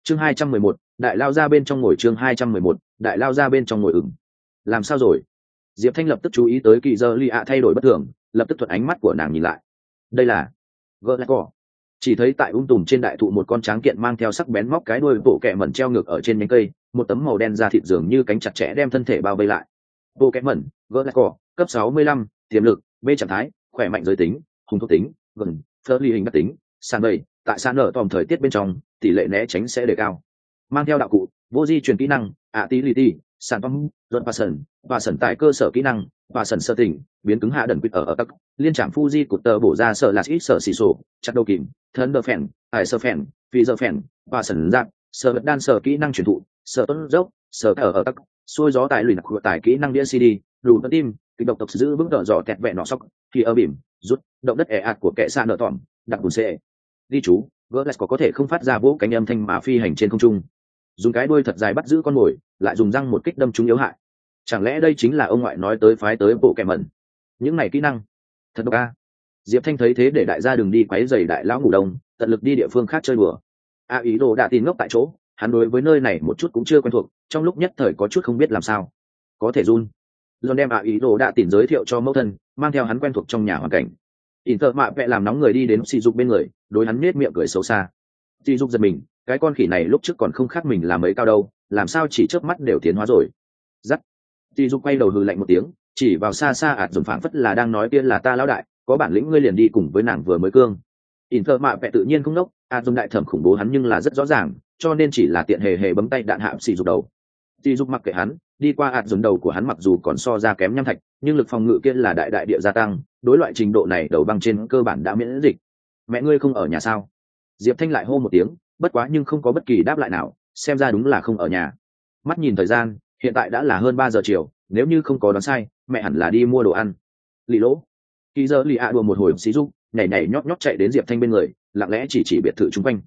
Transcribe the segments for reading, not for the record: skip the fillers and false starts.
chương 211, đại lao ra bên trong ngồi. chương 211, đại lao ra bên trong ngồi. Làm sao rồi? Diệp Thanh lập tức chú ý tới kỳ dơ ly ạ thay đổi bất thường, lập tức thuận ánh mắt của nàng nhìn lại. Đây là gỡ lại cỏ. Chỉ thấy tại tùm trên đại thụ một con tráng kiện mang theo sắc bén móc cái đuôi bộ kẹ mẩn treo ngược ở trên nhánh cây, một tấm màu đen da thịt dường như cánh chặt chẽ đem thân thể bao vây lại. Bộ kẹ mẩn, gỡ lại cỏ, cấp 65, tiềm lực, B trạng thái, khỏe mạnh giới tính, hùng thuộc tính, gần, phơ ly hình đặc tính, sàn bầy, tại sàn nở tòm thời tiết bên trong, tỷ lệ né tránh sẽ đề cao. Mang theo đạo cụ, vô di truyền kỹ năng, ability, sản phẩm, luận và sần tại cơ sở kỹ năng, và sần sơ tỉnh, biến cứng hạ đần quýt ở tắc, liên trạm Fuji cụt tờ bổ ra sợ là ít sợ xì sổ, chặt đầu kìm, thân đờ phèn, ải sơ phèn, phi dơ phèn, và sần giáp, sợ vật đan sở kỹ năng truyền thụ, sợ tuấn dốc, sợ ở tắc, xuôi gió tại lùi nặc tại kỹ năng đĩa CD, đủ tất tim, kịch độc tộc giữ vững đỡ dò kẹt vẹn nọ sóc, khi ở bìm, rút, động đất ẻ ạt của kẻ xa nợ tỏm, đặc bùn xệ. Đi chú, Glass có thể không phát ra vỗ cánh âm thanh mà phi hành trên không trung, dùng cái đuôi thật dài bắt giữ con mồi, lại dùng răng một kích đâm chúng yếu hại. Chẳng lẽ đây chính là ông ngoại nói tới phái tới bộ kẻ mẩn? Những này kỹ năng thật độc a. Diệp Thanh thấy thế để đại gia đừng đi quấy rầy đại lão ngủ đông, tận lực đi địa phương khác chơi đùa. Ý đồ đã tin ngốc tại chỗ, hắn đối với nơi này một chút cũng chưa quen thuộc, trong lúc nhất thời có chút không biết làm sao. Có thể run. John đem ý đồ đã tìm giới thiệu cho mẫu thân, mang theo hắn quen thuộc trong nhà hoàn cảnh. Inter mạ vẽ làm nóng người đi đến Sỉ Dục bên người, đối hắn nhếch miệng cười xấu xa. Sỉ Dục giật mình, cái con khỉ này lúc trước còn không khác mình là mấy cao đâu, làm sao chỉ chớp mắt đều tiến hóa rồi. Dắt. Sỉ Dục quay đầu hừ lạnh một tiếng, chỉ vào xa xa ạt dùng phảng phất là đang nói kia là ta lão đại, có bản lĩnh ngươi liền đi cùng với nàng vừa mới cương. Inter mạ vẽ tự nhiên không nốc, ạt dùng đại thẩm khủng bố hắn nhưng là rất rõ ràng, cho nên chỉ là tiện hề bấm tay đạn hạ Sỉ Dục đầu. Sỉ Dục mặc kệ hắn, đi qua ạt dùng đầu của hắn mặc dù còn so ra kém nham thạch, nhưng lực phòng ngự kia là đại địa gia tăng, đối loại trình độ này đầu băng trên cơ bản đã miễn dịch. Mẹ ngươi không ở nhà sao? Diệp Thanh lại hô một tiếng, bất quá nhưng không có bất kỳ đáp lại nào, xem ra đúng là không ở nhà. Mắt nhìn thời gian, hiện tại đã là hơn 3 giờ chiều, nếu như không có đoán sai, mẹ hẳn là đi mua đồ ăn. Lì lỗ. Khi giờ lì ạ đùa một hồi xí dục, nhảy nhót chạy đến Diệp Thanh bên người, lặng lẽ chỉ biệt thự chung quanh.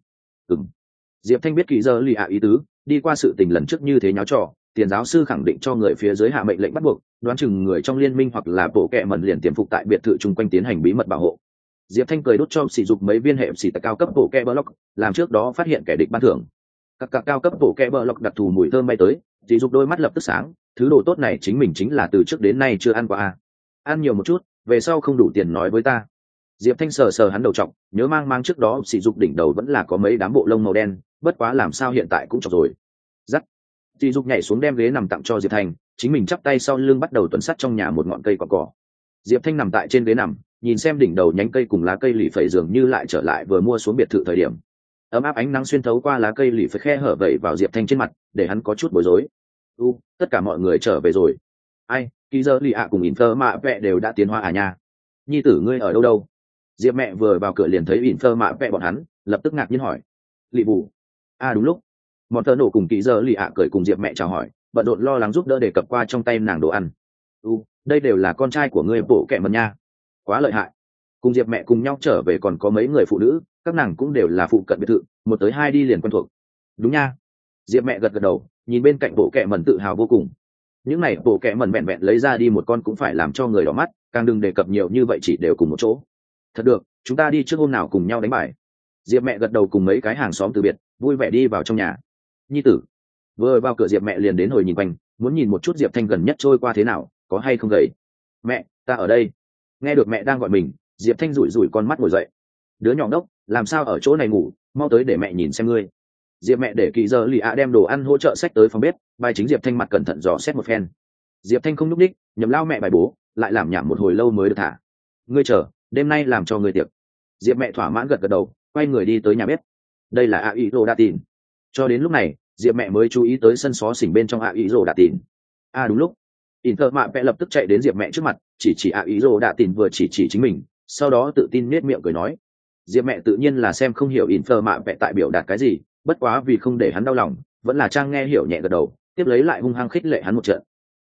Diệp Thanh biết kỳ giờ lì ạ ý tứ, đi qua sự tình lần trước như thế nháo trò, tiền giáo sư khẳng định cho người phía dưới hạ mệnh lệnh bắt buộc, đoán chừng người trong liên minh hoặc là bộ kệ mẩn liền tiềm phục tại biệt thự chung quanh tiến hành bí mật bảo hộ. Diệp Thanh cười đốt cho sỉ dục mấy viên hệ xỉ tại cao cấp bộ kệ block, làm trước đó phát hiện kẻ địch ban thưởng. Các cao cấp bộ kệ block đặc thù mùi thơm bay tới, sỉ dục đôi mắt lập tức sáng, thứ đồ tốt này chính mình chính là từ trước đến nay chưa ăn qua. Ăn nhiều một chút, về sau không đủ tiền nói với ta. Diệp Thanh sờ hắn đầu trọc, nhớ mang trước đó sỉ dục đỉnh đầu vẫn là có mấy đám bộ lông màu đen, bất quá làm sao hiện tại cũng chọc rồi. Dắt. Sỉ dục nhảy xuống đem ghế nằm tặng cho Diệp Thanh, chính mình chắp tay sau lưng bắt đầu tuần sắt trong nhà một ngọn cây cỏ. Diệp Thanh nằm tại trên ghế nằm, nhìn xem đỉnh đầu nhánh cây cùng lá cây lì phẩy dường như lại trở lại vừa mua xuống biệt thự thời điểm. Ấm áp ánh nắng xuyên thấu qua lá cây lì phẩy khe hở vẩy vào Diệp Thanh trên mặt, để hắn có chút bối rối. Tất cả mọi người trở về rồi. Ai, kỳ giờ lì ạ cùng Infer mạ vẹ đều đã tiến hóa à nha. Nhi tử ngươi ở đâu? Diệp mẹ vừa vào cửa liền thấy Infer mạ vẹ bọn hắn, lập tức ngạc nhiên hỏi. Lị bù. Đúng lúc. Mọn tơ nổ cùng kỳ giờ lì ạ cười cùng Diệp mẹ chào hỏi, bận rộn lo lắng giúp đỡ đề cập qua trong tay nàng đồ ăn. Đây đều là con trai của ngươi bộ kệ mẩn nha. Quá lợi hại. Cùng Diệp mẹ cùng nhau trở về còn có mấy người phụ nữ, các nàng cũng đều là phụ cận biệt thự, 1 tới 2 đi liền quen thuộc. Đúng nha. Diệp mẹ gật đầu, nhìn bên cạnh bộ kệ mẩn tự hào vô cùng. Những này bộ kệ mẩn vẹn lấy ra đi một con cũng phải làm cho người đỏ mắt, càng đừng đề cập nhiều như vậy chỉ đều cùng một chỗ. Thật được, chúng ta đi trước hôm nào cùng nhau đánh bài. Diệp mẹ gật đầu cùng mấy cái hàng xóm từ biệt, vui vẻ đi vào trong nhà. Nhi tử. Vừa vào cửa Diệp mẹ liền đến hồi nhìn quanh, muốn nhìn một chút Diệp Thanh gần nhất trôi qua thế nào, có hay không gầy. Mẹ, ta ở đây. Nghe được mẹ đang gọi mình, Diệp Thanh rủi con mắt ngồi dậy. Đứa nhỏ đốc, làm sao ở chỗ này ngủ, mau tới để mẹ nhìn xem ngươi. Diệp mẹ để kỳ giờ lì ạ đem đồ ăn hỗ trợ xách tới phòng bếp, bài chính Diệp Thanh mặt cẩn thận dò xét một phen. Diệp Thanh không nhúc ních, nhầm lao mẹ bài bố, lại làm nhảm một hồi lâu mới được thả. Ngươi chờ, đêm nay làm cho ngươi tiệc. Diệp mẹ thỏa mãn gật đầu, quay người đi tới nhà bếp. Đây là ạ ý rồ đã tìm. Cho đến lúc này, Diệp mẹ mới chú ý tới sân xó xỉnh bên trong ạ ý rồ đã tìm. Đúng lúc. Inter mạ vẽ lập tức chạy đến Diệp mẹ trước mặt, chỉ ạ ý rồ đã tìm vừa chỉ chính mình, sau đó tự tin nết miệng cười nói. Diệp mẹ tự nhiên là xem không hiểu Inter mạ vẽ tại biểu đạt cái gì, bất quá vì không để hắn đau lòng, vẫn là trang nghe hiểu nhẹ gật đầu, tiếp lấy lại hung hăng khích lệ hắn một trận.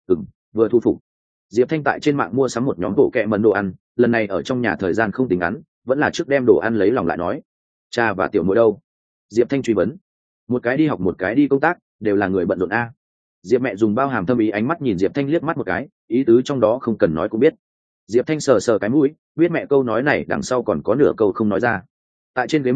Vừa thu phục. Diệp Thanh tại trên mạng mua sắm một nhóm bộ kệ mẩn đồ ăn, lần này ở trong nhà thời gian không tính ngắn, vẫn là trước đem đồ ăn lấy lòng lại nói. Cha và tiểu muội đâu? Diệp Thanh truy vấn. Một cái đi học một cái đi công tác, đều là người bận rộn a. Diệp mẹ dùng bao hàm thâm ý ánh mắt nhìn Diệp Thanh liếc mắt một cái, ý tứ trong đó không cần nói cũng biết. Diệp Thanh sờ cái mũi, biết mẹ câu nói này đằng sau còn có nửa câu không nói ra. Tại trên ghế mây,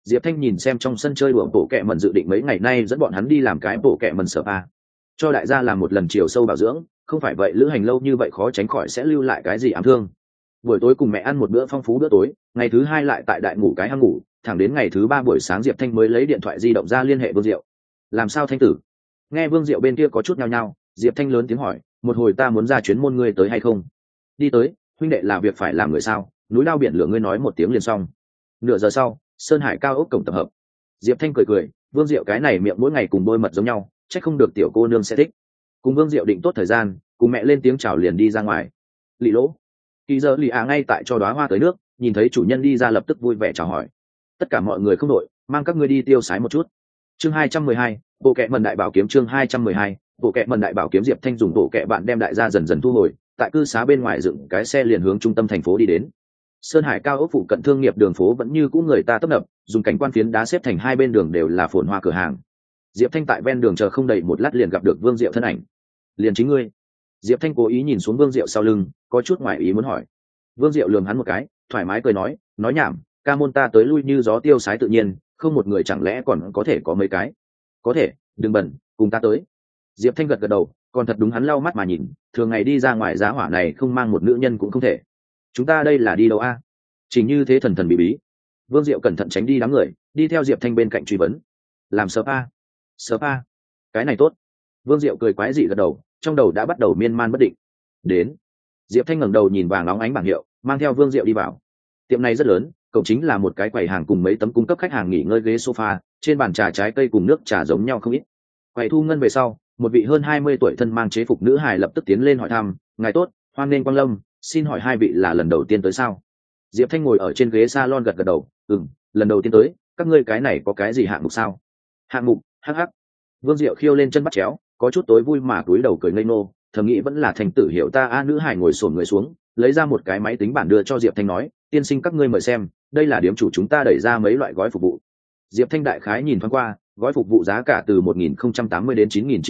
Diệp Thanh nhìn xem trong sân chơi đùa bộ kẹ mẩn, dự định mấy ngày nay dẫn bọn hắn đi làm cái bộ kẹ mẩn spa, cho đại gia làm một lần chiều sâu bảo dưỡng, không phải vậy lữ hành lâu như vậy khó tránh khỏi sẽ lưu lại cái gì ám thương. Buổi tối cùng mẹ ăn một bữa phong phú bữa tối, ngày thứ hai lại tại đại ngủ cái hang ngủ, thẳng đến ngày thứ ba buổi sáng Diệp Thanh mới lấy điện thoại di động ra liên hệ Vương Diệu. Làm sao Thanh tử? Nghe Vương Diệu bên kia có chút nhao nhao, Diệp Thanh lớn tiếng hỏi, một hồi ta muốn ra chuyến môn, ngươi tới hay không? Đi tới, huynh đệ là việc phải làm người sao? Núi lao biển lửa ngươi nói một tiếng liền xong. Nửa giờ sau, Sơn Hải cao ốc cổng tập hợp. Diệp Thanh cười cười, Vương Diệu cái này miệng mỗi ngày cùng bôi mật giống nhau, chắc không được tiểu cô nương sẽ thích. Cùng Vương Diệu định tốt thời gian, cùng mẹ lên tiếng chào liền đi ra ngoài. Lị lỗ, kỳ giờ lì ngay tại cho đóa hoa tới nước, nhìn thấy chủ nhân đi ra lập tức vui vẻ chào hỏi. Tất cả mọi người không đội, mang các ngươi đi tiêu sái một chút. Chương 212, bộ kệ mần đại bảo kiếm. Chương 212, bộ kệ mần đại bảo kiếm. Diệp Thanh dùng bộ kệ bạn đem đại gia dần dần thu hồi, tại cư xá bên ngoài dựng cái xe liền hướng trung tâm thành phố đi đến. Sơn Hải cao ốc phụ cận thương nghiệp đường phố vẫn như cũ người ta tấp nập, dùng cảnh quan phiến đá xếp thành hai bên đường đều là phồn hoa cửa hàng. Diệp Thanh tại ven đường chờ không đầy một lát liền gặp được Vương Diệu thân ảnh. Liền chính ngươi? Diệp Thanh cố ý nhìn xuống Vương Diệu sau lưng, có chút ngoài ý muốn hỏi. Vương Diệu lườm hắn một cái, thoải mái cười nói nhảm, ca môn ta tới lui như gió tiêu sái tự nhiên, không một người chẳng lẽ còn có thể có mấy cái? Có thể, đừng bẩn, cùng ta tới. Diệp Thanh gật gật đầu, còn thật đúng hắn lau mắt mà nhìn, thường ngày đi ra ngoài giá hỏa này không mang một nữ nhân cũng không thể. Chúng ta đây là đi đâu a? Chỉ như thế thần thần bí bí. Vương Diệu cẩn thận tránh đi đám người, đi theo Diệp Thanh bên cạnh truy vấn. Làm spa? Spa? Cái này tốt. Vương Diệu cười quái dị gật đầu, trong đầu đã bắt đầu miên man bất định. Đến. Diệp Thanh ngẩng đầu nhìn vàng óng ánh bảng hiệu, mang theo Vương Diệu đi vào. Tiệm này rất lớn, cổng chính là một cái quầy hàng cùng mấy tấm cung cấp khách hàng nghỉ ngơi ghế sofa, trên bàn trà trái cây cùng nước trà giống nhau không ít. Quầy thu ngân về sau, một vị hơn 20 tuổi thân mang chế phục nữ hài lập tức tiến lên hỏi thăm, ngài tốt, hoan nghênh quang lâm, xin hỏi hai vị là lần đầu tiên tới sao? Diệp Thanh ngồi ở trên ghế salon gật gật đầu, lần đầu tiên tới, các ngươi cái này có cái gì hạng mục sao? Hạng mục? Hắc hắc. Vương Diệu khiêu lên chân bắt chéo, có chút tối vui mà cúi đầu cười ngây ngô, thầm nghĩ vẫn là Thành tử hiểu ta a. Nữ hài ngồi xổm người xuống, lấy ra một cái máy tính bảng đưa cho Diệp Thanh nói, tiên sinh các ngươi mời xem, đây là điểm chủ chúng ta đẩy ra mấy loại gói phục vụ. Diệp Thanh đại khái nhìn thoáng qua, gói phục vụ giá cả từ 1080 đến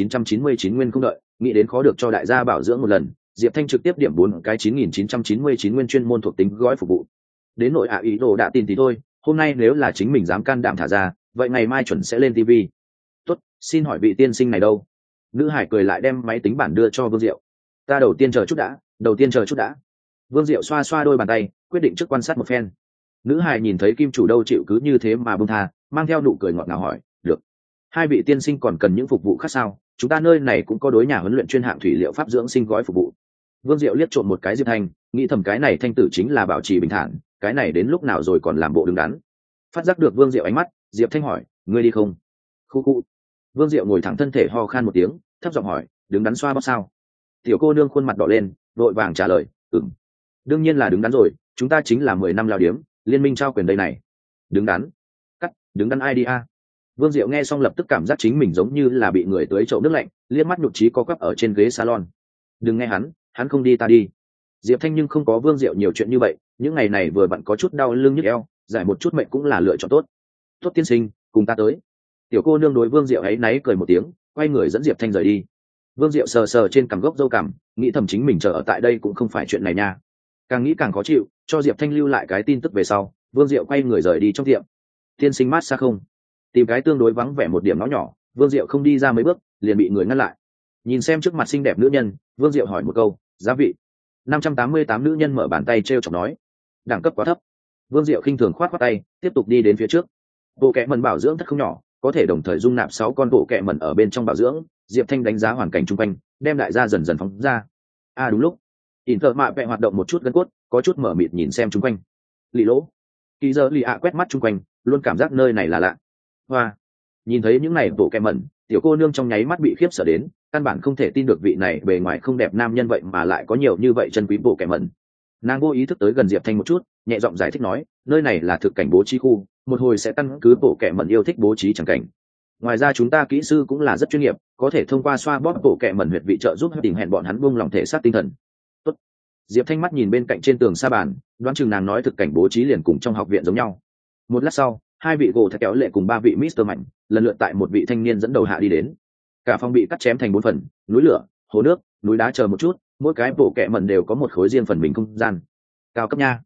9999 nguyên không đợi, nghĩ đến khó được cho đại gia bảo dưỡng một lần, Diệp Thanh trực tiếp điểm 4 cái 9999 nguyên chuyên môn thuộc tính gói phục vụ. Đến nội ý đồ đã tin thì thôi, hôm nay nếu là chính mình dám can đảm thả ra, vậy ngày mai chuẩn sẽ lên TV. Tốt, xin hỏi vị tiên sinh này đâu? Nữ hải cười lại đem máy tính bảng đưa cho Vương Diệu. Ta đầu tiên chờ chút đã. Vương Diệu xoa xoa đôi bàn tay, quyết định trước quan sát một phen. Nữ hải nhìn thấy kim chủ đâu chịu cứ như thế mà buông tha, mang theo nụ cười ngọt ngào hỏi, được. Hai vị tiên sinh còn cần những phục vụ khác sao? Chúng ta nơi này cũng có đối nhà huấn luyện chuyên hạng thủy liệu pháp dưỡng sinh gói phục vụ. Vương Diệu liếc trộm một cái Diệp Thanh, nghĩ thầm cái này Thanh tử chính là bảo trì bình thản, cái này đến lúc nào rồi còn làm bộ đứng đắn. Phát giác được Vương Diệu ánh mắt, Diệp Thanh hỏi, ngươi đi không? Khu khu. Vương Diệu ngồi thẳng thân thể ho khan một tiếng, thấp giọng hỏi, đứng đắn xoa bóp sao? Tiểu cô nương khuôn mặt đỏ lên, vội vàng trả lời, đương nhiên là đứng đắn rồi, chúng ta chính là 10 năm lao điếm, liên minh trao quyền đây này. Đứng đắn? Đứng đắn ai đi a? Vương Diệu nghe xong lập tức cảm giác chính mình giống như là bị người tưới chậu nước lạnh, liếc mắt nhụt chí co quắp ở trên ghế salon. Đừng nghe hắn không đi ta đi. Diệp Thanh nhưng không có Vương Diệu nhiều chuyện như vậy, những ngày này vừa bận có chút đau lưng nhức eo, giải một chút mệnh cũng là lựa chọn tốt. Tốt tiên sinh, cùng ta tới. Tiểu cô nương đối Vương Diệu ấy náy cười một tiếng, quay người dẫn Diệp Thanh rời đi. Vương Diệu sờ sờ trên cằm gốc râu cằm, nghĩ thầm chính mình chờ ở tại đây cũng không phải chuyện này nha. Càng nghĩ càng khó chịu, cho Diệp Thanh lưu lại cái tin tức về sau, Vương Diệu quay người rời đi trong tiệm. Tiên sinh mát xa không? Tìm cái tương đối vắng vẻ một điểm nó nhỏ, Vương Diệu không đi ra mấy bước, liền bị người ngăn lại. Nhìn xem trước mặt xinh đẹp nữ nhân, Vương Diệu hỏi một câu, giá vị. 588. Nữ nhân mở bàn tay trêu chọc nói, đẳng cấp quá thấp. Vương Diệu khinh thường khoát tay, tiếp tục đi đến phía trước. Bộ kệ mẩn bảo dưỡng thất không nhỏ, có thể đồng thời dung nạp 6 con bộ kệ mẩn ở bên trong bảo dưỡng. Diệp Thanh đánh giá hoàn cảnh chung quanh, đem đại gia dần dần phóng ra. Đúng lúc, mạ vẹ hoạt động một chút gân cốt, có chút mở mịt nhìn xem chung quanh. Lì lỗ, kỳ giờ lì quét mắt chung quanh, luôn cảm giác nơi này là lạ. Hoa, nhìn thấy những này bộ kệ mẩn, tiểu cô nương trong nháy mắt bị khiếp sợ đến, căn bản không thể tin được vị này bề ngoài không đẹp nam nhân vậy mà lại có nhiều như vậy chân quý bộ kệ mẩn. Nàng vô ý thức tới gần Diệp Thanh một chút, nhẹ giọng giải thích nói, nơi này là thực cảnh bố trí khu, một hồi sẽ căn cứ bộ kệ mẩn yêu thích bố trí chẳng cảnh. Ngoài ra chúng ta kỹ sư cũng là rất chuyên nghiệp, có thể thông qua xoa bóp bộ kệ mẩn huyệt vị trợ giúp tìm hẹn bọn hắn buông lòng thể xác tinh thần. Tốt. Diệp Thanh mắt nhìn bên cạnh trên tường sa bàn, đoán chừng nàng nói thực cảnh bố trí liền cùng trong học viện giống nhau. Một lát sau, hai vị gỗ thạch kéo lệ cùng ba vị Mister Mạnh, lần lượt tại một vị thanh niên dẫn đầu hạ đi đến. Cả phòng bị cắt chém thành 4 phần, núi lửa, hồ nước, núi đá chờ một chút, mỗi cái bộ kệ mẩn đều có một khối riêng phần mình không gian. Cao cấp nha.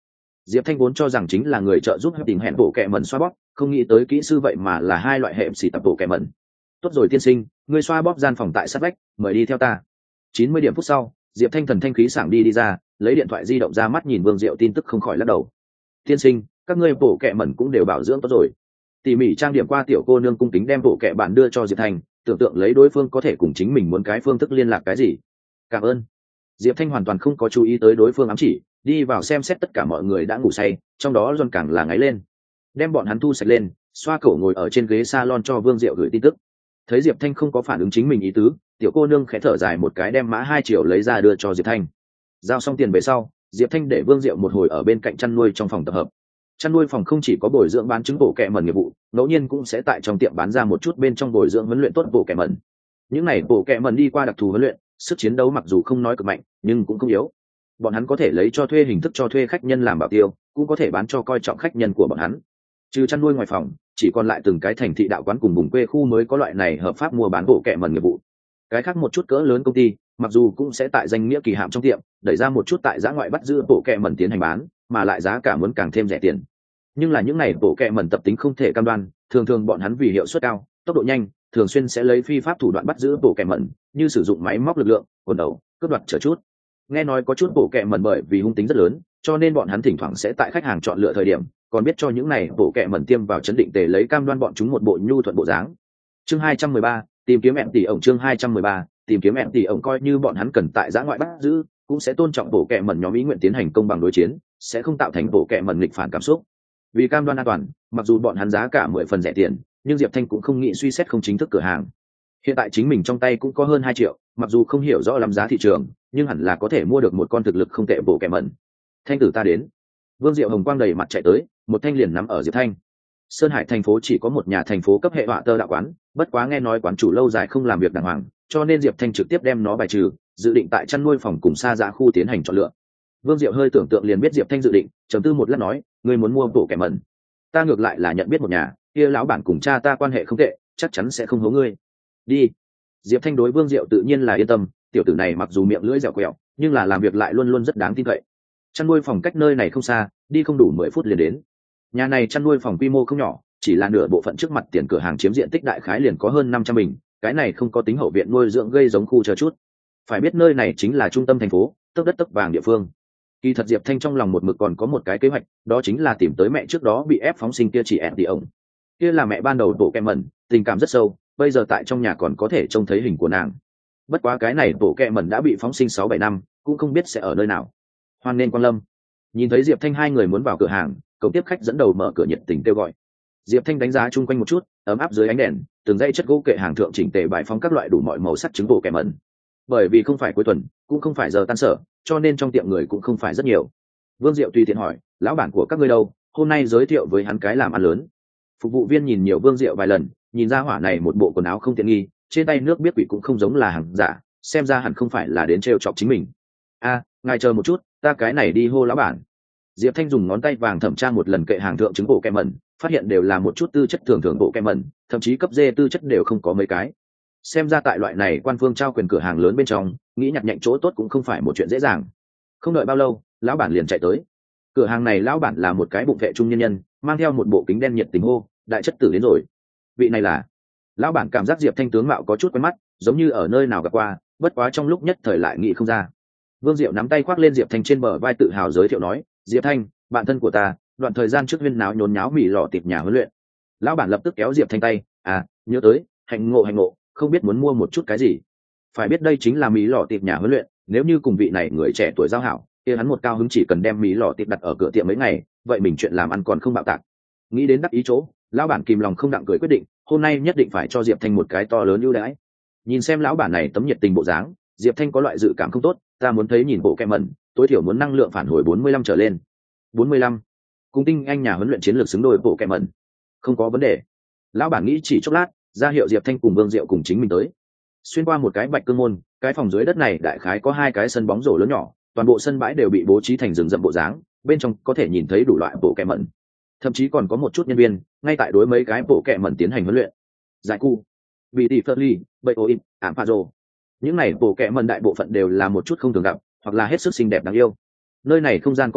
Diệp Thanh vốn cho rằng chính là người trợ giúp tìm hẹn bộ kẹ mẩn xoa bóp, không nghĩ tới kỹ sư vậy mà là hai loại hệ xỉ tập bộ kẹ mẩn. Tốt rồi tiên sinh, ngươi xoa bóp gian phòng tại sát vách, mời đi theo ta. 90 điểm phút sau, Diệp Thanh thần thanh khí sảng đi ra, lấy điện thoại di động ra mắt nhìn Vương Diệu tin tức không khỏi lắc đầu. Tiên sinh, các ngươi bộ kẹ mẩn cũng đều bảo dưỡng tốt rồi. Tỉ mỉ trang điểm qua tiểu cô nương cung kính đem bộ kẹ bản đưa cho Diệp Thanh, tưởng tượng lấy đối phương có thể cùng chính mình muốn cái phương thức liên lạc cái gì. Cảm ơn. Diệp Thanh hoàn toàn không có chú ý tới đối phương ám chỉ, đi vào xem xét tất cả mọi người đã ngủ say, trong đó John càng là ngáy lên. Đem bọn hắn thu sạch lên, xoa cổ ngồi ở trên ghế salon cho Vương Diệu gửi tin tức. Thấy Diệp Thanh không có phản ứng chính mình ý tứ, tiểu cô nương khẽ thở dài một cái đem mã 2 triệu lấy ra đưa cho Diệp Thanh. Giao xong tiền về sau, Diệp Thanh để Vương Diệu một hồi ở bên cạnh chăn nuôi trong phòng tập hợp. Chăn nuôi phòng không chỉ có bồi dưỡng bán trứng bộ kẹ mẩn nghiệp vụ, ngẫu nhiên cũng sẽ tại trong tiệm bán ra một chút bên trong bồi dưỡng huấn luyện tốt bộ kẹ mẩn. Những này bộ kẹ mẩn đi qua đặc thù huấn luyện, sức chiến đấu mặc dù không nói cực mạnh, nhưng cũng không yếu. Bọn hắn có thể lấy cho thuê hình thức cho thuê khách nhân làm bảo tiêu, cũng có thể bán cho coi trọng khách nhân của bọn hắn. Trừ chăn nuôi ngoài phòng, chỉ còn lại từng cái thành thị đạo quán cùng vùng quê khu mới có loại này hợp pháp mua bán bộ kẹ mẩn nghiệp vụ. Cái khác một chút cỡ lớn công ty, mặc dù cũng sẽ tại danh nghĩa kỳ hạn trong tiệm đẩy ra một chút tại giã ngoại bắt giữ bộ kẹ mẩn tiến hành bán, mà lại giá cả muốn càng thêm rẻ tiền. Nhưng là những này bộ kẹ mẩn tập tính không thể cam đoan, thường thường bọn hắn vì hiệu suất cao, tốc độ nhanh, thường xuyên sẽ lấy phi pháp thủ đoạn bắt giữ bộ kẹ mẩn, như sử dụng máy móc lực lượng, quần đầu, cướp đoạt chờ chút. Nghe nói có chút bộ kẹ mẩn bởi vì hung tính rất lớn, cho nên bọn hắn thỉnh thoảng sẽ tại khách hàng chọn lựa thời điểm, còn biết cho những này bộ kẹ mẩn tiêm vào chấn định tề lấy cam đoan bọn chúng một bộ nhu thuận bộ dáng. Chương 213, tìm kiếm em tỷ ổng. Chương 213, tìm kiếm em tỷ ổng. Coi như bọn hắn cần tại giã ngoại bắt giữ, cũng sẽ tôn trọng bộ kẹ mẩn nhóm ý nguyện tiến hành công bằng đối chiến, sẽ không tạo thành bộ kẹ mẩn nghịch phản cảm xúc. Vì cam đoan an toàn, mặc dù bọn hắn giá cả 10 phần rẻ tiền, nhưng Diệp Thanh cũng không nghĩ suy xét không chính thức cửa hàng. Hiện tại chính mình trong tay cũng có hơn 2 triệu, mặc dù không hiểu rõ lắm giá thị trường, nhưng hẳn là có thể mua được một con thực lực không tệ bộ kẹ mẩn. Thanh tử ta đến. Vương Diệu hồng quang đầy mặt chạy tới, một thanh liền nắm ở Diệp Thanh. Sơn Hải thành phố chỉ có một nhà thành phố cấp hệ họa tơ đạo quán, bất quá nghe nói quán chủ lâu dài không làm việc đàng hoàng, cho nên Diệp Thanh trực tiếp đem nó bài trừ, dự định tại chăn nuôi phòng cùng xa dã khu tiến hành chọn lựa. Vương Diệu hơi tưởng tượng liền biết Diệp Thanh dự định, trầm tư một lát nói, ngươi muốn mua bộ kẹ mẩn. Ta ngược lại là nhận biết một nhà, kia lão bản cùng cha ta quan hệ không tệ, chắc chắn sẽ không hố ngươi. Đi. Diệp Thanh đối Vương Diệu tự nhiên là yên tâm, tiểu tử này mặc dù miệng lưỡi dẻo quẹo, nhưng là làm việc lại luôn luôn rất đáng tin cậy. Chăn nuôi phòng cách nơi này không xa, đi không đủ 10 phút liền đến. Nhà này chăn nuôi phòng quy mô không nhỏ, chỉ là nửa bộ phận trước mặt tiền cửa hàng chiếm diện tích đại khái liền có hơn 500 bình, cái này không có tính hậu viện nuôi dưỡng gây giống khu chờ chút. Phải biết nơi này chính là trung tâm thành phố, tấc đất tấc vàng địa phương. Kỳ thật Diệp Thanh trong lòng một mực còn có một cái kế hoạch, đó chính là tìm tới mẹ trước đó bị ép phóng sinh kia chỉ ẹn tỷ ổng. Kia là mẹ ban đầu bộ kẹ mẩn, tình cảm rất sâu, bây giờ tại trong nhà còn có thể trông thấy hình của nàng. Bất quá cái này bộ kẹ mẩn đã bị phóng sinh 6-7 năm, cũng không biết sẽ ở nơi nào. Hoan nên quan lâm. Nhìn thấy Diệp Thanh hai người muốn vào cửa hàng, cậu tiếp khách dẫn đầu mở cửa nhiệt tình kêu gọi. Diệp Thanh đánh giá chung quanh một chút, ấm áp dưới ánh đèn, từng dãy chất gỗ kệ hàng thượng chỉnh tề bày phóng các loại đủ mọi màu sắc trứng bộ kẹ mẩn. Bởi vì không phải cuối tuần, cũng không phải giờ tan sở, cho nên trong tiệm người cũng không phải rất nhiều. Vương Diệu tùy tiện hỏi, lão bản của các ngươi đâu, hôm nay giới thiệu với hắn cái làm ăn lớn. Phục vụ viên nhìn nhiều Vương Diệu vài lần, nhìn ra hỏa này một bộ quần áo không tiện nghi, trên tay nước biết quỷ cũng không giống là hàng giả, xem ra hẳn không phải là đến trêu chọc chính mình. Ngài chờ một chút, ta cái này đi hô lão bản. Diệp Thanh dùng ngón tay vàng thẩm tra một lần kệ hàng thượng trứng bộ kem mẩn, phát hiện đều là một chút tư chất thường thường bộ kem mẩn, thậm chí cấp D tư chất đều không có mấy cái. Xem ra tại loại này quan phương trao quyền cửa hàng lớn bên trong, nghĩ nhặt nhạnh chỗ tốt cũng không phải một chuyện dễ dàng. Không đợi bao lâu, lão bản liền chạy tới. Cửa hàng này lão bản là một cái bụng vệ trung nhân nhân, mang theo một bộ kính đen nhiệt tình hô, đại chất tử đến rồi. Vị này là. Lão bản cảm giác Diệp Thanh tướng mạo có chút quen mắt, giống như ở nơi nào gặp qua, bất quá trong lúc nhất thời lại nghĩ không ra. Vương Diệu nắm tay khoác lên Diệp Thanh trên bờ vai tự hào giới thiệu nói, Diệp Thanh, bạn thân của ta, đoạn thời gian trước huyên náo nhốn nháo mỉ lò tiệp nhà huấn luyện. Lão bản lập tức kéo Diệp Thanh tay, nhớ tới, hạnh ngộ, không biết muốn mua một chút cái gì. Phải biết đây chính là mỉ lò tiệp nhà huấn luyện, nếu như cùng vị này người trẻ tuổi giao hảo, kia hắn một cao hứng chỉ cần đem mỉ lò tiệp đặt ở cửa tiệm mấy ngày, vậy mình chuyện làm ăn còn không bạo tạc. Nghĩ đến đắc ý chỗ, lão bản kìm lòng không đặng cười quyết định, hôm nay nhất định phải cho Diệp Thanh một cái to lớn ưu đãi. Nhìn xem lão bản này tấm nhiệt tình bộ dáng, Diệp Thanh có loại dự cảm không tốt, ta muốn thấy nhìn bộ kem mẩn, tối thiểu muốn năng lượng phản hồi 45 trở lên. 45. Cùng tinh anh nhà huấn luyện chiến lược xứng đôi bộ kem mẩn. Không có vấn đề. Lão bản nghĩ chỉ chốc lát, ra hiệu Diệp Thanh cùng Vương Diệu cùng chính mình tới. Xuyên qua một cái bạch cương môn, cái phòng dưới đất này đại khái có 2 cái sân bóng rổ lớn nhỏ, toàn bộ sân bãi đều bị bố trí thành rừng rậm bộ dáng, bên trong có thể nhìn thấy đủ loại bộ kem mẩn. Thậm chí còn có một chút nhân viên ngay tại đối mấy cái bộ kem mẩn tiến hành huấn luyện. Giải cu, vị tỷ phật ly, bậy ô im, ảm pha rồ. Những này bộ kệ mẩn đại bộ phận đều là một chút không thường gặp, hoặc là hết sức xinh đẹp đáng yêu. Nơi này không gian có hạn,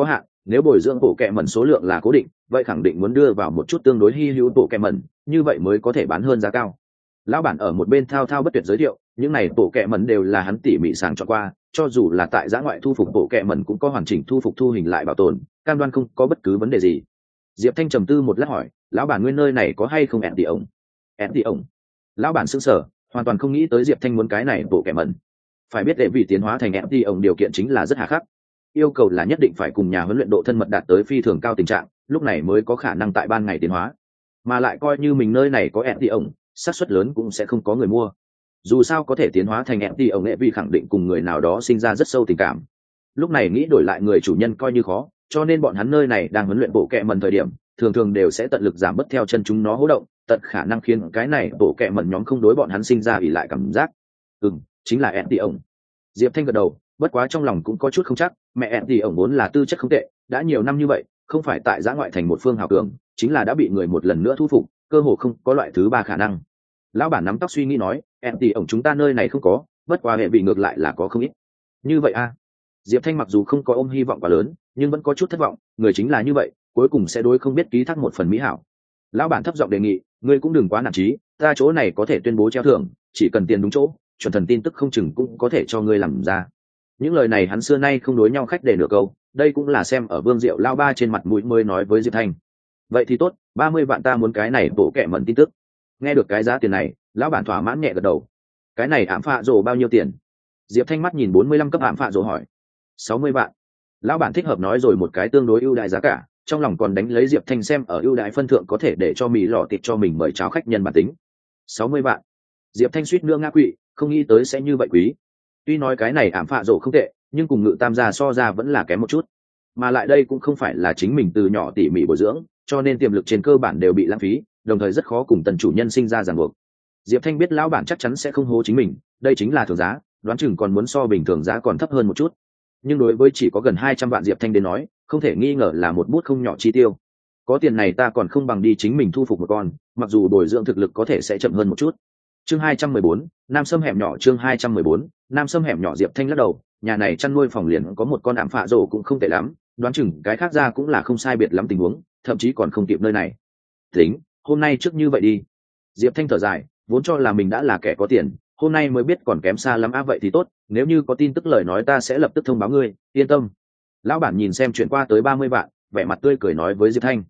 nếu bồi dưỡng bộ kẹ mẩn số lượng là cố định vậy khẳng định muốn đưa vào một chút tương đối hy hữu bộ kẹ mẩn, như vậy mới có thể bán hơn giá cao. Lão bản ở một bên thao thao bất tuyệt giới thiệu, những này bộ kẹ mẩn đều là hắn tỉ mỉ sàng chọn qua, cho dù là tại giã ngoại thu phục bộ kẹ mẩn cũng có hoàn chỉnh thu phục thu hình lại bảo tồn, cam đoan không có bất cứ vấn đề gì. Diệp Thanh trầm tư một lát hỏi, lão bản nguyên nơi này có hay không ẹn tỷ ổng? Ẹn tỷ ổng? Lão bản sững sờ, hoàn toàn không nghĩ tới Diệp Thanh muốn cái này bộ kẹ mẩn. Phải biết để vì tiến hóa thành ẹn tỷ ổng điều kiện chính là rất hà khắc, yêu cầu là nhất định phải cùng nhà huấn luyện độ thân mật đạt tới phi thường cao tình trạng, lúc này mới có khả năng tại ban ngày tiến hóa. Mà lại coi như mình nơi này có ẹn tỷ ổng, xác suất lớn cũng sẽ không có người mua. Dù sao có thể tiến hóa thành ẹn tỷ ổng nghệ vì khẳng định cùng người nào đó sinh ra rất sâu tình cảm. Lúc này nghĩ đổi lại người chủ nhân coi như khó, cho nên bọn hắn nơi này đang huấn luyện bộ kẹ mẩn thời điểm, thường thường đều sẽ tận lực giảm bớt theo chân chúng nó hỗ động, tận khả năng khiến cái này bộ kẹ mẩn nhóm không đối bọn hắn sinh ra ỷ lại cảm giác. Chính là ẹn tỷ ổng. Diệp Thanh gật đầu, bất quá trong lòng cũng có chút không chắc, mẹ ẹn tỷ ổng vốn là tư chất không tệ, đã nhiều năm như vậy, không phải tại giã ngoại thành một phương hào cường, chính là đã bị người một lần nữa thu phục, cơ hồ không có loại thứ ba khả năng. Lão bản nắm tóc suy nghĩ nói, ẹn tỷ ổng chúng ta nơi này không có, bất quá hệ bị ngược lại là có không ít. Như vậy a? Diệp Thanh mặc dù không có ôm hy vọng quá lớn, nhưng vẫn có chút thất vọng, người chính là như vậy, cuối cùng sẽ đối không biết ký thác một phần mỹ hảo. Lão bản thấp giọng đề nghị, ngươi cũng đừng quá nản chí, ta chỗ này có thể tuyên bố treo thưởng, chỉ cần tiền đúng chỗ, chuẩn thần tin tức không chừng cũng có thể cho ngươi làm ra. Những lời này hắn xưa nay không đối nhau khách để nửa câu, đây cũng là xem ở Vương Diệu lao ba trên mặt mũi mới nói với Diệp Thanh. Vậy thì tốt, 30 vạn ta muốn cái này bộ kệ mẩn tin tức. Nghe được cái giá tiền này, lão bản thỏa mãn nhẹ gật đầu. Cái này ảm phạ rồ bao nhiêu tiền? Diệp Thanh mắt nhìn 45 cấp ảm phạ rồ hỏi. 60 vạn. Lão bản thích hợp nói rồi một cái tương đối ưu đãi giá cả, trong lòng còn đánh lấy Diệp Thanh xem ở ưu đãi phân thượng có thể để cho mì lọ thịt cho mình mời cháo khách nhân bản tính. 60 vạn. Diệp Thanh suýt nữa ngã quỵ, không nghĩ tới sẽ như vậy quý. Tuy nói cái này ảm phạ rồ không tệ, nhưng cùng Ngự Tam gia so ra vẫn là kém một chút. Mà lại đây cũng không phải là chính mình từ nhỏ tỉ mỉ bồi dưỡng, cho nên tiềm lực trên cơ bản đều bị lãng phí, đồng thời rất khó cùng tần chủ nhân sinh ra ràng buộc. Diệp Thanh biết lão bản chắc chắn sẽ không hố chính mình, đây chính là thường giá, đoán chừng còn muốn so bình thường giá còn thấp hơn một chút. Nhưng đối với chỉ có gần 200 vạn Diệp Thanh đến nói, không thể nghi ngờ là một bút không nhỏ chi tiêu. Có tiền này ta còn không bằng đi chính mình thu phục một con, mặc dù bồi dưỡng thực lực có thể sẽ chậm hơn một chút. Chương 214, Nam Sâm hẻm nhỏ. Chương 214, Nam Sâm hẻm nhỏ. Diệp Thanh lắc đầu, nhà này chăn nuôi phòng liền có một con ảm phạ rồ cũng không tệ lắm, đoán chừng cái khác ra cũng là không sai biệt lắm tình huống, thậm chí còn không kịp nơi này. Tính, hôm nay trước như vậy đi. Diệp Thanh thở dài, vốn cho là mình đã là kẻ có tiền, hôm nay mới biết còn kém xa lắm. Vậy thì tốt, nếu như có tin tức lời nói ta sẽ lập tức thông báo ngươi, yên tâm. Lão bản nhìn xem chuyển qua tới 30 vạn, vẻ mặt tươi cười nói với Diệp Thanh.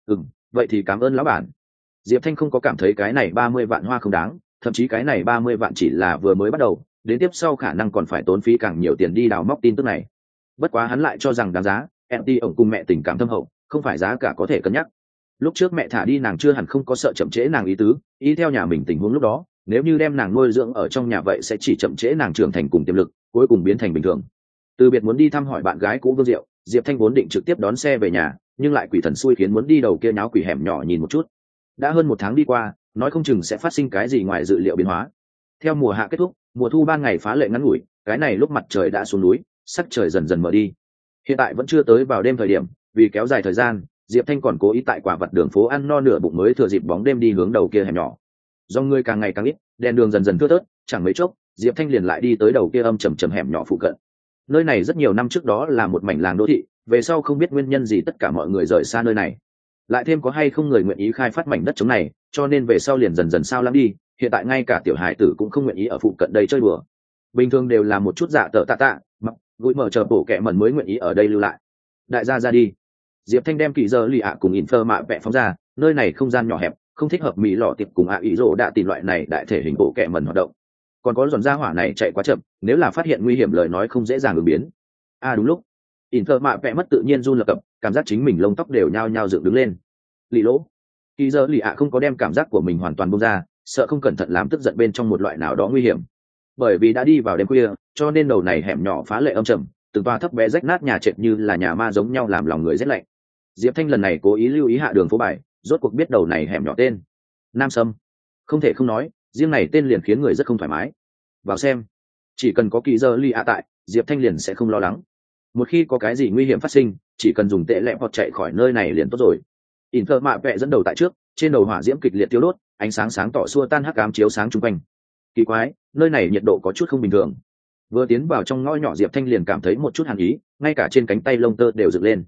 Vậy thì cảm ơn lão bản. Diệp Thanh không có cảm thấy cái này 30 vạn hoa không đáng, thậm chí cái này 30 vạn chỉ là vừa mới bắt đầu, đến tiếp sau khả năng còn phải tốn phí càng nhiều tiền đi đào móc tin tức này. Bất quá hắn lại cho rằng đáng giá, em đi ổng cùng mẹ tình cảm thâm hậu, không phải giá cả có thể cân nhắc. Lúc trước mẹ thả đi nàng chưa hẳn không có sợ chậm trễ nàng ý tứ, ý theo nhà mình tình huống lúc đó, nếu như đem nàng nuôi dưỡng ở trong nhà vậy sẽ chỉ chậm trễ nàng trưởng thành cùng tiềm lực, cuối cùng biến thành bình thường. Từ biệt muốn đi thăm hỏi bạn gái cũ Vương Diệu, Diệp Thanh vốn định trực tiếp đón xe về nhà, nhưng lại quỷ thần xui khiến muốn đi đầu kia nháo quỷ hẻm nhỏ nhìn một chút. Đã hơn một tháng đi qua, nói không chừng sẽ phát sinh cái gì ngoài dự liệu biến hóa. Theo mùa hạ kết thúc, mùa thu ban ngày phá lệ ngắn ngủi, cái này lúc mặt trời đã xuống núi, sắc trời dần dần mở đi. Hiện tại vẫn chưa tới vào đêm thời điểm, vì kéo dài thời gian, Diệp Thanh còn cố ý tại quả vật đường phố ăn no nửa bụng mới thừa dịp bóng đêm đi hướng đầu kia hẻm nhỏ. Do người càng ngày càng ít, đèn đường dần dần thưa thớt, chẳng mấy chốc, Diệp Thanh liền lại đi tới đầu kia âm trầm trầm hẻm nhỏ phụ cận. Nơi này rất nhiều năm trước đó là một mảnh làng đô thị, về sau không biết nguyên nhân gì tất cả mọi người rời xa nơi này. Lại thêm có hay không người nguyện ý khai phát mảnh đất trống này, cho nên về sau liền dần dần sao lãng đi, hiện tại ngay cả tiểu hải tử cũng không nguyện ý ở phụ cận đây chơi đùa. Bình thường đều là một chút dạ tợ tạ mặc gũi mở chờ bổ kẹ mẩn mới nguyện ý ở đây lưu lại. Đại gia ra đi. Diệp Thanh đem kỳ giờ lì ạ cùng infer mạ vẽ phóng ra, nơi này không gian nhỏ hẹp, không thích hợp mỹ lọ tiệp cùng ý rồ đã tìm loại này đại thể hình bổ kẹ mẩn hoạt động. Còn có giòn ra hỏa này chạy quá chậm, nếu là phát hiện nguy hiểm lời nói không dễ dàng ứng biến. Đúng lúc infer mạ vẽ mất tự nhiên run lập cập, cảm giác chính mình lông tóc đều nhao nhao dựng đứng lên. Lì lỗ. Kỳ giờ lì ạ không có đem cảm giác của mình hoàn toàn buông ra, sợ không cẩn thận làm tức giận bên trong một loại nào đó nguy hiểm. Bởi vì đã đi vào đêm khuya, cho nên đầu này hẻm nhỏ phá lệ âm trầm, từng toa thấp bé rách nát nhà trệt như là nhà ma giống nhau làm lòng người rét lạnh. Diệp Thanh lần này cố ý lưu ý hạ đường phố bài, rốt cuộc biết đầu này hẻm nhỏ tên Nam Sâm. Không thể không nói, riêng này tên liền khiến người rất không thoải mái. Vào xem, chỉ cần có kỳ giờ lì ạ tại, Diệp Thanh liền sẽ không lo lắng. Một khi có cái gì nguy hiểm phát sinh, chỉ cần dùng tệ lẹ hoặc chạy khỏi nơi này liền tốt rồi. Inter mạ vẽ dẫn đầu tại trước, trên đầu hỏa diễm kịch liệt tiêu đốt, ánh sáng sáng tỏ xua tan hắc ám chiếu sáng chung quanh. Kỳ quái, nơi này nhiệt độ có chút không bình thường. Vừa tiến vào trong ngõ nhỏ Diệp Thanh liền cảm thấy một chút hàn ý, ngay cả trên cánh tay lông tơ đều dựng lên.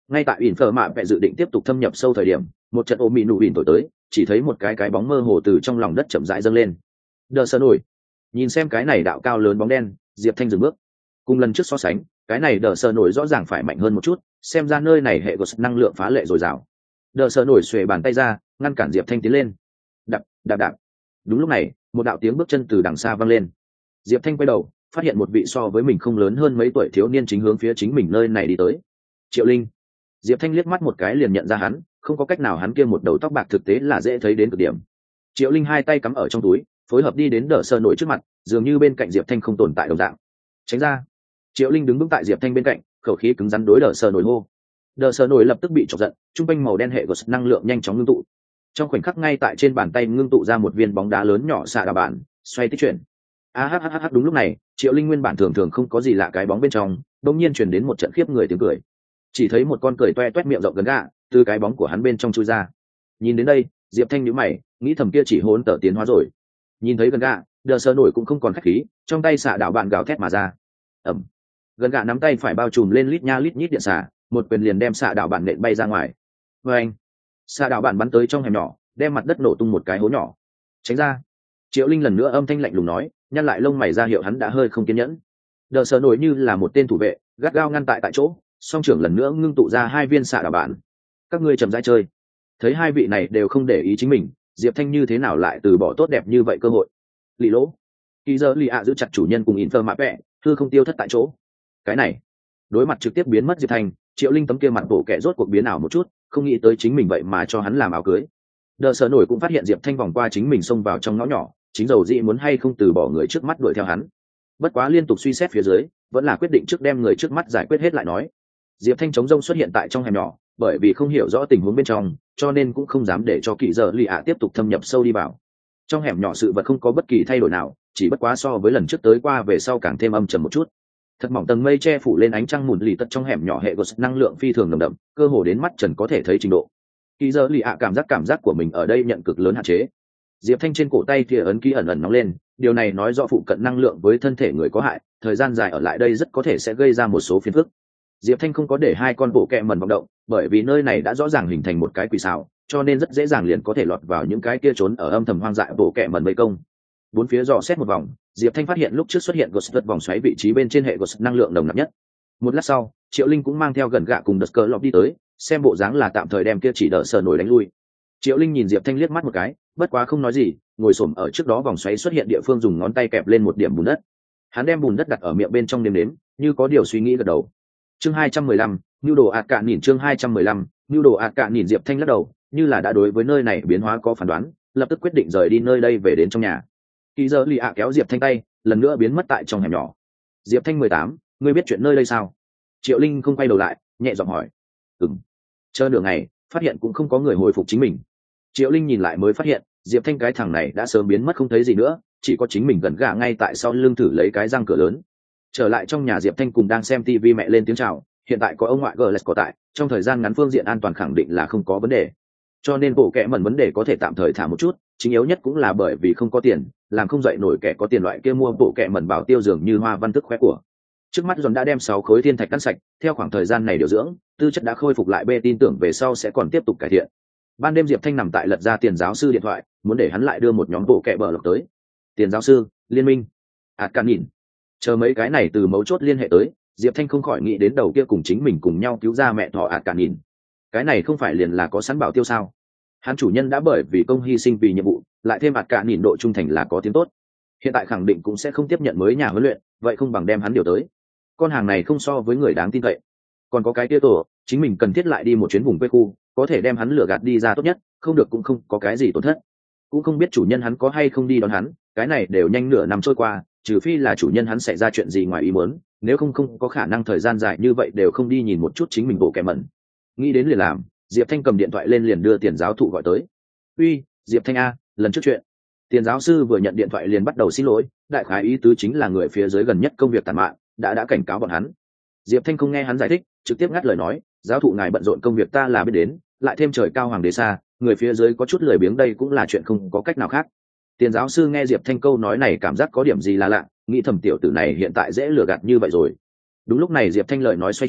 Ngay tại ỉn phở mạ vẹ dự định tiếp tục thâm nhập sâu thời điểm, một trận ô mị nụ ỉn thổi tới, chỉ thấy một cái bóng mơ hồ từ trong lòng đất chậm rãi dâng lên. Đờ Sơ Nổi. Nhìn xem cái này đạo cao lớn bóng đen, Diệp Thanh dừng bước. Cùng lần trước so sánh, cái này Đờ Sơ Nổi rõ ràng phải mạnh hơn một chút, xem ra nơi này hệ gột năng lượng phá lệ dồi dào. Đờ Sơ Nổi xuề bàn tay ra, ngăn cản Diệp Thanh tiến lên. Đạp, đạp đạp. Đúng lúc này, một đạo tiếng bước chân từ đằng xa vang lên. Diệp Thanh quay đầu, phát hiện một vị so với mình không lớn hơn mấy tuổi thiếu niên chính hướng phía chính mình nơi này đi tới. Triệu Linh. Diệp Thanh liếc mắt một cái liền nhận ra hắn, không có cách nào, hắn kia một đầu tóc bạc thực tế là dễ thấy đến cực điểm. Triệu Linh hai tay cắm ở trong túi, phối hợp đi đến Đờ Sơ Nổi trước mặt, dường như bên cạnh Diệp Thanh không tồn tại đồng dạng. Tránh ra. Triệu Linh đứng vững tại Diệp Thanh bên cạnh, khẩu khí cứng rắn đối Đờ Sơ Nổi hô. Đờ Sơ Nổi lập tức bị chọc giận, trung quanh màu đen hệ gột năng lượng nhanh chóng ngưng tụ. Trong khoảnh khắc ngay tại trên bàn tay ngưng tụ ra một viên bóng đá lớn nhỏ xạ đà bản, xoay tích chuyển. Đúng lúc này, Triệu Linh nguyên bản thường thường không có gì lạ cái bóng bên trong, đột nhiên truyền đến một trận khiếp người tiếng cười. Chỉ thấy một con cười toe toét miệng rộng gần gà từ cái bóng của hắn bên trong chui ra. Nhìn đến đây, Diệp Thanh nhíu mày, nghĩ thầm kia chỉ hôn tở tiến hóa rồi. Nhìn thấy gần gà, Đờ Sơ Nổi cũng không còn khách khí, trong tay xạ đạo bạn gào thét mà ra. Ầm. Gần gà nắm tay phải bao trùm lên lít nha lít nhít điện xạ, một quyền liền đem xạ đạo bạn nện bay ra ngoài. Anh. Xạ đạo bạn bắn tới trong hẻm nhỏ, đem mặt đất nổ tung một cái hố nhỏ. Tránh ra. Triệu Linh lần nữa âm thanh lạnh lùng nói, nhăn lại lông mày ra hiệu hắn đã hơi không kiên nhẫn. Đờ Sơ Nổi như là một tên thủ vệ, gắt gao ngăn tại chỗ, song trưởng lần nữa ngưng tụ ra hai viên xạ đạo bạn. Các ngươi chậm rãi chơi. Thấy hai vị này đều không để ý chính mình, Diệp Thanh như thế nào lại từ bỏ tốt đẹp như vậy cơ hội. Lì lỗ. Kỳ giờ lì ạ giữ chặt chủ nhân cùng in phơ mạ vẹ, thư không tiêu thất tại chỗ. Cái này, đối mặt trực tiếp biến mất Diệp Thanh, Triệu Linh tấm kia mặt bộ kẻ rốt cuộc biến ảo một chút, không nghĩ tới chính mình vậy mà cho hắn làm áo cưới. Đờ Sơ Nổi cũng phát hiện Diệp Thanh vòng qua chính mình xông vào trong ngõ nhỏ, chính dầu dị muốn hay không từ bỏ người trước mắt đuổi theo hắn. Bất quá liên tục suy xét phía dưới, vẫn là quyết định trước đem người trước mắt giải quyết hết lại nói. Diệp Thanh chống rông xuất hiện tại trong hẻm nhỏ, bởi vì không hiểu rõ tình huống bên trong, cho nên cũng không dám để cho Kỳ giờ lì ạ tiếp tục thâm nhập sâu đi vào. Trong hẻm nhỏ sự vật không có bất kỳ thay đổi nào, chỉ bất quá so với lần trước tới qua về sau càng thêm âm trầm một chút. Thật mỏng tầng mây che phủ lên ánh trăng mùn lì tật trong hẻm nhỏ hệ gột năng lượng phi thường nồng đậm, cơ hồ đến mắt trần có thể thấy trình độ. Kỳ giờ lì ạ cảm giác của mình ở đây nhận cực lớn hạn chế. Diệp Thanh trên cổ tay kia ấn ký ẩn ẩn nóng lên, điều này nói rõ phụ cận năng lượng với thân thể người có hại, thời gian dài ở lại đây rất có thể sẽ gây ra một số phiền phức. Diệp Thanh không có để hai con bộ kẹ mẩn vọng động, bởi vì nơi này đã rõ ràng hình thành một cái quỷ xào, cho nên rất dễ dàng liền có thể lọt vào những cái kia trốn ở âm thầm hoang dại bộ kẹ mẩn vây công. Bốn phía dò xét một vòng, Diệp Thanh phát hiện lúc trước xuất hiện ghost vòng xoáy vị trí bên trên hệ ghost năng lượng nồng nặc nhất. Một lát sau, Triệu Linh cũng mang theo gần gạ cùng Đờ Lọp đi tới, xem bộ dáng là tạm thời đem kia chỉ Đờ Sơ Nổi đánh lui. Triệu Linh nhìn Diệp Thanh liếc mắt một cái, bất quá không nói gì, ngồi xổm ở trước đó vòng xoáy xuất hiện địa phương dùng ngón tay kẹp lên một điểm bùn đất. Hắn đem bùn đất đặt ở miệng bên trong nếm, như có điều suy nghĩ gật đầu. Chương 215, nưu đồ ạt cạn nhìn chương 215, nưu đồ ạt cạn nhìn. Diệp Thanh lắc đầu, như là đã đối với nơi này biến hóa có phán đoán, lập tức quyết định rời đi nơi đây về đến trong nhà. Kỳ giờ lì ạ kéo Diệp Thanh tay, lần nữa biến mất tại trong hẻm nhỏ. Diệp Thanh 18, ngươi biết chuyện nơi đây sao? Triệu Linh không quay đầu lại, nhẹ giọng hỏi. Chờ nửa ngày, phát hiện cũng không có người hồi phục chính mình. Triệu Linh nhìn lại mới phát hiện, Diệp Thanh cái thằng này đã sớm biến mất không thấy gì nữa, chỉ có chính mình gần gà ngay tại sau lưng thử lấy cái răng cửa lớn. Trở lại trong nhà, Diệp Thanh cùng đang xem TV mẹ lên tiếng chào, hiện tại có ông ngoại Gles có tại, trong thời gian ngắn phương diện an toàn khẳng định là không có vấn đề. Cho nên bộ kệ mẩn vấn đề có thể tạm thời thả một chút, chính yếu nhất cũng là bởi vì không có tiền, làm không dậy nổi kẻ có tiền loại kia mua bộ kệ mẩn bảo tiêu dường như hoa văn thức khoe của. Trước mắt John đã đem 6 khối thiên thạch cắt sạch, theo khoảng thời gian này điều dưỡng, tư chất đã khôi phục lại, bê tin tưởng về sau sẽ còn tiếp tục cải thiện. Ban đêm Diệp Thanh nằm tại lật ra tiền giáo sư điện thoại, muốn để hắn lại đưa một nhóm bộ kệ bờ lộc tới. Tiền giáo sư, liên minh, can nhìn. Chờ mấy cái này từ mấu chốt liên hệ tới, Diệp Thanh không khỏi nghĩ đến đầu kia cùng chính mình cùng nhau cứu ra mẹ thỏ can nhìn. Cái này không phải liền là có sẵn bảo tiêu sao? Hắn chủ nhân đã bởi vì công hy sinh vì nhiệm vụ, lại thêm can nhìn độ trung thành là có tiếng tốt. Hiện tại khẳng định cũng sẽ không tiếp nhận mới nhà huấn luyện, vậy không bằng đem hắn điều tới. Con hàng này không so với người đáng tin cậy. Còn có cái kia tổ, chính mình cần thiết lại đi một chuyến vùng quê khu, có thể đem hắn lừa gạt đi ra tốt nhất, không được cũng không có cái gì tổn thất. Cũng không biết chủ nhân hắn có hay không đi đón hắn, cái này đều nhanh nửa năm trôi qua, trừ phi là chủ nhân hắn xảy ra chuyện gì ngoài ý muốn, nếu không có khả năng thời gian dài như vậy đều không đi nhìn một chút chính mình bộ kẻ mẩn. Nghĩ đến liền làm, Diệp Thanh cầm điện thoại lên liền đưa tiền giáo thụ gọi tới. Uy, Diệp Thanh a, lần trước chuyện. Tiền giáo sư vừa nhận điện thoại liền bắt đầu xin lỗi, đại khái ý tứ chính là người phía dưới gần nhất công việc tàn mạn, đã cảnh cáo bọn hắn. Diệp Thanh không nghe hắn giải thích, trực tiếp ngắt lời nói, giáo thụ ngài bận rộn công việc ta là biết đến, lại thêm trời cao hoàng đế xa, người phía dưới có chút lười biếng đây cũng là chuyện không có cách nào khác. Tiền giáo sư nghe Diệp Thanh câu nói này cảm giác có điểm gì là lạ, nghĩ thầm tiểu tử này hiện tại dễ lừa gạt như vậy rồi. Đúng lúc này Diệp Thanh lời nói xoay chuyển,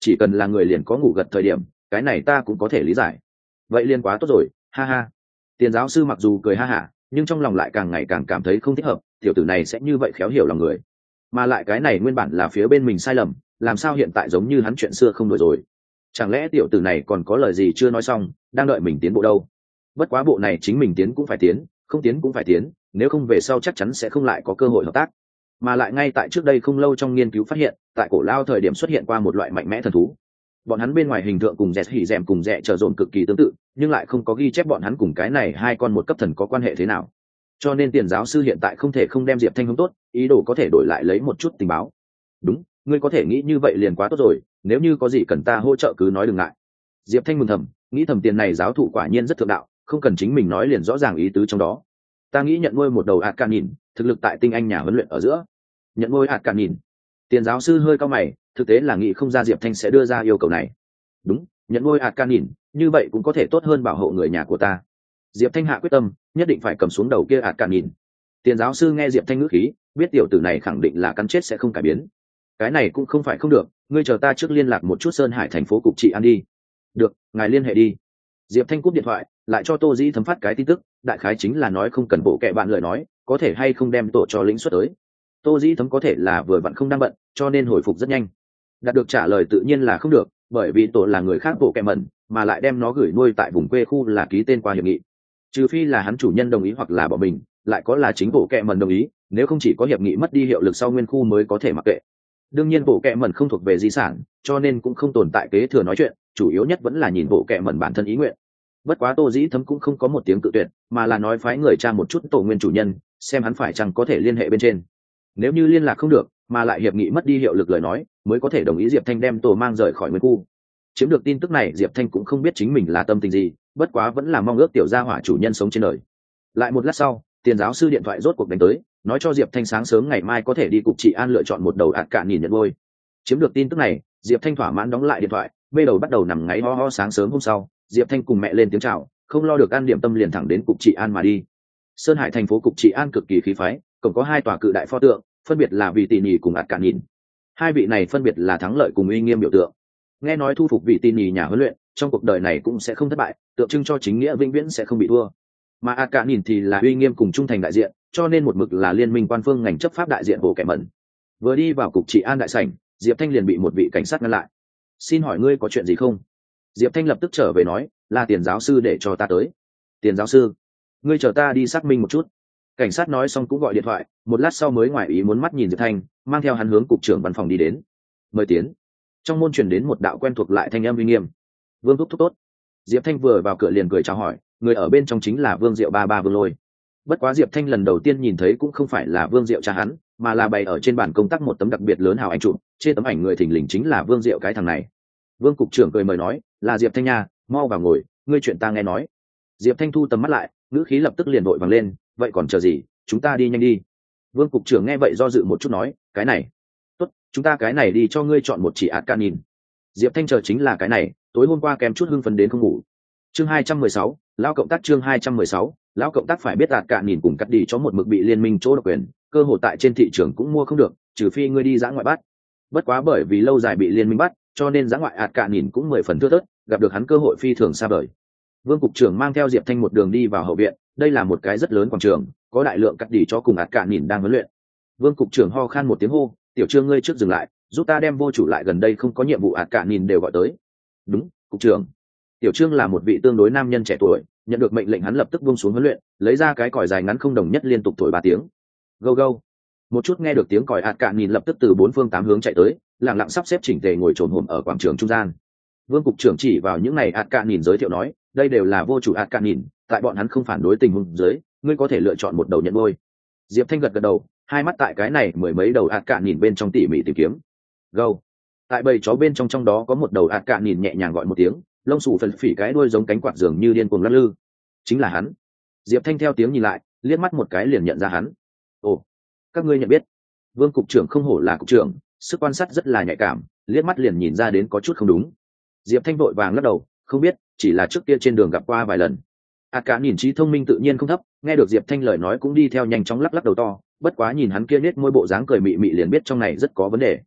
chỉ cần là người liền có ngủ gật thời điểm, cái này ta cũng có thể lý giải. Vậy liền quá tốt rồi, ha ha. Tiền giáo sư mặc dù cười ha hả, nhưng trong lòng lại càng ngày càng cảm thấy không thích hợp, tiểu tử này sẽ như vậy khéo hiểu lòng người. Mà lại cái này nguyên bản là phía bên mình sai lầm, làm sao hiện tại giống như hắn chuyện xưa không đổi rồi. Chẳng lẽ tiểu tử này còn có lời gì chưa nói xong, đang đợi mình tiến bộ đâu. Bất quá bộ này chính mình tiến cũng phải tiến, không tiến cũng phải tiến, nếu không về sau chắc chắn sẽ không lại có cơ hội hợp tác. Mà lại ngay tại trước đây không lâu trong nghiên cứu phát hiện, tại cổ lao thời điểm xuất hiện qua một loại mạnh mẽ thần thú. Bọn hắn bên ngoài hình tượng cùng dẹt hỉ dèm cùng dẹ trở dồn cực kỳ tương tự, nhưng lại không có ghi chép bọn hắn cùng cái này hai con một cấp thần có quan hệ thế nào. Cho nên tiền giáo sư hiện tại không thể không đem Diệp Thanh hướng tốt, ý đồ có thể đổi lại lấy một chút tình báo. Đúng, ngươi có thể nghĩ như vậy liền quá tốt rồi, nếu như có gì cần ta hỗ trợ cứ nói đừng ngại. Diệp Thanh mừng thầm, nghĩ thầm tiền này giáo thụ quả nhiên rất thượng đạo, không cần chính mình nói liền rõ ràng ý tứ trong đó. Ta nghĩ nhận nuôi một đầu ạt cạn nhìn, thực lực tại tinh anh nhà huấn luyện ở giữa. Nhận nuôi ạt cạn nhìn. Tiền giáo sư hơi cao mày, thực tế là nghĩ không ra Diệp Thanh sẽ đưa ra yêu cầu này. Đúng, nhận nuôi ạt cạn nhìn, như vậy cũng có thể tốt hơn bảo hộ người nhà của ta. Diệp Thanh hạ quyết tâm, nhất định phải cầm xuống đầu kia ạt cạn nhìn. Tiền giáo sư nghe Diệp Thanh ngữ khí, biết tiểu tử này khẳng định là cắn chết sẽ không cải biến. Cái này cũng không phải không được, ngươi chờ ta trước liên lạc một chút Sơn Hải thành phố cục trị an đi. Được, ngài liên hệ đi. Diệp Thanh cúp điện thoại, lại cho Tô Dĩ Thấm phát cái tin tức, đại khái chính là nói không cần bộ kệ bạn lời nói, có thể hay không đem tổ cho lĩnh xuất tới. Tô Dĩ Thấm có thể là vừa vặn không đang bận, cho nên hồi phục rất nhanh. Đạt được trả lời tự nhiên là không được, bởi vì tổ là người khác bộ kệ mẩn, mà lại đem nó gửi nuôi tại vùng quê khu là ký tên qua hiệp nghị. Trừ phi là hắn chủ nhân đồng ý hoặc là bỏ mình, lại có là chính bộ kệ mẩn đồng ý, nếu không chỉ có hiệp nghị mất đi hiệu lực sau nguyên khu mới có thể mặc kệ. Đương nhiên bộ kệ mẩn không thuộc về di sản, cho nên cũng không tồn tại kế thừa nói chuyện, chủ yếu nhất vẫn là nhìn bộ kệ mẩn bản thân ý nguyện. Bất quá Tô Dĩ Thấm cũng không có một tiếng cự tuyệt, mà là nói phái người tra một chút tổ nguyên chủ nhân, xem hắn phải chăng có thể liên hệ bên trên. Nếu như liên lạc không được, mà lại hiệp nghị mất đi hiệu lực lời nói, mới có thể đồng ý Diệp Thanh đem tổ mang rời khỏi nguyên khu. Chiếm được tin tức này, Diệp Thanh cũng không biết chính mình là tâm tình gì, bất quá vẫn là mong ước tiểu gia hỏa chủ nhân sống trên đời. Lại một lát sau, tiền giáo sư điện thoại rốt cuộc đánh tới, nói cho Diệp Thanh sáng sớm ngày mai có thể đi cục trị an lựa chọn một đầu ạt cạn nhìn nhận nuôi. Chiếm được tin tức này, Diệp Thanh thỏa mãn đóng lại điện thoại, bê đầu bắt đầu nằm ngáy ho ho. Sáng sớm hôm sau, Diệp Thanh cùng mẹ lên tiếng chào, không lo được ăn điểm tâm liền thẳng đến cục trị an mà đi. Sơn Hải thành phố cục trị an cực kỳ khí phái, cổng có hai tòa cự đại pho tượng, phân biệt là vị tỉ nhì cùng ạt cạn nhìn. Hai vị này phân biệt là thắng lợi cùng uy nghiêm biểu tượng. Nghe nói thu phục vị tỉ nhì nhà huấn luyện, trong cuộc đời này cũng sẽ không thất bại, tượng trưng cho chính nghĩa vĩnh viễn sẽ không bị thua. Mà ạt cạn nhìn thì là uy nghiêm cùng trung thành đại diện, cho nên một mực là liên minh quan phương ngành chấp pháp đại diện bộ kẻ mẩn. Vừa đi vào cục trị an đại sảnh, Diệp Thanh liền bị một vị cảnh sát ngăn lại. Xin hỏi ngươi có chuyện gì không? Diệp Thanh lập tức trở về nói, là tiền giáo sư để cho ta tới. Tiền giáo sư, ngươi chờ ta đi xác minh một chút. Cảnh sát nói xong cũng gọi điện thoại, một lát sau mới ngoài ý muốn mắt nhìn Diệp Thanh, mang theo hắn hướng cục trưởng văn phòng đi đến. Mời tiến. Trong môn truyền đến một đạo quen thuộc lại thanh âm uy nghiêm. Vương thúc thúc tốt. Diệp Thanh vừa vào cửa liền cười chào hỏi, người ở bên trong chính là Vương Diệu ba Vương Lôi. Bất quá Diệp Thanh lần đầu tiên nhìn thấy cũng không phải là Vương Diệu cha hắn, mà là bày ở trên bàn công tác một tấm đặc biệt lớn hào ảnh chụp, trên tấm ảnh người thình lình chính là Vương Diệu cái thằng này. Vương cục trưởng cười mời nói, là Diệp Thanh nha, mau vào ngồi, ngươi chuyện ta nghe nói. Diệp Thanh thu tầm mắt lại, ngữ khí lập tức liền đội vàng lên, vậy còn chờ gì, chúng ta đi nhanh đi. Vương cục trưởng nghe vậy do dự một chút nói, cái này tốt, chúng ta cái này đi cho ngươi chọn một chỉ ạt can nhìn. Diệp Thanh chờ chính là cái này, tối hôm qua kèm chút hưng phấn đến không ngủ. Chương 216, lão cộng tác. Chương 216, lão cộng tác phải biết ạt cạn nhìn cùng cắt đi cho một mực bị liên minh chỗ độc quyền, cơ hội tại trên thị trường cũng mua không được, trừ phi ngươi đi dã ngoại bắt. Bất quá bởi vì lâu dài bị liên minh bắt, cho nên dã ngoại ạt cạn nhìn cũng 10 phần thưa thớt, gặp được hắn cơ hội phi thường xa vời. Vương cục trưởng mang theo Diệp Thanh một đường đi vào hậu viện, đây là một cái rất lớn quảng trường, có đại lượng cắt đi cho cùng ạt cạn nhìn đang huấn luyện. Vương cục trưởng ho khan một tiếng hô, tiểu Trương ngươi trước dừng lại, giúp ta đem vô chủ lại gần đây không có nhiệm vụ ạt cạn nhìn đều gọi tới. Đúng, cục trưởng. Tiểu Trương là một vị tương đối nam nhân trẻ tuổi, nhận được mệnh lệnh hắn lập tức buông xuống huấn luyện, lấy ra cái còi dài ngắn không đồng nhất liên tục thổi 3 tiếng. Go go. Một chút nghe được tiếng còi ạt cạn nhìn lập tức từ 4 phương 8 hướng chạy tới, lặng lặng sắp xếp chỉnh tề ngồi trồn hổm ở quảng trường trung gian. Vương cục trưởng chỉ vào những này ạt cạn nhìn giới thiệu nói, đây đều là vô chủ ạt cạn nhìn, tại bọn hắn không phản đối tình huống dưới, ngươi có thể lựa chọn một đầu nhận nuôi. Diệp Thanh gật đầu, hai mắt tại cái này mười mấy đầu ạt cạn nhìn bên trong tỉ mỉ tìm kiếm. Go. Tại bầy chó bên trong đó có một đầu ạt cạn nhìn nhẹ nhàng gọi một tiếng, lông xù phần phỉ cái đuôi giống cánh quạt dường như điên cuồng lắc lư. Chính là hắn. Diệp Thanh theo tiếng nhìn lại, liếc mắt một cái liền nhận ra hắn. Ồ, các ngươi nhận biết? Vương cục trưởng không hổ là cục trưởng, sức quan sát rất là nhạy cảm, liếc mắt liền nhìn ra đến có chút không đúng. Diệp Thanh vội vàng lắc đầu, không biết, chỉ là trước kia trên đường gặp qua vài lần. Cả nhìn trí thông minh tự nhiên không thấp, nghe được Diệp Thanh lời nói cũng đi theo nhanh chóng lắc lắc đầu to, bất quá nhìn hắn kia nết môi bộ dáng cười mị mị liền biết trong này rất có vấn đề.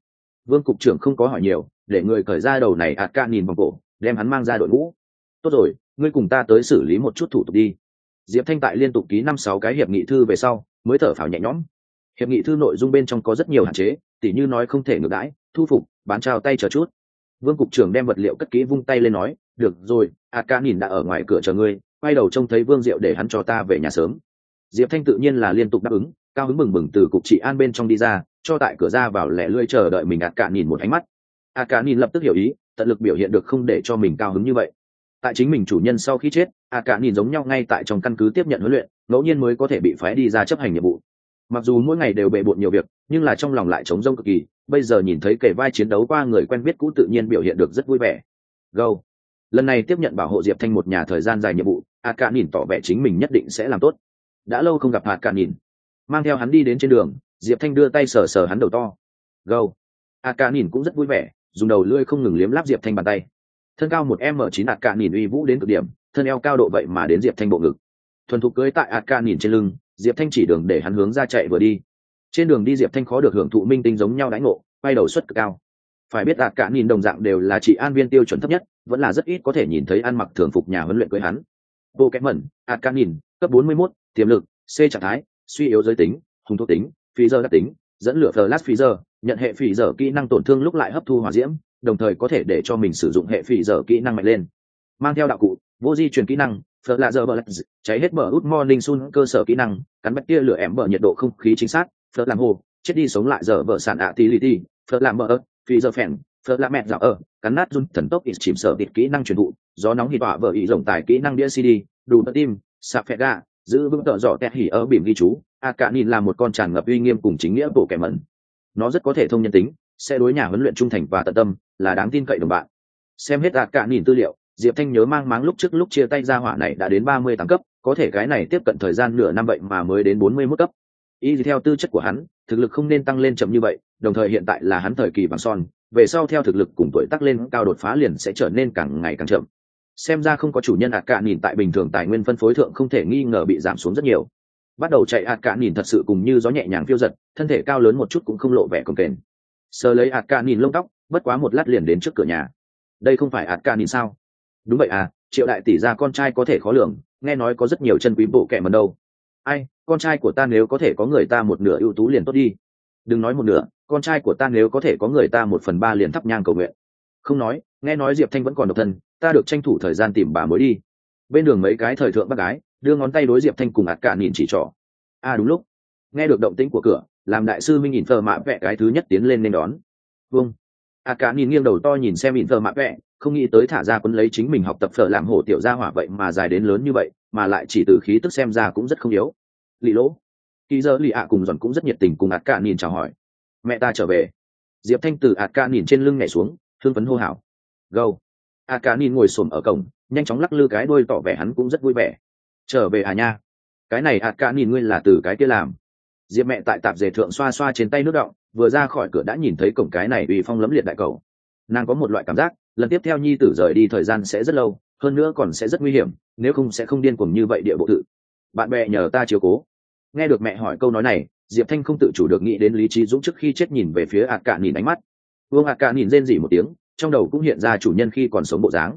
Vương cục trưởng không có hỏi nhiều, để người cởi ra đầu này ạt ca nhìn vòng cổ, đem hắn mang ra đội ngũ. Tốt rồi, ngươi cùng ta tới xử lý một chút thủ tục đi. Diệp Thanh tại liên tục ký 5-6 cái hiệp nghị thư về sau mới thở phào nhẹ nhõm. Hiệp nghị thư nội dung bên trong có rất nhiều hạn chế, tỉ như nói không thể ngược đãi, thu phục, bán trao tay chờ chút. Vương cục trưởng đem vật liệu cất kỹ, vung tay lên nói, được rồi, ạt ca nhìn đã ở ngoài cửa chờ ngươi, quay đầu trông thấy Vương Diệu để hắn cho ta về nhà sớm. Diệp Thanh tự nhiên là liên tục đáp ứng, cao hứng bừng bừng từ cục trị an bên trong đi ra, cho tại cửa ra vào lẻ lươi chờ đợi mình. ạt cả nhìn một ánh mắt, ạt cả nhìn lập tức hiểu ý, tận lực biểu hiện được không để cho mình cao hứng như vậy. Tại chính mình chủ nhân sau khi chết, ạt cả nhìn giống nhau ngay tại trong căn cứ tiếp nhận huấn luyện, ngẫu nhiên mới có thể bị phái đi ra chấp hành nhiệm vụ. Mặc dù mỗi ngày đều bề bộn nhiều việc, nhưng là trong lòng lại trống rỗng cực kỳ. Bây giờ nhìn thấy kể vai chiến đấu qua người quen biết cũ, tự nhiên biểu hiện được rất vui vẻ. Go. Lần này tiếp nhận bảo hộ Diệp Thanh một nhà thời gian dài nhiệm vụ, ạt cả nhìn tỏ vẻ chính mình nhất định sẽ làm tốt. Đã lâu không gặp ạt cả nhìn, mang theo hắn đi đến trên đường, Diệp Thanh đưa tay sờ sờ hắn đầu to. Go. ạt cả nhìn cũng rất vui vẻ, dùng đầu lưỡi không ngừng liếm láp Diệp Thanh bàn tay. Thân cao 1m9 ạt cả nhìn uy vũ đến cực điểm, thân eo cao độ vậy mà đến Diệp Thanh bộ ngực. Thuần thục cưỡi tại ạt cả nhìn trên lưng, Diệp Thanh chỉ đường để hắn hướng ra chạy vừa đi. Trên đường đi Diệp Thanh khó được hưởng thụ minh tinh giống nhau đãi ngộ, quay đầu suất cực cao. Phải biết ạt cả nhìn đồng dạng đều là trị an viên tiêu chuẩn thấp nhất, vẫn là rất ít có thể nhìn thấy ăn mặc thường phục nhà huấn luyện cưới hắn. Bộ kẽ mẩn, ạt cả nhìn, cấp 41, tiềm lực, C trạng thái, suy yếu giới tính, hùng thuốc tính, phi giờ đặc tính, dẫn lửa flash phi giờ, nhận hệ phi giờ kỹ năng tổn thương lúc lại hấp thu hỏa diễm, đồng thời có thể để cho mình sử dụng hệ phi giờ kỹ năng mạnh lên. Mang theo đạo cụ, vô di truyền kỹ năng, Flash bờ cháy hết bờ út morning sun cơ sở kỹ năng, cắn bách tia lửa ẻm bờ nhiệt độ không khí chính xác, Flash làm hồ, chết đi sống lại giờ vợ sản ability, Flash làm bờ phi giờ phèn, Flash mẹ dạo cắn nát run thần tốc ít chìm sở biệt kỹ năng truyền thụ, gió nóng hì tỏa vợ ý rộng tải kỹ năng đĩa CD, đủ tơ tim, sạp phẹt gà, giữ vững tợ dọ tẹt hỉ ở bìm ghi chú. Cả nhìn là một con tràn ngập uy nghiêm cùng chính nghĩa bộ kẻ mẩn. Nó rất có thể thông nhân tính, sẽ đối nhà huấn luyện trung thành và tận tâm, là đáng tin cậy đồng bạn. Xem hết cả nhìn tư liệu, Diệp Thanh nhớ mang máng lúc trước lúc chia tay ra hỏa này đã đến 38 cấp, có thể cái này tiếp cận thời gian nửa năm vậy mà mới đến 41 cấp. Y theo tư chất của hắn, thực lực không nên tăng lên chậm như vậy, đồng thời hiện tại là hắn thời kỳ vàng son, về sau theo thực lực cùng tuổi tác lên cao đột phá liền sẽ trở nên càng ngày càng chậm. Xem ra không có chủ nhân cả nhìn tại bình thường tài nguyên phân phối thượng không thể nghi ngờ bị giảm xuống rất nhiều. Bắt đầu chạy cả nhìn thật sự cùng như gió nhẹ nhàng phiêu giật, thân thể cao lớn một chút cũng không lộ vẻ cồng kềnh. Sờ lấy cả nhìn lông tóc, bất quá một lát liền đến trước cửa nhà. Đây không phải cả nhìn sao? Đúng vậy à, Triệu đại tỷ gia con trai có thể khó lường, nghe nói có rất nhiều chân quý bộ kẻ mần đâu. Ai, con trai của ta nếu có thể có người ta một nửa ưu tú liền tốt đi. Đừng nói một nửa, con trai của ta nếu có thể có người ta 1/3 liền thắp nhang cầu nguyện. Không nói, nghe nói Diệp Thanh vẫn còn độc thân, ta được tranh thủ thời gian tìm bà mới đi. Bên đường mấy cái thời thượng bác gái đưa ngón tay đối Diệp Thanh cùng cả nhìn chỉ trỏ. Đúng lúc nghe được động tĩnh của cửa, làm đại sư Minh nhìn thờ mạ vẽ cái thứ nhất tiến lên nên đón. Vâng. Cả nhìn nghiêng đầu to nhìn xem nhìn thờ mạ vẽ, không nghĩ tới thả ra quân lấy chính mình học tập phở làm hổ tiểu gia hỏa vậy mà dài đến lớn như vậy, mà lại chỉ từ khí tức xem ra cũng rất không yếu. Lì lỗ khi giờ lì cùng giòn cũng rất nhiệt tình cùng cả nhìn chào hỏi. Mẹ ta trở về. Diệp Thanh từ cả nhìn trên lưng nhảy xuống, thương phấn hô hào. Go. Cả nhìn ngồi xổm ở cổng, nhanh chóng lắc lư cái đuôi tỏ vẻ hắn cũng rất vui vẻ. Trở về nha. Cái này cả nhìn ngươi là từ cái kia làm. Diệp mẹ tại tạp dề thượng xoa xoa trên tay nước đọng, vừa ra khỏi cửa đã nhìn thấy cổng cái này uy phong lẫm liệt đại cầu. Nàng có một loại cảm giác, lần tiếp theo nhi tử rời đi thời gian sẽ rất lâu, hơn nữa còn sẽ rất nguy hiểm, nếu không sẽ không điên cuồng như vậy địa bộ tự. Bạn bè nhờ ta chiếu cố. Nghe được mẹ hỏi câu nói này, Diệp Thanh không tự chủ được nghĩ đến Lý Trí Dũng trước khi chết nhìn về phía cả nhìn ánh mắt. Vương cả nhìn rên rỉ một tiếng, trong đầu cũng hiện ra chủ nhân khi còn sống bộ dáng.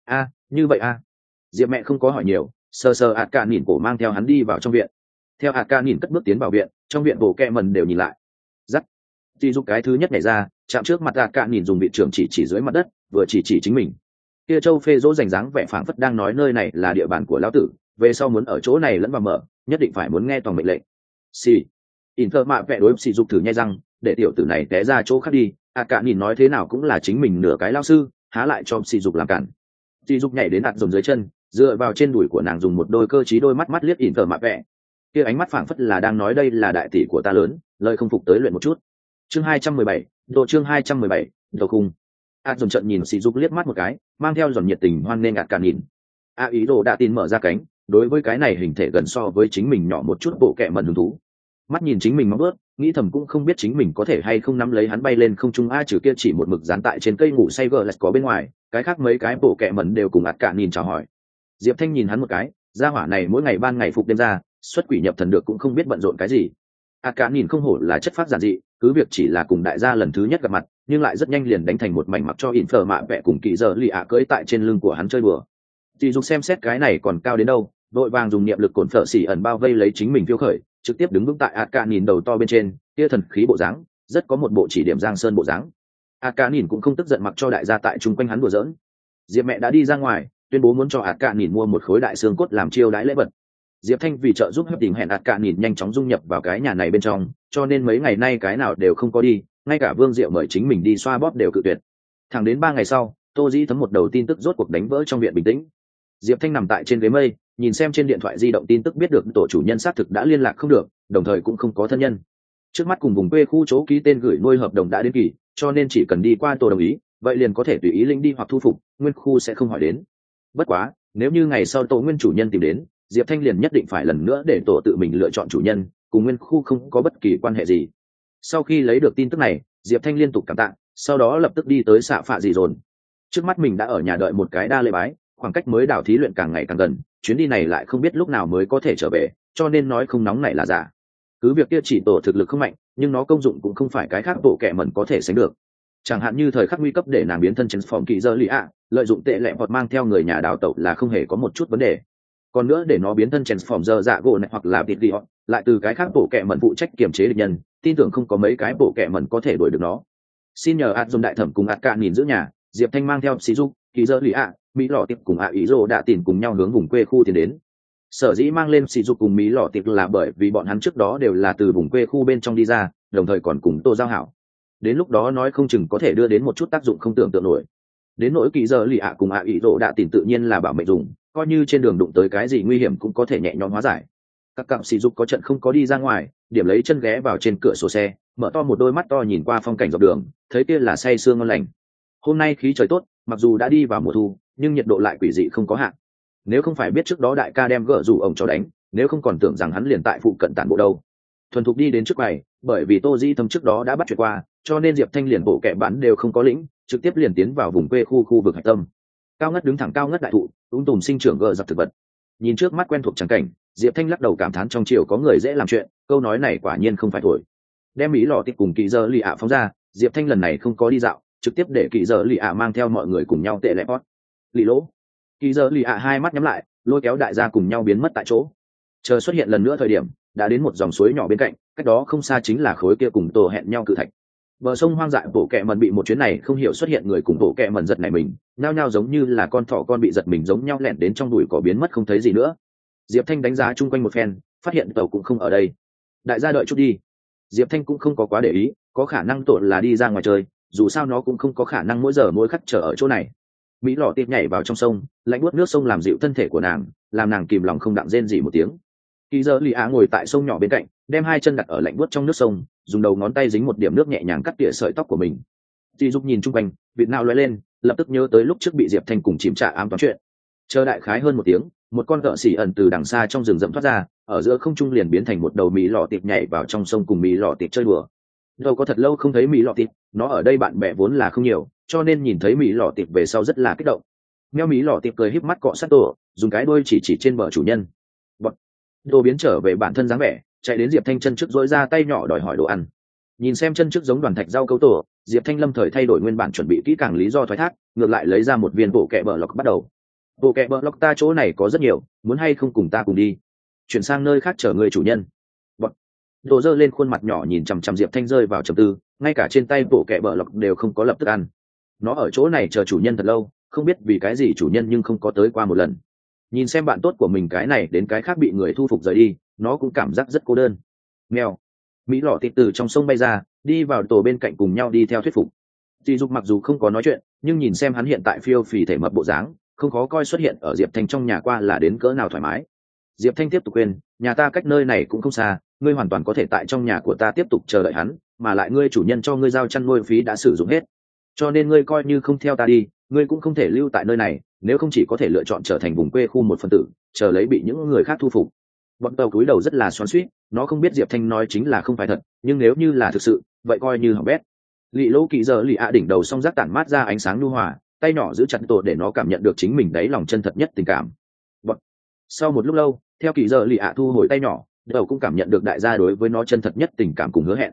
Như vậy Diệp mẹ không có hỏi nhiều, sờ sờ cả nhìn cổ mang theo hắn đi vào trong viện. Theo cả nhìn cất bước tiến vào viện, trong viện bộ kẹ mần đều nhìn lại. Dắt Di Dục cái thứ nhất nhảy ra, chạm trước mặt cả nhìn dùng vị trưởng chỉ dưới mặt đất, vừa chỉ chính mình. Kia Châu Phê dỗ rành dáng vẻ phảng phất đang nói nơi này là địa bàn của lão tử, về sau muốn ở chỗ này lẫn vào mở, nhất định phải muốn nghe toàn mệnh lệnh. Inter mạ vẽ đối Di Dục thử nhai răng, để tiểu tử này té ra chỗ khác đi. Cả nhìn nói thế nào cũng là chính mình nửa cái lão sư, há lại cho Di Dục làm cản. Di Dục nhảy đến đặt dồn dưới chân, dựa vào trên đùi của nàng dùng một đôi cơ trí đôi mắt liếc Inter mạ vẽ. Kia ánh mắt phảng phất là đang nói đây là đại tỷ của ta lớn, lời không phục tới luyện một chút. Chương 217, chương 217, đầu khung. Dồn trận nhìn Sỉ Dục liếc mắt một cái, mang theo dòng nhiệt tình hoan nghênh cả nhìn. Ý đồ đã tin mở ra cánh, đối với cái này hình thể gần so với chính mình nhỏ một chút bộ kệ mẩn hứng thú. Mắt nhìn chính mình mong bước, nghĩ thầm cũng không biết chính mình có thể hay không nắm lấy hắn bay lên không trung trừ kia chỉ một mực dán tại trên cây ngủ say gờ lại có bên ngoài, cái khác mấy cái bộ kệ mẩn đều cùng cả nhìn chào hỏi. Diệp Thanh nhìn hắn một cái, gia hỏa này mỗi ngày ban ngày phục đêm ra, xuất quỷ nhập thần được cũng không biết bận rộn cái gì. Cả nhìn không hổ là chất phác giản dị, cứ việc chỉ là cùng đại gia lần thứ nhất gặp mặt nhưng lại rất nhanh liền đánh thành một mảnh mặc cho ỉn phở mạ vẹ cùng kỳ giờ lì ạ cưỡi tại trên lưng của hắn chơi bừa. Dì dục xem xét cái này còn cao đến đâu, vội vàng dùng niệm lực cồn phở xỉ ẩn bao vây lấy chính mình phiêu khởi, trực tiếp đứng vững tại ạt cả nhìn đầu to bên trên, kia thần khí bộ dáng rất có một bộ chỉ điểm giang sơn bộ dáng. ạt cả nhìn cũng không tức giận mặc cho đại gia tại chung quanh hắn đùa giỡn. Diệp mẹ đã đi ra ngoài tuyên bố muốn cho ạt cả nhìn mua một khối đại xương cốt làm chiêu đãi lễ vật. Diệp Thanh vì trợ giúp hấp tình hẹn ạt cả nhìn nhanh chóng dung nhập vào cái nhà này bên trong, cho nên mấy ngày nay cái nào đều không có đi, ngay cả Vương Diệu mời chính mình đi xoa bóp đều cự tuyệt. Thẳng đến 3 ngày sau, Tô Dĩ Thấm một đầu tin tức rốt cuộc đánh vỡ trong viện bình tĩnh. Diệp Thanh nằm tại trên ghế mây, nhìn xem trên điện thoại di động tin tức biết được tổ chủ nhân xác thực đã liên lạc không được, đồng thời cũng không có thân nhân. Trước mắt cùng vùng quê khu chỗ ký tên gửi nuôi hợp đồng đã đến kỳ, cho nên chỉ cần đi qua tổ đồng ý, vậy liền có thể tùy ý lĩnh đi hoặc thu phục, nguyên khu sẽ không hỏi đến. Bất quá, nếu như ngày sau tổ nguyên chủ nhân tìm đến, Diệp Thanh liền nhất định phải lần nữa để tổ tự mình lựa chọn chủ nhân, cùng nguyên khu không có bất kỳ quan hệ gì. Sau khi lấy được tin tức này, Diệp Thanh liên tục cảm tạ, sau đó lập tức đi tới xạ phạ dị dồn. Trước mắt mình đã ở nhà đợi một cái đa lễ bái, khoảng cách mới đảo thí luyện càng ngày càng gần, chuyến đi này lại không biết lúc nào mới có thể trở về, cho nên nói không nóng này là giả. Cứ việc kia chỉ tổ thực lực không mạnh, nhưng nó công dụng cũng không phải cái khác bộ kệ mẩn có thể sánh được. Chẳng hạn như thời khắc nguy cấp để nàng biến thân transform kỳ dơ lì ạ, lợi dụng tệ lệ hoặc mang theo người nhà đào tẩu là không hề có một chút vấn đề. Còn nữa để nó biến thân transform dơ dạ gỗ này hoặc là vịt đi họ, lại từ cái khác bộ kệ mẩn phụ trách kiểm chế địch nhân, tin tưởng không có mấy cái bộ kệ mẩn có thể đuổi được nó. Xin nhờ ạt dùng đại thẩm cùng ạt cạn nhìn giữ nhà, Diệp Thanh mang theo sĩ dục kỳ dơ lì ạ, mỹ lọ tiệp cùng ý rô đã tìm cùng nhau hướng vùng quê khu tiến đến. Sở dĩ mang lên sĩ dục cùng mỹ lọ tiệp là bởi vì bọn hắn trước đó đều là từ vùng quê khu bên trong đi ra, đồng thời còn cùng tô giao hảo. Đến lúc đó nói không chừng có thể đưa đến một chút tác dụng không tưởng tượng nổi. Đến nỗi kỳ dơ lì ạ cùng ý rô đã tìm tự nhiên là bảo mệnh dùng, coi như trên đường đụng tới cái gì nguy hiểm cũng có thể nhẹ nhõm hóa giải. Các cạm sĩ dục có trận không có đi ra ngoài, điểm lấy chân ghé vào trên cửa sổ xe, mở to một đôi mắt to nhìn qua phong cảnh dọc đường, thấy kia là say sương ngon lành. Hôm nay khí trời tốt, mặc dù đã đi vào mùa thu, nhưng nhiệt độ lại quỷ dị không có hạn. Nếu không phải biết trước đó đại ca đem gỡ rủ ông cho đánh, nếu không còn tưởng rằng hắn liền tại phụ cận tản bộ đâu. Thuần thục đi đến trước quầy, bởi vì Tô Dĩ Thấm trước đó đã bắt chuyện qua, cho nên Diệp Thanh liền bộ kệ bán đều không có lĩnh, trực tiếp liền tiến vào vùng quê khu vực hạch tâm. Cao ngất đứng thẳng cao ngất đại thụ, tùm sinh trưởng gờ dập thực vật. Nhìn trước mắt quen thuộc trắng cảnh, Diệp Thanh lắc đầu cảm thán trong triều có người dễ làm chuyện, câu nói này quả nhiên không phải thổi. Đem mỹ lọ tịch cùng kỳ dơ lì ạ phóng ra, Diệp Thanh lần này không có đi dạo, trực tiếp để kỳ dơ lì ạ mang theo mọi người cùng nhau tệ lẹ hót. Lì lỗ. Kỳ dơ lì ạ hai mắt nhắm lại, lôi kéo đại gia cùng nhau biến mất tại chỗ. Chờ xuất hiện lần nữa thời điểm, đã đến một dòng suối nhỏ bên cạnh, cách đó không xa chính là khối kia cùng tổ hẹn nhau cự thạch. Bờ sông hoang dại bộ kẹ mần bị một chuyến này không hiểu xuất hiện người cùng bộ kẹ mần giật này mình, nhao nhao giống như là con thỏ con bị giật mình giống nhau lẻn đến trong bụi cỏ biến mất không thấy gì nữa. Diệp Thanh đánh giá chung quanh một phen, phát hiện tàu cũng không ở đây. Đại gia đợi chút đi. Diệp Thanh cũng không có quá để ý, có khả năng tội là đi ra ngoài chơi, dù sao nó cũng không có khả năng mỗi giờ mỗi khắc chờ ở chỗ này. Mỹ lọ tiệp nhảy vào trong sông, lạnh buốt nước sông làm dịu thân thể của nàng, làm nàng kìm lòng không đặng rên gì một tiếng. Kỳ giờ lì á ngồi tại sông nhỏ bên cạnh, đem hai chân đặt ở lạnh buốt trong nước sông, dùng đầu ngón tay dính một điểm nước nhẹ nhàng cắt tỉa sợi tóc của mình. Di Dục nhìn chung quanh, vịt nào lóe lên, lập tức nhớ tới lúc trước bị Diệp Thanh cùng chìm trả ám toán chuyện. Chờ đại khái hơn một tiếng, một con cợ xỉ ẩn từ đằng xa trong rừng rậm thoát ra, ở giữa không trung liền biến thành một đầu mỹ lọ tiệp nhảy vào trong sông cùng mỹ lọ tiệp chơi đùa. Đâu có thật lâu không thấy mỹ lọ tiệp, nó ở đây bạn bè vốn là không nhiều, cho nên nhìn thấy mỹ lọ tiệp về sau rất là kích động. Meo mỹ lọ tiệp cười híp mắt cọ sát tổ, dùng cái đuôi chỉ trên bờ chủ nhân. Bọt. Đồ biến trở về bản thân dáng vẻ, chạy đến Diệp Thanh chân trước dỗi ra tay nhỏ đòi hỏi đồ ăn. Nhìn xem chân trước giống đoàn thạch rau câu tổ, Diệp Thanh lâm thời thay đổi nguyên bản chuẩn bị kỹ càng lý do thoái thác, ngược lại lấy ra một viên bộ kẹ bờ lọc bắt đầu. Bộ kẹ bờ lọc ta chỗ này có rất nhiều, muốn hay không cùng ta cùng đi? Chuyển sang nơi khác chờ người chủ nhân. Bọt. Đồ giơ lên khuôn mặt nhỏ nhìn chằm chằm Diệp Thanh rơi vào trầm tư, ngay cả trên tay bộ kẹ bờ lọc đều không có lập tức ăn. Nó ở chỗ này chờ chủ nhân thật lâu, không biết vì cái gì chủ nhân nhưng không có tới qua một lần. Nhìn xem bạn tốt của mình cái này đến cái khác bị người thu phục rời đi, nó cũng cảm giác rất cô đơn. Mèo. Mỹ lọ tịt từ trong sông bay ra, đi vào tổ bên cạnh cùng nhau đi theo thuyết phục. Dì Dục mặc dù không có nói chuyện, nhưng nhìn xem hắn hiện tại phiêu phì thể mập bộ dáng, không khó coi xuất hiện ở Diệp Thanh trong nhà qua là đến cỡ nào thoải mái. Diệp Thanh tiếp tục khuyên, nhà ta cách nơi này cũng không xa, ngươi hoàn toàn có thể tại trong nhà của ta tiếp tục chờ đợi hắn, mà lại ngươi chủ nhân cho ngươi giao chăn nuôi phí đã sử dụng hết, cho nên ngươi coi như không theo ta đi, ngươi cũng không thể lưu tại nơi này, nếu không chỉ có thể lựa chọn trở thành vùng quê khu một phần tử, chờ lấy bị những người khác thu phục. Bọn tàu cúi đầu rất là xoắn xuýt, nó không biết Diệp Thanh nói chính là không phải thật, nhưng nếu như là thực sự, vậy coi như hỏng bét. Lị Lỗ Kỳ giờ lì ạ đỉnh đầu song rác tản mát ra ánh sáng nhu hòa, tay nhỏ giữ chặt tổ để nó cảm nhận được chính mình đáy lòng chân thật nhất tình cảm. Bọn... Sau một lúc lâu, theo Kỳ giờ lì ạ thu hồi tay nhỏ, đầu cũng cảm nhận được đại gia đối với nó chân thật nhất tình cảm cùng hứa hẹn.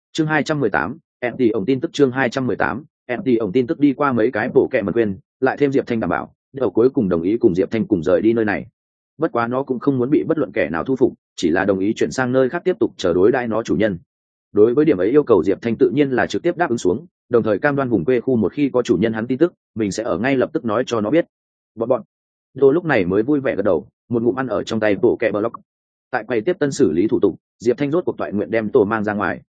Chương 218, MT ổng tin tức chương 218, MT ổng tin tức đi qua mấy cái bộ kệ mật quên, lại thêm Diệp Thanh đảm bảo, đầu cuối cùng đồng ý cùng Diệp Thanh cùng rời đi nơi này. Bất quá nó cũng không muốn bị bất luận kẻ nào thu phục, chỉ là đồng ý chuyển sang nơi khác tiếp tục chờ đối đãi nó chủ nhân. Đối với điểm ấy yêu cầu Diệp Thanh tự nhiên là trực tiếp đáp ứng xuống, đồng thời cam đoan vùng quê khu một khi có chủ nhân hắn tin tức, mình sẽ ở ngay lập tức nói cho nó biết. Bọn Đô lúc này mới vui vẻ gật đầu, một ngụm ăn ở trong tay bộ kệ block. Tại quầy tiếp tân xử lý thủ tục, Diệp Thanh rốt cuộc toại nguyện đem tổ mang ra ngoài.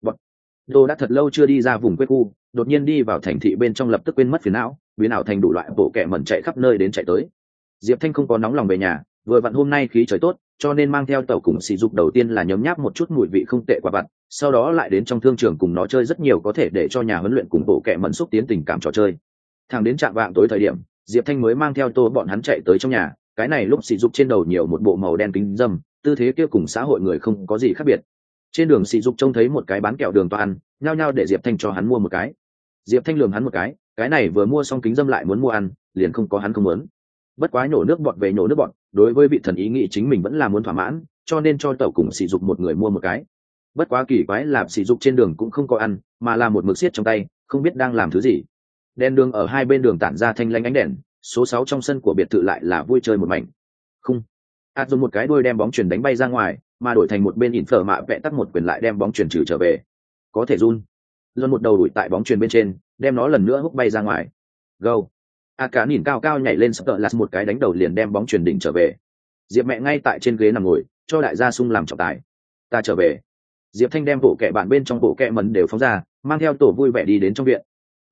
Đô đã thật lâu chưa đi ra vùng quê khu, đột nhiên đi vào thành thị bên trong lập tức quên mất phiền não, biến ảo thành đủ loại bộ kệ mẩn chạy khắp nơi đến chạy tới. Diệp Thanh không có nóng lòng về nhà, vừa vặn hôm nay khí trời tốt, cho nên mang theo tàu cùng sỉ dục đầu tiên là nhấm nháp một chút mùi vị không tệ quả vặt, sau đó lại đến trong thương trường cùng nó chơi rất nhiều có thể để cho nhà huấn luyện cùng bộ kệ mẩn xúc tiến tình cảm trò chơi. Thẳng đến trạm vạng tối thời điểm, Diệp Thanh mới mang theo tô bọn hắn chạy tới trong nhà, cái này lúc sỉ dục trên đầu nhiều một bộ màu đen kính dâm, tư thế kia cùng xã hội người không có gì khác biệt. Trên đường sỉ dục trông thấy một cái bán kẹo đường toàn, nhao nhao để Diệp Thanh cho hắn mua một cái. Diệp Thanh lườm hắn một cái này vừa mua xong kính dâm lại muốn mua ăn, liền không có hắn không muốn. Bất quá nhổ nước bọt về nhổ nước bọt, đối với vị thần ý nghĩ chính mình vẫn là muốn thỏa mãn, cho nên cho tàu cùng sỉ dục một người mua một cái. Bất quá kỳ quái là sỉ dục trên đường cũng không có ăn, mà là một mực xiết trong tay, không biết đang làm thứ gì. Đèn đường ở hai bên đường tản ra thanh lanh ánh đèn, số 6 trong sân của biệt thự lại là vui chơi một mảnh. Không, dùng một cái đuôi đem bóng chuyền đánh bay ra ngoài, mà đổi thành một bên ỉn phở mạ vẽ tắt một quyền lại đem bóng chuyền trừ trở về. Có thể run một đầu đuổi tại bóng chuyền bên trên, đem nó lần nữa húc bay ra ngoài. Go. Cả nhìn cao cao nhảy lên sập lạt một cái đánh đầu liền đem bóng chuyền đỉnh trở về. Diệp mẹ ngay tại trên ghế nằm ngồi, cho đại gia sung làm trọng tài. Ta trở về. Diệp Thanh đem bộ kệ bạn bên trong bộ kệ mẩn đều phóng ra, mang theo tổ vui vẻ đi đến trong viện.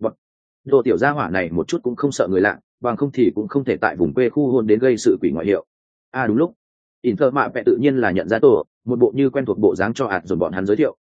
Đồ tiểu gia hỏa này một chút cũng không sợ người lạ, bằng không thì cũng không thể tại vùng quê khu hôn đến gây sự quỷ ngoại hiệu. Đúng lúc, Inter mạ vẽ tự nhiên là nhận ra tổ, một bộ như quen thuộc bộ dáng cho rồi bọn hắn giới thiệu.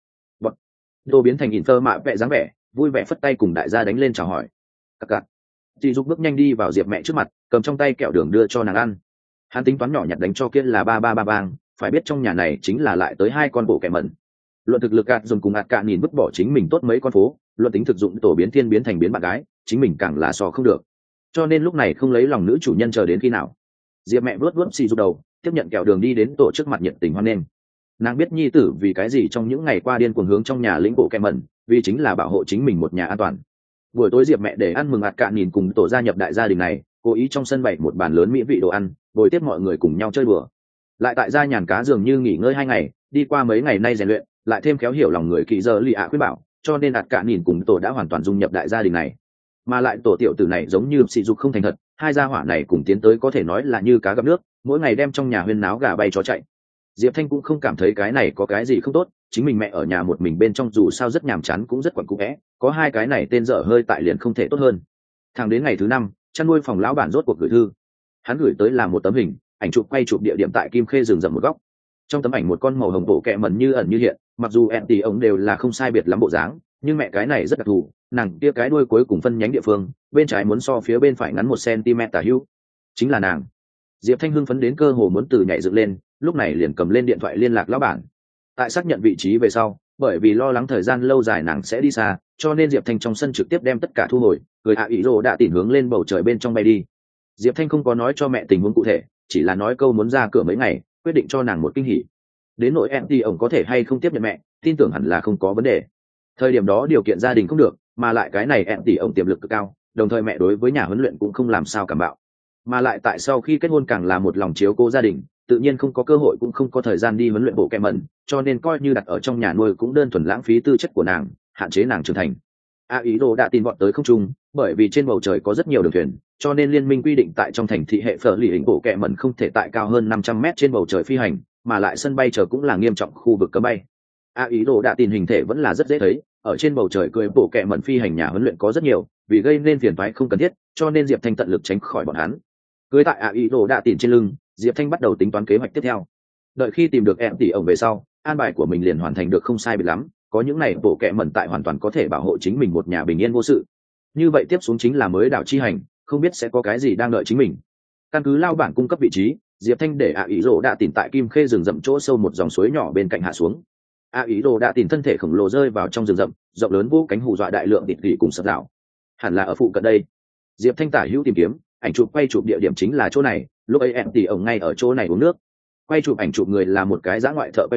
Đồ biến thành Inter mạ vẽ dáng vẻ, vui vẻ phất tay cùng đại gia đánh lên chào hỏi. Cặc. Dì Dục bước nhanh đi vào Diệp mẹ trước mặt, cầm trong tay kẹo đường đưa cho nàng ăn. Hắn tính toán nhỏ nhặt đánh cho kia là ba bang, phải biết trong nhà này chính là lại tới hai con bộ kẻ mẩn. Luận thực lực dùng cùng cả nhìn vứt bỏ chính mình tốt mấy con phố, luận tính thực dụng tổ biến thiên biến thành biến bạn gái, chính mình càng là so không được. Cho nên lúc này không lấy lòng nữ chủ nhân chờ đến khi nào. Diệp mẹ vuốt xì Dục đầu, tiếp nhận kẹo đường đi đến tổ trước mặt nhiệt tình hoan nghênh. Nàng biết nhi tử vì cái gì trong những ngày qua điên cuồng hướng trong nhà lĩnh bộ kẻ mẩn, vì chính là bảo hộ chính mình một nhà an toàn. Buổi tối Diệp mẹ để ăn mừng cả nhìn cùng tổ gia nhập đại gia đình này, cố ý trong sân bày một bàn lớn mỹ vị đồ ăn, bồi tiếp mọi người cùng nhau chơi đùa. Lại tại gia nhàn cá dường như nghỉ ngơi 2 ngày, đi qua mấy ngày nay rèn luyện, lại thêm khéo hiểu lòng người kỳ giờ lì khuyên bảo, cho nên cả nhìn cùng tổ đã hoàn toàn dung nhập đại gia đình này. Mà lại tổ tiểu tử này giống như sỉ dục không thành thật, hai gia hỏa này cùng tiến tới có thể nói là như cá gặp nước, mỗi ngày đem trong nhà huyên náo gà bay chó chạy. Diệp Thanh cũng không cảm thấy cái này có cái gì không tốt, chính mình mẹ ở nhà một mình bên trong dù sao rất nhàm chán cũng rất quẩn cũ é, có hai cái này tên dở hơi tại liền không thể tốt hơn. Thẳng đến ngày thứ 5, chăn nuôi phòng lão bản rốt cuộc gửi thư. Hắn gửi tới là một tấm hình, ảnh chụp quay chụp địa điểm tại Kim Khê rừng rậm một góc. Trong tấm ảnh một con màu hồng bộ kẹ mẩn như ẩn như hiện, mặc dù tỷ ống đều là không sai biệt lắm bộ dáng, nhưng mẹ cái này rất đặc thù, nàng kia cái đuôi cuối cùng phân nhánh địa phương, bên trái muốn so phía bên phải ngắn 1 cm tả hữu. Chính là nàng. Diệp Thanh hưng phấn đến cơ hồ muốn từ nhảy dựng lên, lúc này liền cầm lên điện thoại liên lạc lão bản. Tại xác nhận vị trí về sau, bởi vì lo lắng thời gian lâu dài nàng sẽ đi xa, cho nên Diệp Thanh trong sân trực tiếp đem tất cả thu hồi, cười ý rồ đã tỉn hướng lên bầu trời bên trong bay đi. Diệp Thanh không có nói cho mẹ tình huống cụ thể, chỉ là nói câu muốn ra cửa mấy ngày, quyết định cho nàng một kinh hỉ. Đến nỗi em thì ổng có thể hay không tiếp nhận mẹ, tin tưởng hẳn là không có vấn đề. Thời điểm đó điều kiện gia đình không được, mà lại cái này em tỷ ổng tiềm lực cực cao, đồng thời mẹ đối với nhà huấn luyện cũng không làm sao cảm bạo. Mà lại tại sau khi kết hôn càng là một lòng chiếu cố gia đình, tự nhiên không có cơ hội cũng không có thời gian đi huấn luyện bộ kẹ mẩn, cho nên coi như đặt ở trong nhà nuôi cũng đơn thuần lãng phí tư chất của nàng, hạn chế nàng trưởng thành. Ý đồ đã tin vọt tới không trung, bởi vì trên bầu trời có rất nhiều đường thuyền, cho nên liên minh quy định tại trong thành thị hệ phở lì hình bộ kẹ mẩn không thể tại cao hơn 500 m trên bầu trời phi hành, mà lại sân bay chờ cũng là nghiêm trọng khu vực cấm bay. Ý đồ đã tin hình thể vẫn là rất dễ thấy, ở trên bầu trời cưỡi bộ kẹ mẩn phi hành nhà huấn luyện có rất nhiều, vì gây nên phiền toái không cần thiết, cho nên Diệp Thanh tận lực tránh khỏi bọn hắn. Cưỡi tại ý đồ đã tin trên lưng, Diệp Thanh bắt đầu tính toán kế hoạch tiếp theo. Đợi khi tìm được em tỷ ổng về sau, an bài của mình liền hoàn thành được không sai biệt lắm, có những này bộ kẹ mẩn tại hoàn toàn có thể bảo hộ chính mình một nhà bình yên vô sự. Như vậy tiếp xuống chính là mới đảo chi hành, không biết sẽ có cái gì đang đợi chính mình. Căn cứ lao bản cung cấp vị trí, Diệp Thanh để ý đồ đã tìm tại Kim Khê rừng rậm chỗ sâu một dòng suối nhỏ bên cạnh hạ xuống. Ý đồ đã tìm thân thể khổng lồ rơi vào trong rừng rậm, rộng lớn vô cánh hù dọa đại lượng địch vị cùng sập đảo. Hẳn là ở phụ cận đây. Diệp Thanh tả hữu tìm kiếm, ảnh chụp quay chụp địa điểm chính là chỗ này, lúc ấy em tỷ ổng ngay ở chỗ này uống nước. Quay chụp ảnh chụp người là một cái dã ngoại thợ quay phim,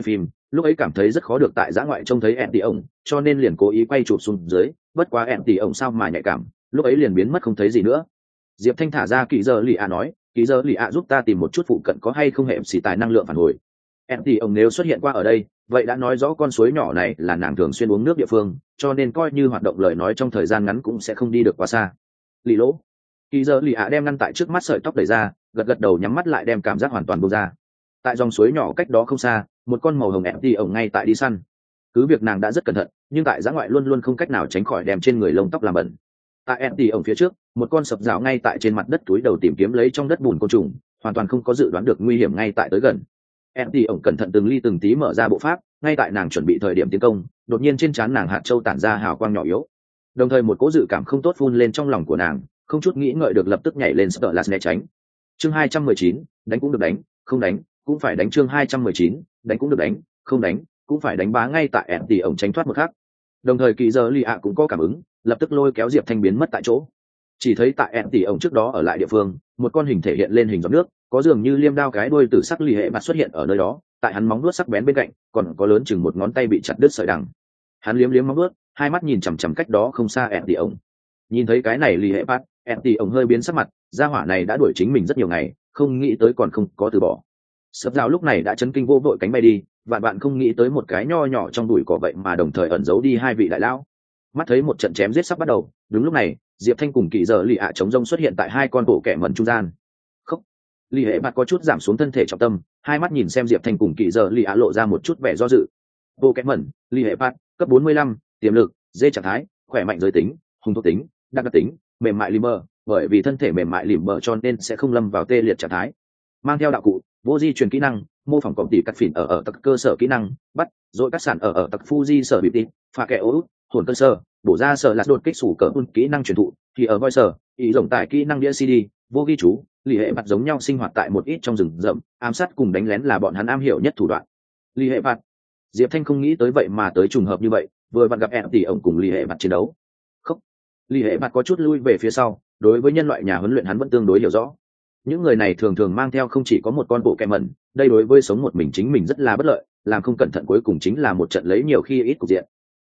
lúc ấy cảm thấy rất khó được tại giã ngoại trông thấy ẹn tỷ ổng, cho nên liền cố ý quay chụp xuống dưới, bất quá ẹn tỷ ổng sao mà nhạy cảm, lúc ấy liền biến mất không thấy gì nữa. Diệp Thanh thả ra kỳ giờ lì ạ nói, kỳ giờ lì ạ giúp ta tìm một chút phụ cận có hay không hệ xì tài năng lượng phản hồi. Ẹn tỷ ổng nếu xuất hiện qua ở đây, vậy đã nói rõ con suối nhỏ này là nàng thường xuyên uống nước địa phương, cho nên coi như hoạt động lời nói trong thời gian ngắn cũng sẽ không đi được quá xa. Lì lỗ. Kỳ giờ lì ạ đem ngăn tại trước mắt sợi tóc đẩy ra, gật gật đầu nhắm mắt lại đem cảm giác hoàn toàn buông ra. Tại dòng suối nhỏ cách đó không xa, một con màu hồng ẹn tỷ ổng ngay tại đi săn. Cứ việc nàng đã rất cẩn thận, nhưng tại giã ngoại luôn luôn không cách nào tránh khỏi đem trên người lông tóc làm bẩn. Tại ẹn tỷ ổng phía trước, một con sập rào ngay tại trên mặt đất túi đầu tìm kiếm lấy trong đất bùn côn trùng, hoàn toàn không có dự đoán được nguy hiểm ngay tại tới gần. Ẹn tỷ ổng cẩn thận từng ly từng tí mở ra bộ pháp, ngay tại nàng chuẩn bị thời điểm tiến công, đột nhiên trên trán nàng hạt châu tản ra hào quang nhỏ yếu, đồng thời một cỗ dự cảm không tốt phun lên trong lòng của nàng, không chút nghĩ ngợi được lập tức nhảy lên sợ lạt né tránh. Chương 219, đánh cũng được đánh, không đánh cũng phải đánh. Chương 219, đánh cũng được đánh, không đánh cũng phải đánh. Bá ngay tại ẹn tỷ ổng tránh thoát một khắc, đồng thời kỳ giờ lì ạ cũng có cảm ứng, lập tức lôi kéo Diệp Thanh biến mất tại chỗ. Chỉ thấy tại ẹn tỷ ổng trước đó ở lại địa phương, một con hình thể hiện lên hình giọt nước, có dường như liêm đao cái đuôi tử sắc lì hệ mặt xuất hiện ở nơi đó, tại hắn móng vuốt sắc bén bên cạnh còn có lớn chừng một ngón tay bị chặt đứt sợi đằng. Hắn liếm liếm móng vuốt, hai mắt nhìn chằm chằm cách đó không xa ẹn tỷ ổng. Nhìn thấy cái này lì hệ mặt, ẹn tỷ ổng hơi biến sắc mặt, gia hỏa này đã đuổi chính mình rất nhiều ngày, không nghĩ tới còn không có từ bỏ. Sập rào lúc này đã chấn kinh vô vội cánh bay đi, vạn bạn không nghĩ tới một cái nho nhỏ trong bụi cỏ vậy mà đồng thời ẩn giấu đi hai vị đại lão. Mắt thấy một trận chém giết sắp bắt đầu, đúng lúc này Diệp Thanh cùng kỳ giờ lì ạ chống rông xuất hiện tại hai con bộ kẻ mẩn trung gian. Khóc. Lì hệ mặt có chút giảm xuống thân thể trọng tâm, hai mắt nhìn xem Diệp Thanh cùng kỳ giờ lì ạ lộ ra một chút vẻ do dự. Bộ kẻ mẩn, lì hệ mặt, cấp 45, tiềm lực, dê trạng thái, khỏe mạnh giới tính, hung thuộc tính, đặc tính, mềm mại limber, bởi vì thân thể mềm mại limber cho nên sẽ không lâm vào tê liệt trạng thái. Mang theo đạo cụ, vô di truyền kỹ năng, mô phỏng cộng tỷ cắt phỉn ở tặc cơ sở kỹ năng, bắt rồi các sản ở tặc Fuji sở bị tít, pha kẻ ố, hồn cơ sở, bổ ra sở là đột kích sủ cỡ kỹ năng truyền thụ, thì ở voi sở, ý rộng tải kỹ năng đĩa CD, vô ghi chú, lì hệ mặt giống nhau sinh hoạt tại một ít trong rừng rậm, ám sát cùng đánh lén là bọn hắn am hiểu nhất thủ đoạn. Lì hệ mặt, Diệp Thanh không nghĩ tới vậy mà tới trùng hợp như vậy, vừa vặn gặp ẹn tỷ ổng cùng lì hệ mặt chiến đấu. Khóc. Lì hệ mặt có chút lui về phía sau, đối với nhân loại nhà huấn luyện hắn vẫn tương đối hiểu rõ. Những người này thường thường mang theo không chỉ có một con bộ kẹ mẩn, đây đối với sống một mình chính mình rất là bất lợi, làm không cẩn thận cuối cùng chính là một trận lấy nhiều khi ít cục diện.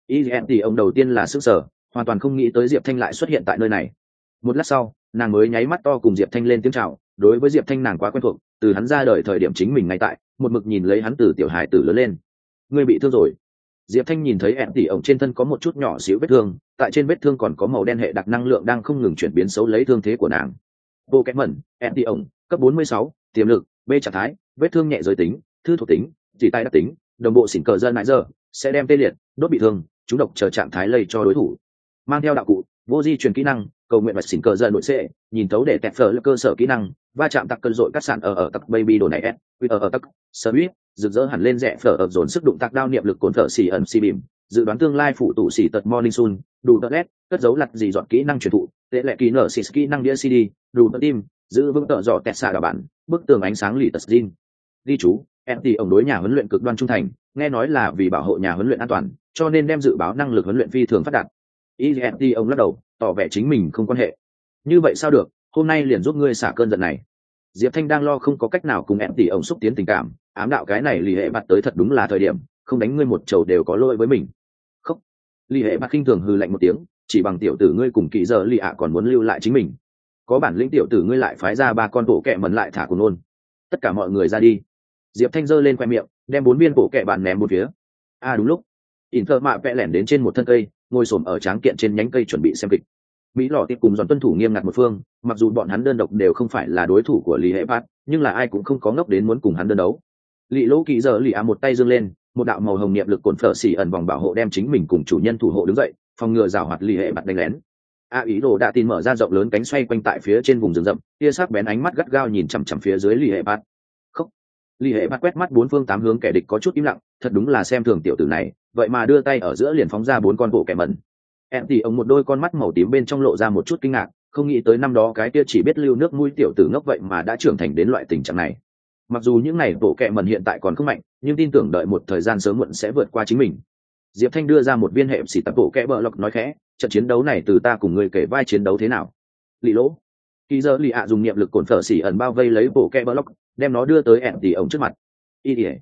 Thì ông đầu tiên là sức sở, hoàn toàn không nghĩ tới Diệp Thanh lại xuất hiện tại nơi này. Một lát sau, nàng mới nháy mắt to cùng Diệp Thanh lên tiếng chào, đối với Diệp Thanh nàng quá quen thuộc, từ hắn ra đời thời điểm chính mình ngay tại, một mực nhìn lấy hắn từ tiểu hài tử lớn lên. Ngươi bị thương rồi. Diệp Thanh nhìn thấy ẹn tỷ ổng trên thân có một chút nhỏ xíu vết thương, tại trên vết thương còn có màu đen hệ đặc năng lượng đang không ngừng chuyển biến xấu lấy thương thế của nàng. Bộ kẽ mẩn, ẹn tỷ ổng, cấp 46, tiềm lực, B trạng thái, vết thương nhẹ giới tính, thư thuộc tính, chỉ tay đặc tính, đồng bộ xỉn cờ dân nãy giờ sẽ đem tê liệt, đốt bị thương, chủ độc chờ trạng thái lây cho đối thủ. Mang theo đạo cụ, vô di truyền kỹ năng, cầu nguyện và xỉn cờ dân nội xệ, nhìn thấu để tẹt phở cơ sở kỹ năng, va chạm tặc cân dội cắt sản ở tặc baby đồ này ở tặc sweet, rực rỡ hẳn lên rẽ phở ở dồn sức đụng tạc đao niệm lực cồn phở xì ẩn xì bìm, dự đoán tương lai phụ tụ xì tật morning sun, đủ tật led, cất dấu lặt gì dọn kỹ năng truyền thụ, tệ lệ kỹ nở xì kỹ năng đĩa CD, đủ tật tim, giữ vững tợ dọ tẹt xạ đảo bản, bức tường ánh sáng lì tật zin. Ghi chú, em thì ông đối nhà huấn luyện cực đoan trung thành, nghe nói là vì bảo hộ nhà huấn luyện an toàn, cho nên đem dự báo năng lực huấn luyện phi thường phát đạt. EFT ông lắc đầu, tỏ vẻ chính mình không quan hệ. Như vậy sao được, hôm nay liền giúp ngươi xả cơn giận này. Diệp Thanh đang lo không có cách nào cùng em tỷ ông xúc tiến tình cảm, ám đạo cái này lì hệ mặt tới thật đúng là thời điểm, không đánh ngươi một chầu đều có lỗi với mình. Khóc. Lì hệ mặt khinh thường hừ lạnh một tiếng, chỉ bằng tiểu tử ngươi cùng kỳ giờ lì ạ còn muốn lưu lại chính mình. Có bản lĩnh tiểu tử ngươi lại phái ra 3 con bộ kẹ mẩn lại thả cùng nôn. Tất cả mọi người ra đi. Diệp Thanh giơ lên khoe miệng, đem 4 viên bộ kẹ bàn ném một phía. Đúng lúc, Inter mạ vẽ lẻn đến trên một thân cây, ngồi xổm ở tráng kiện trên nhánh cây chuẩn bị xem kịch. Mỹ lọ tiếp cùng dọn tuân thủ nghiêm ngặt một phương, mặc dù bọn hắn đơn độc đều không phải là đối thủ của Lý Hệ Bát, nhưng là ai cũng không có ngốc đến muốn cùng hắn đơn đấu. Lý Lỗ Kỳ giờ Lý một tay giương lên, một đạo màu hồng niệm lực cồn phở xỉ ẩn vòng bảo hộ đem chính mình cùng chủ nhân thủ hộ đứng dậy, phòng ngừa rào hoạt Lý Hệ Bát đánh lén. Ý đồ đã tin mở ra rộng lớn cánh xoay quanh tại phía trên vùng rừng rậm, tia sắc bén ánh mắt gắt gao nhìn chằm chằm phía dưới Lý Hệ Bát. Khóc. Lý Hệ Bát quét mắt 4 phương 8 hướng kẻ địch có chút im lặng, thật đúng là xem thường tiểu tử này, vậy mà đưa tay ở giữa liền phóng ra 4 con bộ kẻ mẩn. Em thì ông một đôi con mắt màu tím bên trong lộ ra một chút kinh ngạc, không nghĩ tới năm đó cái kia chỉ biết lưu nước mũi tiểu tử ngốc vậy mà đã trưởng thành đến loại tình trạng này. Mặc dù những này bộ kẹ mẩn hiện tại còn không mạnh, nhưng tin tưởng đợi một thời gian sớm muộn sẽ vượt qua chính mình. Diệp Thanh đưa ra một viên hệ xỉ tập bộ kẹ bờ lọc nói khẽ, trận chiến đấu này từ ta cùng ngươi kể vai chiến đấu thế nào. Lì Lỗ. Khi giờ Lì dùng niệm lực cồn phở xỉ ẩn bao vây lấy bộ kẹ bờ lọc, đem nó đưa tới em thì ông trước mặt.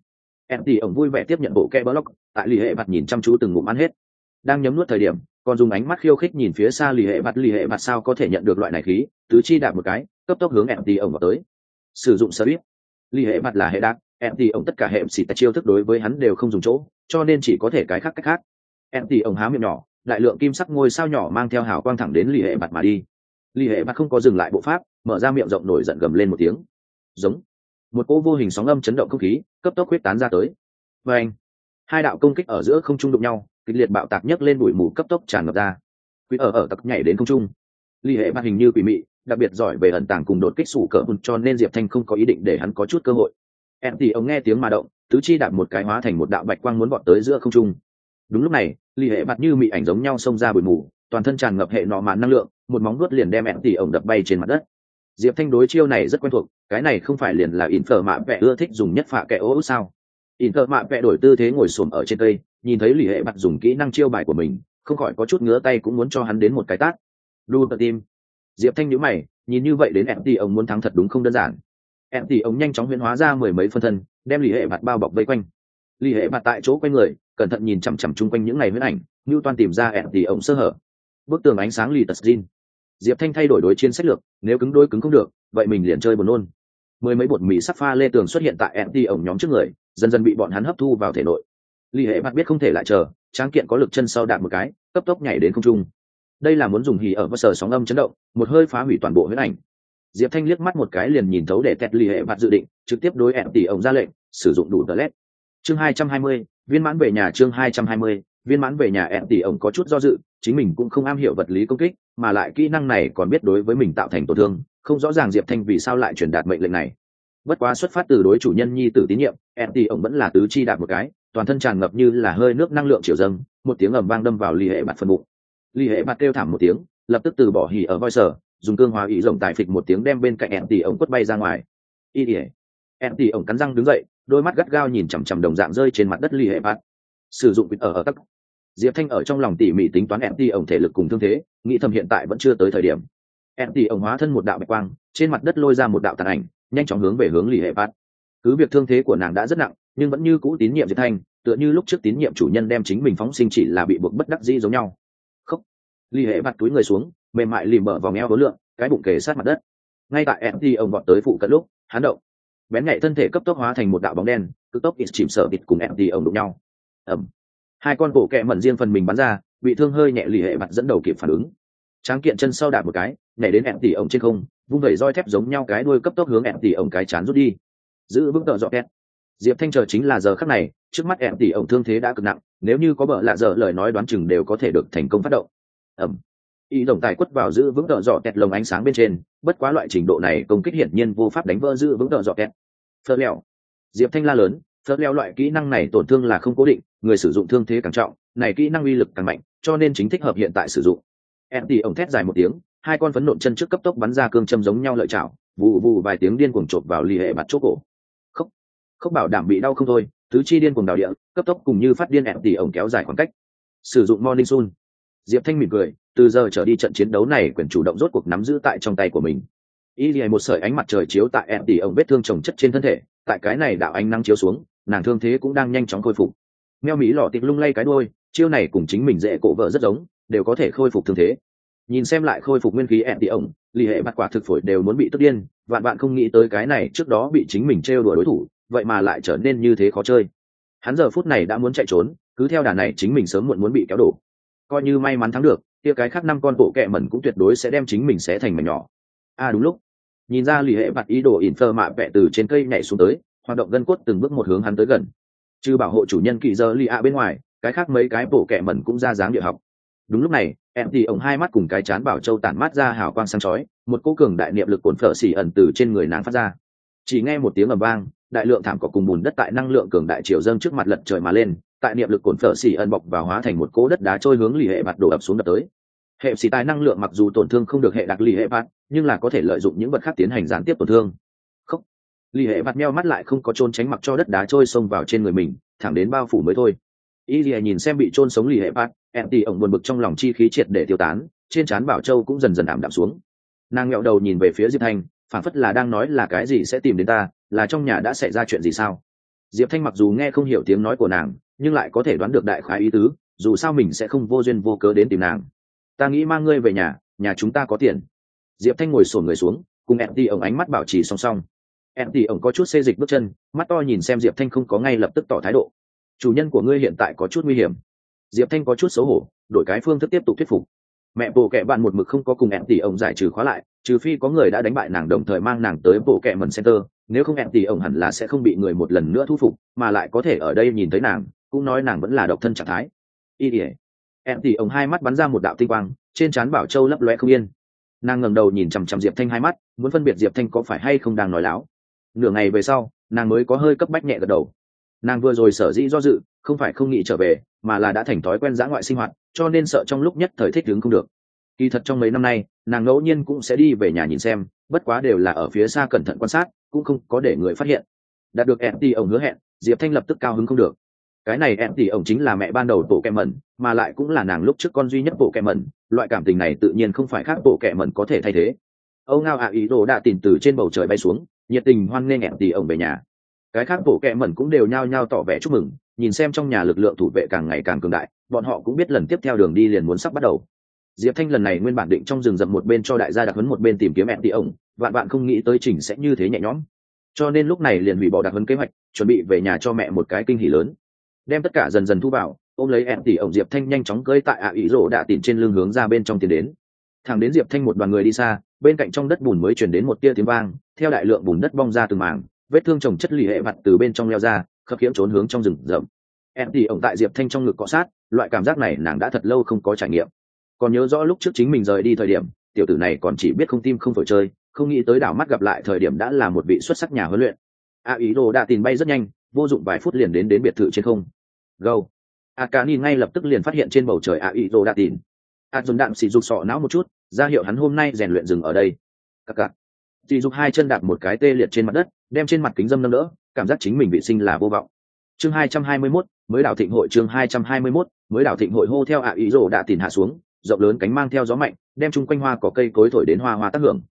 em thì ổng vui vẻ tiếp nhận bộ kẹ block, tại lì hệ bạt nhìn chăm chú từng ngụm ăn hết, đang nhấm nuốt thời điểm còn dùng ánh mắt khiêu khích nhìn phía xa lì hệ bạt sao có thể nhận được loại này khí, tứ chi đạp một cái cấp tốc hướng em thì ổng vào tới, sử dụng sweep. Lì hệ bạt là hệ đắc, em thì ổng tất cả hệ xịt chiêu thức đối với hắn đều không dùng chỗ, cho nên chỉ có thể cái khác cách khác. Em thì ổng há miệng nhỏ, đại lượng kim sắc ngôi sao nhỏ mang theo hào quang thẳng đến lì hệ bạt mà đi. Lì hệ bạt không có dừng lại bộ pháp, mở ra miệng rộng nổi giận gầm lên một tiếng, giống một cỗ vô hình sóng âm chấn động không khí cấp tốc huyết tán ra tới. Và anh, hai đạo công kích ở giữa không trung đụng nhau, kịch liệt bạo tạc nhấc lên bụi mù cấp tốc tràn ngập ra. Quỷ ở tặc nhảy đến không trung, lì hệ bạt hình như quỷ mị, đặc biệt giỏi về ẩn tàng cùng đột kích sủ cỡ hùn, cho nên Diệp Thanh không có ý định để hắn có chút cơ hội. Em thì ông nghe tiếng mà động, tứ chi đạp một cái hóa thành một đạo bạch quang muốn vọt tới giữa không trung. Đúng lúc này, lì hệ bạt như mị ảnh giống nhau xông ra bụi mù, toàn thân tràn ngập hệ nọ mạn năng lượng, một móng vuốt liền đem em thì ông đập bay trên mặt đất. Diệp Thanh đối chiêu này rất quen thuộc, cái này không phải liền là Infer mạ vẽ ưa thích dùng nhất phạ kẻ ố sao? Infer mạ vẽ đổi tư thế ngồi xổm ở trên cây, nhìn thấy lì hệ bạt dùng kỹ năng chiêu bài của mình, không khỏi có chút ngứa tay cũng muốn cho hắn đến một cái tát. Đu tự tim. Diệp Thanh nhíu mày, nhìn như vậy đến em thì ông muốn thắng thật đúng không đơn giản. Em thì ông nhanh chóng huyễn hóa ra mười mấy phân thân, đem lì hệ bạt bao bọc vây quanh. Lì hệ bạt tại chỗ quanh người, cẩn thận nhìn chằm chằm chung quanh những ngày huyễn ảnh, như toan tìm ra em thì ông sơ hở. Bức tường ánh sáng lì tật zin. Diệp Thanh thay đổi đối chiến sách lược, nếu cứng đối cứng không được, vậy mình liền chơi buồn nôn. Mười mấy bột mì sắc pha lê tường xuất hiện tại em thì ông nhóm trước người, dần dần bị bọn hắn hấp thu vào thể nội. Lì hệ bạt biết không thể lại chờ, tráng kiện có lực chân sau đạp một cái, cấp tốc nhảy đến không trung. Đây là muốn dùng hỉ ở và sở sóng âm chấn động, một hơi phá hủy toàn bộ huyễn ảnh. Diệp Thanh liếc mắt một cái liền nhìn thấu để tẹt lì hệ bạt dự định, trực tiếp đối em tỷ ổng ra lệnh, sử dụng đủ tờ chương 220, viên mãn về nhà. Chương 220, viên mãn về nhà. Em tỷ ổng có chút do dự, chính mình cũng không am hiểu vật lý công kích, mà lại kỹ năng này còn biết đối với mình tạo thành tổn thương, không rõ ràng Diệp Thanh vì sao lại truyền đạt mệnh lệnh này. Bất quá xuất phát từ đối chủ nhân nhi tử tín nhiệm, em tỷ ổng vẫn là tứ chi đạp một cái, toàn thân tràn ngập như là hơi nước năng lượng triều dâng, một tiếng ầm vang đâm vào lì hệ bạt phần bụng. Lì hệ bạt kêu thảm một tiếng, lập tức từ bỏ hỉ ở voi sở, dùng cương hóa ý rồng tại phịch một tiếng đem bên cạnh em tỷ ổng quất bay ra ngoài. Em tỷ ổng cắn răng đứng dậy, đôi mắt gắt gao nhìn chằm chằm đồng dạng rơi trên mặt đất lì hệ bạt. Sử dụng quýt ở tắc. Diệp Thanh ở trong lòng tỉ mỉ tính toán em tỷ ổng thể lực cùng thương thế, nghĩ thầm hiện tại vẫn chưa tới thời điểm. Em tỷ ổng hóa thân một đạo bạch quang, trên mặt đất lôi ra một đạo tàn ảnh, nhanh chóng hướng về hướng lì hệ bạt. Cứ việc thương thế của nàng đã rất nặng, nhưng vẫn như cũ tín nhiệm Diệp Thanh, tựa như lúc trước tín nhiệm chủ nhân đem chính mình phóng sinh chỉ là bị buộc bất đắc dĩ giống nhau. Khóc. Lì hệ bạt túi người xuống, mềm mại lìm bở vòng eo vốn lượng, cái bụng kề sát mặt đất. Ngay tại em thì ông vọt tới phụ cận lúc hắn động, bén nhạy thân thể cấp tốc hóa thành một đạo bóng đen, cực tốc ít chìm sở bịt cùng em thì ông đụng nhau. Hai con bộ kẹ mẩn riêng phần mình bắn ra, bị thương hơi nhẹ lì hệ mặt dẫn đầu kịp phản ứng, tráng kiện chân sau đạp một cái, nhảy đến em thì ông trên không, vung vẩy roi thép giống nhau cái đuôi cấp tốc hướng em thì ông cái chán rút đi, giữ vững tợ dọ két. Diệp Thanh chờ chính là giờ khắc này, trước mắt em thì ông thương thế đã cực nặng, nếu như có bợ lạ dở lời nói đoán chừng đều có thể được thành công phát động. Y đồng tài quất vào giữ vững tợ dọ kẹt lồng ánh sáng bên trên, bất quá loại trình độ này công kích hiển nhiên vô pháp đánh vỡ giữ vững tợ dọ kẹt. Phớt leo. Diệp Thanh la lớn, phớt leo loại kỹ năng này tổn thương là không cố định, người sử dụng thương thế càng trọng, này kỹ năng uy lực càng mạnh, cho nên chính thích hợp hiện tại sử dụng. Em tỷ ổng thét dài một tiếng, hai con phấn nộn chân trước cấp tốc bắn ra cương châm giống nhau lợi chảo, vù vù vài tiếng điên cuồng chộp vào lì hệ bạt chỗ cổ. Không bảo đảm bị đau không thôi, tứ chi điên cuồng đào địa, cấp tốc cùng như phát điên em tỷ ổng kéo dài khoảng cách. Sử dụng Morning Sun. Diệp Thanh mỉm cười, từ giờ trở đi trận chiến đấu này quyền chủ động rốt cuộc nắm giữ tại trong tay của mình. Y lìa một sợi ánh mặt trời chiếu tại em tỷ ổng vết thương chồng chất trên thân thể, tại cái này đạo ánh nắng chiếu xuống, nàng thương thế cũng đang nhanh chóng khôi phục. Meo mỹ lọ tịt lung lay cái đuôi, chiêu này cùng chính mình dễ cổ vợ rất giống, đều có thể khôi phục thương thế. Nhìn xem lại khôi phục nguyên khí em tỷ ổng, lì hệ bạt quả thực phổi đều muốn bị tức điên, vạn bạn không nghĩ tới cái này trước đó bị chính mình trêu đùa đối thủ, vậy mà lại trở nên như thế khó chơi. Hắn giờ phút này đã muốn chạy trốn, cứ theo đà này chính mình sớm muộn muốn bị kéo đổ. Coi như may mắn thắng được, kia cái khác năm con bộ kẹ mẩn cũng tuyệt đối sẽ đem chính mình xé thành mảnh nhỏ. Đúng lúc nhìn ra lì hệ bạt ý đồ Infer mạ vẽ từ trên cây nhảy xuống tới, hoạt động gân cốt từng bước một hướng hắn tới gần. Trừ bảo hộ chủ nhân kỳ giờ lì ạ bên ngoài, cái khác mấy cái bộ kẹ mẩn cũng ra dáng địa học. Đúng lúc này em thì ông hai mắt cùng cái chán bảo châu tản mát ra hào quang sáng chói, một cỗ cường đại niệm lực cuốn phở xỉ ẩn từ trên người nàng phát ra. Chỉ nghe một tiếng ầm vang, đại lượng thảm cỏ cùng bùn đất tại năng lượng cường đại chiều dâng trước mặt lật trời mà lên, tại niệm lực cuốn phở xỉ ẩn bọc và hóa thành một cỗ đất đá trôi hướng lì hệ bạt đổ ập xuống đập tới. Hệ xỉ tài năng lượng mặc dù tổn thương không được hệ đặc lì hệ bạt, nhưng là có thể lợi dụng những vật khác tiến hành gián tiếp tổn thương. Không, lì hệ bạt meo mắt lại không có trôn tránh, mặc cho đất đá trôi xông vào trên người mình, thẳng đến bao phủ mới thôi. Y lìa nhìn xem bị trôn sống lì hệ bạt, em tì ổng buồn bực trong lòng chi khí triệt để tiêu tán, trên trán bảo châu cũng dần dần ảm đạm xuống. Nàng nghẹo đầu nhìn về phía Diệp Thanh, phản phất là đang nói là cái gì sẽ tìm đến ta, là trong nhà đã xảy ra chuyện gì sao? Diệp Thanh mặc dù nghe không hiểu tiếng nói của nàng, nhưng lại có thể đoán được đại khái ý tứ, dù sao mình sẽ không vô duyên vô cớ đến tìm nàng. Ta nghĩ mang ngươi về nhà, nhà chúng ta có tiền. Diệp Thanh ngồi xổm người xuống, cùng em ổng ánh mắt bảo trì song song. Em ổng có chút xê dịch bước chân, mắt to nhìn xem Diệp Thanh không có ngay lập tức tỏ thái độ. Chủ nhân của ngươi hiện tại có chút nguy hiểm. Diệp Thanh có chút xấu hổ, đổi cái phương thức tiếp tục thuyết phục. Mẹ bộ kệ bạn một mực không có cùng em ổng giải trừ khóa lại, trừ phi có người đã đánh bại nàng đồng thời mang nàng tới bộ kệ mẩn center, nếu không em ổng hẳn là sẽ không bị người một lần nữa thu phục, mà lại có thể ở đây nhìn thấy nàng, cũng nói nàng vẫn là độc thân trạng thái. Em ổng hai mắt bắn ra một đạo tinh quang, trên trán Bảo Châu lấp lóe không yên. Nàng ngẩng đầu nhìn chằm chằm Diệp Thanh hai mắt, muốn phân biệt Diệp Thanh có phải hay không đang nói láo. Nửa ngày về sau, nàng mới có hơi cấp bách nhẹ gật đầu. Nàng vừa rồi sở dĩ do dự, không phải không nghĩ trở về, mà là đã thành thói quen dã ngoại sinh hoạt, cho nên sợ trong lúc nhất thời thích ứng không được. Kỳ thật trong mấy năm nay, nàng ngẫu nhiên cũng sẽ đi về nhà nhìn xem, bất quá đều là ở phía xa cẩn thận quan sát, cũng không có để người phát hiện. Đạt được em ổng hứa hẹn, Diệp Thanh lập tức cao hứng không được. Cái này em ổng chính là mẹ ban đầu bộ kẹ mẩn, mà lại cũng là nàng lúc trước con duy nhất bộ kẹ mẩn, loại cảm tình này tự nhiên không phải khác bộ kẹ mẩn có thể thay thế. Âu Ngao ý đồ đã tìm từ trên bầu trời bay xuống, nhiệt tình hoan nghênh em ổng về nhà. Cái khác bộ kẹ mẩn cũng đều nhao nhao tỏ vẻ chúc mừng, nhìn xem trong nhà lực lượng thủ vệ càng ngày càng cường đại, bọn họ cũng biết lần tiếp theo đường đi liền muốn sắp bắt đầu. Diệp Thanh lần này nguyên bản định trong rừng rậm một bên cho đại gia đặc huấn một bên tìm kiếm em ổng, vạn bạn không nghĩ tới trình sẽ như thế nhẹ nhõm, cho nên lúc này liền hủy bỏ đặc huấn kế hoạch, chuẩn bị về nhà cho mẹ một cái kinh hỉ lớn. Đem tất cả dần dần thu vào, ôm lấy em ổng, Diệp Thanh nhanh chóng cưỡi tại ý rồ đã tìm trên lưng hướng ra bên trong tiến đến. Thẳng đến Diệp Thanh một đoàn người đi xa, bên cạnh trong đất bùn mới truyền đến một tia tiếng vang, theo đại lượng bùn đất bong ra từng mảng, vết thương chồng chất lì hệ vặt từ bên trong leo ra, khập khiễng trốn hướng trong rừng rậm. Em ổng tại Diệp Thanh trong ngực cọ sát, loại cảm giác này nàng đã thật lâu không có trải nghiệm. Còn nhớ rõ lúc trước chính mình rời đi thời điểm, tiểu tử này còn chỉ biết không tim không phổi chơi, không nghĩ tới đảo mắt gặp lại thời điểm đã là một vị xuất sắc nhà huấn luyện. Ý đồ đã tìm bay rất nhanh, vô dụng vài phút liền đến biệt thự trên không. Go. Akani ngay lập tức liền phát hiện trên bầu trời ý đồ đã tìm. Dồn đạm xì dục sọ não một chút, ra hiệu hắn hôm nay rèn luyện dừng ở đây. Cặc. Dì dục hai chân đạp một cái tê liệt trên mặt đất, đem trên mặt kính dâm nâng đỡ, cảm giác chính mình vị sinh là vô vọng. Chương 221, mới đảo thịnh hội. Chương 221, mới đảo thịnh hội hô theo ý đồ đã tìm hạ xuống, rộng lớn cánh mang theo gió mạnh, đem chung quanh hoa cỏ cây cối thổi đến hoa hoa tác hưởng.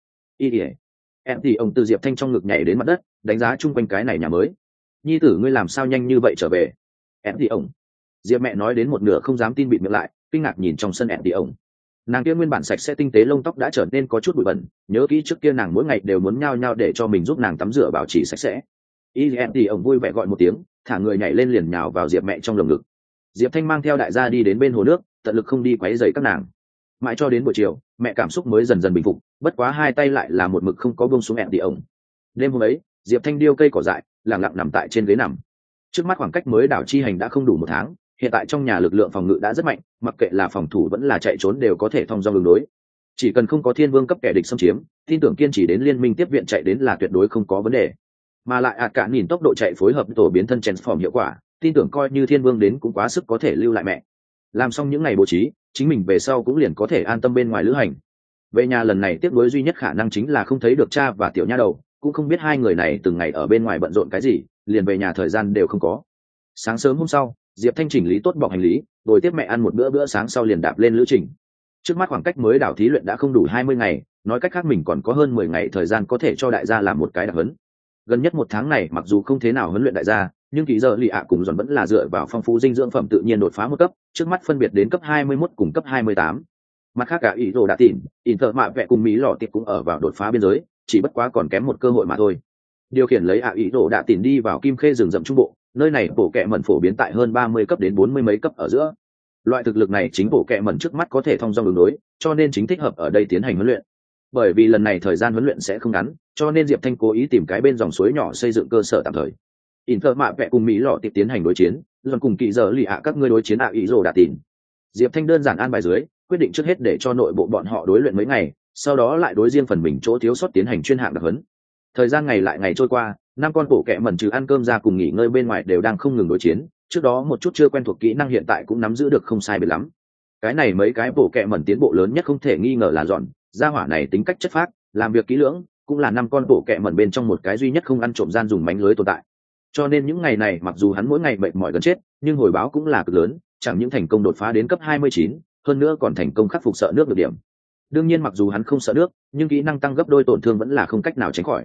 Em ông từ Diệp Thanh trong ngực nhảy đến mặt đất, đánh giá chung quanh cái này nhà mới. Nhi tử ngươi làm sao nhanh như vậy trở về? Em ông. Diệp mẹ nói đến một nửa không dám tin bịt miệng lại, kinh ngạc nhìn trong sân em ông. Nàng kia nguyên bản sạch sẽ tinh tế lông tóc đã trở nên có chút bụi bẩn, nhớ kỹ trước kia nàng mỗi ngày đều muốn nhao nhao để cho mình giúp nàng tắm rửa bảo trì sạch sẽ. Em ông vui vẻ gọi một tiếng, thả người nhảy lên liền nhào vào Diệp mẹ trong lồng ngực. Diệp Thanh mang theo đại gia đi đến bên hồ nước, tận lực không đi quấy rầy các nàng. Mãi cho đến buổi chiều, mẹ cảm xúc mới dần dần bình phục, bất quá hai tay lại là một mực không có buông xuống em ổng. Đêm hôm ấy, Diệp Thanh điêu cây cỏ dại, lặng lặng nằm tại trên ghế nằm. Trước mắt khoảng cách mới đảo chi hành đã không đủ một tháng, hiện tại trong nhà lực lượng phòng ngự đã rất mạnh, mặc kệ là phòng thủ vẫn là chạy trốn đều có thể thông dong đường đối. Chỉ cần không có thiên vương cấp kẻ địch xâm chiếm, tin tưởng kiên trì đến liên minh tiếp viện chạy đến là tuyệt đối không có vấn đề. Mà lại cả nhìn tốc độ chạy phối hợp tổ biến thân transform hiệu quả, tin tưởng coi như thiên vương đến cũng quá sức có thể lưu lại mẹ. Làm xong những ngày bố trí, chính mình về sau cũng liền có thể an tâm bên ngoài lữ hành. Về nhà lần này tiếc nuối duy nhất khả năng chính là không thấy được cha và tiểu nha đầu, cũng không biết hai người này từng ngày ở bên ngoài bận rộn cái gì, liền về nhà thời gian đều không có. Sáng sớm hôm sau, Diệp Thanh chỉnh lý tốt bọc hành lý, rồi tiếp mẹ ăn một bữa sáng sau liền đạp lên lữ trình. Trước mắt khoảng cách mới đảo thí luyện đã không đủ 20 ngày, nói cách khác mình còn có hơn 10 ngày thời gian có thể cho đại gia làm một cái đặc huấn. Gần nhất một tháng này mặc dù không thế nào huấn luyện đại gia, nhưng kỳ giờ lì ạ cùng dần vẫn là dựa vào phong phú dinh dưỡng phẩm tự nhiên đột phá một cấp, trước mắt phân biệt đến cấp 21 cùng cấp 28. Mặt khác cả ý đồ đã tìm, Inter mạ vẽ cùng Mỹ lọ tiệp cũng ở vào đột phá biên giới, chỉ bất quá còn kém một cơ hội mà thôi. Điều khiển lấy ý đồ đã tìm đi vào Kim Khê rừng rậm trung bộ, nơi này bổ kẹ mẩn phổ biến tại hơn 30 cấp đến 40 mấy cấp ở giữa. Loại thực lực này chính bổ kẹ mẩn trước mắt có thể thông dong đường đối, cho nên chính thích hợp ở đây tiến hành huấn luyện. Bởi vì lần này thời gian huấn luyện sẽ không ngắn, cho nên Diệp Thanh cố ý tìm cái bên dòng suối nhỏ xây dựng cơ sở tạm thời. Inter mạ vẽ cùng Mỹ lọ tiệp tiến hành đối chiến, dần cùng kỳ giờ lì ạ các ngươi đối chiến ý đồ đã tìm. Diệp Thanh đơn giản an bài dưới, quyết định trước hết để cho nội bộ bọn họ đối luyện mấy ngày, sau đó lại đối riêng phần mình chỗ thiếu sót tiến hành chuyên hạng đặc huấn. Thời gian ngày lại ngày trôi qua, năm con bổ kẹ mẩn trừ ăn cơm ra cùng nghỉ ngơi bên ngoài đều đang không ngừng đối chiến, trước đó một chút chưa quen thuộc kỹ năng hiện tại cũng nắm giữ được không sai biệt lắm. Cái này mấy cái bổ kẹ mẩn tiến bộ lớn nhất không thể nghi ngờ là dọn, gia hỏa này tính cách chất phác, làm việc kỹ lưỡng, cũng là năm con bổ kẹ mẩn bên trong một cái duy nhất không ăn trộm gian dùng mánh lưới tồn tại. Cho nên những ngày này mặc dù hắn mỗi ngày mệt mỏi gần chết, nhưng hồi báo cũng là cực lớn, chẳng những thành công đột phá đến cấp 29, hơn nữa còn thành công khắc phục sợ nước được điểm. Đương nhiên mặc dù hắn không sợ nước, nhưng kỹ năng tăng gấp đôi tổn thương vẫn là không cách nào tránh khỏi.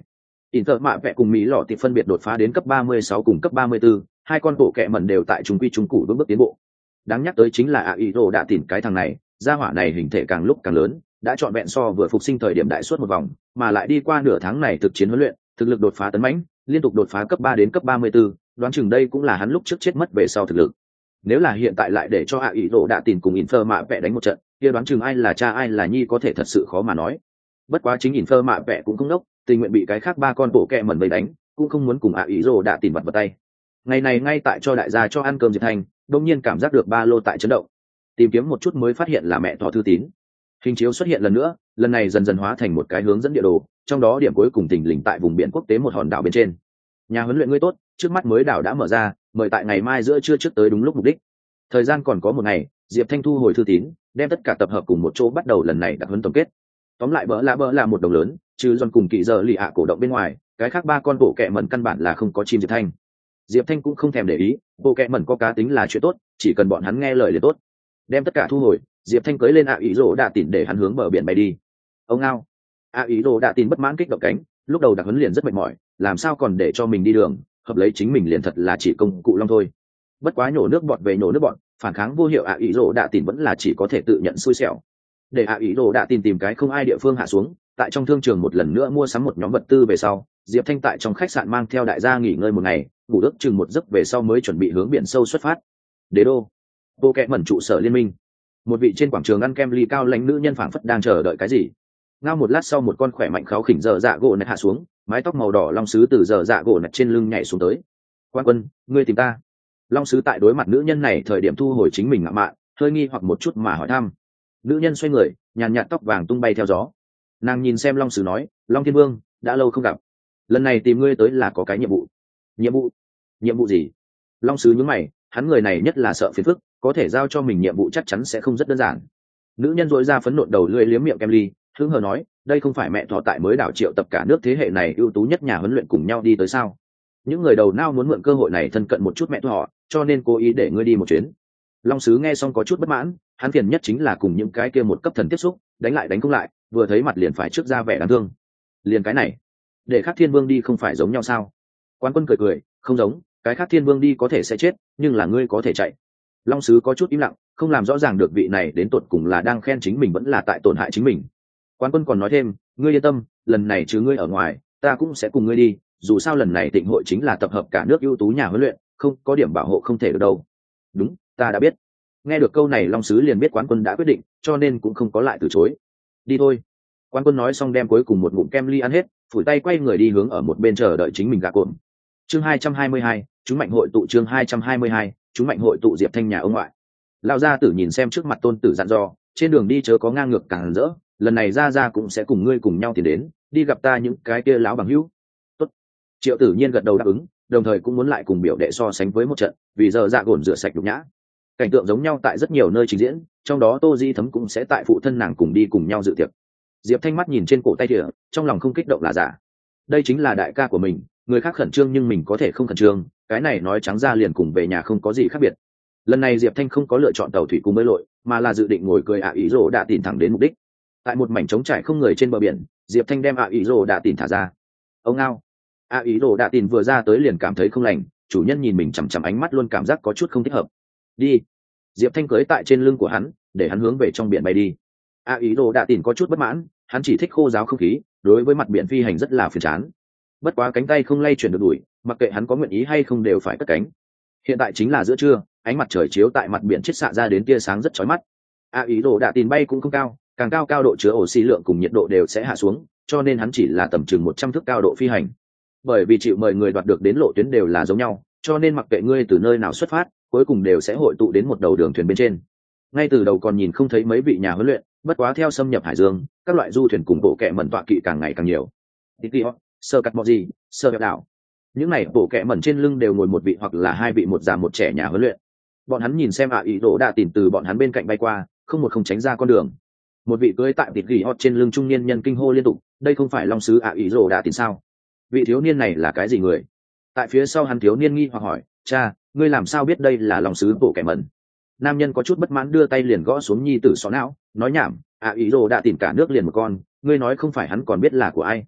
Inter mạ vẽ cùng Mỹ lọ thì phân biệt đột phá đến cấp 36 cùng cấp 34, hai con bộ kẹ mẩn đều tại trung quy trung cụ vững bước tiến bộ. Đáng nhắc tới chính là Airo đã tìm cái thằng này, gia hỏa này hình thể càng lúc càng lớn, đã chọn vẹn so vừa phục sinh thời điểm đại suốt một vòng, mà lại đi qua nửa tháng này thực chiến huấn luyện, thực lực đột phá tấn mãnh, liên tục đột phá cấp 3 đến cấp 34, đoán chừng đây cũng là hắn lúc trước chết mất về sau thực lực. Nếu là hiện tại lại để cho Airo đã tìm cùng Inter mạ vẽ đánh một trận, kia đoán chừng ai là cha ai là nhi có thể thật sự khó mà nói. Bất quá chính Inter mạ vẽ cũng không đốc, tình nguyện bị cái khác ba con bộ kẹ mẩn vây đánh, cũng không muốn cùng Airo đã tìm vật vào tay. Ngày này ngay tại cho đại gia cho ăn cơm Diệp Thanh, đột nhiên cảm giác được ba lô tại chấn động, tìm kiếm một chút mới phát hiện là mẹ thỏ thư tín. Hình chiếu xuất hiện lần nữa, lần này dần dần hóa thành một cái hướng dẫn địa đồ, trong đó điểm cuối cùng thình lình tại vùng biển quốc tế một hòn đảo bên trên. Nhà huấn luyện ngươi tốt, trước mắt mới đảo đã mở ra, mời tại ngày mai giữa trưa trước tới đúng lúc mục đích. Thời gian còn có một ngày, Diệp Thanh thu hồi thư tín, đem tất cả tập hợp cùng một chỗ bắt đầu lần này đặc huấn tổng kết. Tóm lại bỡ là một đồng lớn, trừ Giòn cùng Kỵ Giờ lì ạ cổ động bên ngoài, cái khác ba con bộ kẹ mẩn căn bản là không có chim Diệp Thanh. Diệp Thanh cũng không thèm để ý, bộ kẹ mẩn có cá tính là chuyện tốt, chỉ cần bọn hắn nghe lời là tốt. Đem tất cả thu hồi, Diệp Thanh cưỡi lên ý rồ đạ tỉn để hắn hướng bờ biển bay đi. Ông ao, ý rồ đạ tỉn bất mãn kích động cánh, lúc đầu đặc huấn liền rất mệt mỏi, làm sao còn để cho mình đi đường, hợp lấy chính mình liền thật là chỉ công cụ long thôi. Bất quá nhổ nước bọt về nhổ nước bọt, phản kháng vô hiệu ý rồ đạ tỉn vẫn là chỉ có thể tự nhận xui xẻo. Để ý rồ đạ tỉn tìm cái không ai địa phương hạ xuống, tại trong thương trường một lần nữa mua sắm một nhóm vật tư về sau, Diệp Thanh tại trong khách sạn mang theo đại gia nghỉ ngơi một ngày, ngủ ước chừng một giấc về sau mới chuẩn bị hướng biển sâu xuất phát. Đế đô, bộ kẹ mẩn trụ sở liên minh. Một vị trên quảng trường ăn kem ly cao lãnh nữ nhân phảng phất đang chờ đợi cái gì. Ngao một lát sau một con khỏe mạnh kháo khỉnh dở dạ gỗ nạch hạ xuống, mái tóc màu đỏ long sứ từ dở dạ gỗ nạch trên lưng nhảy xuống tới. Quan quân, ngươi tìm ta? Long sứ tại đối mặt nữ nhân này thời điểm thu hồi chính mình ngạo mạn, hơi nghi hoặc một chút mà hỏi thăm. Nữ nhân xoay người, nhàn nhạt tóc vàng tung bay theo gió. Nàng nhìn xem long sứ nói, Long Thiên Vương, đã lâu không gặp, lần này tìm ngươi tới là có cái nhiệm vụ. Nhiệm vụ gì? Long sứ nhướng mày, hắn người này nhất là sợ phiền phức, có thể giao cho mình nhiệm vụ chắc chắn sẽ không rất đơn giản. Nữ nhân dội ra phấn nộn đầu lưỡi liếm miệng kem ly, hứng hờ nói, đây không phải mẹ thỏ tại mới đảo triệu tập cả nước thế hệ này ưu tú nhất nhà huấn luyện cùng nhau đi tới sao? Những người đầu não muốn mượn cơ hội này thân cận một chút mẹ thỏ, cho nên cố ý để ngươi đi một chuyến. Long sứ nghe xong có chút bất mãn, hắn phiền nhất chính là cùng những cái kia một cấp thần tiếp xúc, đánh lại đánh không lại, vừa thấy mặt liền phải trước ra vẻ đáng thương. Liền cái này, để khác thiên vương đi không phải giống nhau sao? Quan quân cười cười, không giống, cái khác thiên vương đi có thể sẽ chết, nhưng là ngươi có thể chạy. Long sứ có chút im lặng, không làm rõ ràng được vị này đến tột cùng là đang khen chính mình vẫn là tại tổn hại chính mình. Quan quân còn nói thêm, ngươi yên tâm, lần này chứ ngươi ở ngoài, ta cũng sẽ cùng ngươi đi, dù sao lần này tịnh hội chính là tập hợp cả nước ưu tú nhà huấn luyện, không có điểm bảo hộ không thể được đâu. Đúng, ta đã biết. Nghe được câu này Long sứ liền biết Quán quân đã quyết định, cho nên cũng không có lại từ chối. Đi thôi. Quán quân nói xong đem cuối cùng một ngụm kem ly ăn hết, phủi tay quay người đi hướng ở một bên chờ đợi chính mình gạ cồn. Chương 222, chúng mạnh hội tụ. Chương 222, chúng mạnh hội tụ. Diệp Thanh nhà ông ngoại. Lão gia tử nhìn xem trước mặt tôn tử dặn dò, trên đường đi chớ có ngang ngược càng rỡ, lần này ra cũng sẽ cùng ngươi cùng nhau tiến đến, đi gặp ta những cái kia lão bằng hữu. Tốt. Triệu Tử Nhiên gật đầu đáp ứng, đồng thời cũng muốn lại cùng biểu đệ so sánh với một trận, vì giờ dạ gồn rửa sạch nhục nhã. Cảnh tượng giống nhau tại rất nhiều nơi trình diễn, trong đó Tô Di Thấm cũng sẽ tại phụ thân nàng cùng đi cùng nhau dự tiệc. Diệp Thanh mắt nhìn trên cổ tay thìa, trong lòng không kích động là giả. Đây chính là đại ca của mình, người khác khẩn trương nhưng mình có thể không khẩn trương, cái này nói trắng ra liền cùng về nhà không có gì khác biệt. Lần này Diệp Thanh không có lựa chọn tàu thủy cùng bơi lội, mà là dự định ngồi cười ý rồ đã tìm thẳng đến mục đích. Tại một mảnh trống trải không người trên bờ biển, Diệp Thanh đem ý rồ đã tìm thả ra. Ông ao, ý rồ đã tìm vừa ra tới liền cảm thấy không lành, chủ nhân nhìn mình chằm chằm ánh mắt luôn cảm giác có chút không thích hợp. Đi. Diệp Thanh cưỡi tại trên lưng của hắn, để hắn hướng về trong biển bay đi. Ý rồ đã tìm có chút bất mãn, hắn chỉ thích khô giáo không khí, đối với mặt biển phi hành rất là phiền chán. Bất quá cánh tay không lay chuyển được đuổi, mặc kệ hắn có nguyện ý hay không đều phải cất cánh. Hiện tại chính là giữa trưa, ánh mặt trời chiếu tại mặt biển chiết xạ ra đến tia sáng rất chói mắt. Ý đồ đã tìm bay cũng không cao, càng cao cao độ chứa oxy lượng cùng nhiệt độ đều sẽ hạ xuống, cho nên hắn chỉ là tầm chừng 100 thước cao độ phi hành. Bởi vì chịu mời người đoạt được đến lộ tuyến đều là giống nhau, cho nên mặc kệ ngươi từ nơi nào xuất phát, cuối cùng đều sẽ hội tụ đến một đầu đường thuyền bên trên. Ngay từ đầu còn nhìn không thấy mấy vị nhà huấn luyện, bất quá theo xâm nhập hải dương, các loại du thuyền cùng bộ kệ mẩn tọa kỵ càng ngày càng nhiều. Sơ cắt bọ gì, sơ kẹo đảo. Những này bộ kệ mẩn trên lưng đều ngồi một vị hoặc là hai vị, một già một trẻ nhà huấn luyện. Bọn hắn nhìn xem ý đồ đã tìm từ bọn hắn bên cạnh bay qua, không tránh ra con đường. Một vị cưỡi tại tịt gỉ hót trên lưng trung niên nhân kinh hô liên tục, đây không phải long sứ ý đồ đã tìm sao? Vị thiếu niên này là cái gì người? Tại phía sau hắn thiếu niên nghi hoặc hỏi, cha, ngươi làm sao biết đây là long sứ bộ kệ mẩn? Nam nhân có chút bất mãn đưa tay liền gõ xuống nhi tử xó não, nói nhảm, ý đồ đã tìm cả nước liền một con, ngươi nói không phải hắn còn biết là của ai?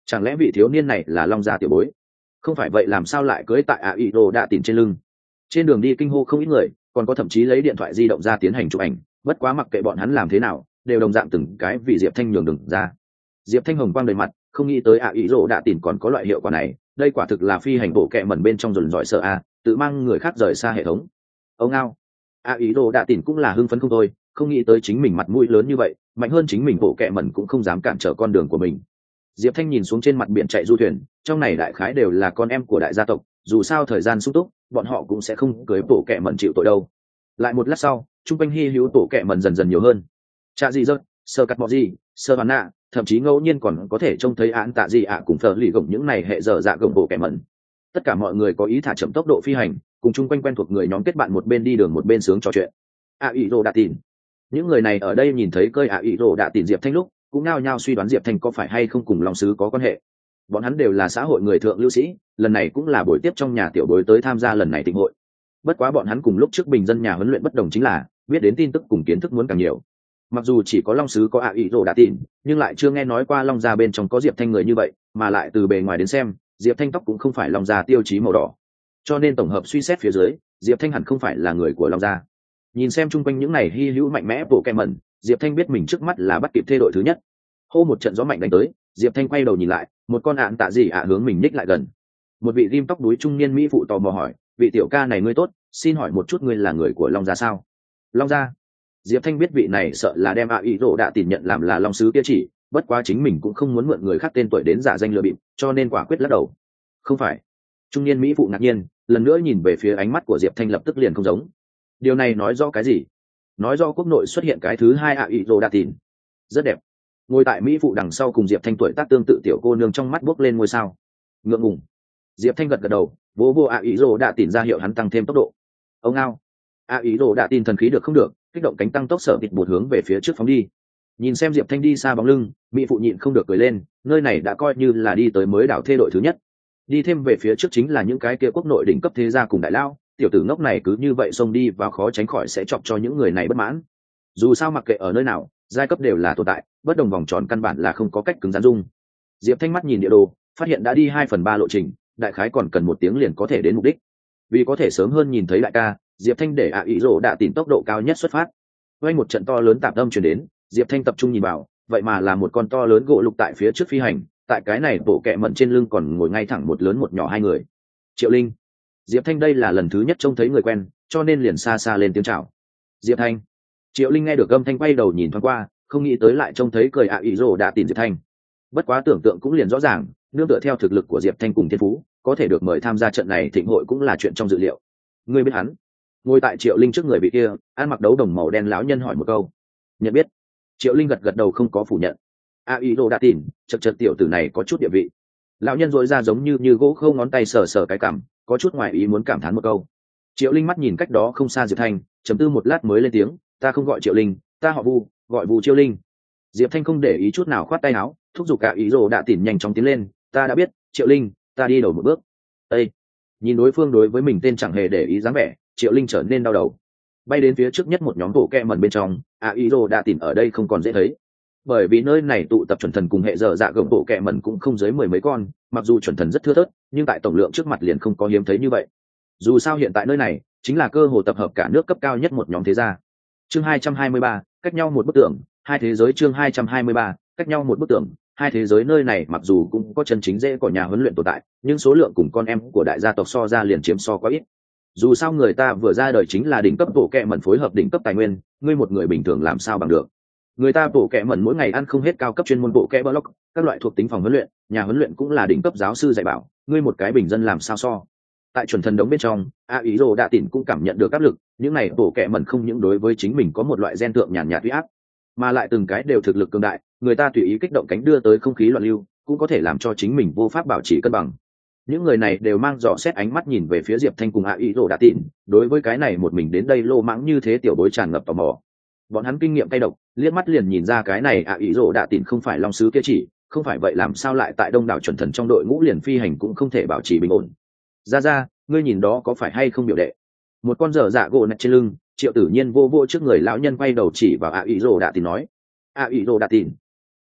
Chẳng lẽ vị thiếu niên này là long gia tiểu bối? Không phải vậy làm sao lại cưỡi tại ạ ý đồ đạ tìm trên lưng? Trên đường đi kinh hô không ít người, còn có thậm chí lấy điện thoại di động ra tiến hành chụp ảnh. Bất quá mặc kệ bọn hắn làm thế nào, đều đồng dạng từng cái vì Diệp Thanh nhường đường ra. Diệp Thanh hồng quang đầy mặt, không nghĩ tới ạ ý đồ đạ tìm còn có loại hiệu quả này. Đây quả thực là phi hành bộ kệ mẩn bên trong dồn dọi sợ a, tự mang người khác rời xa hệ thống. Ông ao, ạ ý đồ đạ tìm cũng là hưng phấn không thôi, không nghĩ tới chính mình mặt mũi lớn như vậy, mạnh hơn chính mình bộ kệ mẩn cũng không dám cản trở con đường của mình. Diệp Thanh nhìn xuống trên mặt biển chạy du thuyền, trong này đại khái đều là con em của đại gia tộc, dù sao thời gian sung túc, bọn họ cũng sẽ không cưới bộ kệ mẩn chịu tội đâu. Lại một lát sau, trung quanh hi hữu bộ kệ mẩn dần dần nhiều hơn. Cha gì rớt, sơ cắt bọ gì, sơ hoàn nạ, thậm chí ngẫu nhiên còn có thể trông thấy án tạ gì ạ cùng thợ lì gồng những này hệ dở dạ gồng bộ kệ mẩn. Tất cả mọi người có ý thả chậm tốc độ phi hành, cùng chung quanh quen thuộc người nhóm kết bạn một bên đi đường một bên sướng trò chuyện. Ý rồ đã tin. Những người này ở đây nhìn thấy cơi ý rồ đã tin Diệp Thanh lúc, cũng nao nhao suy đoán Diệp Thanh có phải hay không cùng Long Sứ có quan hệ. Bọn hắn đều là xã hội người thượng lưu sĩ, lần này cũng là buổi tiếp trong nhà tiểu bối tới tham gia lần này tịnh hội. Bất quá bọn hắn cùng lúc trước bình dân nhà huấn luyện bất đồng chính là biết đến tin tức cùng kiến thức muốn càng nhiều. Mặc dù chỉ có Long Sứ có ý rồ đã tin, nhưng lại chưa nghe nói qua Long gia bên trong có Diệp Thanh người như vậy, mà lại từ bề ngoài đến xem, Diệp Thanh tóc cũng không phải Long gia tiêu chí màu đỏ. Cho nên tổng hợp suy xét phía dưới, Diệp Thanh hẳn không phải là người của Long gia. Nhìn xem chung quanh những này hy hữu mạnh mẽ bộ kẹ mẩn, Diệp Thanh biết mình trước mắt là bắt kịp thê đội thứ nhất. Hô một trận gió mạnh đánh tới, Diệp Thanh quay đầu nhìn lại, một con ạn tạ gì ạ hướng mình ních lại gần. Một vị ghim tóc đuối trung niên mỹ phụ tò mò hỏi, vị tiểu ca này ngươi tốt, xin hỏi một chút ngươi là người của Long gia sao? Long gia? Diệp Thanh biết vị này sợ là đem ý rồ đã tìm nhận làm là Long Sứ kia chỉ, bất quá chính mình cũng không muốn mượn người khác tên tuổi đến giả danh lừa bịp, cho nên quả quyết lắc đầu. Không phải. Trung niên mỹ phụ ngạc nhiên, lần nữa nhìn về phía ánh mắt của Diệp Thanh lập tức liền không giống. Điều này nói rõ cái gì? Nói rõ quốc nội xuất hiện cái thứ hai ý rồ đã tìm. Rất đẹp. Ngồi tại mỹ phụ đằng sau cùng Diệp Thanh tuổi tác tương tự tiểu cô nương trong mắt bốc lên ngôi sao. Ngượng ngùng. Diệp Thanh gật gật đầu, vỗ vô ý rồ đã tìm ra hiệu hắn tăng thêm tốc độ. Ông ao. Ý rồ đã tìm thần khí được không được, kích động cánh tăng tốc sở thịt bột hướng về phía trước phóng đi. Nhìn xem Diệp Thanh đi xa bóng lưng, mỹ phụ nhịn không được cười lên, nơi này đã coi như là đi tới mới đảo thê đội thứ nhất. Đi thêm về phía trước chính là những cái kia quốc nội đỉnh cấp thế gia cùng đại lao, tiểu tử ngốc này cứ như vậy xông đi vào khó tránh khỏi sẽ chọc cho những người này bất mãn. Dù sao mặc kệ ở nơi nào, giai cấp đều là tồn tại, bất đồng vòng tròn căn bản là không có cách cứng rắn dung. Diệp Thanh mắt nhìn địa đồ, phát hiện đã đi 2/3 lộ trình, đại khái còn cần 1 tiếng liền có thể đến mục đích. Vì có thể sớm hơn nhìn thấy đại ca, Diệp Thanh để ý rồ đã tìm tốc độ cao nhất xuất phát. Quay một trận to lớn tạp âm truyền đến, Diệp Thanh tập trung nhìn vào, vậy mà là một con to lớn gỗ lục tại phía trước phi hành, tại cái này bộ kệ mẩn trên lưng còn ngồi ngay thẳng một lớn một nhỏ hai người. Triệu Linh. Diệp Thanh đây là lần thứ nhất trông thấy người quen, cho nên liền xa xa lên tiếng chào. Diệp Thanh. Triệu Linh nghe được âm thanh quay đầu nhìn thoáng qua, không nghĩ tới lại trông thấy cười ý rồ đã tìm Diệp Thanh. Bất quá tưởng tượng cũng liền rõ ràng, nương tựa theo thực lực của Diệp Thanh cùng thiên phú, có thể được mời tham gia trận này thịnh hội cũng là chuyện trong dự liệu. Ngươi biết hắn? Ngồi tại Triệu Linh trước người vị kia, ăn mặc đấu đồng màu đen lão nhân hỏi một câu. Nhận biết. Triệu Linh gật gật đầu không có phủ nhận. Ý rồ đã tìm, chật tiểu tử này có chút địa vị. Lão nhân dội ra giống như gỗ khâu ngón tay sờ sờ cái cằm, có chút ngoài ý muốn cảm thán một câu. Triệu Linh mắt nhìn cách đó không xa Diệp Thanh, trầm tư một lát mới lên tiếng, ta không gọi Triệu Linh, ta họ Vu, gọi Vu Chiêu Linh. Diệp Thanh không để ý chút nào khoát tay áo, thúc giục ý rồ đã tìm nhanh chóng tiến lên, ta đã biết, Triệu Linh, ta đi đầu một bước. Ê! Nhìn đối phương đối với mình tên chẳng hề để ý dáng vẻ, Triệu Linh trở nên đau đầu. Bay đến phía trước nhất một nhóm bộ kẹ mẩn bên trong, ý rồ đã tìm ở đây không còn dễ thấy. Bởi vì nơi này tụ tập chuẩn thần cùng hệ dở dạ gồng bộ kẹ mẩn cũng không dưới 10 mấy con, mặc dù chuẩn thần rất thưa thớt, nhưng tại tổng lượng trước mặt liền không có hiếm thấy như vậy. Dù sao hiện tại nơi này chính là cơ hội tập hợp cả nước cấp cao nhất một nhóm thế gia. Chương 223, cách nhau một bức tượng, hai thế giới. Chương 223, cách nhau một bức tượng, hai thế giới. Nơi này mặc dù cũng có chân chính dễ của nhà huấn luyện tồn tại, nhưng số lượng cùng con em của đại gia tộc so ra liền chiếm so quá ít. Dù sao người ta vừa ra đời chính là đỉnh cấp bộ kẹ mẩn phối hợp đỉnh cấp tài nguyên, ngươi một người bình thường làm sao bằng được. Người ta bộ kẹ mẩn mỗi ngày ăn không hết cao cấp chuyên môn bộ kẹ block, các loại thuộc tính phòng huấn luyện, nhà huấn luyện cũng là đỉnh cấp giáo sư dạy bảo, ngươi một cái bình dân làm sao so. Tại chuẩn thần đống bên trong, ý rồ đã tỉnh cũng cảm nhận được áp lực, những này bộ kẹ mẩn không những đối với chính mình có một loại gen tượng nhàn nhạt uy áp, mà lại từng cái đều thực lực cường đại, người ta tùy ý kích động cánh đưa tới không khí loạn lưu, cũng có thể làm cho chính mình vô pháp bảo trì cân bằng. Những người này đều mang dò xét ánh mắt nhìn về phía Diệp Thanh cùng ý rồ đã tỉnh, đối với cái này một mình đến đây lô mãng như thế tiểu bối tràn ngập tò mò. Bọn hắn kinh nghiệm cay độc, liếc mắt liền nhìn ra cái này ý rồ đã tỉnh không phải Long Sứ kia chỉ, không phải vậy làm sao lại tại đông đảo chuẩn thần trong đội ngũ liền phi hành cũng không thể bảo trì bình ổn. Ra, ngươi nhìn đó có phải hay không biểu đệ? Một con dở dạ gỗ nặng trên lưng, Triệu Tử Nhiên vô vô trước người lão nhân quay đầu chỉ vào ý rồ đã tỉnh nói. Ý rồ đã tỉnh.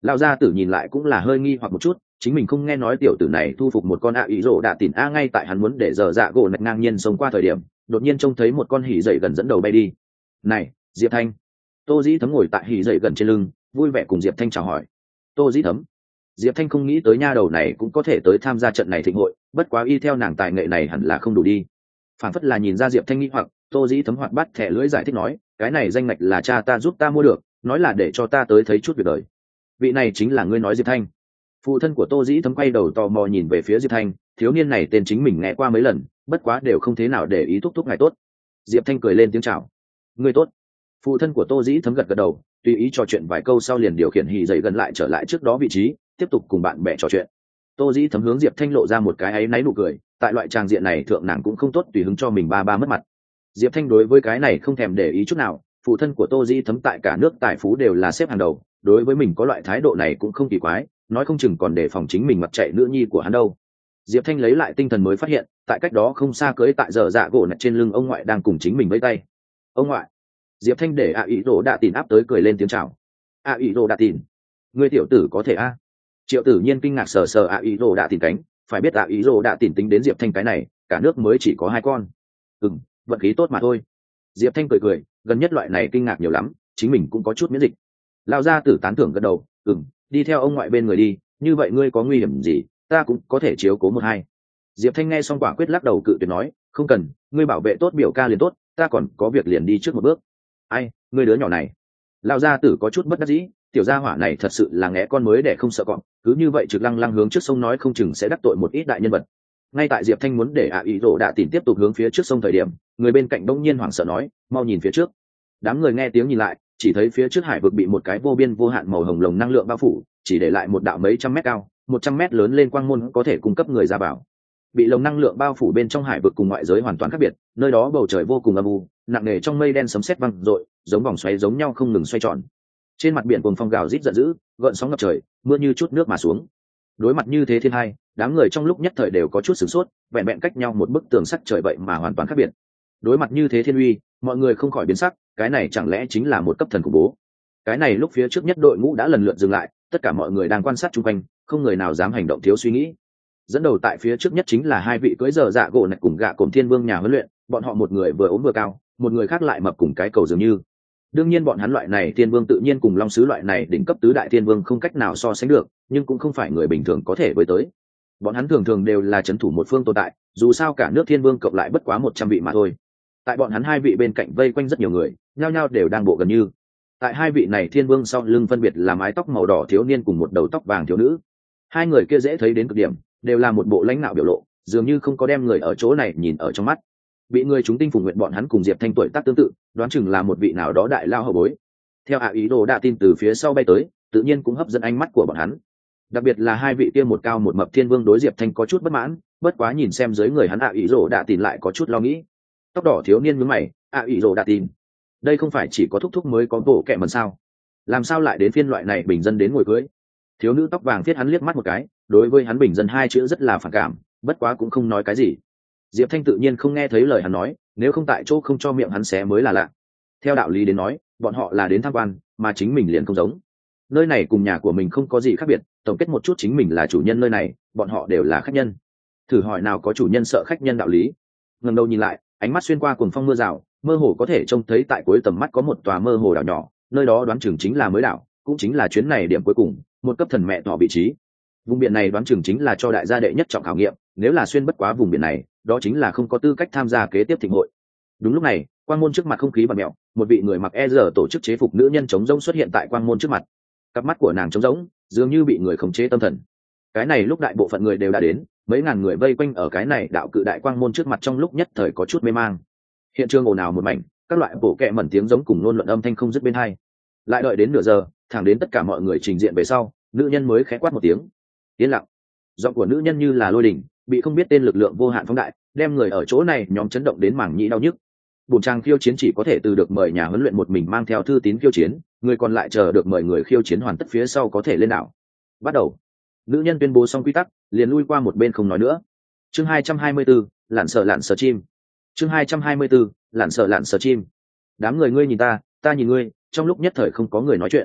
Lão gia tử nhìn lại cũng là hơi nghi hoặc một chút, chính mình không nghe nói tiểu tử này thu phục một con ạ ý rồ đạ tỉn a. Ngay tại hắn muốn để dở dạ gỗ nạch ngang nhiên sống qua thời điểm, đột nhiên trông thấy một con hỉ dậy gần dẫn đầu bay đi. Này, Diệp Thanh. Tô Dĩ Thấm ngồi tại hỉ dậy gần trên lưng, vui vẻ cùng Diệp Thanh chào hỏi. Tô Dĩ Thấm. Diệp Thanh không nghĩ tới nha đầu này cũng có thể tới tham gia trận này thịnh hội, bất quá y theo nàng tài nghệ này hẳn là không đủ đi. Phản phất là nhìn ra Diệp Thanh nghi hoặc, Tô Dĩ Thấm hoạt bát thẻ lưỡi giải thích nói, cái này danh ngạch là cha ta giúp ta mua được, nói là để cho ta tới thấy chút việc đời. Vị này chính là ngươi nói Diệp Thanh. Phụ thân của Tô Dĩ Thấm quay đầu tò mò nhìn về phía Diệp Thanh, thiếu niên này tên chính mình nghe qua mấy lần, bất quá đều không thế nào để ý thúc thúc ngài tốt. Diệp Thanh cười lên tiếng chào. Ngươi tốt. Phụ thân của Tô Dĩ Thấm gật gật đầu, tùy ý trò chuyện vài câu sau liền điều khiển hì dậy gần lại trở lại trước đó vị trí, tiếp tục cùng bạn bè trò chuyện. Tô Dĩ Thấm hướng Diệp Thanh lộ ra một cái áy náy nụ cười, tại loại tràng diện này thượng nàng cũng không tốt tùy hứng cho mình ba mất mặt. Diệp Thanh đối với cái này không thèm để ý chút nào, phụ thân của Tô Dĩ Thấm tại cả nước tài phú đều là xếp hàng đầu, đối với mình có loại thái độ này cũng không kỳ quái, nói không chừng còn để phòng chính mình mặc chạy nữ nhi của hắn đâu. Diệp Thanh lấy lại tinh thần mới phát hiện, tại cách đó không xa cưới tại dở dạ gỗ nạch trên lưng ông ngoại đang cùng chính mình vẫy tay. Ông ngoại. Diệp Thanh để ạ ý rồ đạ tìn áp tới cười lên tiếng chào. ạ ý rồ đạ tìn, người tiểu tử có thể a? Triệu Tử Nhiên kinh ngạc sờ sờ ạ ý rồ đạ tìn cánh, phải biết ạ ý rồ đạ tìn tính đến Diệp Thanh cái này, cả nước mới chỉ có 2 con. Vận khí tốt mà thôi. Diệp Thanh cười, gần nhất loại này kinh ngạc nhiều lắm, chính mình cũng có chút miễn dịch. Lão gia tử tán thưởng gật đầu, đi theo ông ngoại bên người đi, như vậy ngươi có nguy hiểm gì, ta cũng có thể chiếu cố một hai. Diệp Thanh nghe xong quả quyết lắc đầu cự tuyệt nói, không cần, ngươi bảo vệ tốt biểu ca liền tốt, ta còn có việc liền đi trước một bước. Ai, ngươi đứa nhỏ này. Lão gia tử có chút bất đắc dĩ, tiểu gia hỏa này thật sự là ngẽ con mới để không sợ cọp, cứ như vậy trực lăng lăng hướng trước sông nói không chừng sẽ đắc tội một ít đại nhân vật. Ngay tại Diệp Thanh muốn để ạ ý rồ đạ tìn tiếp tục hướng phía trước sông thời điểm, người bên cạnh bỗng nhiên hoảng sợ nói, mau nhìn phía trước. Đám người nghe tiếng nhìn lại, chỉ thấy phía trước hải vực bị một cái vô biên vô hạn màu hồng lồng năng lượng bao phủ, chỉ để lại một đạo mấy trăm mét cao, 100 mét lớn lên quang môn có thể cung cấp người ra vào. Bị lồng năng lượng bao phủ bên trong hải vực cùng ngoại giới hoàn toàn khác biệt, nơi đó bầu trời vô cùng âm u, nặng nề trong mây đen sấm sét vang dội, giống vòng xoáy giống nhau không ngừng xoay tròn. Trên mặt biển cuồng phong gào rít giận dữ, gợn sóng ngập trời, mưa như chút nước mà xuống. Đối mặt như thế thiên hai, đám người trong lúc nhất thời đều có chút sửng sốt, vẹn vẹn cách nhau một bức tường sắt trời vậy mà hoàn toàn khác biệt. Đối mặt như thế thiên uy, mọi người không khỏi biến sắc, cái này chẳng lẽ chính là một cấp thần khủng bố. Cái này lúc phía trước nhất đội ngũ đã lần lượt dừng lại, tất cả mọi người đang quan sát chung quanh, không người nào dám hành động thiếu suy nghĩ. Dẫn đầu tại phía trước nhất chính là 2 vị cưỡi dở dạ gỗ nạch cùng gạ cổm thiên vương nhà huấn luyện, bọn họ một người vừa ốm vừa cao, một người khác lại mập cùng cái cầu dường như. Đương nhiên bọn hắn loại này thiên vương tự nhiên cùng long sứ loại này đỉnh cấp tứ đại thiên vương không cách nào so sánh được, nhưng cũng không phải người bình thường có thể với tới. Bọn hắn thường thường đều là trấn thủ một phương tồn tại, dù sao cả nước thiên vương cộng lại bất quá 100 vị mà thôi. Tại bọn hắn 2 vị bên cạnh vây quanh rất nhiều người, nhao nhao đều đang bộ gần như. Tại 2 vị này thiên vương sau lưng phân biệt là mái tóc màu đỏ thiếu niên cùng một đầu tóc vàng thiếu nữ. 2 người kia dễ thấy đến cực điểm, đều là một bộ lãnh nạo biểu lộ, dường như không có đem người ở chỗ này nhìn ở trong mắt. Bị người chúng tinh phùng nguyện bọn hắn cùng Diệp Thanh tuổi tác tương tự, đoán chừng là một vị nào đó đại lao hậu bối. Theo ạ ý đồ đã tin từ phía sau bay tới, tự nhiên cũng hấp dẫn ánh mắt của bọn hắn. Đặc biệt là 2 vị kia một cao một mập thiên vương đối Diệp Thanh có chút bất mãn, bất quá nhìn xem dưới người hắn ạ ý đồ đã tin lại có chút lo nghĩ. Tóc đỏ thiếu niên nhướng mày, ạ ý đồ đã tin, đây không phải chỉ có thúc thúc mới có bộ kệ mần sao? Làm sao lại đến phiên loại này bình dân đến ngồi cưới? Thiếu nữ tóc vàng thiết hắn liếc mắt một cái, đối với hắn bình dân 2 chữ rất là phản cảm, bất quá cũng không nói cái gì. Diệp Thanh tự nhiên không nghe thấy lời hắn nói, nếu không tại chỗ không cho miệng hắn xé mới là lạ. Theo đạo lý đến nói, bọn họ là đến tham quan, mà chính mình liền không giống. Nơi này cùng nhà của mình không có gì khác biệt, tổng kết một chút chính mình là chủ nhân nơi này, bọn họ đều là khách nhân. Thử hỏi nào có chủ nhân sợ khách nhân đạo lý? Ngẩng đầu nhìn lại, ánh mắt xuyên qua cuồng phong mưa rào, mơ hồ có thể trông thấy tại cuối tầm mắt có một tòa mơ hồ đảo nhỏ, nơi đó đoán chừng chính là mới đảo, cũng chính là chuyến này điểm cuối cùng, một cấp thần mẹ tỏ vị trí. Vùng biển này đoán chừng chính là cho đại gia đệ nhất trọng khảo nghiệm, nếu là xuyên bất quá vùng biển này, đó chính là không có tư cách tham gia kế tiếp thịnh hội. Đúng lúc này, quang môn trước mặt không khí bạt mèo, một vị người mặc tổ chức chế phục nữ nhân trống rỗng xuất hiện tại quang môn trước mặt. Cặp mắt của nàng trống rỗng, dường như bị người khống chế tâm thần. Cái này lúc đại bộ phận người đều đã đến, mấy ngàn người vây quanh ở cái này đạo cự đại quang môn trước mặt trong lúc nhất thời có chút mê mang. Hiện trường ồn ào một mảnh, các loại bổ kẹ mẩn tiếng giống cùng ngôn luận âm thanh không dứt bên hai. Lại đợi đến nửa giờ, thẳng đến tất cả mọi người trình diện về sau, nữ nhân mới khẽ quát một tiếng. Yên lặng. Giọng của nữ nhân như là lôi đỉnh, bị không biết tên lực lượng vô hạn phóng đại, đem người ở chỗ này nhóm chấn động đến mảng nhĩ đau nhức. Bổn trang khiêu chiến chỉ có thể từ được mời nhà huấn luyện một mình mang theo thư tín khiêu chiến, người còn lại chờ được mời người khiêu chiến hoàn tất phía sau có thể lên đảo. Bắt đầu. Nữ nhân tuyên bố xong quy tắc, liền lui qua một bên không nói nữa. Chương 224, lạn sợ chim. Chương 224, lạn sợ chim. Đám người ngươi nhìn ta nhìn ngươi, trong lúc nhất thời không có người nói chuyện.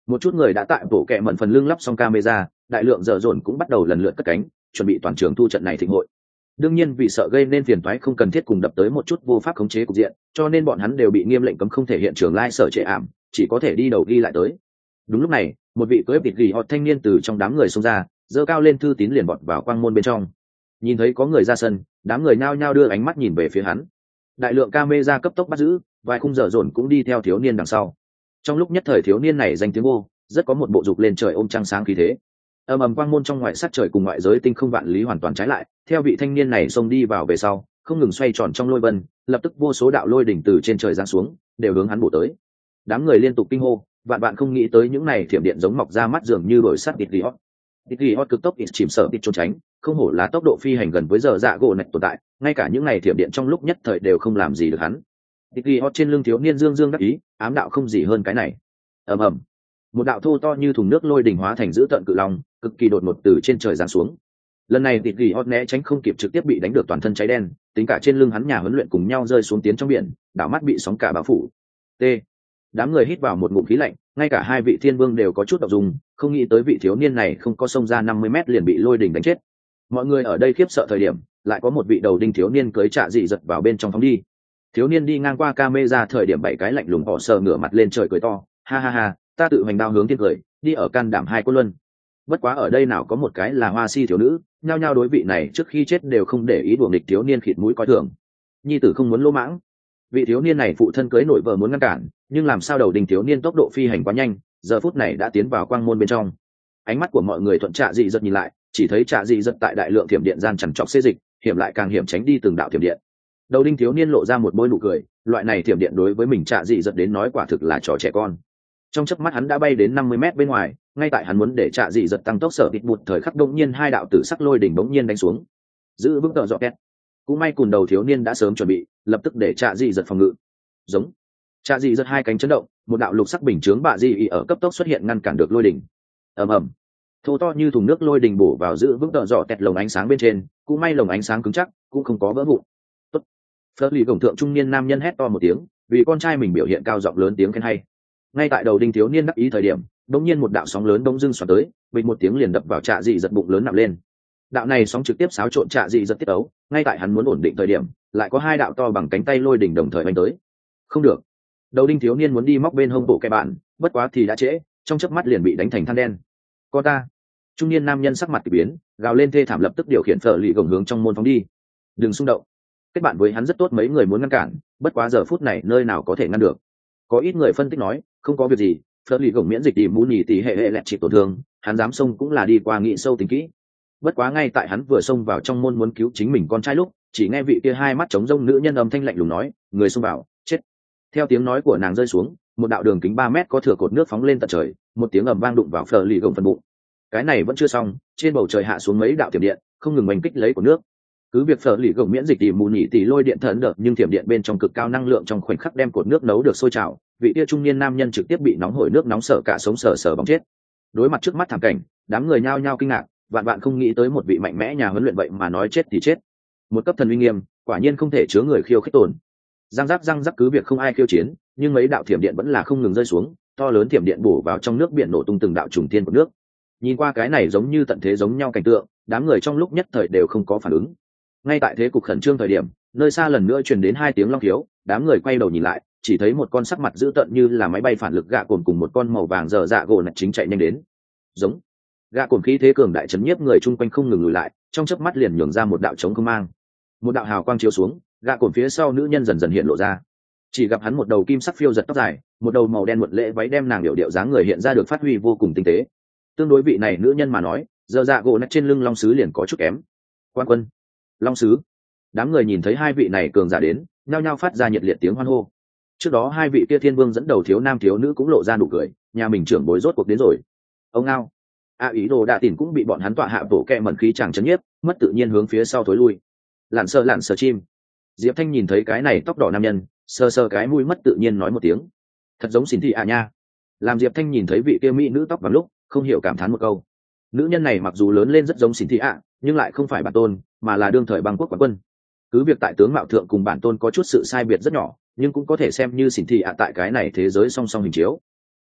Một chút người đã tại bộ kẹ mẩn phần lưng lắp xong camera, đại lượng dở dồn cũng bắt đầu lần lượt cất cánh, chuẩn bị toàn trường thu trận này thịnh hội. Đương nhiên vì sợ gây nên phiền toái không cần thiết cùng đập tới một chút vô pháp khống chế cục diện, cho nên bọn hắn đều bị nghiêm lệnh cấm không thể hiện trường lai sở trệ ảm, chỉ có thể đi đầu ghi lại tới. Đúng lúc này, một vị cưỡi vịt gỉ hot thanh niên từ trong đám người xông ra, giơ cao lên thư tín liền bọt vào quang môn bên trong. Nhìn thấy có người ra sân, đám người nhao nhao đưa ánh mắt nhìn về phía hắn. Đại lượng camera cấp tốc bắt giữ, vài khung dở dồn cũng đi theo thiếu niên đằng sau. Trong lúc nhất thời thiếu niên này danh tiếng vô, rất có một bộ dục lên trời ôm trăng sáng khí thế. Ầm ầm quang môn trong ngoại sát trời cùng ngoại giới tinh không vạn lý hoàn toàn trái lại, theo vị thanh niên này xông đi vào về sau, không ngừng xoay tròn trong lôi vân, lập tức vô số đạo lôi đỉnh từ trên trời giáng xuống, đều hướng hắn bổ tới. Đám người liên tục kinh hô, vạn bạn không nghĩ tới những này thiểm điện giống mọc ra mắt dường như đổi sắt địch hot. Địch hot cực tốc ít chìm sợ ít trốn tránh, không hổ là tốc độ phi hành gần với giờ dạ gỗ này tồn tại, ngay cả những này thiểm điện trong lúc nhất thời đều không làm gì được hắn. Địch hot trên lưng thiếu niên dương dương đắc ý, ám đạo không gì hơn cái này. Ầm ầm, một đạo thô to như thùng nước lôi đỉnh hóa thành dữ tợn cự long, cực kỳ đột ngột từ trên trời giáng xuống. Lần này Địch hot né tránh không kịp, trực tiếp bị đánh được toàn thân cháy đen, tính cả trên lưng hắn nhà huấn luyện cùng nhau rơi xuống tiến trong biển, đảo mắt bị sóng cả bao phủ. T. Đám người hít vào một ngụm khí lạnh, ngay cả hai vị thiên vương đều có chút động dung, không nghĩ tới vị thiếu niên này không có xông ra 50 mét liền bị lôi đỉnh đánh chết. Mọi người ở đây khiếp sợ thời điểm, lại có một vị đầu đinh thiếu niên cưới trạ dị giật vào bên trong phóng đi. Thiếu niên đi ngang qua camera thời điểm bảy cái lạnh lùng họ sờ ngửa mặt lên trời cười to, ha ha ha, ta tự hoành đao hướng thiên cười, đi ở can đảm hai quân luân. Bất quá ở đây nào có một cái là hoa si thiếu nữ, nhao nhao đối vị này trước khi chết đều không để ý đùa nghịch thiếu niên khịt mũi coi thường. Nhi tử không muốn lỗ mãng. Vị thiếu niên này phụ thân cưới nội vợ muốn ngăn cản, nhưng làm sao đầu đình thiếu niên tốc độ phi hành quá nhanh, giờ phút này đã tiến vào quang môn bên trong. Ánh mắt của mọi người thuận trạ dị giật nhìn lại, chỉ thấy trạ dị giật tại đại lượng thiểm điện gian chằn trọc xê dịch, hiểm lại càng hiểm tránh đi từng đạo thiểm điện. Đầu đinh thiếu niên lộ ra một bôi nụ cười, loại này thiểm điện đối với mình trạ dị giật đến nói quả thực là trò trẻ con. Trong chớp mắt hắn đã bay đến 50 mét bên ngoài, ngay tại hắn muốn để trạ dị giật tăng tốc sở địch một thời khắc đông nhiên hai đạo tử sắc lôi đỉnh bỗng nhiên đánh xuống, giữ vững tợ dọ két. Cũng may cùn đầu thiếu niên đã sớm chuẩn bị, lập tức để trạ dị giật phòng ngự. Giống, trạ dị giật hai cánh chấn động, một đạo lục sắc bình chướng bạ dị ý ở cấp tốc xuất hiện ngăn cản được lôi đỉnh. Ầm ầm, thô to như thùng nước lôi đỉnh bổ vào giữ vững tợ dọ két lồng ánh sáng bên trên, cũng may lồng ánh sáng cứng chắc, cũng không có vỡ vụn. Tốt. Phớt lì cổng thượng trung niên nam nhân hét to một tiếng, vì con trai mình biểu hiện cao giọng lớn tiếng khen hay. Ngay tại đầu đinh thiếu niên đắc ý thời điểm, đột nhiên một đạo sóng lớn bỗng dưng xoắn tới, bình một tiếng liền đập vào trạ dị giật bụng lớn nặng lên. Đạo này sóng trực tiếp xáo trộn trạ dị giật tiết ấu, ngay tại hắn muốn ổn định thời điểm, lại có hai đạo to bằng cánh tay lôi đỉnh đồng thời đánh tới. Không được. Đầu đinh thiếu niên muốn đi móc bên hông bộ cái bạn, bất quá thì đã trễ, trong chớp mắt liền bị đánh thành than đen. Con ta. Trung niên nam nhân sắc mặt kỳ biến, gào lên thê thảm lập tức điều khiển phở lì gồng hướng trong môn phóng đi. Đừng xung động. Kết bạn với hắn rất tốt, mấy người muốn ngăn cản, bất quá giờ phút này nơi nào có thể ngăn được. Có ít người phân tích nói, không có việc gì, phớt lì gồng miễn dịch tìm mũ nhì tỷ hệ lẹt chỉ tổn thương, hắn dám xông cũng là đi qua nghị sâu tính kỹ. Bất quá ngay tại hắn vừa xông vào trong môn muốn cứu chính mình con trai lúc, chỉ nghe vị kia hai mắt trống rông nữ nhân âm thanh lạnh lùng nói, người xông vào, chết. Theo tiếng nói của nàng rơi xuống, một đạo đường kính 3 mét có thừa cột nước phóng lên tận trời, một tiếng ầm vang đụng vào phở lì gồng phần bụng. Cái này vẫn chưa xong, trên bầu trời hạ xuống mấy đạo thiểm điện, không ngừng oanh kích lấy của nước. Cứ việc phở lì gồng miễn dịch tìm mù nhị tỷ lôi điện thần đợt, nhưng thiểm điện bên trong cực cao năng lượng trong khoảnh khắc đem cột nước nấu được sôi trào, vị kia trung niên nam nhân trực tiếp bị nóng hổi nước nóng sợ cả sống sờ bỏng chết. Đối mặt trước mắt thảm cảnh, đám người nhao nhao kinh ngạc, vạn bạn không nghĩ tới một vị mạnh mẽ nhà huấn luyện vậy mà nói chết thì chết. Một cấp thần uy nghiêm, quả nhiên không thể chứa người khiêu khích tồn. Răng rắc cứ việc không ai khiêu chiến, nhưng mấy đạo thiểm điện vẫn là không ngừng rơi xuống, to lớn thiểm điện bổ vào trong nước biển nổ tung từng đạo trùng thiên của nước. Nhìn qua cái này giống như tận thế giống nhau cảnh tượng, đám người trong lúc nhất thời đều không có phản ứng. Ngay tại thế cục khẩn trương thời điểm, nơi xa lần nữa truyền đến hai tiếng long khiếu, đám người quay đầu nhìn lại, chỉ thấy một con sắc mặt dữ tợn như là máy bay phản lực gạ cồn cùng một con màu vàng dở dạ gỗ nạch chính chạy nhanh đến. Giống, gạ cồn khí thế cường đại chấn nhiếp người chung quanh không ngừng lùi lại, trong chớp mắt liền nhường ra một đạo trống không mang. Một đạo hào quang chiếu xuống, gạ cồn phía sau nữ nhân dần dần hiện lộ ra. Chỉ gặp hắn một đầu kim sắc phiêu giật tóc dài, một đầu màu đen muộn lễ váy đem nàng điệu dáng người hiện ra được phát huy vô cùng tinh tế. Tương đối vị này nữ nhân mà nói, dở dạ gỗ nạch trên lưng long sứ liền có chút kém. Quan quân, long sứ. Đám người nhìn thấy hai vị này cường giả đến, nhao nhao phát ra nhiệt liệt tiếng hoan hô. Trước đó hai vị kia thiên vương dẫn đầu thiếu nam thiếu nữ cũng lộ ra nụ cười, nhà mình trưởng bối rốt cuộc đến rồi. Ông ao, ý đồ đạ tỉn cũng bị bọn hắn tọa hạ bổ kẹ mẩn khí chẳng chấn nhiếp, mất tự nhiên hướng phía sau thối lui. Lặn sờ chim. Diệp Thanh nhìn thấy cái này tóc đỏ nam nhân, sờ cái mũi mất tự nhiên nói một tiếng, thật giống xỉn thị nha. Làm Diệp Thanh nhìn thấy vị kia mỹ nữ tóc vàng lúc, không hiểu cảm thán một câu. Nữ nhân này mặc dù lớn lên rất giống xỉn thị nhưng lại không phải bản tôn, mà là đương thời băng quốc quán quân. Cứ việc tại tướng mạo thượng cùng bản tôn có chút sự sai biệt rất nhỏ, nhưng cũng có thể xem như xỉn thị tại cái này thế giới song song hình chiếu.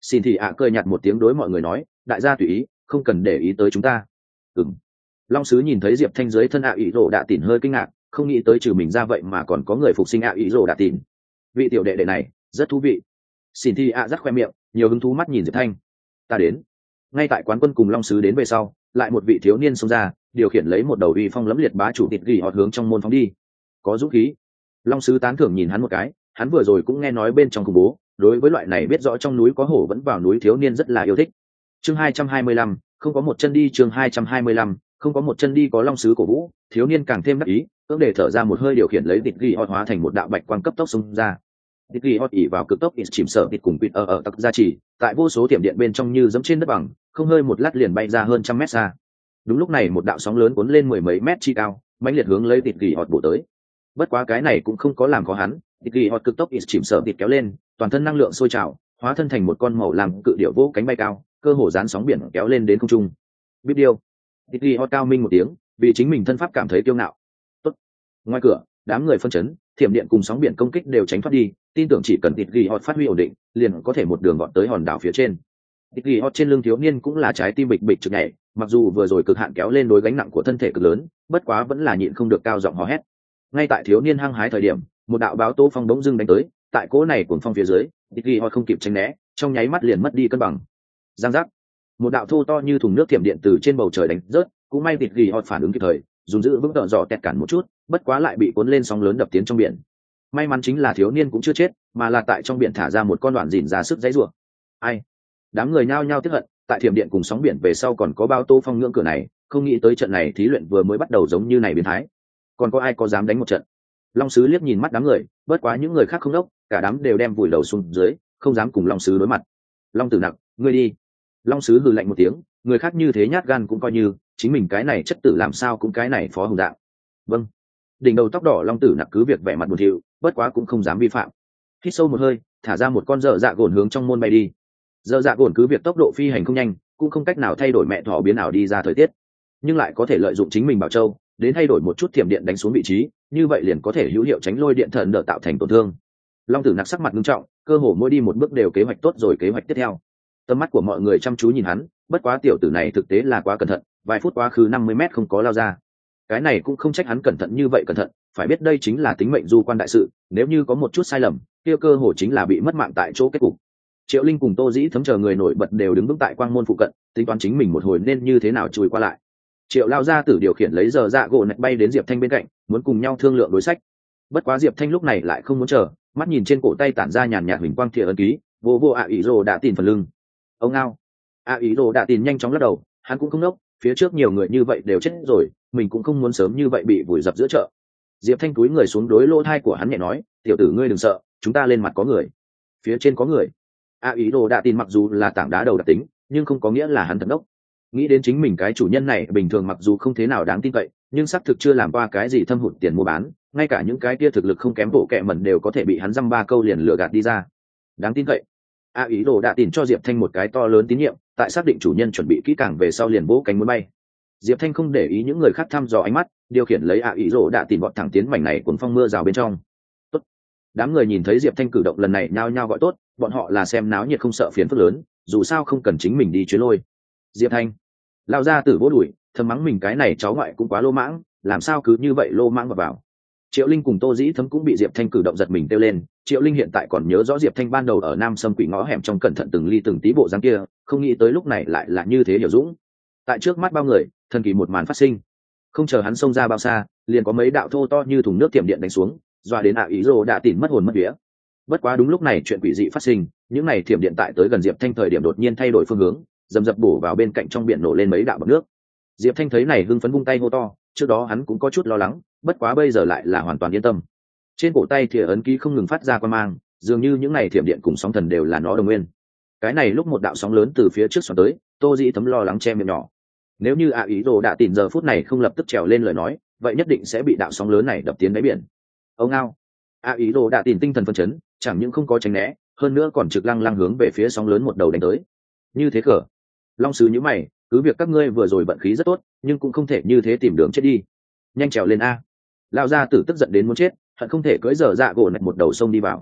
Xin thị ạ cười nhạt một tiếng đối mọi người nói, đại gia tùy ý, không cần để ý tới chúng ta. Ừm. Long sứ nhìn thấy diệp thanh dưới thân ạ ý rồ đạ tỉn hơi kinh ngạc, không nghĩ tới trừ mình ra vậy mà còn có người phục sinh ạ ý rồ đạ tỉn. Vị tiểu đệ đệ này rất thú vị. Xin thị ạ rắc khoe miệng, nhiều hứng thú mắt nhìn diệp thanh. Ta đến. Ngay tại quán quân cùng long sứ đến về sau, lại một vị thiếu niên xông ra, điều khiển lấy một đầu uy phong lẫm liệt bá chủ tịt gỉ họt hướng trong môn phóng đi. Có dũng khí. Long sứ tán thưởng nhìn hắn một cái, hắn vừa rồi cũng nghe nói bên trong khủng bố, đối với loại này biết rõ trong núi có hổ vẫn vào núi thiếu niên rất là yêu thích. Chương 225, không có một chân đi. Chương 225, không có một chân đi. Có long sứ cổ vũ, thiếu niên càng thêm đắc ý, cưỡng để thở ra một hơi điều khiển lấy tịt gỉ họt hóa thành một đạo bạch quang cấp tốc xông ra. Tịt gỉ họt ỉ vào cực tốc chìm sở tịt cùng quýt ở tắc gia trì, tại vô số tiệm điện bên trong như giẫm trên đất bằng, không hơi một lát liền bay ra hơn trăm mét xa. Đúng lúc này một đạo sóng lớn cuốn lên mười mấy mét chi cao, mãnh liệt hướng lấy tịt gỉ họt bổ tới. Bất quá cái này cũng không có làm khó hắn, tịt gỉ họt cực tốc chìm sở tịt kéo lên, toàn thân năng lượng sôi trào, hóa thân thành một con màu làm cự điểu vỗ cánh bay cao, cơ hồ dán sóng biển kéo lên đến không trung. Biết điêu. Tịt gỉ họt cao minh một tiếng, vì chính mình thân pháp cảm thấy kiêu ngạo. Tốt. Ngoài cửa, đám người phân chấn, thiểm điện cùng sóng biển công kích đều tránh thoát đi, tin tưởng chỉ cần tịt gỉ họt phát huy ổn định, liền có thể một đường gọn tới hòn đảo phía trên. Tịt gỉ họt trên lưng thiếu niên cũng là trái tim bịch bịch trực nhảy, mặc dù vừa rồi cực hạn kéo lên đối gánh nặng của thân thể cực lớn, bất quá vẫn là nhịn không được cao giọng hò hét. Ngay tại thiếu niên hăng hái thời điểm, một đạo báo tố phong bỗng dưng đánh tới, tại cỗ này cuồng phong phía dưới, tịt gỉ họt không kịp tránh né, trong nháy mắt liền mất đi cân bằng. Giang giác, một đạo thô to như thùng nước thiểm điện từ trên bầu trời đánh rớt, cũng may tịt gỉ họt phản ứng kịp thời, dùng giữ vững tợ dò tẹt cản một chút, bất quá lại bị cuốn lên sóng lớn đập tiến trong biển. May mắn chính là thiếu niên cũng chưa chết, mà là tại trong biển thả ra một con đoạn dìn ra sức dãy rủa. Ai? Đám người nhao nhao tiếc hận, tại thiểm điện cùng sóng biển về sau còn có bao tô phong ngưỡng cửa này, không nghĩ tới trận này thí luyện vừa mới bắt đầu giống như này biến thái. Còn có ai có dám đánh một trận? Long sứ liếc nhìn mắt đám người, bất quá những người khác không đốc, cả đám đều đem vùi đầu xuống dưới, không dám cùng long sứ đối mặt. Long tử nặc, ngươi đi. Long sứ hừ lạnh một tiếng, người khác như thế nhát gan cũng coi như, chính mình cái này chất tử làm sao cũng cái này phó hùng dạng. Vâng. Đỉnh đầu tóc đỏ long tử nặc cứ việc vẻ mặt buồn thiu, bất quá cũng không dám vi phạm. Hít sâu một hơi, thả ra một con dở dạ gồn hướng trong môn bay đi. Dở dạ gồn cứ việc tốc độ phi hành không nhanh, cũng không cách nào thay đổi mẹ thỏ biến ảo đi ra thời tiết, nhưng lại có thể lợi dụng chính mình bảo châu đến thay đổi một chút thiểm điện đánh xuống vị trí, như vậy liền có thể hữu hiệu tránh lôi điện thần đỡ tạo thành tổn thương. Long tử nặc sắc mặt nghiêm trọng, cơ hồ mỗi đi một bước đều kế hoạch tốt rồi kế hoạch tiếp theo. Tầm mắt của mọi người chăm chú nhìn hắn, bất quá tiểu tử này thực tế là quá cẩn thận, vài phút quá khứ 50 mét không có lao ra. Cái này cũng không trách hắn cẩn thận như vậy cẩn thận, phải biết đây chính là tính mệnh du quan đại sự, nếu như có một chút sai lầm, kia cơ hồ chính là bị mất mạng tại chỗ kết cục. Triệu Linh cùng Tô Dĩ Thấm chờ người nổi bật đều đứng vững tại quang môn phụ cận, tính toán chính mình một hồi nên như thế nào chui qua lại. Triệu lao ra tử điều khiển lấy giờ dạ gỗ nạch bay đến Diệp Thanh bên cạnh, muốn cùng nhau thương lượng đối sách. Bất quá Diệp Thanh lúc này lại không muốn chờ, mắt nhìn trên cổ tay tản ra nhàn nhạt huỳnh quang thìa ấn ký, vô vô ạ ý rồ đã tìm phần lưng. Ông ao. ạ ý rồ đã tìm nhanh chóng lắc đầu, hắn cũng không nốc, phía trước nhiều người như vậy đều chết rồi, mình cũng không muốn sớm như vậy bị vùi dập giữa chợ. Diệp Thanh cúi người xuống đối lỗ thai của hắn nhẹ nói, tiểu tử ngươi đừng sợ, chúng ta lên mặt có người. Phía trên có người. ạ ý rồ đã tìm mặc dù là tảng đá đầu đặc tính, nhưng không có nghĩa là hắn thật đốc. Nghĩ đến chính mình cái chủ nhân này bình thường mặc dù không thế nào đáng tin cậy, nhưng xác thực chưa làm qua cái gì thâm hụt tiền mua bán, ngay cả những cái kia thực lực không kém bộ kệ mẩn đều có thể bị hắn dăm ba câu liền lừa gạt đi ra. Đáng tin cậy. A ý đồ đã tìm cho Diệp Thanh một cái to lớn tín nhiệm, tại xác định chủ nhân chuẩn bị kỹ càng về sau liền vỗ cánh muốn bay. Diệp Thanh không để ý những người khác thăm dò ánh mắt, điều khiển lấy A ý đồ đã tìm bọn thẳng tiến mảnh này cuốn phong mưa rào bên trong. Tốt. Đám người nhìn thấy Diệp Thanh cử động lần này nhao nhao gọi tốt, bọn họ là xem náo nhiệt không sợ phiền phức lớn, dù sao không cần chính mình đi chuyến lôi. Diệp Thanh lao ra tử vỗ đùi, thầm mắng mình cái này cháu ngoại cũng quá lô mãng, làm sao cứ như vậy lô mãng vào. Triệu Linh cùng Tô Dĩ Thấm cũng bị Diệp Thanh cử động giật mình kêu lên. Triệu Linh hiện tại còn nhớ rõ Diệp Thanh ban đầu ở Nam Sâm Quỷ ngõ hẻm trong cẩn thận từng ly từng tí bộ dáng kia, không nghĩ tới lúc này lại là như thế hiểu dũng. Tại trước mắt bao người, thần kỳ một màn phát sinh. Không chờ hắn xông ra bao xa, liền có mấy đạo thô to như thùng nước tiệm điện đánh xuống, dọa đến ạ ý rồ đã tìm mất hồn mất vía. Bất quá đúng lúc này chuyện quỷ dị phát sinh, những này thiểm điện tại tới gần Diệp Thanh thời điểm đột nhiên thay đổi phương hướng, dầm dập bổ vào bên cạnh trong biển nổ lên mấy đạo bọt nước. Diệp Thanh thấy này hưng phấn vung tay hô to, trước đó hắn cũng có chút lo lắng, bất quá bây giờ lại là hoàn toàn yên tâm. Trên cổ tay thìa ấn ký không ngừng phát ra quang mang, dường như những này thiểm điện cùng sóng thần đều là nó đồng nguyên. Cái này lúc một đạo sóng lớn từ phía trước xoắn tới, Tô Dĩ Thấm lo lắng che miệng nhỏ. Nếu như ạ ý đồ đã tìm giờ phút này không lập tức trèo lên lời nói, vậy nhất định sẽ bị đạo sóng lớn này đập tiến đáy biển. Ông ao. ạ ý đồ đã tìm tinh thần phấn chấn, chẳng những không có tránh né, hơn nữa còn trực lăng lăng hướng về phía sóng lớn một đầu đánh tới. Như thế cờ. Long sứ nhíu mày, cứ việc các ngươi vừa rồi vận khí rất tốt, nhưng cũng không thể như thế tìm đường chết đi. Nhanh trèo lên a. Lão gia tử tức giận đến muốn chết, hận không thể cưỡi giờ dạ gỗ nạch một đầu sông đi vào.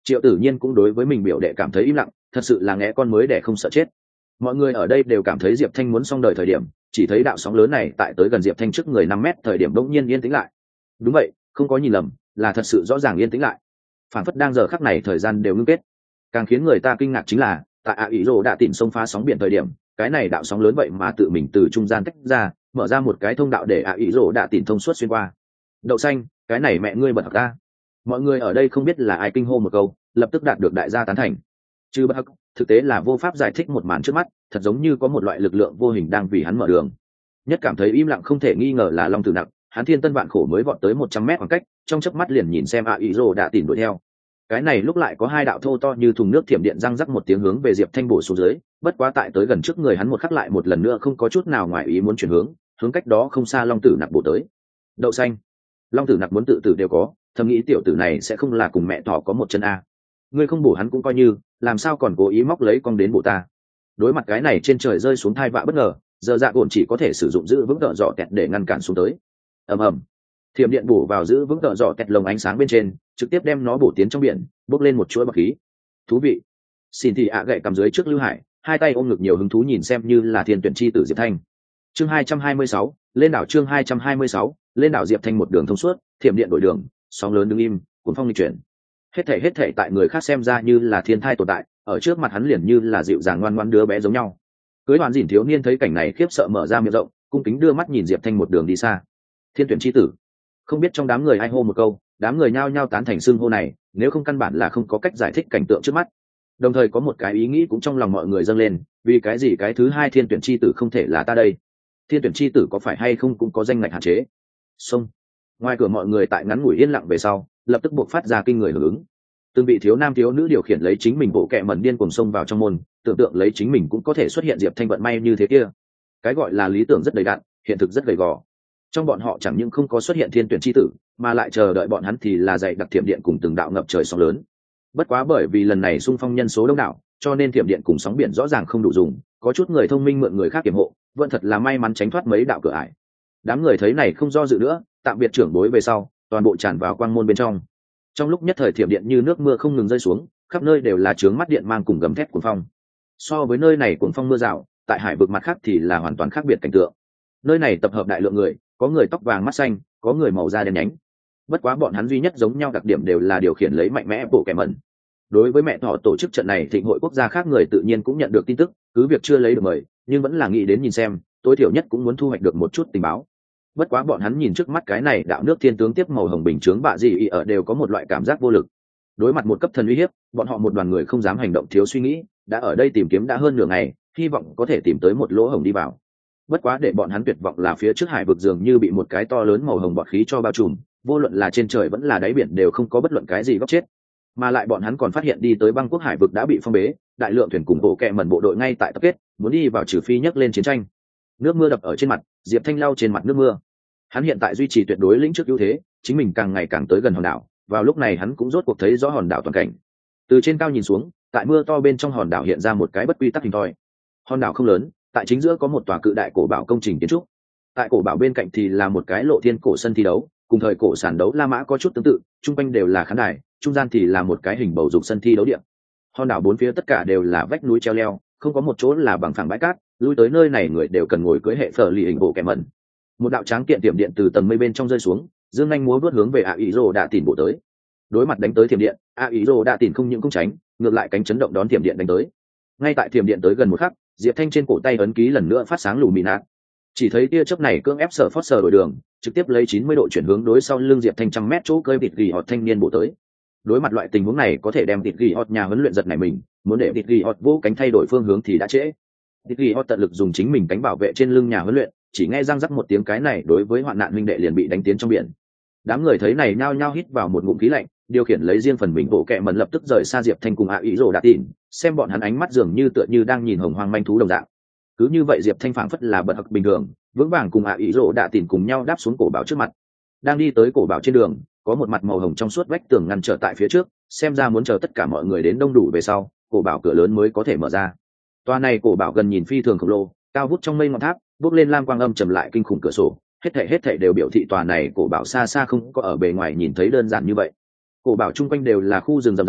Triệu Tử Nhiên cũng đối với mình biểu đệ cảm thấy im lặng, thật sự là nghe con mới để không sợ chết. Mọi người ở đây đều cảm thấy Diệp Thanh muốn xong đời thời điểm, chỉ thấy đạo sóng lớn này tại tới gần Diệp Thanh trước người 5 mét thời điểm bỗng nhiên yên tĩnh lại. Đúng vậy, không có nhìn lầm, là thật sự rõ ràng yên tĩnh lại. Phản phất đang giờ khắc này thời gian đều ngưng kết. Càng khiến người ta kinh ngạc chính là, tại ạ ý rồ đã tìm sông phá sóng biển thời điểm, cái này đạo sóng lớn vậy mà tự mình từ trung gian tách ra, mở ra một cái thông đạo để ạ ý rồ đã tìm thông suốt xuyên qua. Đậu xanh, cái này mẹ ngươi bật học ta. Mọi người ở đây không biết là ai kinh hô một câu, lập tức đạt được đại gia tán thành. Chứ bất hắc, thực tế là vô pháp giải thích một màn trước mắt, thật giống như có một loại lực lượng vô hình đang vì hắn mở đường. Nhất cảm thấy im lặng không thể nghi ngờ là Long Tử Nặc, hắn thiên tân vạn khổ mới vọt tới 100 mét khoảng cách, trong chớp mắt liền nhìn xem ạ ý rồ đã tìm đuổi theo. Cái này lúc lại có hai đạo thô to như thùng nước thiểm điện răng rắc một tiếng hướng về Diệp Thanh bổ xuống dưới, bất quá tại tới gần trước người hắn một khắc lại một lần nữa không có chút nào ngoài ý muốn chuyển hướng cách đó không xa Long Tử Nặc bổ tới. Đậu xanh, Long Tử Nặc muốn tự tử đều có, thầm nghĩ tiểu tử này sẽ không là cùng mẹ thỏ có một chân a. Ngươi không bổ hắn cũng coi như, làm sao còn cố ý móc lấy con đến bổ ta. Đối mặt cái này trên trời rơi xuống thai vạ bất ngờ, giờ dạ gồn chỉ có thể sử dụng giữ vững tợ dọ kẹt để ngăn cản xuống tới. Ầm ầm, thiểm điện bổ vào giữ vững tợ dọ kẹt lồng ánh sáng bên trên, trực tiếp đem nó bổ tiến trong biển, bốc lên một chuỗi bọt khí. Thú vị. Xin thì ạ gậy cầm dưới trước Lưu Hải, hai tay ôm ngực nhiều hứng thú nhìn xem như là thiên tuyển chi tử Diệp Thanh. Chương 226, lên đảo. Chương 226, lên đảo. Diệp Thanh một đường thông suốt, thiểm điện đổi đường, sóng lớn đứng im, cuốn phong lịch chuyển. Hết thảy tại người khác xem ra như là thiên thai tồn tại, ở trước mặt hắn liền như là dịu dàng ngoan ngoãn đứa bé giống nhau. Cưới Hoàn Dĩn thiếu niên thấy cảnh này khiếp sợ mở ra miệng rộng, cung kính đưa mắt nhìn Diệp Thanh một đường đi xa. Thiên tuyển chi tử. Không biết trong đám người ai hô một câu, đám người nhao nhao tán thành xưng hô này, nếu không căn bản là không có cách giải thích cảnh tượng trước mắt. Đồng thời có một cái ý nghĩ cũng trong lòng mọi người dâng lên, vì cái gì cái thứ hai thiên tuyển chi tử không thể là ta đây? Thiên tuyển chi tử có phải hay không cũng có danh ngạch hạn chế. Xông. Ngoài cửa mọi người tại ngắn ngủi yên lặng về sau, lập tức buộc phát ra kinh người hưởng ứng. Từng bị thiếu nam thiếu nữ điều khiển lấy chính mình bộ kệ mẩn điên cuồng xông vào trong môn, tưởng tượng lấy chính mình cũng có thể xuất hiện Diệp Thanh vận may như thế kia. Cái gọi là lý tưởng rất đầy đặn, hiện thực rất gầy gò. Trong bọn họ chẳng những không có xuất hiện thiên tuyển chi tử, mà lại chờ đợi bọn hắn thì là dạy đặc thiểm điện cùng từng đạo ngập trời sóng lớn. Bất quá bởi vì lần này xung phong nhân số đông đảo, cho nên thiểm điện cùng sóng biển rõ ràng không đủ dùng, có chút người thông minh mượn người khác kiểm hộ, vẫn thật là may mắn tránh thoát mấy đạo cửa ải. Đám người thấy này không do dự nữa, tạm biệt trưởng bối về sau, toàn bộ tràn vào quang môn bên trong. Trong lúc nhất thời thiểm điện như nước mưa không ngừng rơi xuống, khắp nơi đều là chướng mắt điện mang cùng gầm thét cuồng phong. So với nơi này cuồng phong mưa rào, tại hải vực mặt khác thì là hoàn toàn khác biệt cảnh tượng. Nơi này tập hợp đại lượng người, có người tóc vàng mắt xanh, có người màu da đen nhánh. Bất quá bọn hắn duy nhất giống nhau đặc điểm đều là điều khiển lấy mạnh mẽ bộ kẻ mẩn. Đối với mẹ thỏ tổ chức trận này, thịnh hội quốc gia khác người tự nhiên cũng nhận được tin tức, cứ việc chưa lấy được mời, nhưng vẫn là nghĩ đến nhìn xem, tối thiểu nhất cũng muốn thu hoạch được một chút tình báo. Bất quá bọn hắn nhìn trước mắt cái này đạo nước thiên tướng tiếp màu hồng bình chướng bạ gì ở đều có một loại cảm giác vô lực. Đối mặt một cấp thần uy hiếp, bọn họ một đoàn người không dám hành động thiếu suy nghĩ, đã ở đây tìm kiếm đã hơn nửa ngày, hy vọng có thể tìm tới một lỗ hổng đi vào. Bất quá để bọn hắn tuyệt vọng là phía trước hải vực dường như bị một cái to lớn màu hồng bọt khí cho bao trùm, vô luận là trên trời vẫn là đáy biển đều không có bất luận cái gì góc chết. Mà lại bọn hắn còn phát hiện đi tới băng quốc hải vực đã bị phong bế, đại lượng thuyền cùng bộ kệ mẩn bộ đội ngay tại tập kết, muốn đi vào trừ phi nhấc lên chiến tranh. Nước mưa đập ở trên mặt, Diệp Thanh lau trên mặt nước mưa. Hắn hiện tại duy trì tuyệt đối lĩnh trước ưu thế, chính mình càng ngày càng tới gần hòn đảo, vào lúc này hắn cũng rốt cuộc thấy rõ hòn đảo toàn cảnh. Từ trên cao nhìn xuống, tại mưa to bên trong hòn đảo hiện ra một cái bất quy tắc hình thoi. Hòn đảo không lớn, tại chính giữa có một tòa cự đại cổ bảo công trình kiến trúc. Tại cổ bảo bên cạnh thì là một cái lộ thiên cổ sân thi đấu, cùng thời cổ sản đấu La Mã có chút tương tự, trung quanh đều là khán đài, trung gian thì là một cái hình bầu dục sân thi đấu điện. Hòn đảo bốn phía tất cả đều là vách núi treo leo, không có một chỗ là bằng phẳng bãi cát, lui tới nơi này người đều cần ngồi cưỡi hệ phở lì hình bộ kẻ mẩn. Một đạo tráng kiện tiệm điện từ tầng mây bên trong rơi xuống, dương nhanh múa vớt hướng về ạ ý rồ đã tìm bộ tới. Đối mặt đánh tới thiểm điện, ạ ý rồ đã tìm không những không tránh, ngược lại cánh chấn động đón thiểm điện đánh tới. Ngay tại thiểm điện tới gần một khắc, Diệp Thanh trên cổ tay ấn ký lần nữa phát sáng lù mì nát. Chỉ thấy tia chớp này cưỡng ép sở phót sờ đổi đường, trực tiếp lấy 90 độ chuyển hướng đối sau lưng Diệp Thanh 100 mét chỗ cơi vịt gỉ họt thanh niên bộ tới. Đối mặt loại tình huống này có thể đem vịt gỉ họt nhà huấn luyện giật này mình, muốn để vịt gỉ họt vô cánh thay đổi phương hướng thì đã trễ. Vịt gỉ họt tận lực dùng chính mình cánh bảo vệ trên lưng nhà huấn luyện, chỉ nghe răng rắc một tiếng cái này đối với hoạn nạn huynh đệ liền bị đánh tiến trong biển. Đám người thấy này nhao nhao hít vào một ngụm khí lạnh, điều khiển lấy riêng phần mình bộ kệ mẩn lập tức rời xa Diệp Thanh cùng ạ ý rồ đã tìm, xem bọn hắn ánh mắt dường như tựa như đang nhìn hồng hoang manh thú đồng dạng. Cứ như vậy Diệp Thanh phảng phất là bật hặc bình thường, vững vàng cùng ạ ý rồ đã tìm cùng nhau đáp xuống cổ bảo trước mặt. Đang đi tới cổ bảo trên đường, có một mặt màu hồng trong suốt vách tường ngăn trở tại phía trước, xem ra muốn chờ tất cả mọi người đến đông đủ về sau, cổ bảo cửa lớn mới có thể mở ra. Toa này cổ bảo gần nhìn phi thường khổng lồ, cao vút trong mây ngọn tháp, bước lên lam quang âm trầm lại kinh khủng cửa sổ, hết thảy đều biểu thị tòa này cổ bảo xa xa không có ở bề ngoài nhìn thấy đơn giản như vậy. Cổ bảo chung quanh đều là khu rừng rậm rạp,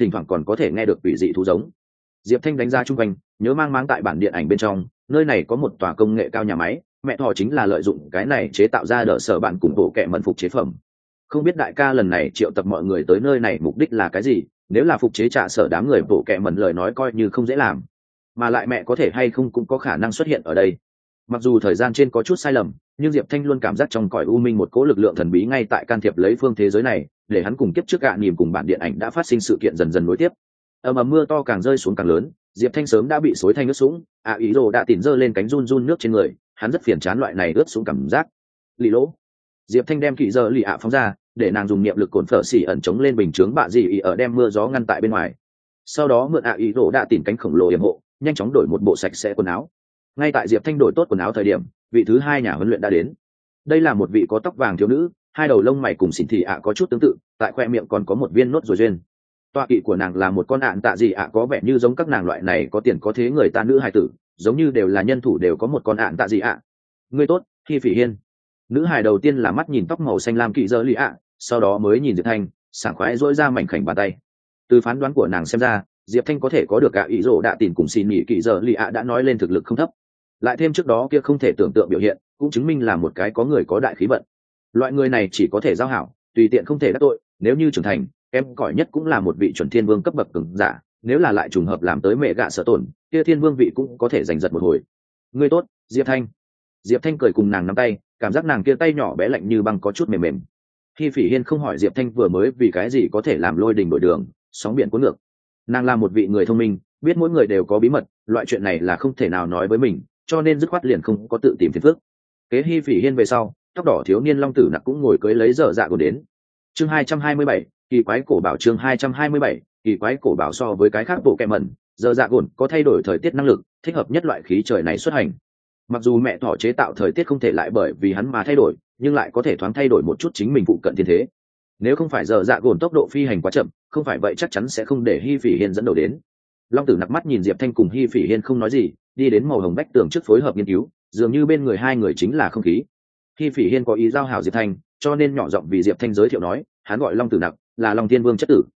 thỉnh thoảng còn có thể nghe được quỷ dị thú giống. Diệp Thanh đánh ra chung quanh, nhớ mang máng tại bản điện ảnh bên trong, nơi này có một tòa công nghệ cao nhà máy, mẹ thỏ chính là lợi dụng cái này chế tạo ra đỡ sở bạn cùng bộ kệ mẩn phục chế phẩm. Không biết đại ca lần này triệu tập mọi người tới nơi này mục đích là cái gì? Nếu là phục chế trạ sở đám người bộ kệ mẩn lời nói coi như không dễ làm, mà lại mẹ có thể hay không cũng có khả năng xuất hiện ở đây. Mặc dù thời gian trên có chút sai lầm, nhưng Diệp Thanh luôn cảm giác trong cõi u minh một cỗ lực lượng thần bí ngay tại can thiệp lấy phương thế giới này, để hắn cùng kiếp trước gạ niềm cùng bản điện ảnh đã phát sinh sự kiện dần dần nối tiếp. Ầm ầm mưa to càng rơi xuống càng lớn, Diệp Thanh sớm đã bị xối thành ướt sũng, ý đồ đã tỉn giơ lên cánh run run nước trên người, hắn rất phiền chán loại này ướt sũng cảm giác. Lì lỗ. Diệp Thanh đem kỳ giờ lì ạ phóng ra, để nàng dùng niệm lực cồn phở xỉ ẩn chống lên bình chướng bạ gì ý ở đem mưa gió ngăn tại bên ngoài. Sau đó mượn ý đồ đã tỉn cánh khổng lồ yểm hộ, nhanh chóng đổi một bộ sạch sẽ quần áo. Ngay tại Diệp Thanh đổi tốt quần áo thời điểm, vị thứ hai nhà huấn luyện đã đến. Đây là một vị có tóc vàng thiếu nữ, hai đầu lông mày cùng xỉn thị ạ có chút tương tự, tại khoe miệng còn có một viên nốt ruồi duyên. Tọa kỵ của nàng là một con ạn tạ gì ạ có vẻ như giống các nàng loại này có tiền có thế người ta nữ hài tử, giống như đều là nhân thủ đều có một con ạn tạ gì ạ. Ngươi tốt, Hi Phỉ Hiên. Nữ hài đầu tiên là mắt nhìn tóc màu xanh lam kỵ dơ lì ạ, sau đó mới nhìn Diệp Thanh, sảng khoái dỗi ra mảnh khảnh bàn tay. Từ phán đoán của nàng xem ra, Diệp Thanh có thể có được ý rồ đạ tìm cùng xin nghỉ kỵ dơ lì ạ đã nói lên thực lực không thấp. Lại thêm trước đó kia không thể tưởng tượng biểu hiện, cũng chứng minh là một cái có người có đại khí vận. Loại người này chỉ có thể giao hảo, tùy tiện không thể đắc tội, nếu như trưởng thành, em cỏi nhất cũng là một vị chuẩn thiên vương cấp bậc cường giả, nếu là lại trùng hợp làm tới mẹ gạ sở tổn, kia thiên vương vị cũng có thể giành giật một hồi. Ngươi tốt, Diệp Thanh. Diệp Thanh cười cùng nàng nắm tay, cảm giác nàng kia tay nhỏ bé lạnh như băng có chút mềm mềm. Khi Phỉ Hiên không hỏi Diệp Thanh vừa mới vì cái gì có thể làm lôi đình đổi đường, sóng biển cuốn ngược. Nàng là một vị người thông minh, biết mỗi người đều có bí mật, loại chuyện này là không thể nào nói với mình, cho nên dứt khoát liền không có tự tìm phiền phức. Kế Hi Phỉ Hiên về sau, tóc đỏ thiếu niên long tử nặc cũng ngồi cưới lấy dở dạ của đến. Chương 227, kỳ quái cổ bảo. Chương 227, kỳ quái cổ bảo. So với cái khác bộ kẹ mẩn, dở dạ gồn có thay đổi thời tiết năng lực, thích hợp nhất loại khí trời này xuất hành. Mặc dù mẹ thỏ chế tạo thời tiết không thể lại bởi vì hắn mà thay đổi, nhưng lại có thể thoáng thay đổi một chút chính mình phụ cận thiên thế. Nếu không phải dở dạ gồn tốc độ phi hành quá chậm, không phải vậy chắc chắn sẽ không để Hi Phỉ Hiên dẫn đầu đến. Long tử nặc mắt nhìn Diệp Thanh cùng Hi Phỉ Hiên không nói gì, đi đến màu hồng vách tường trước phối hợp nghiên cứu, dường như bên người hai người chính là không khí. Hi Phỉ Hiên có ý giao hảo Diệp Thanh, cho nên nhỏ giọng vì Diệp Thanh giới thiệu nói, hắn gọi Long tử nặc, là Long Thiên Vương chất tử.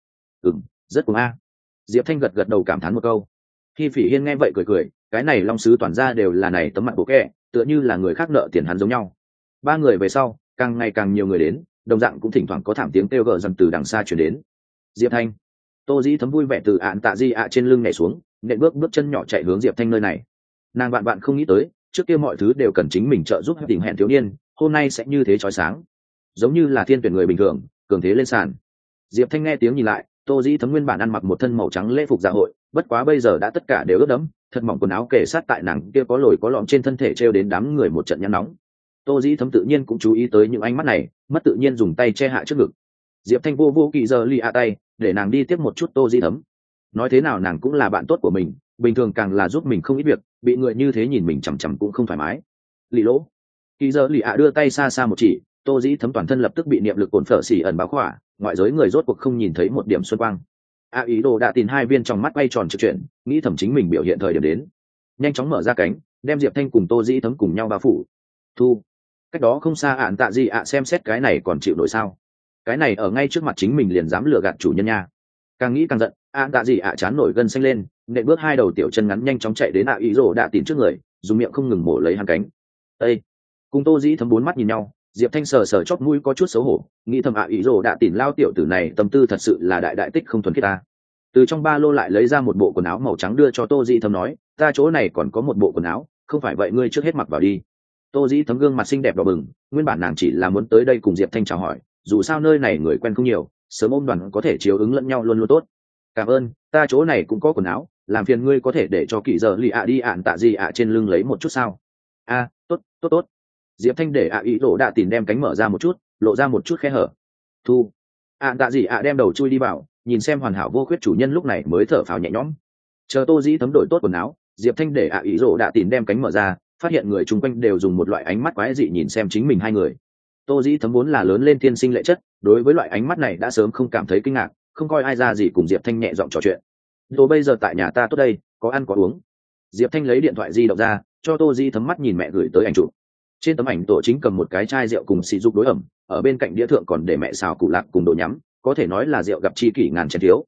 Rất cuồng a. Diệp Thanh gật gật đầu cảm thán một câu. Hi Phỉ Hiên nghe vậy cười cười, cái này Long sứ toàn ra đều là này tấm mặt bộ kẹ, tựa như là người khác nợ tiền hắn giống nhau. Ba người về sau, càng ngày càng nhiều người đến, đồng dạng cũng thỉnh thoảng có thảm tiếng kêu gợi dần từ đằng xa truyền đến. Diệp Thanh. Tô Dĩ Thấm vui vẻ từ ạn tạ di ạ trên lưng nhảy xuống, nện bước chân nhỏ chạy hướng Diệp Thanh nơi này. Nàng bạn không nghĩ tới, trước kia mọi thứ đều cần chính mình trợ giúp tình hẹn thiếu niên, hôm nay sẽ như thế chói sáng, giống như là thiên tuyển người bình thường, cường thế lên sàn. Diệp Thanh nghe tiếng nhìn lại, Tô Dĩ Thấm nguyên bản ăn mặc một thân màu trắng lễ phục dạ hội, bất quá bây giờ đã tất cả đều ướt đẫm, thật mỏng quần áo kề sát tại nàng kia có lồi có lõm trên thân thể treo đến đám người một trận nhăn nóng. Tô Dĩ Thấm tự nhiên cũng chú ý tới những ánh mắt này, mất tự nhiên dùng tay che hạ trước ngực. Diệp Thanh vô kỳ giờ lì tay, để nàng đi tiếp một chút Tô Dĩ Thấm. Nói thế nào nàng cũng là bạn tốt của mình, bình thường càng là giúp mình không ít việc, bị người như thế nhìn mình chằm chằm cũng không thoải mái. Lì lỗ. Kỳ giờ lì đưa tay xa xa một chỉ, Tô Dĩ Thấm toàn thân lập tức bị niệm lực cồn phở xỉ ẩn báo khỏa, ngoại giới người rốt cuộc không nhìn thấy một điểm xuân quang. Ý đồ đã tìm hai viên trong mắt bay tròn trực chuyển, nghĩ thầm chính mình biểu hiện thời điểm đến, nhanh chóng mở ra cánh, đem Diệp Thanh cùng Tô Dĩ Thấm cùng nhau bao phủ. Thu. Cách đó không xa ạn tạ gì xem xét cái này còn chịu nổi sao? Cái này ở ngay trước mặt chính mình liền dám lừa gạt chủ nhân nha. Càng nghĩ càng giận, ạn tạ gì chán nổi gân xanh lên, nện bước hai đầu tiểu chân ngắn nhanh chóng chạy đến ý đồ đã tìm trước người, dùng miệng không ngừng mổ lấy hắn cánh. Ê! Cùng Tô Dĩ Thấm bốn mắt nhìn nhau, Diệp Thanh sờ sờ chóp mũi có chút xấu hổ, nghĩ thầm ý đồ đã tìm lao tiểu tử này tâm tư thật sự là đại tích không thuần khiết ta. Từ trong ba lô lại lấy ra một bộ quần áo màu trắng đưa cho Tô Dĩ Thấm nói, ta chỗ này còn có một bộ quần áo, không phải vậy ngươi trước hết mặc vào đi. Tô Dĩ Thấm gương mặt xinh đẹp đỏ bừng, nguyên bản nàng chỉ là muốn tới đây cùng Diệp Thanh chào hỏi, dù sao nơi này người quen không nhiều, sớm ôm đoàn có thể chiếu ứng lẫn nhau luôn luôn tốt. Cảm ơn, ta chỗ này cũng có quần áo, làm phiền ngươi có thể để cho kỳ giờ lì đi ạn tạ gì trên lưng lấy một chút sao? Tốt. Diệp Thanh để ý đồ đã tìm đem cánh mở ra một chút, lộ ra một chút khe hở. Thu. Ạn tạ gì đem đầu chui đi vào, nhìn xem hoàn hảo vô khuyết chủ nhân lúc này mới thở phào nhẹ nhõm. Chờ Tô Dĩ Thấm đổi tốt quần áo, Diệp Thanh để ý đồ đã tìm đem cánh mở ra, phát hiện người chung quanh đều dùng một loại ánh mắt quái dị nhìn xem chính mình hai người. Tô Dĩ Thấm vốn là lớn lên tiên sinh lệ chất, đối với loại ánh mắt này đã sớm không cảm thấy kinh ngạc, không coi ai ra gì cùng Diệp Thanh nhẹ giọng trò chuyện. Tôi bây giờ tại nhà ta tốt đây, có ăn có uống. Diệp Thanh lấy điện thoại di động ra, cho Tô Dĩ Thấm mắt nhìn mẹ gửi tới ảnh chụp. Trên tấm ảnh tổ chính cầm một cái chai rượu cùng xì dục đối ẩm, ở bên cạnh đĩa thượng còn để mẹ xào củ lạc cùng đồ nhắm, có thể nói là rượu gặp chi kỷ ngàn chén thiếu.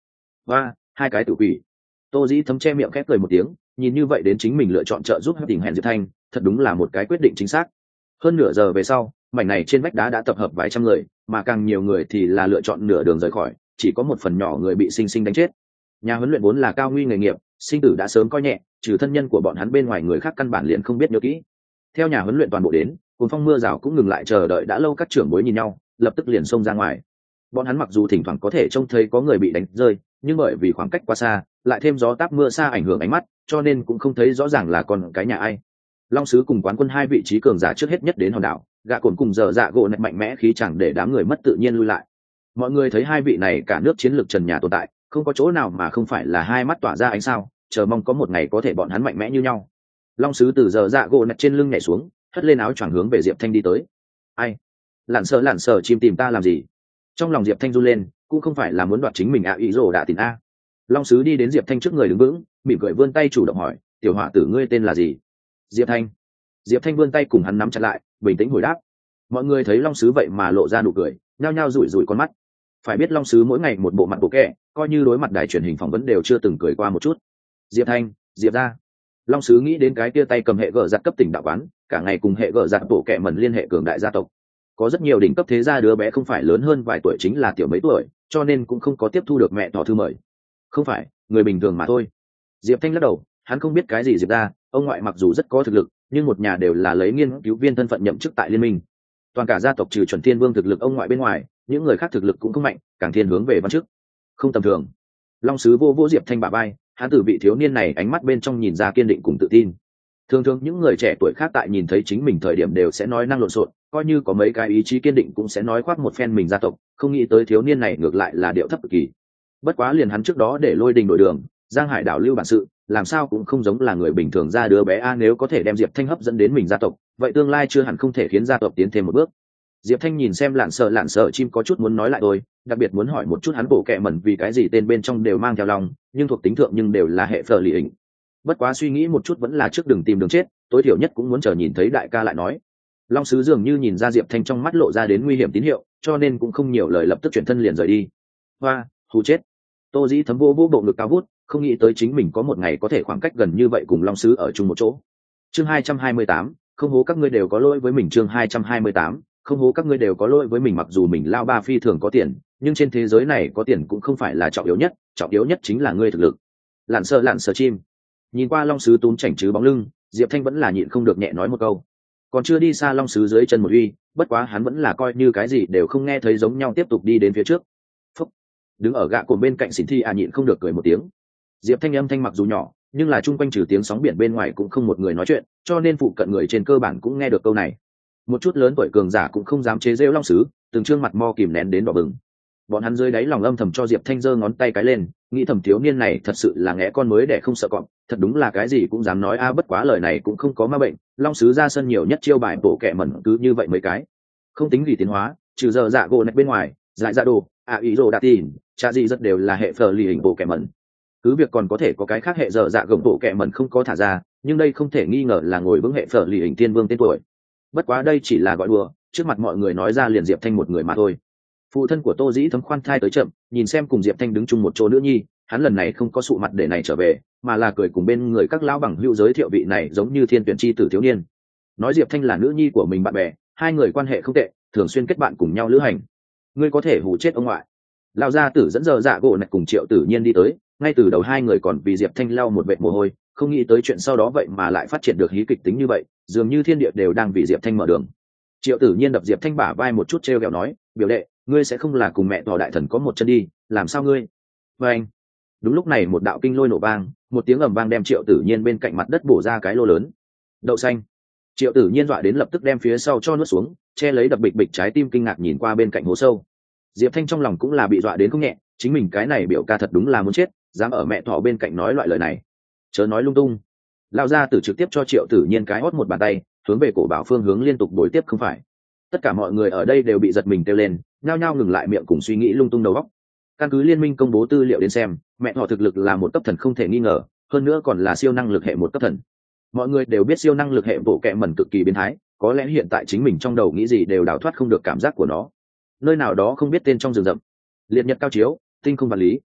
và hai cái tử quỷ. Tô Dĩ Thấm che miệng khép cười một tiếng, nhìn như vậy đến chính mình lựa chọn trợ giúp tình hẹn Diệp Thanh, thật đúng là một cái quyết định chính xác. Hơn nửa giờ về sau, mảnh này trên vách đá đã tập hợp vài trăm người, mà càng nhiều người thì là lựa chọn nửa đường rời khỏi, chỉ có một phần nhỏ người bị sinh sinh đánh chết. Nhà huấn luyện vốn là cao nguy nghề nghiệp, sinh tử đã sớm coi nhẹ, trừ thân nhân của bọn hắn bên ngoài người khác căn bản liền không biết nhớ kỹ. Theo nhà huấn luyện toàn bộ đến, cuồng phong mưa rào cũng ngừng lại, chờ đợi đã lâu các trưởng bối nhìn nhau, lập tức liền xông ra ngoài. Bọn hắn mặc dù thỉnh thoảng có thể trông thấy có người bị đánh rơi, nhưng bởi vì khoảng cách quá xa, lại thêm gió táp mưa xa ảnh hưởng ánh mắt, cho nên cũng không thấy rõ ràng là con cái nhà ai. Long sứ cùng quán quân hai vị trí cường giả trước hết nhất đến hòn đảo, gạ cồn cùng giờ dạ gỗ nạch mạnh mẽ khí chẳng để đám người mất tự nhiên lui lại. Mọi người thấy hai vị này cả nước chiến lược trần nhà tồn tại, không có chỗ nào mà không phải là hai mắt tỏa ra ánh sao, chờ mong có một ngày có thể bọn hắn mạnh mẽ như nhau. Long sứ từ giờ dạ gỗ nạch trên lưng nhảy xuống, hất lên áo choàng hướng về Diệp Thanh đi tới. Ai? Lặn sợ chim tìm ta làm gì? Trong lòng Diệp Thanh run lên, cũng không phải là muốn đoạt chính mình ý rồ đã tìm a. Long sứ đi đến Diệp Thanh trước người đứng vững, mỉm cười vươn tay chủ động hỏi, tiểu hỏa tử ngươi tên là gì? Diệp Thanh. Diệp Thanh vươn tay cùng hắn nắm chặt lại, bình tĩnh hồi đáp. Mọi người thấy Long sứ vậy mà lộ ra nụ cười, nhao nhao rủi rủi con mắt. Phải biết Long sứ mỗi ngày một bộ mặt bộ kệ, coi như đối mặt đài truyền hình phỏng vấn đều chưa từng cười qua một chút. Diệp Thanh, Diệp ra. Long sứ nghĩ đến cái tia tay cầm hệ gở giặt cấp tỉnh đạo quán, cả ngày cùng hệ gở giặt bộ kệ mẩn liên hệ cường đại gia tộc. Có rất nhiều đỉnh cấp thế gia đứa bé không phải lớn hơn vài tuổi chính là tiểu mấy tuổi, cho nên cũng không có tiếp thu được mẹ tỏ thư mời. Không phải người bình thường mà thôi. Diệp Thanh lắc đầu, hắn không biết cái gì Diệp ra, ông ngoại mặc dù rất có thực lực, nhưng một nhà đều là lấy nghiên cứu viên thân phận nhậm chức tại liên minh. Toàn cả gia tộc trừ chuẩn thiên vương thực lực ông ngoại bên ngoài, những người khác thực lực cũng không mạnh, càng thiên hướng về văn chức, không tầm thường. Long sứ vô Diệp Thanh bả vai, hắn từ vị thiếu niên này ánh mắt bên trong nhìn ra kiên định cùng tự tin. Thường thường những người trẻ tuổi khác tại nhìn thấy chính mình thời điểm đều sẽ nói năng lộn xộn, coi như có mấy cái ý chí kiên định cũng sẽ nói khoác một phen mình gia tộc, không nghĩ tới thiếu niên này ngược lại là điệu thấp cực kỳ. Bất quá liền hắn trước đó để Lôi Đình đổi đường, Giang Hải đảo lưu bản sự, làm sao cũng không giống là người bình thường ra đứa bé a. Nếu có thể đem Diệp Thanh hấp dẫn đến mình gia tộc, vậy tương lai chưa hẳn không thể khiến gia tộc tiến thêm một bước. Diệp Thanh nhìn xem lạn sợ chim có chút muốn nói lại thôi, đặc biệt muốn hỏi một chút hắn bộ kệ mẩn vì cái gì tên bên trong đều mang theo lòng, nhưng thuộc tính thượng nhưng đều là hệ phờ lì hình. Bất quá suy nghĩ một chút vẫn là trước đừng tìm đường chết, tối thiểu nhất cũng muốn chờ nhìn thấy đại ca lại nói. Long sứ dường như nhìn ra Diệp Thanh trong mắt lộ ra đến nguy hiểm tín hiệu, cho nên cũng không nhiều lời, lập tức chuyển thân liền rời đi. Hoa, hù chết. Tô Dĩ Thấm vô bộ ngực cao vút, không nghĩ tới chính mình có một ngày có thể khoảng cách gần như vậy cùng Long sứ ở chung một chỗ. Chương 228, không hố các ngươi đều có lỗi với mình. Chương 228, không hố các ngươi đều có lỗi với mình. Mặc dù mình lao ba phi thường có tiền, nhưng trên thế giới này có tiền cũng không phải là trọng yếu nhất chính là ngươi thực lực. Lạn sợ chim. Nhìn qua Long sứ túm chảnh chứ bóng lưng, Diệp Thanh vẫn là nhịn không được nhẹ nói một câu. Còn chưa đi xa Long sứ dưới chân một uy, bất quá hắn vẫn là coi như cái gì đều không nghe thấy giống nhau tiếp tục đi đến phía trước. Phúc. Đứng ở gạ cồn bên cạnh Xỉn Thi nhịn không được cười một tiếng. Diệp Thanh âm thanh mặc dù nhỏ, nhưng là chung quanh trừ tiếng sóng biển bên ngoài cũng không một người nói chuyện, cho nên phụ cận người trên cơ bản cũng nghe được câu này. Một chút lớn tuổi cường giả cũng không dám chế giễu Long sứ, từng trương mặt mo kìm nén đến đỏ bừng. Bọn hắn dưới đáy lòng âm thầm cho Diệp Thanh giơ ngón tay cái lên, nghĩ thầm thiếu niên này thật sự là ngẽ con mới để không sợ cọp, thật đúng là cái gì cũng dám nói a. Bất quá lời này cũng không có ma bệnh, Long sứ ra sân nhiều nhất chiêu bài bộ kệ mẩn cứ như vậy mấy cái, không tính gì tiến hóa, trừ giờ dạ gỗ nạch bên ngoài, dại dạ đồ, ý đồ đã tin, cha gì rất đều là hệ phờ lì hình bộ kệ mẩn. Cứ việc còn có thể có cái khác hệ giờ dạ gồng bộ kệ mẩn không có thả ra, nhưng đây không thể nghi ngờ là ngồi vững hệ phờ lì hình tiên vương tên tuổi. Bất quá đây chỉ là gọi đùa, trước mặt mọi người nói ra liền Diệp Thanh một người mà thôi. Phụ thân của Tô Dĩ Thấm khoan thai tới chậm, nhìn xem cùng Diệp Thanh đứng chung một chỗ nữ nhi, hắn lần này không có sụ mặt để này trở về, mà là cười cùng bên người các lão bằng hữu giới thiệu vị này giống như thiên tuyển chi tử thiếu niên. Nói Diệp Thanh là nữ nhi của mình bạn bè, hai người quan hệ không tệ, thường xuyên kết bạn cùng nhau lữ hành. Ngươi có thể hù chết ông ngoại. Lão gia tử dẫn giờ dạ gỗ nạch cùng Triệu Tử Nhiên đi tới, ngay từ đầu hai người còn vì Diệp Thanh lau một vệt mồ hôi, không nghĩ tới chuyện sau đó vậy mà lại phát triển được hí kịch tính như vậy, dường như thiên địa đều đang vì Diệp Thanh mở đường. Triệu Tử Nhiên đập Diệp Thanh bả vai một chút trêu ghẹo nói, biểu đệ, ngươi sẽ không là cùng mẹ tòa đại thần có một chân đi, làm sao ngươi? Và anh. Đúng lúc này một đạo kinh lôi nổ vang, một tiếng ầm vang đem Triệu Tử Nhiên bên cạnh mặt đất bổ ra cái lô lớn. Đậu xanh. Triệu Tử Nhiên dọa đến lập tức đem phía sau cho nuốt xuống, che lấy đập bịch bịch trái tim kinh ngạc nhìn qua bên cạnh hố sâu. Diệp Thanh trong lòng cũng là bị dọa đến không nhẹ, chính mình cái này biểu ca thật đúng là muốn chết, dám ở mẹ thọ bên cạnh nói loại lời này. Chớ nói lung tung. Lão gia tử trực tiếp cho Triệu Tử Nhiên cái hót một bàn tay, hướng về cổ bảo phương hướng liên tục đối tiếp không phải. Tất cả mọi người ở đây đều bị giật mình kêu lên, nhao nhao ngừng lại miệng cùng suy nghĩ lung tung đầu óc. Căn cứ liên minh công bố tư liệu đến xem, mẹ thọ thực lực là một cấp thần không thể nghi ngờ, hơn nữa còn là siêu năng lực hệ một cấp thần. Mọi người đều biết siêu năng lực hệ bộ kệ mẩn cực kỳ biến thái, có lẽ hiện tại chính mình trong đầu nghĩ gì đều đào thoát không được cảm giác của nó. Nơi nào đó không biết tên trong rừng rậm, liệt nhật cao chiếu, tinh không vật lý.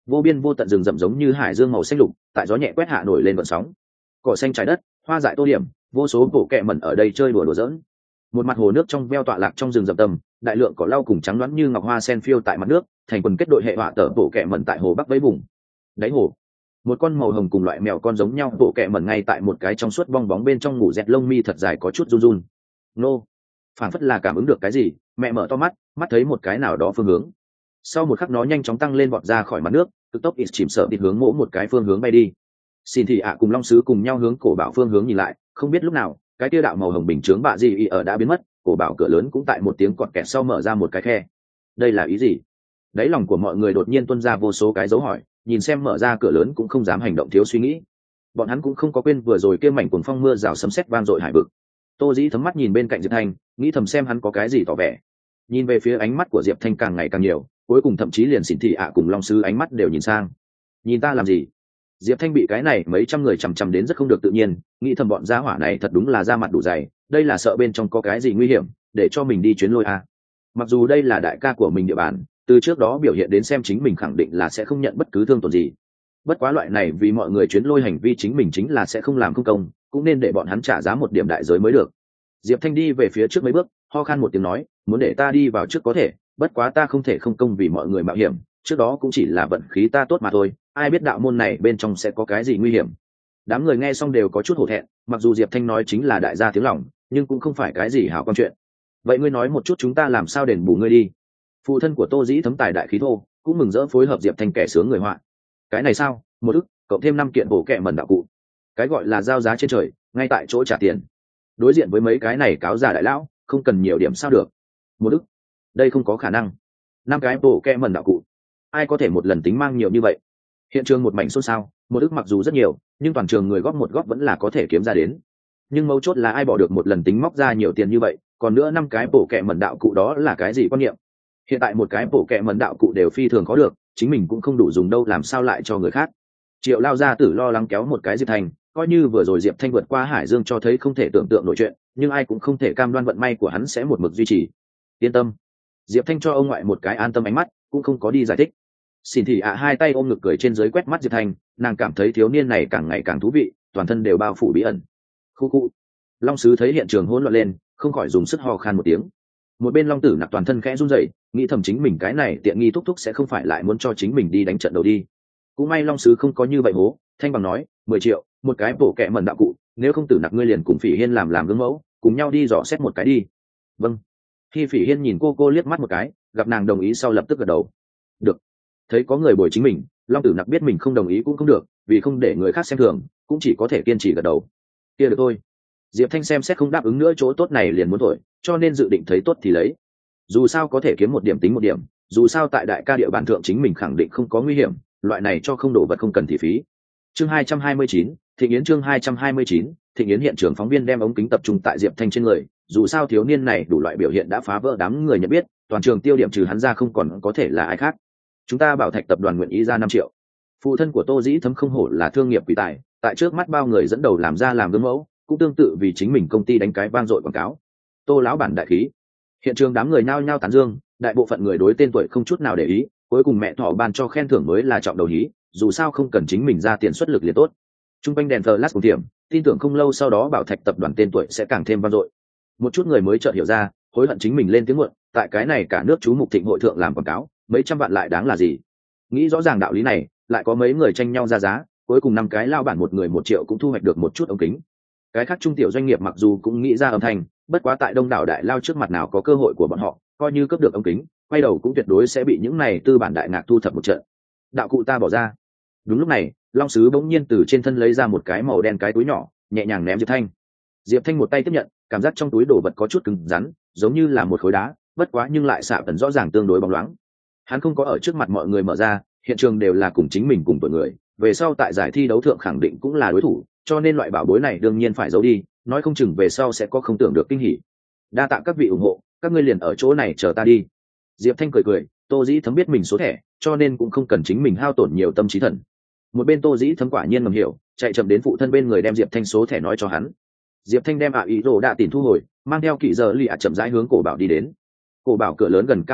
vô biên vô tận rừng rậm giống như hải dương màu xanh lục tại gió nhẹ quét hạ nổi lên vận sóng, cỏ xanh trái đất, hoa dại tô điểm, vô số bộ kẹ mẩn ở đây chơi đùa đùa giỡn. Một mặt hồ nước trong veo tọa lạc trong rừng rậm tầm, đại lượng cỏ lau cùng trắng đoán như ngọc hoa sen phiêu tại mặt nước, thành quần kết đội hệ họa tở bộ kẹ mẩn tại hồ bắc vẫy vùng. Đáy hồ, một con màu hồng cùng loại mèo con giống nhau bộ kẹ mẩn ngay tại một cái trong suốt bong bóng bên trong ngủ dẹt lông mi thật dài có chút run run. Nô, phảng phất là cảm ứng được cái gì, mẹ mở to mắt, mắt thấy một cái nào đó phương hướng. Sau một khắc nó nhanh chóng tăng lên vọt ra khỏi mặt nước, cực tốc ít chìm sợ đi hướng mỗ một cái phương hướng bay đi. Xin thị ạ cùng long sứ cùng nhau hướng cổ bảo phương hướng nhìn lại, không biết lúc nào cái tia đạo màu hồng bình chướng bạ gì ở đã biến mất, cổ bảo cửa lớn cũng tại một tiếng cọt kẹt sau mở ra một cái khe. Đây là ý gì? Đáy lòng của mọi người đột nhiên tuôn ra vô số cái dấu hỏi, nhìn xem mở ra cửa lớn cũng không dám hành động thiếu suy nghĩ. Bọn hắn cũng không có quên vừa rồi kia mảnh cuồng phong mưa rào sấm sét vang dội hải vực. Tô Dĩ thấm mắt nhìn bên cạnh Diệp Thanh, nghĩ thầm xem hắn có cái gì tỏ vẻ. Nhìn về phía ánh mắt của Diệp Thanh càng ngày càng nhiều, cuối cùng thậm chí liền xỉn thị ạ cùng long sứ ánh mắt đều nhìn sang. Nhìn ta làm gì? Diệp Thanh bị cái này mấy trăm người chằm chằm đến rất không được tự nhiên, nghĩ thầm bọn gia hỏa này thật đúng là da mặt đủ dày, đây là sợ bên trong có cái gì nguy hiểm, để cho mình đi chuyến lôi à. Mặc dù đây là đại ca của mình địa bàn, từ trước đó biểu hiện đến xem chính mình khẳng định là sẽ không nhận bất cứ thương tổn gì. Bất quá loại này vì mọi người chuyến lôi hành vi chính mình chính là sẽ không làm không công, cũng nên để bọn hắn trả giá một điểm đại giới mới được. Diệp Thanh đi về phía trước mấy bước, ho khan một tiếng nói, muốn để ta đi vào trước có thể, bất quá ta không thể không công vì mọi người mạo hiểm, trước đó cũng chỉ là vận khí ta tốt mà thôi, ai biết đạo môn này bên trong sẽ có cái gì nguy hiểm. Đám người nghe xong đều có chút hổ thẹn, mặc dù Diệp Thanh nói chính là đại gia tiếng lòng, nhưng cũng không phải cái gì hảo quan chuyện. Vậy ngươi nói một chút chúng ta làm sao đền bù ngươi đi. Phụ thân của Tô Dĩ thấm tài đại khí thô, cũng mừng rỡ phối hợp Diệp Thanh kẻ sướng người họa. Cái này sao, một ức, cộng thêm 5 kiện bổ kẹ mẩn đạo cụ. Cái gọi là giao giá trên trời, ngay tại chỗ trả tiền. Đối diện với mấy cái này cáo già đại lão, không cần nhiều điểm sao được. Một ức, đây không có khả năng. 5 cái bổ kẹ mẩn đạo cụ, ai có thể một lần tính mang nhiều như vậy? Hiện trường một mảnh xôn xao, một ức mặc dù rất nhiều, nhưng toàn trường người góp một góp vẫn là có thể kiếm ra đến. Nhưng mấu chốt là ai bỏ được một lần tính móc ra nhiều tiền như vậy, còn nữa 5 cái bổ kẹ mẩn đạo cụ đó là cái gì quan niệm? Hiện tại một cái bổ kẹ mẩn đạo cụ đều phi thường có được, chính mình cũng không đủ dùng đâu, làm sao lại cho người khác. Triệu lao gia tử lo lắng kéo một cái Diệp Thanh, coi như vừa rồi Diệp Thanh vượt qua hải dương cho thấy không thể tưởng tượng nổi chuyện, nhưng ai cũng không thể cam đoan vận may của hắn sẽ một mực duy trì. Yên tâm. Diệp Thanh cho ông ngoại một cái an tâm ánh mắt, cũng không có đi giải thích. Xin thị ạ hai tay ôm ngực cười trên dưới quét mắt Diệp Thanh, nàng cảm thấy thiếu niên này càng ngày càng thú vị, toàn thân đều bao phủ bí ẩn. Khu khu. Long sứ thấy hiện trường hỗn loạn lên, không khỏi dùng sức ho khan một tiếng. Một bên Long tử nặc toàn thân khẽ run rẩy, nghĩ thầm chính mình cái này tiện nghi thúc thúc sẽ không phải lại muốn cho chính mình đi đánh trận đầu đi. Cũng may Long sứ không có như vậy hố, thanh bằng nói, 10 triệu, một cái bổ kẹ mẩn đạo cụ, nếu không tử nặc ngươi liền cùng Phỉ Hiên làm gương mẫu, cùng nhau đi dò xét một cái đi. Vâng. Khi Phỉ Hiên nhìn cô liếc mắt một cái, gặp nàng đồng ý sau lập tức gật đầu. Được. Thấy có người bồi chính mình, Long tử nặc biết mình không đồng ý cũng không được, vì không để người khác xem thường, cũng chỉ có thể kiên trì gật đầu. Kia được thôi. Diệp Thanh xem xét không đáp ứng nữa chỗ tốt này liền muốn thổi, cho nên dự định thấy tốt thì lấy. Dù sao có thể kiếm một điểm tính một điểm, dù sao tại đại ca địa bàn thượng chính mình khẳng định không có nguy hiểm, loại này cho không đổ vật không cần thị phí. Chương 229, Thịnh Yến chương 229, Thịnh Yến hiện trường phóng viên đem ống kính tập trung tại Diệp Thanh trên người, dù sao thiếu niên này đủ loại biểu hiện đã phá vỡ đám người nhận biết, toàn trường tiêu điểm trừ hắn ra không còn có thể là ai khác. Chúng ta Bảo Thạch tập đoàn nguyện ý ra 5 triệu. Phụ thân của Tô Dĩ thấm không hổ là thương nghiệp quý tài, tại trước mắt bao người dẫn đầu làm ra làm gương mẫu, cũng tương tự vì chính mình công ty đánh cái vang dội quảng cáo. Tô lão bản đại khí. Hiện trường đám người nhao nhao tán dương, đại bộ phận người đối tên tuổi không chút nào để ý, cuối cùng mẹ thỏ ban cho khen thưởng mới là trọng đầu hí, dù sao không cần chính mình ra tiền xuất lực liền tốt. Trung quanh đèn flash cùng điểm, tin tưởng không lâu sau đó Bảo Thạch tập đoàn tên tuổi sẽ càng thêm vang dội. Một chút người mới chợt hiểu ra, hối hận chính mình lên tiếng muộn, tại cái này cả nước chú mục thịnh hội thượng làm quảng cáo, mấy trăm vạn lại đáng là gì? Nghĩ rõ ràng đạo lý này, lại có mấy người tranh nhau ra giá, cuối cùng 5 cái lao bản một người 1 triệu cũng thu hoạch được một chút ống kính. Cái khác trung tiểu doanh nghiệp mặc dù cũng nghĩ ra âm thanh, bất quá tại đông đảo đại lao trước mặt nào có cơ hội của bọn họ, coi như cướp được ống kính, quay đầu cũng tuyệt đối sẽ bị những này tư bản đại ngạc thu thập một trận. Đạo cụ ta bỏ ra. Đúng lúc này, Long sứ bỗng nhiên từ trên thân lấy ra một cái màu đen cái túi nhỏ, nhẹ nhàng ném Diệp Thanh. Diệp Thanh một tay tiếp nhận, cảm giác trong túi đồ vật có chút cứng rắn, giống như là một khối đá, bất quá nhưng lại xạ tần rõ ràng tương đối bóng loáng. Hắn không có ở trước mặt mọi người mở ra, hiện trường đều là cùng chính mình cùng tuổi người, về sau tại giải thi đấu thượng khẳng định cũng là đối thủ, cho nên loại bảo bối này đương nhiên phải giấu đi, nói không chừng về sau sẽ có không tưởng được kinh hỉ. Đa tạ các vị ủng hộ, các ngươi liền ở chỗ này chờ ta đi. Diệp Thanh cười cười, Tô Dĩ thấm biết mình số thẻ, cho nên cũng không cần chính mình hao tổn nhiều tâm trí thần. Một bên Tô Dĩ thấm quả nhiên ngầm hiểu, chạy chậm đến phụ thân bên người đem Diệp Thanh số thẻ nói cho hắn. Diệp Thanh đem ý đồ đạ tiền thu hồi, mang theo kỵ giờ lì chậm rãi hướng cổ bảo đi đến. Cổ bảo cửa lớn gần cao 5 mét,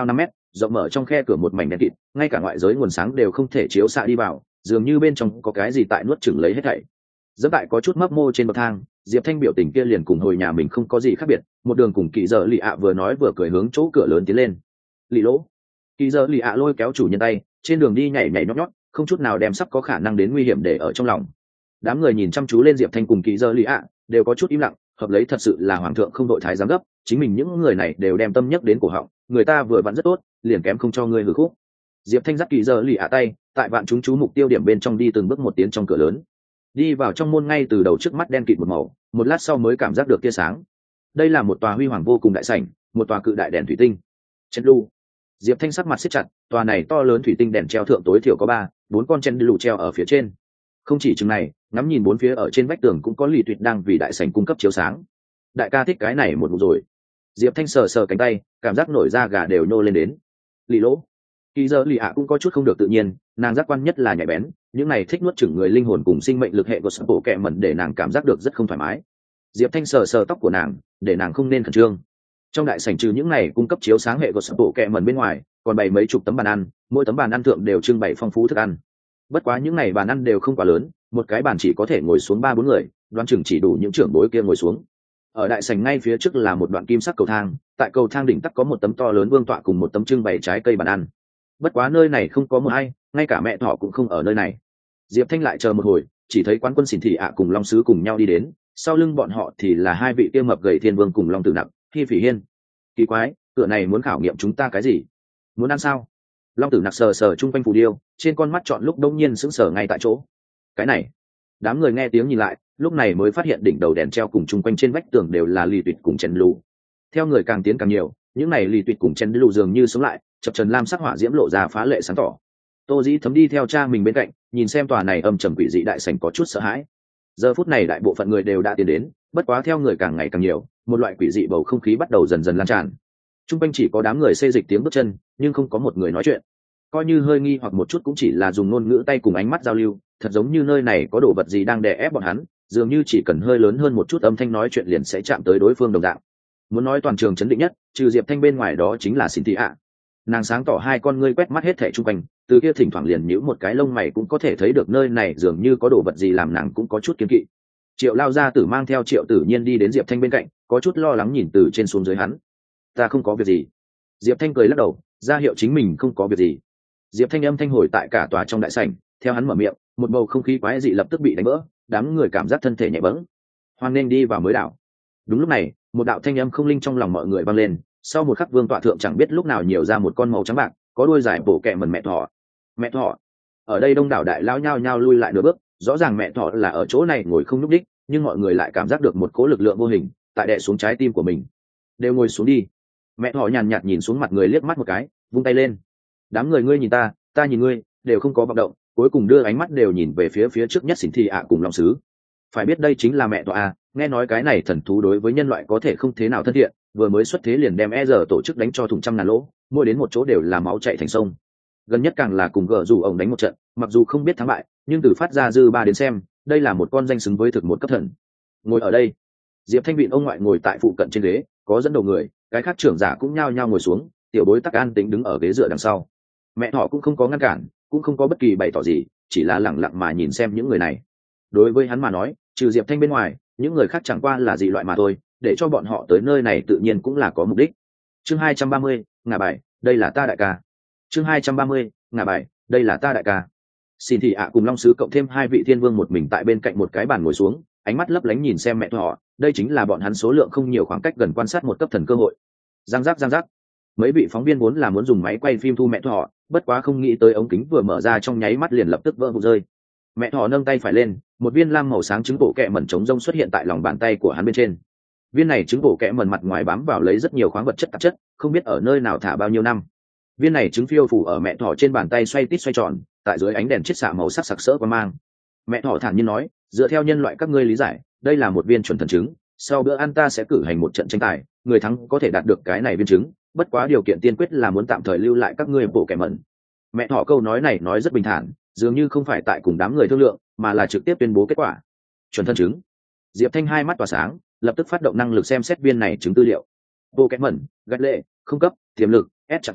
rộng mở trong khe cửa một mảnh đen kịt, ngay cả ngoại giới nguồn sáng đều không thể chiếu xạ đi vào, dường như bên trong có cái gì tại nuốt chửng lấy hết thảy. Dẫm tại có chút mấp mô trên bậc thang, Diệp Thanh biểu tình kia liền cùng hồi nhà mình không có gì khác biệt, một đường cùng Kỳ Dở Lì ạ vừa nói vừa cười hướng chỗ cửa lớn tiến lên. Lì lỗ. Kỳ Dở Lì ạ lôi kéo chủ nhân tay, trên đường đi nhảy nhảy nhót nhót, không chút nào đem sắp có khả năng đến nguy hiểm để ở trong lòng. Đám người nhìn chăm chú lên Diệp Thanh cùng Kỳ Dở Lì ạ, đều có chút im lặng, hợp lấy thật sự là hoàng thượng không đội thái giám gấp, chính mình những người này đều đem tâm nhắc đến cổ họng, người ta vừa vặn rất tốt, liền kém không cho người hử khúc. Diệp Thanh dắt Kỳ Dở Lì ạ tay, tại vạn chúng chú mục tiêu điểm bên trong đi từng bước một tiến trong cửa lớn. Đi vào trong môn ngay từ đầu trước mắt đen kịt một màu, một lát sau mới cảm giác được tia sáng. Đây là một tòa huy hoàng vô cùng đại sảnh, một tòa cự đại đèn thủy tinh. Chen lu. Diệp Thanh sắc mặt siết chặt, tòa này to lớn thủy tinh đèn treo thượng tối thiểu có 4 con chen lu treo ở phía trên. Không chỉ chừng này, ngắm nhìn bốn phía ở trên vách tường cũng có lì tuyệt đang vì đại sảnh cung cấp chiếu sáng. Đại ca thích cái này một vụ rồi. Diệp Thanh sờ sờ cánh tay, cảm giác nổi da gà đều nhô lên đến. Lì lỗ. Kỳ giờ lì ạ cũng có chút không được tự nhiên, nàng giác quan nhất là nhạy bén, những này thích nuốt chửng người linh hồn cùng sinh mệnh lực hệ của bộ kệ mẩn để nàng cảm giác được rất không thoải mái. Diệp Thanh sờ sờ tóc của nàng, để nàng không nên khẩn trương. Trong đại sảnh trừ những này cung cấp chiếu sáng hệ của bộ kệ mẩn bên ngoài, còn bày mấy chục tấm bàn ăn, mỗi tấm bàn ăn thượng đều trưng bày phong phú thức ăn. Bất quá những này bàn ăn đều không quá lớn, một cái bàn chỉ có thể ngồi xuống 3-4 người, đoán chừng chỉ đủ những trưởng bối kia ngồi xuống. Ở đại sảnh ngay phía trước là một đoạn kim sắc cầu thang, tại cầu thang đỉnh tắc có một tấm to lớn vương tọa cùng một tấm trưng bày trái cây bàn ăn. Bất quá nơi này không có một ai, ngay cả mẹ thỏ cũng không ở nơi này. Diệp Thanh lại chờ một hồi, chỉ thấy quán quân Xỉn Thị ạ cùng Long Sứ cùng nhau đi đến, sau lưng bọn họ thì là hai vị kia mập gầy thiên vương cùng Long Tử Nặc, Hi Phỉ Hiên. Kỳ quái, cửa này muốn khảo nghiệm chúng ta cái gì? Muốn ăn sao? Long Tử Nặc sờ sờ chung quanh phù điêu, trên con mắt chọn lúc đông nhiên sững sờ ngay tại chỗ. Cái này, đám người nghe tiếng nhìn lại, lúc này mới phát hiện đỉnh đầu đèn treo cùng chung quanh trên vách tường đều là lì tuyệt cùng chen lù. Theo người càng tiến càng nhiều, những này lì tuyệt cùng chen lù dường như sống lại, chập trần lam sắc hỏa diễm lộ ra phá lệ sáng tỏ. Tô Dĩ Thấm đi theo cha mình bên cạnh, nhìn xem tòa này âm trầm quỷ dị đại sảnh có chút sợ hãi. Giờ phút này đại bộ phận người đều đã tiến đến, bất quá theo người càng ngày càng nhiều, một loại quỷ dị bầu không khí bắt đầu dần dần lan tràn. Trung quanh chỉ có đám người xê dịch tiếng bước chân, nhưng không có một người nói chuyện. Coi như hơi nghi hoặc một chút cũng chỉ là dùng ngôn ngữ tay cùng ánh mắt giao lưu, thật giống như nơi này có đồ vật gì đang đè ép bọn hắn, dường như chỉ cần hơi lớn hơn một chút âm thanh nói chuyện liền sẽ chạm tới đối phương đồng dạng. Muốn nói toàn trường chấn định nhất, trừ Diệp Thanh bên ngoài đó chính là Xỉn Thị ạ. Nàng sáng tỏ hai con ngươi quét mắt hết thảy chung quanh, từ kia thỉnh thoảng liền nhíu một cái lông mày cũng có thể thấy được nơi này dường như có đồ vật gì làm nàng cũng có chút kiêng kỵ. Triệu Lao gia tử mang theo Triệu Tử Nhiên đi đến Diệp Thanh bên cạnh, có chút lo lắng nhìn từ trên xuống dưới hắn. Ta không có việc gì. Diệp Thanh cười lắc đầu, ra hiệu chính mình không có việc gì. Diệp Thanh âm thanh hồi tại cả tòa trong đại sảnh, theo hắn mở miệng, một bầu không khí quái dị lập tức bị đánh vỡ, đám người cảm giác thân thể nhẹ bẫng. Hoan nên đi vào mới đảo. Đúng lúc này, một đạo thanh âm không linh trong lòng mọi người vang lên, sau một khắc vương tọa thượng chẳng biết lúc nào nhiều ra một con màu trắng bạc, có đuôi dài bổ kẹ mần mẹ thỏ. Mẹ thỏ. Ở đây đông đảo đại lao nhao nhao lui lại nửa bước, rõ ràng mẹ thỏ là ở chỗ này ngồi không nhúc đích, nhưng mọi người lại cảm giác được một cỗ lực lượng vô hình tại đè xuống trái tim của mình. Đều ngồi xuống đi. Mẹ thỏ nhàn nhạt nhìn xuống mặt người liếc mắt một cái, vung tay lên. Đám người ngươi nhìn ta, ta nhìn ngươi, đều không có vọng động, cuối cùng đưa ánh mắt đều nhìn về phía trước nhất Xỉn Thị ạ cùng Long Sứ. Phải biết đây chính là mẹ thỏ à, nghe nói cái này thần thú đối với nhân loại có thể không thế nào thân thiện, vừa mới xuất thế liền đem giờ tổ chức đánh cho thùng trăm ngàn lỗ, mỗi đến một chỗ đều là máu chảy thành sông. Gần nhất càng là cùng gỡ rủ ổng đánh một trận, mặc dù không biết thắng bại, nhưng từ phát ra dư ba đến xem, đây là một con danh xứng với thực một cấp thần. Ngồi ở đây, Diệp Thanh vịn ông ngoại ngồi tại phụ cận trên ghế, có dẫn đầu người, cái khác trưởng giả cũng nhao nhao ngồi xuống, tiểu bối tắc an tính đứng ở ghế dựa đằng sau. Mẹ thỏ cũng không có ngăn cản, cũng không có bất kỳ bày tỏ gì, chỉ là lẳng lặng mà nhìn xem những người này. Đối với hắn mà nói, trừ Diệp Thanh bên ngoài, những người khác chẳng qua là dị loại mà thôi, để cho bọn họ tới nơi này tự nhiên cũng là có mục đích. Chương 230, ngả bài, đây là ta đại ca. Chương 230, ngả bài, đây là ta đại ca. Xin Thị ạ cùng Long Sứ cộng thêm hai vị thiên vương một mình tại bên cạnh một cái bàn ngồi xuống, ánh mắt lấp lánh nhìn xem mẹ thỏ, đây chính là bọn hắn số lượng không nhiều khoảng cách gần quan sát một cấp thần cơ hội. Giang giác. Mấy vị phóng viên vốn là muốn dùng máy quay phim thu mẹ thỏ, bất quá không nghĩ tới ống kính vừa mở ra trong nháy mắt liền lập tức vỡ vụn rơi. Mẹ thỏ nâng tay phải lên, một viên lam màu sáng trứng bổ kẹ mẩn trống rông xuất hiện tại lòng bàn tay của hắn bên trên. Viên này trứng bổ kẹ mẩn mặt ngoài bám vào lấy rất nhiều khoáng vật chất tạp chất, không biết ở nơi nào thả bao nhiêu năm. Viên này trứng phiêu phủ ở mẹ thỏ trên bàn tay xoay tít xoay tròn, tại dưới ánh đèn chiết xạ màu sắc sặc sỡ qua mang. Mẹ thỏ thản nhiên nói, dựa theo nhân loại các ngươi lý giải, đây là một viên chuẩn thần trứng, sau bữa ăn ta sẽ cử hành một trận tranh tài, người thắng có thể đạt được cái này viên trứng, bất quá điều kiện tiên quyết là muốn tạm thời lưu lại các ngươi bổ kẹ mẩn. Mẹ thỏ câu nói này nói rất bình thản, dường như không phải tại cùng đám người thương lượng, mà là trực tiếp tuyên bố kết quả. Chuẩn thân trứng. Diệp Thanh hai mắt tỏa sáng, lập tức phát động năng lực xem xét viên này trứng tư liệu. Bộ kẽ mẩn, gạch lệ, không cấp, tiềm lực, S trạng thái,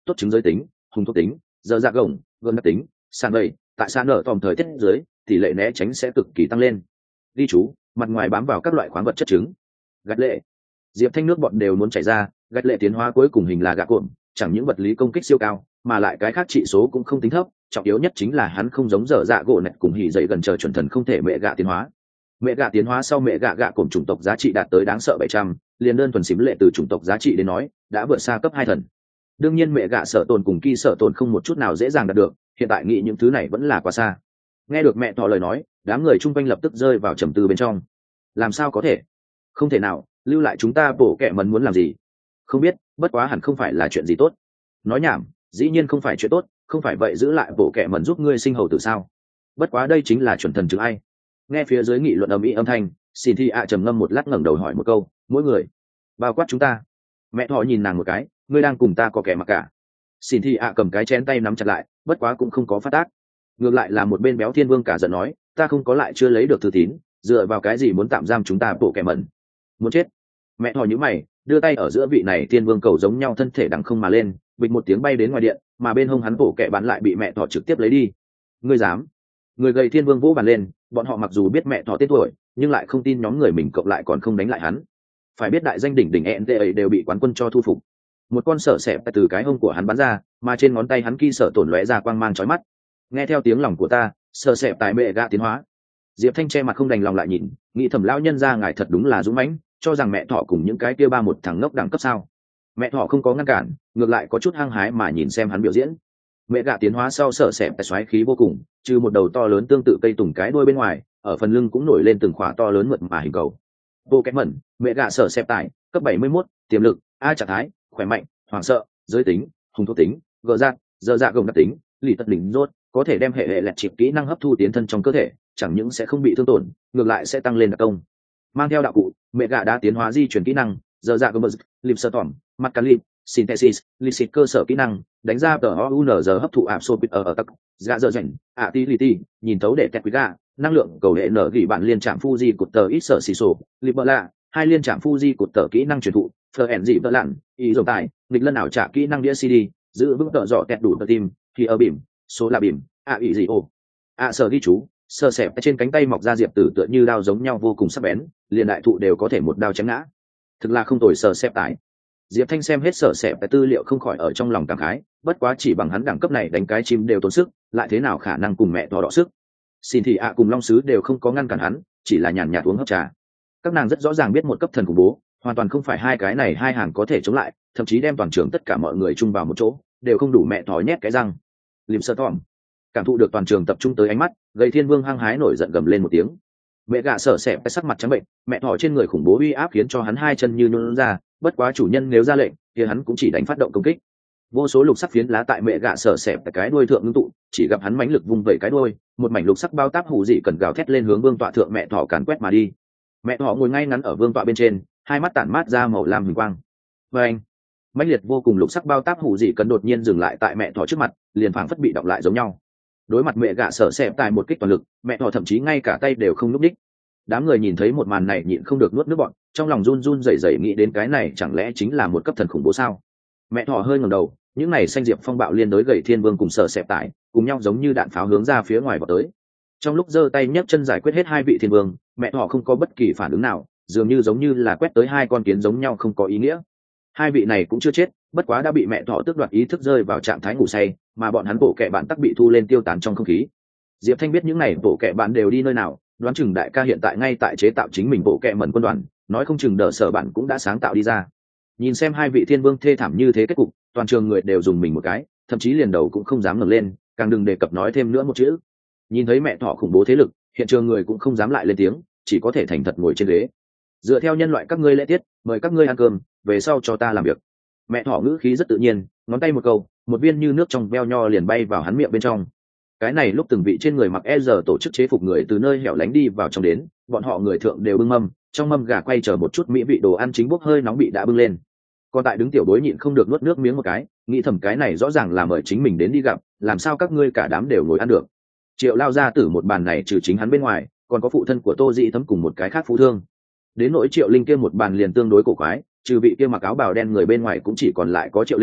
tốt chứng giới tính, hùng thuốc tính, giờ dạ gồng, gân đặc tính, sàn bầy, tại sàn nở tòm thời tiết dưới, tỷ lệ né tránh sẽ cực kỳ tăng lên. Ghi chú, mặt ngoài bám vào các loại khoáng vật chất trứng. Gạch lệ. Diệp Thanh nước bọn đều muốn chảy ra, gạch lệ tiến hóa cuối cùng hình là gạ cuộn, chẳng những vật lý công kích siêu cao, mà lại cái khác trị số cũng không tính thấp, trọng yếu nhất chính là hắn không giống dở dạ gỗ nẹt cùng hỉ dậy gần chờ chuẩn thần không thể mẹ gạ tiến hóa. Mẹ gạ tiến hóa sau mẹ gạ gạ cổm chủng tộc giá trị đạt tới đáng sợ 700, liền đơn thuần xím lệ từ chủng tộc giá trị đến nói, đã vượt xa cấp 2 thần. Đương nhiên mẹ gạ sở tồn cùng kỳ sở tồn không một chút nào dễ dàng đạt được, hiện tại nghĩ những thứ này vẫn là quá xa. Nghe được mẹ thọ lời nói, đám người chung quanh lập tức rơi vào trầm tư bên trong. Làm sao có thể? Không thể nào, lưu lại chúng ta bổ kẹ mần muốn làm gì? Không biết, bất quá hẳn không phải là chuyện gì tốt. Nói nhảm, dĩ nhiên không phải chuyện tốt, không phải vậy giữ lại bổ kẹ mần giúp ngươi sinh hầu tử sao? Bất quá đây chính là chuẩn thần chứng ai? Nghe phía dưới nghị luận ầm ĩ âm thanh, xin thi trầm ngâm một lát ngẩng đầu hỏi một câu, mỗi người, bao quát chúng ta. Mẹ thọ nhìn nàng một cái, ngươi đang cùng ta có kẻ mặc cả. Xin thi cầm cái chén tay nắm chặt lại, bất quá cũng không có phát tác. Ngược lại là một bên béo thiên vương cả giận nói, ta không có lại chưa lấy được thư tín, dựa vào cái gì muốn tạm giam chúng ta bổ kẻ mẩn? Muốn chết. Mẹ thọ nhíu mày, đưa tay ở giữa vị này thiên vương cầu giống nhau thân thể đằng không mà lên, bịch một tiếng bay đến ngoài điện, mà bên hông hắn bổ kẻ bán lại bị mẹ thọ trực tiếp lấy đi. Ngươi dám? Người gầy thiên vương vỗ bàn lên, bọn họ mặc dù biết mẹ thọ tên tuổi, nhưng lại không tin nhóm người mình cộng lại còn không đánh lại hắn. Phải biết đại danh đỉnh đỉnh ENT ấy đều bị quán quân cho thu phục. Một con sở xẹp từ cái hông của hắn bắn ra, mà trên ngón tay hắn kỳ sở tổn lóe ra quang mang chói mắt. Nghe theo tiếng lòng của ta, sở xẹp tại mẹ gạ tiến hóa. Diệp Thanh che mặt không đành lòng lại nhìn, nghĩ thầm lão nhân ra ngài thật đúng là dũng mãnh, cho rằng mẹ thọ cùng những cái kia ba một thằng ngốc đẳng cấp sao? Mẹ thọ không có ngăn cản, ngược lại có chút hăng hái mà nhìn xem hắn biểu diễn. Mẹ gạ tiến hóa sau sở xẹp xoáy khí vô cùng, trừ một đầu to lớn tương tự cây tùng cái đuôi bên ngoài, ở phần lưng cũng nổi lên từng khỏa to lớn mượt mà hình cầu. Vô kém mẩn, mẹ gạ sở xẹp tải, cấp 71, tiềm lực, a trạng thái, khỏe mạnh, hoảng sợ, giới tính, hùng thuộc tính, gờ dạng, dơ dạ gồng đặc tính, lì tật đỉnh rốt, có thể đem hệ lẹt chịp kỹ năng hấp thu tiến thân trong cơ thể, chẳng những sẽ không bị thương tổn, ngược lại sẽ tăng lên đặc công. Mang theo đạo cụ, mẹ gạ đã tiến hóa di chuyển kỹ năng, dơ dạ gồng lip sơ tỏm, mặt cắn lip, synthesis, lysit cơ sở kỹ năng, đánh ra tờ OUNZ hấp thụ absorbit ở tắc, dạ dơ rảnh, ability, nhìn thấu để tẹt quý gạ, năng lượng cầu hệ nở gỉ bạn liên trạm Fuji cột tờ ít sở xì sổ, Libera, hai liên trạm Fuji cột tờ kỹ năng truyền thụ, Fleur dị vỡ lặn, ý dòng tài, nghịch lân ảo trả kỹ năng đĩa CD, giữ vững tờ dọ tẹt đủ tờ tim, khi ở bìm, số là bìm, ý gì ô. Sở ghi chú, sơ xẹp trên cánh tay mọc ra diệp tử tựa như đao giống nhau vô cùng sắc bén, liền đại thụ đều có thể một đao chém ngã. Thực là không tồi sơ xẹp tải. Diệp Thanh xem hết sở xẹp tư liệu không khỏi ở trong lòng cảm khái, bất quá chỉ bằng hắn đẳng cấp này đánh cái chim đều tốn sức, lại thế nào khả năng cùng mẹ thỏ đọ sức. Xin thì cùng Long Sứ đều không có ngăn cản hắn, chỉ là nhàn nhạt uống hấp trà. Các nàng rất rõ ràng biết một cấp thần khủng bố, hoàn toàn không phải hai cái này hai hàng có thể chống lại, thậm chí đem toàn trường tất cả mọi người chung vào một chỗ, đều không đủ mẹ thỏ nhét cái răng. Liêm sơ tỏm, cảm thụ được toàn trường tập trung tới ánh mắt, gây thiên vương hăng hái nổi giận gầm lên một tiếng. Mẹ gạ sở xẹp sắc mặt trắng bệnh, mẹ thỏ trên người khủng bố uy áp khiến cho hắn hai chân như nhũn ra, bất quá chủ nhân nếu ra lệnh, thì hắn cũng chỉ đánh phát động công kích. Vô số lục sắc phiến lá tại mẹ gạ sở xẹp cái đuôi thượng ngưng tụ, chỉ gặp hắn mãnh lực vung vẩy cái đuôi, một mảnh lục sắc bao táp hủ dị cần gào thét lên hướng vương tọa thượng mẹ thỏ càn quét mà đi. Mẹ thỏ ngồi ngay ngắn ở vương tọa bên trên, hai mắt tản mát ra màu lam huỳnh quang. Và anh, mãnh liệt vô cùng lục sắc bao táp hủ dị cần đột nhiên dừng lại tại mẹ thỏ trước mặt, liền phảng phất bị động lại giống nhau. Đối mặt mẹ gạ sở xẹp tại một kích toàn lực, mẹ thỏ thậm chí ngay cả tay đều không nhúc nhích. Đám người nhìn thấy một màn này nhịn không được nuốt nước bọt, trong lòng run run rẩy rẩy nghĩ đến cái này chẳng lẽ chính là một cấp thần khủng bố sao? Mẹ thỏ hơi ngẩng đầu, những này xanh diệp phong bạo liên đối gầy thiên vương cùng sở xẹp tải, cùng nhau giống như đạn pháo hướng ra phía ngoài vào tới. Trong lúc giơ tay nhấc chân giải quyết hết hai vị thiên vương, mẹ thỏ không có bất kỳ phản ứng nào, dường như giống như là quét tới hai con kiến giống nhau không có ý nghĩa. Hai vị này cũng chưa chết, bất quá đã bị mẹ thỏ tước đoạt ý thức rơi vào trạng thái ngủ say, mà bọn hắn bộ kệ bạn tắc bị thu lên tiêu tán trong không khí. Diệp Thanh biết những này bộ kệ bạn đều đi nơi nào, đoán chừng đại ca hiện tại ngay tại chế tạo chính mình bộ kệ mẩn quân đoàn, nói không chừng đỡ sở bạn cũng đã sáng tạo đi ra. Nhìn xem hai vị thiên vương thê thảm như thế kết cục, toàn trường người đều dùng mình một cái, thậm chí liền đầu cũng không dám ngẩng lên, càng đừng đề cập nói thêm nữa một chữ. Nhìn thấy mẹ thỏ khủng bố thế lực, hiện trường người cũng không dám lại lên tiếng, chỉ có thể thành thật ngồi trên ghế. Dựa theo nhân loại các ngươi lễ tiết, mời các ngươi ăn cơm, về sau cho ta làm việc. Mẹ thỏ ngữ khí rất tự nhiên, ngón tay một câu, một viên như nước trong veo nho liền bay vào hắn miệng bên trong. Cái này lúc từng vị trên người mặc giờ tổ chức chế phục người từ nơi hẻo lánh đi vào trong đến, bọn họ người thượng đều bưng mâm, trong mâm gà quay chờ một chút mỹ vị đồ ăn chính bốc hơi nóng bị đã bưng lên. Còn tại đứng tiểu bối nhịn không được nuốt nước miếng một cái, nghĩ thầm cái này rõ ràng là mời chính mình đến đi gặp, làm sao các ngươi cả đám đều ngồi ăn được. Triệu lao ra tử một bàn này trừ chính hắn bên ngoài, còn có phụ thân của Tô Dĩ Thấm cùng một cái khác phú thương. Đến nỗi Triệu Linh kia một bàn liền tương đối cổ quái, trừ vị kia mặc áo bào đen người bên ngoài cũng chỉ còn lại có Triệu Linh,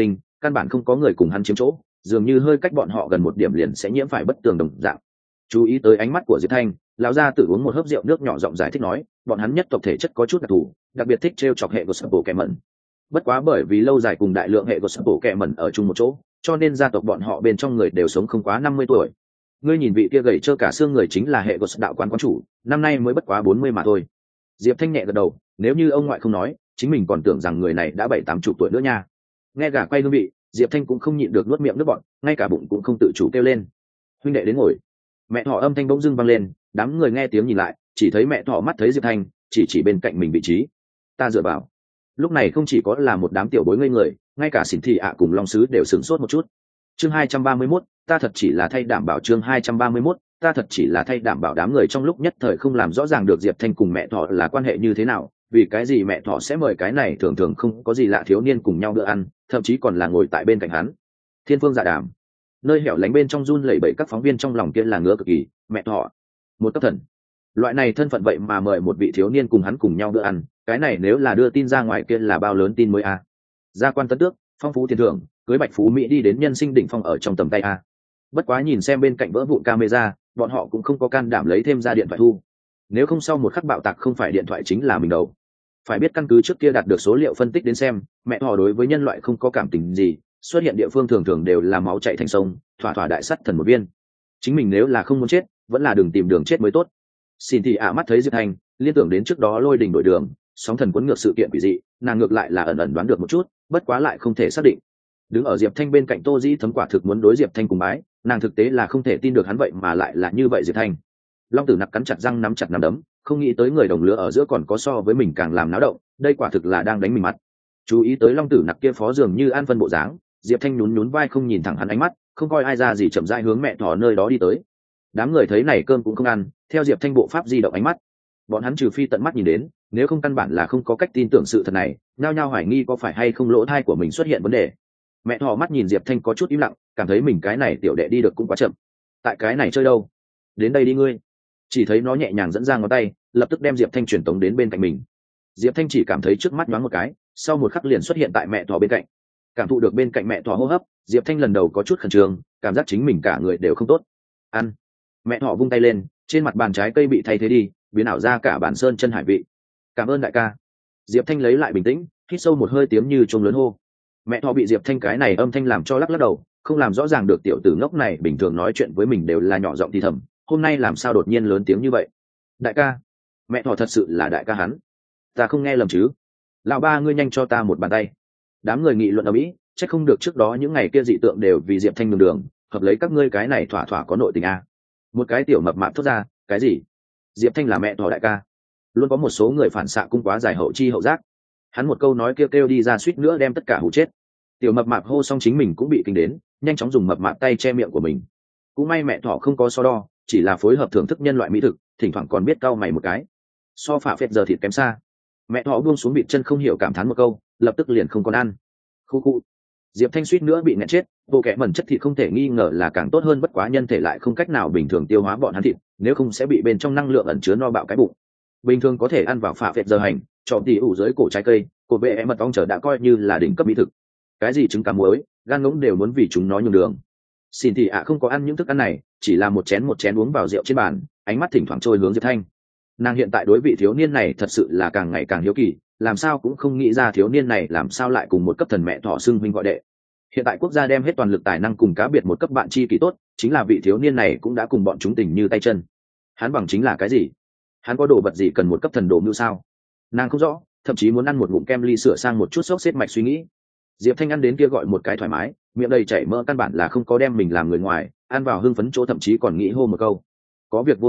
căn bản không có người cùng hắn chiếm chỗ, dường như hơi cách bọn họ gần một điểm liền sẽ nhiễm phải bất tường đồng dạng. Chú ý tới ánh mắt của Diệp Thanh, lão gia tự uống một hớp rượu nước nhỏ giọng giải thích nói, bọn hắn nhất tộc thể chất có chút đặc thù, đặc biệt thích trêu chọc hệ của bộ kẻ mẩn. Bất quá bởi vì lâu dài cùng đại lượng hệ của bộ kẻ mẩn ở chung một chỗ, cho nên gia tộc bọn họ bên trong người đều sống không quá 50 tuổi. Ngươi nhìn vị kia gầy trơ cả xương người chính là hệ của đạo quán quán chủ, năm nay mới bất quá 40 mà thôi. Diệp Thanh nhẹ gật đầu, nếu như ông ngoại không nói, chính mình còn tưởng rằng người này đã 70-80 tuổi nữa nha. Nghe gà quay hương vị, Diệp Thanh cũng không nhịn được nuốt miệng nước bọt, ngay cả bụng cũng không tự chủ kêu lên. Huynh đệ đến ngồi. Mẹ Thỏ âm thanh bỗng dưng vang lên, đám người nghe tiếng nhìn lại, chỉ thấy mẹ Thỏ mắt thấy Diệp Thanh, chỉ bên cạnh mình vị trí. Ta dựa vào. Lúc này không chỉ có là một đám tiểu bối ngây người, ngay cả Xỉn Thị ạ cùng Long Sứ đều sửng sốt một chút. Chương 231, ta thật chỉ là thay đảm bảo. Chương 231, ta thật chỉ là thay đảm bảo. Đám người trong lúc nhất thời không làm rõ ràng được Diệp Thanh cùng mẹ Thỏ là quan hệ như thế nào, vì cái gì mẹ Thỏ sẽ mời cái này thường thường không có gì lạ thiếu niên cùng nhau bữa ăn, thậm chí còn là ngồi tại bên cạnh hắn. Thiên Phương Dạ Đàm. Nơi hẻo lánh bên trong run lẩy bẩy các phóng viên trong lòng kia là ngứa cực kỳ, mẹ Thỏ, một cấp thần. Loại này thân phận vậy mà mời một vị thiếu niên cùng hắn cùng nhau bữa ăn, cái này nếu là đưa tin ra ngoài kia là bao lớn tin mới a. Gia quan tấn tước, phong phú tiền thưởng, cưới bạch phú mỹ đi đến nhân sinh đỉnh phong ở trong tầm tay a. Bất quá nhìn xem bên cạnh vỡ vụn camera, bọn họ cũng không có can đảm lấy thêm ra điện thoại thu. Nếu không sau một khắc bạo tạc không phải điện thoại chính là mình đầu. Phải biết căn cứ trước kia đạt được số liệu phân tích đến xem, mẹ Thỏ đối với nhân loại không có cảm tình gì, xuất hiện địa phương thường thường đều là máu chảy thành sông, thỏa thỏa đại sắt thần một viên. Chính mình nếu là không muốn chết, vẫn là đừng tìm đường chết mới tốt. Xin thì mắt thấy Diệp Thanh, liên tưởng đến trước đó lôi đình đổi đường, sóng thần cuốn ngược sự kiện quỷ dị, nàng ngược lại là ẩn ẩn đoán được một chút, bất quá lại không thể xác định. Đứng ở Diệp Thanh bên cạnh Tô Dĩ Thấm quả thực muốn đối Diệp Thanh cùng bái, nàng thực tế là không thể tin được hắn vậy mà lại là như vậy Diệp Thanh. Long Tử Nặc cắn chặt răng nắm chặt nắm đấm, không nghĩ tới người đồng lứa ở giữa còn có so với mình càng làm náo động, đây quả thực là đang đánh mình mặt. Chú ý tới Long Tử Nặc kia phó dường như an phân bộ dáng, Diệp Thanh nhún vai không nhìn thẳng hắn ánh mắt, không coi ai ra gì chậm rãi hướng mẹ Thỏ nơi đó đi tới. Đám người thấy này cơm cũng không ăn, theo Diệp Thanh bộ pháp di động ánh mắt, bọn hắn trừ phi tận mắt nhìn đến, nếu không căn bản là không có cách tin tưởng sự thật này, nhao nhao hoài nghi có phải hay không lỗ thai của mình xuất hiện vấn đề. Mẹ Thỏ mắt nhìn Diệp Thanh có chút im lặng, cảm thấy mình cái này tiểu đệ đi được cũng quá chậm. Tại cái này chơi đâu? Đến đây đi ngươi. Chỉ thấy nó nhẹ nhàng dẫn ra ngón tay, lập tức đem Diệp Thanh truyền tống đến bên cạnh mình. Diệp Thanh chỉ cảm thấy trước mắt nhoáng một cái, sau một khắc liền xuất hiện tại mẹ Thỏ bên cạnh. Cảm thụ được bên cạnh mẹ Thỏ hô hấp, Diệp Thanh lần đầu có chút khẩn trương, cảm giác chính mình cả người đều không tốt. Ăn. Mẹ Thỏ vung tay lên, trên mặt bàn trái cây bị thay thế đi, biến ảo ra cả bản sơn chân hải vị. Cảm ơn đại ca. Diệp Thanh lấy lại bình tĩnh, hít sâu một hơi tiếng như chuông lớn hô. Mẹ Thỏ bị Diệp Thanh cái này âm thanh làm cho lắc lắc đầu, không làm rõ ràng được tiểu tử ngốc này bình thường nói chuyện với mình đều là nhỏ giọng thì thầm, hôm nay làm sao đột nhiên lớn tiếng như vậy. Đại ca. Mẹ Thỏ thật sự là đại ca hắn. Ta không nghe lầm chứ? Lão ba ngươi nhanh cho ta một bàn tay. Đám người nghị luận ầm ĩ, chắc không được trước đó những ngày kia dị tượng đều vì Diệp Thanh nhường đường, hợp lấy các ngươi cái này thỏa thỏa có nội tình a. Một cái tiểu mập mạp thốt ra, cái gì? Diệp Thanh là mẹ Thỏ đại ca? Luôn có một số người phản xạ cung quá dài hậu chi hậu giác. Hắn một câu nói kêu đi ra suýt nữa đem tất cả hù chết. Tiểu mập mạp hô xong chính mình cũng bị kinh đến, nhanh chóng dùng mập mạp tay che miệng của mình. Cũng may mẹ Thỏ không có so đo, chỉ là phối hợp thưởng thức nhân loại mỹ thực, thỉnh thoảng còn biết cau mày một cái. So phả phệt giờ thịt kém xa. Mẹ Thỏ buông xuống bịt chân không hiểu cảm thán một câu, lập tức liền không còn ăn. Khu khu. Diệp Thanh suýt nữa bị nghẹn chết, bộ kẻ mẩn chất thịt không thể nghi ngờ là càng tốt hơn, bất quá nhân thể lại không cách nào bình thường tiêu hóa bọn hắn thịt, nếu không sẽ bị bên trong năng lượng ẩn chứa no bạo cái bụng. Bình thường có thể ăn vào phả phệt giờ hành, chọn tỉ ủ dưới cổ trái cây, cổ bệ mật ong trở đã coi như là đỉnh cấp mỹ thực. Cái gì trứng cá muối, gan ngỗng đều muốn vì chúng nó nhường đường. Xin thì không có ăn những thức ăn này, chỉ là một chén uống vào rượu trên bàn, ánh mắt thỉnh thoảng trôi hướng Diệp Thanh. Nàng hiện tại đối vị thiếu niên này thật sự là càng ngày càng hiếu kỳ, làm sao cũng không nghĩ ra thiếu niên này làm sao lại cùng một cấp thần mẹ Thỏ xưng huynh gọi đệ. Hiện tại quốc gia đem hết toàn lực tài năng cùng cá biệt một cấp bạn chi kỷ tốt, chính là vị thiếu niên này cũng đã cùng bọn chúng tình như tay chân. Hắn bằng chính là cái gì? Hắn có đồ vật gì cần một cấp thần đồ mưu sao? Nàng không rõ, thậm chí muốn ăn một ngụm kem ly sửa sang một chút xốc xếp mạch suy nghĩ. Diệp Thanh ăn đến kia gọi một cái thoải mái, miệng đầy chảy mỡ, căn bản là không có đem mình làm người ngoài, ăn vào hưng phấn chỗ thậm chí còn nghĩ hô một câu: có việc vô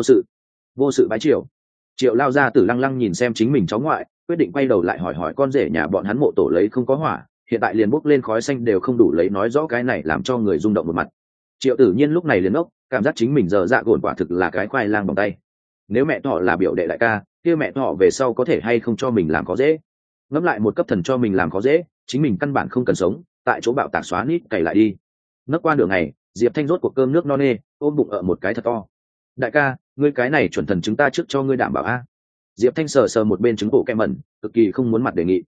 sự bái triều. Triệu lao ra Tử lăng lăng nhìn xem chính mình cháu ngoại, quyết định quay đầu lại hỏi con rể nhà bọn hắn mộ tổ lấy không có hỏa, hiện tại liền bốc lên khói xanh đều không đủ lấy nói rõ cái này làm cho người rung động một mặt. Triệu Tử Nhiên lúc này liền ốc, cảm giác chính mình giờ dạ gồn quả thực là cái khoai lang bằng tay. Nếu mẹ Thỏ là biểu đệ đại ca, kia mẹ Thỏ về sau có thể hay không cho mình làm khó dễ. Ngẫm lại một cấp thần cho mình làm khó dễ, chính mình căn bản không cần sống, tại chỗ bạo tạc xóa nít cày lại đi. Nấc qua đường này, Diệp Thanh rốt cuộc cơm nước no nê, ôm bụng ở một cái thật to. Đại ca, ngươi cái này chuẩn thần chúng ta trước cho ngươi đảm bảo a. Diệp Thanh sờ một bên trứng bộ kem mẩn, cực kỳ không muốn mặt đề nghị.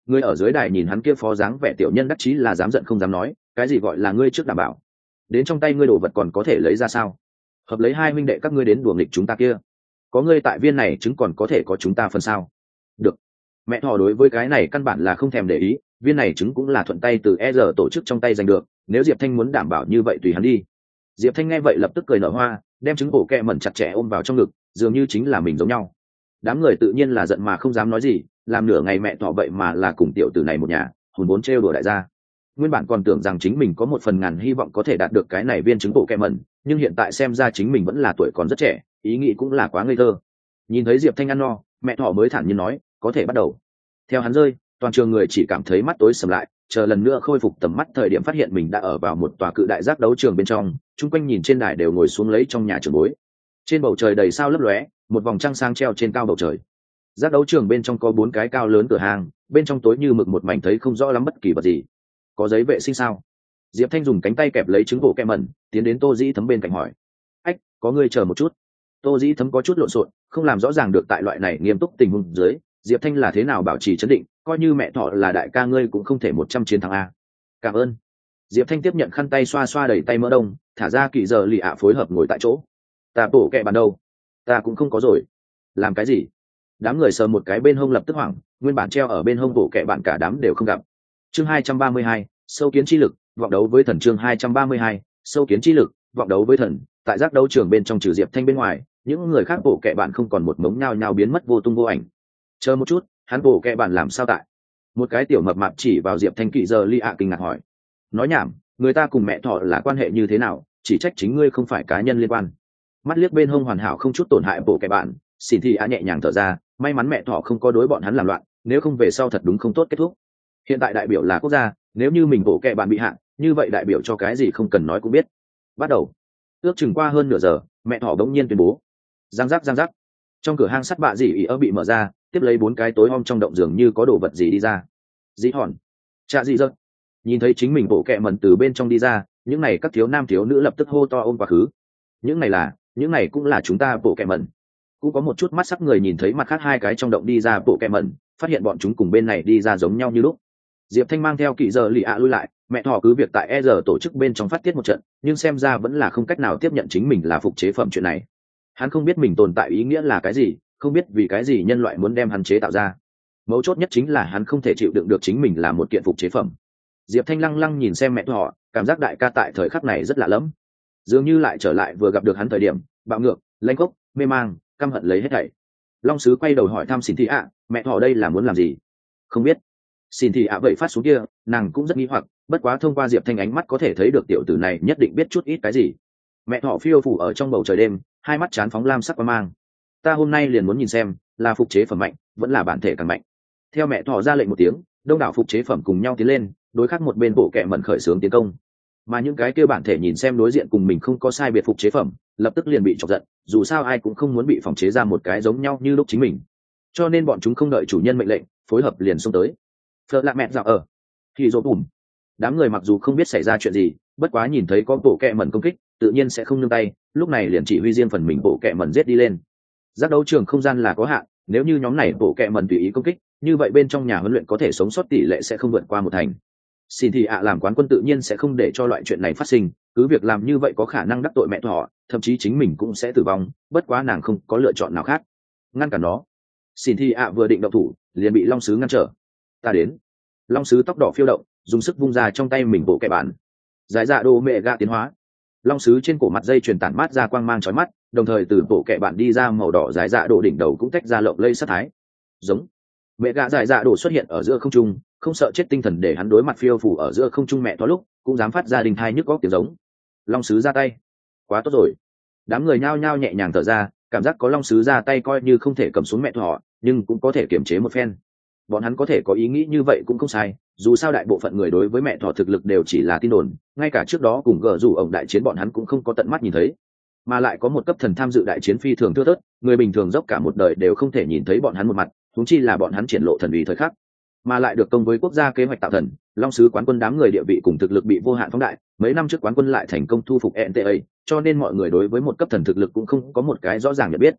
Người ở dưới đài nhìn hắn kia phó dáng vẻ tiểu nhân đắc chí là dám giận không dám nói, cái gì gọi là ngươi trước đảm bảo, đến trong tay ngươi đồ vật còn có thể lấy ra sao? Hợp lấy hai huynh đệ các ngươi đến đùa nghịch chúng ta kia, có ngươi tại viên này chứng còn có thể có chúng ta phần sao? Được. Mẹ thỏ đối với cái này căn bản là không thèm để ý, viên này chứng cũng là thuận tay từ tổ chức trong tay giành được, nếu Diệp Thanh muốn đảm bảo như vậy tùy hắn đi. Diệp Thanh nghe vậy lập tức cười nở hoa, đem trứng bổ kẹ mẩn chặt chẽ ôm vào trong ngực, dường như chính là mình giống nhau. Đám người tự nhiên là giận mà không dám nói gì, làm nửa ngày mẹ thỏ vậy mà là cùng tiểu tử này một nhà, hùn vốn trêu đùa đại gia. Nguyên bản còn tưởng rằng chính mình có một phần ngàn hy vọng có thể đạt được cái này viên trứng bổ kẹ mẩn, nhưng hiện tại xem ra chính mình vẫn là tuổi còn rất trẻ, ý nghĩ cũng là quá ngây thơ. Nhìn thấy Diệp Thanh ăn no, mẹ thỏ mới thản nhiên nói, có thể bắt đầu. Theo hắn rơi, toàn trường người chỉ cảm thấy mắt tối sầm lại, chờ lần nữa khôi phục tầm mắt thời điểm phát hiện mình đã ở vào một tòa cự đại giác đấu trường bên trong, chung quanh nhìn trên đài đều ngồi xuống lấy trong nhà trường bối. Trên bầu trời đầy sao lấp lóe, một vòng trăng sáng treo trên cao bầu trời. Giác đấu trường bên trong có 4 cái cao lớn cửa hàng, bên trong tối như mực một mảnh thấy không rõ lắm bất kỳ vật gì. Có giấy vệ sinh sao? Diệp Thanh dùng cánh tay kẹp lấy trứng bộ kẹ mẩn, tiến đến Tô Dĩ Thấm bên cạnh hỏi. Ách, có người chờ một chút. Tô Dĩ Thấm có chút lộn xộn, không làm rõ ràng được tại loại này nghiêm túc tình huống dưới, Diệp Thanh là thế nào bảo trì trấn định, coi như mẹ thọ là đại ca ngươi cũng không thể 100 chiến thắng a. Cảm ơn. Diệp Thanh tiếp nhận khăn tay xoa xoa đầy tay mỡ đông, thả ra Kỳ Giờ Lì ạ phối hợp ngồi tại chỗ. Ta bổ kẹ bàn đâu? Ta cũng không có rồi. Làm cái gì? Đám người sờ một cái bên hông lập tức hoảng, nguyên bản treo ở bên hông bổ kẹ bạn cả đám đều không gặp. Chương 232, sâu kiến chi lực, vọng đấu với thần. Chương 232, sâu kiến chi lực, vọng đấu với thần. Tại giác đấu trường bên trong trừ Diệp Thanh bên ngoài, những người khác bổ kẹ bạn không còn một mống nhao nhao biến mất vô tung vô ảnh. Chờ một chút, hắn bổ kẹ bạn làm sao tại? Một cái tiểu mập mạp chỉ vào Diệp Thanh Kỳ Giờ Ly ạ kinh ngạc hỏi. Nói nhảm, người ta cùng mẹ thọ là quan hệ như thế nào, chỉ trách chính ngươi không phải cá nhân liên quan. Mắt liếc bên hông hoàn hảo không chút tổn hại bổ kẹ bạn, xin thì nhẹ nhàng thở ra, may mắn mẹ thọ không có đối bọn hắn làm loạn, nếu không về sau thật đúng không tốt kết thúc. Hiện tại đại biểu là quốc gia, nếu như mình bổ kẹ bạn bị hạn, như vậy đại biểu cho cái gì không cần nói cũng biết. Bắt đầu. Ước chừng qua hơn nửa giờ, mẹ thọ bỗng nhiên tuyên bố. Giang giác giang giác. Trong cửa hang sắt bạ dị ỉ bị mở ra, tiếp lấy 4 cái tối om trong động giường như có đồ vật gì đi ra. Dĩ hòn, Trạ dị dật. Nhìn thấy chính mình bộ kẹ mẩn từ bên trong đi ra, những này các thiếu nam thiếu nữ lập tức hô to ôm quá khứ. Những này cũng là chúng ta bộ kẹ mẩn. Cũng có một chút mắt sắc người nhìn thấy mặt khác 2 cái trong động đi ra bộ kẹ mẩn, phát hiện bọn chúng cùng bên này đi ra giống nhau như lúc. Diệp Thanh mang theo Kỳ Giờ Lì ạ lui lại, mẹ thỏ cứ việc tại tổ chức bên trong phát tiết một trận, nhưng xem ra vẫn là không cách nào tiếp nhận chính mình là phục chế phẩm chuyện này. Hắn không biết mình tồn tại ý nghĩa là cái gì, không biết vì cái gì nhân loại muốn đem hắn chế tạo ra. Mấu chốt nhất chính là hắn không thể chịu đựng được chính mình là một kiện phục chế phẩm. Diệp Thanh lăng lăng nhìn xem mẹ thỏ, cảm giác đại ca tại thời khắc này rất lạ lẫm, dường như lại trở lại vừa gặp được hắn thời điểm bạo ngược, lanh gốc, mê mang, căm hận lấy hết thảy. Long sứ quay đầu hỏi thăm Xin Thị ạ, mẹ thỏ đây là muốn làm gì? Không biết. Xin Thị ạ vậy phát xuống kia, nàng cũng rất nghi hoặc, bất quá thông qua Diệp Thanh ánh mắt có thể thấy được tiểu tử này nhất định biết chút ít cái gì. Mẹ thỏ phiêu phủ ở trong bầu trời đêm, hai mắt chán phóng lam sắc quang mang. Ta hôm nay liền muốn nhìn xem, là phục chế phẩm mạnh, vẫn là bản thể càng mạnh. Theo mẹ thỏ ra lệnh một tiếng, đông đảo phục chế phẩm cùng nhau tiến lên, đối khắc một bên bộ kệ mẩn khởi xướng tiến công. Mà những cái kia bản thể nhìn xem đối diện cùng mình không có sai biệt phục chế phẩm, lập tức liền bị chọc giận, dù sao ai cũng không muốn bị phòng chế ra một cái giống nhau như lúc chính mình. Cho nên bọn chúng không đợi chủ nhân mệnh lệnh, phối hợp liền xông tới. Phật lạ mẹ dạo ở. Thì rốt bùm. Đám người mặc dù không biết xảy ra chuyện gì, bất quá nhìn thấy có bộ kệ mẩn công kích, tự nhiên sẽ không nương tay, lúc này liền chỉ huy riêng phần mình bộ kệ mẩn giết đi lên. Giác đấu trường không gian là có hạn, nếu như nhóm này bộ kệ mẩn tùy ý công kích, như vậy bên trong nhà huấn luyện có thể sống sót tỷ lệ sẽ không vượt qua 1 thành. Xin thì làm quán quân tự nhiên sẽ không để cho loại chuyện này phát sinh, cứ việc làm như vậy có khả năng đắc tội mẹ thỏ, thậm chí chính mình cũng sẽ tử vong, bất quá nàng không có lựa chọn nào khác. Ngăn cản nó. Xin thì vừa định động thủ, liền bị Long sứ ngăn trở. Ta đến. Long sứ tóc đỏ phiêu động, dùng sức vung ra trong tay mình bộ kệ bản. Giải dạ đồ mẹ gạ tiến hóa. Long sứ trên cổ mặt dây truyền tản mát ra quang mang chói mắt, đồng thời từ bộ kệ bản đi ra màu đỏ giải dạ đồ đỉnh đầu cũng tách ra lộng lây sát thái. Giống. Mẹ gạ giải dạ đồ xuất hiện ở giữa không trung, không sợ chết tinh thần để hắn đối mặt phiêu phủ ở giữa không trung mẹ thỏ lúc cũng dám phát ra đình thai nhức góc tiếng giống. Long sứ ra tay. Quá tốt rồi. Đám người nhao nhao nhẹ nhàng thở ra, cảm giác có Long sứ ra tay coi như không thể cầm xuống mẹ thỏ, nhưng cũng có thể kiềm chế một phen. Bọn hắn có thể có ý nghĩ như vậy cũng không sai, dù sao đại bộ phận người đối với mẹ thỏ thực lực đều chỉ là tin đồn, ngay cả trước đó cùng gờ rủ ổng đại chiến bọn hắn cũng không có tận mắt nhìn thấy, mà lại có một cấp thần tham dự đại chiến phi thường thưa thớt, người bình thường dốc cả một đời đều không thể nhìn thấy bọn hắn một mặt, huống chi là bọn hắn triển lộ thần uy thời khắc, mà lại được công với quốc gia kế hoạch tạo thần. Long sứ quán quân đám người địa vị cùng thực lực bị vô hạn phóng đại, mấy năm trước quán quân lại thành công thu phục NTA, cho nên mọi người đối với một cấp thần thực lực cũng không có một cái rõ ràng nhận biết.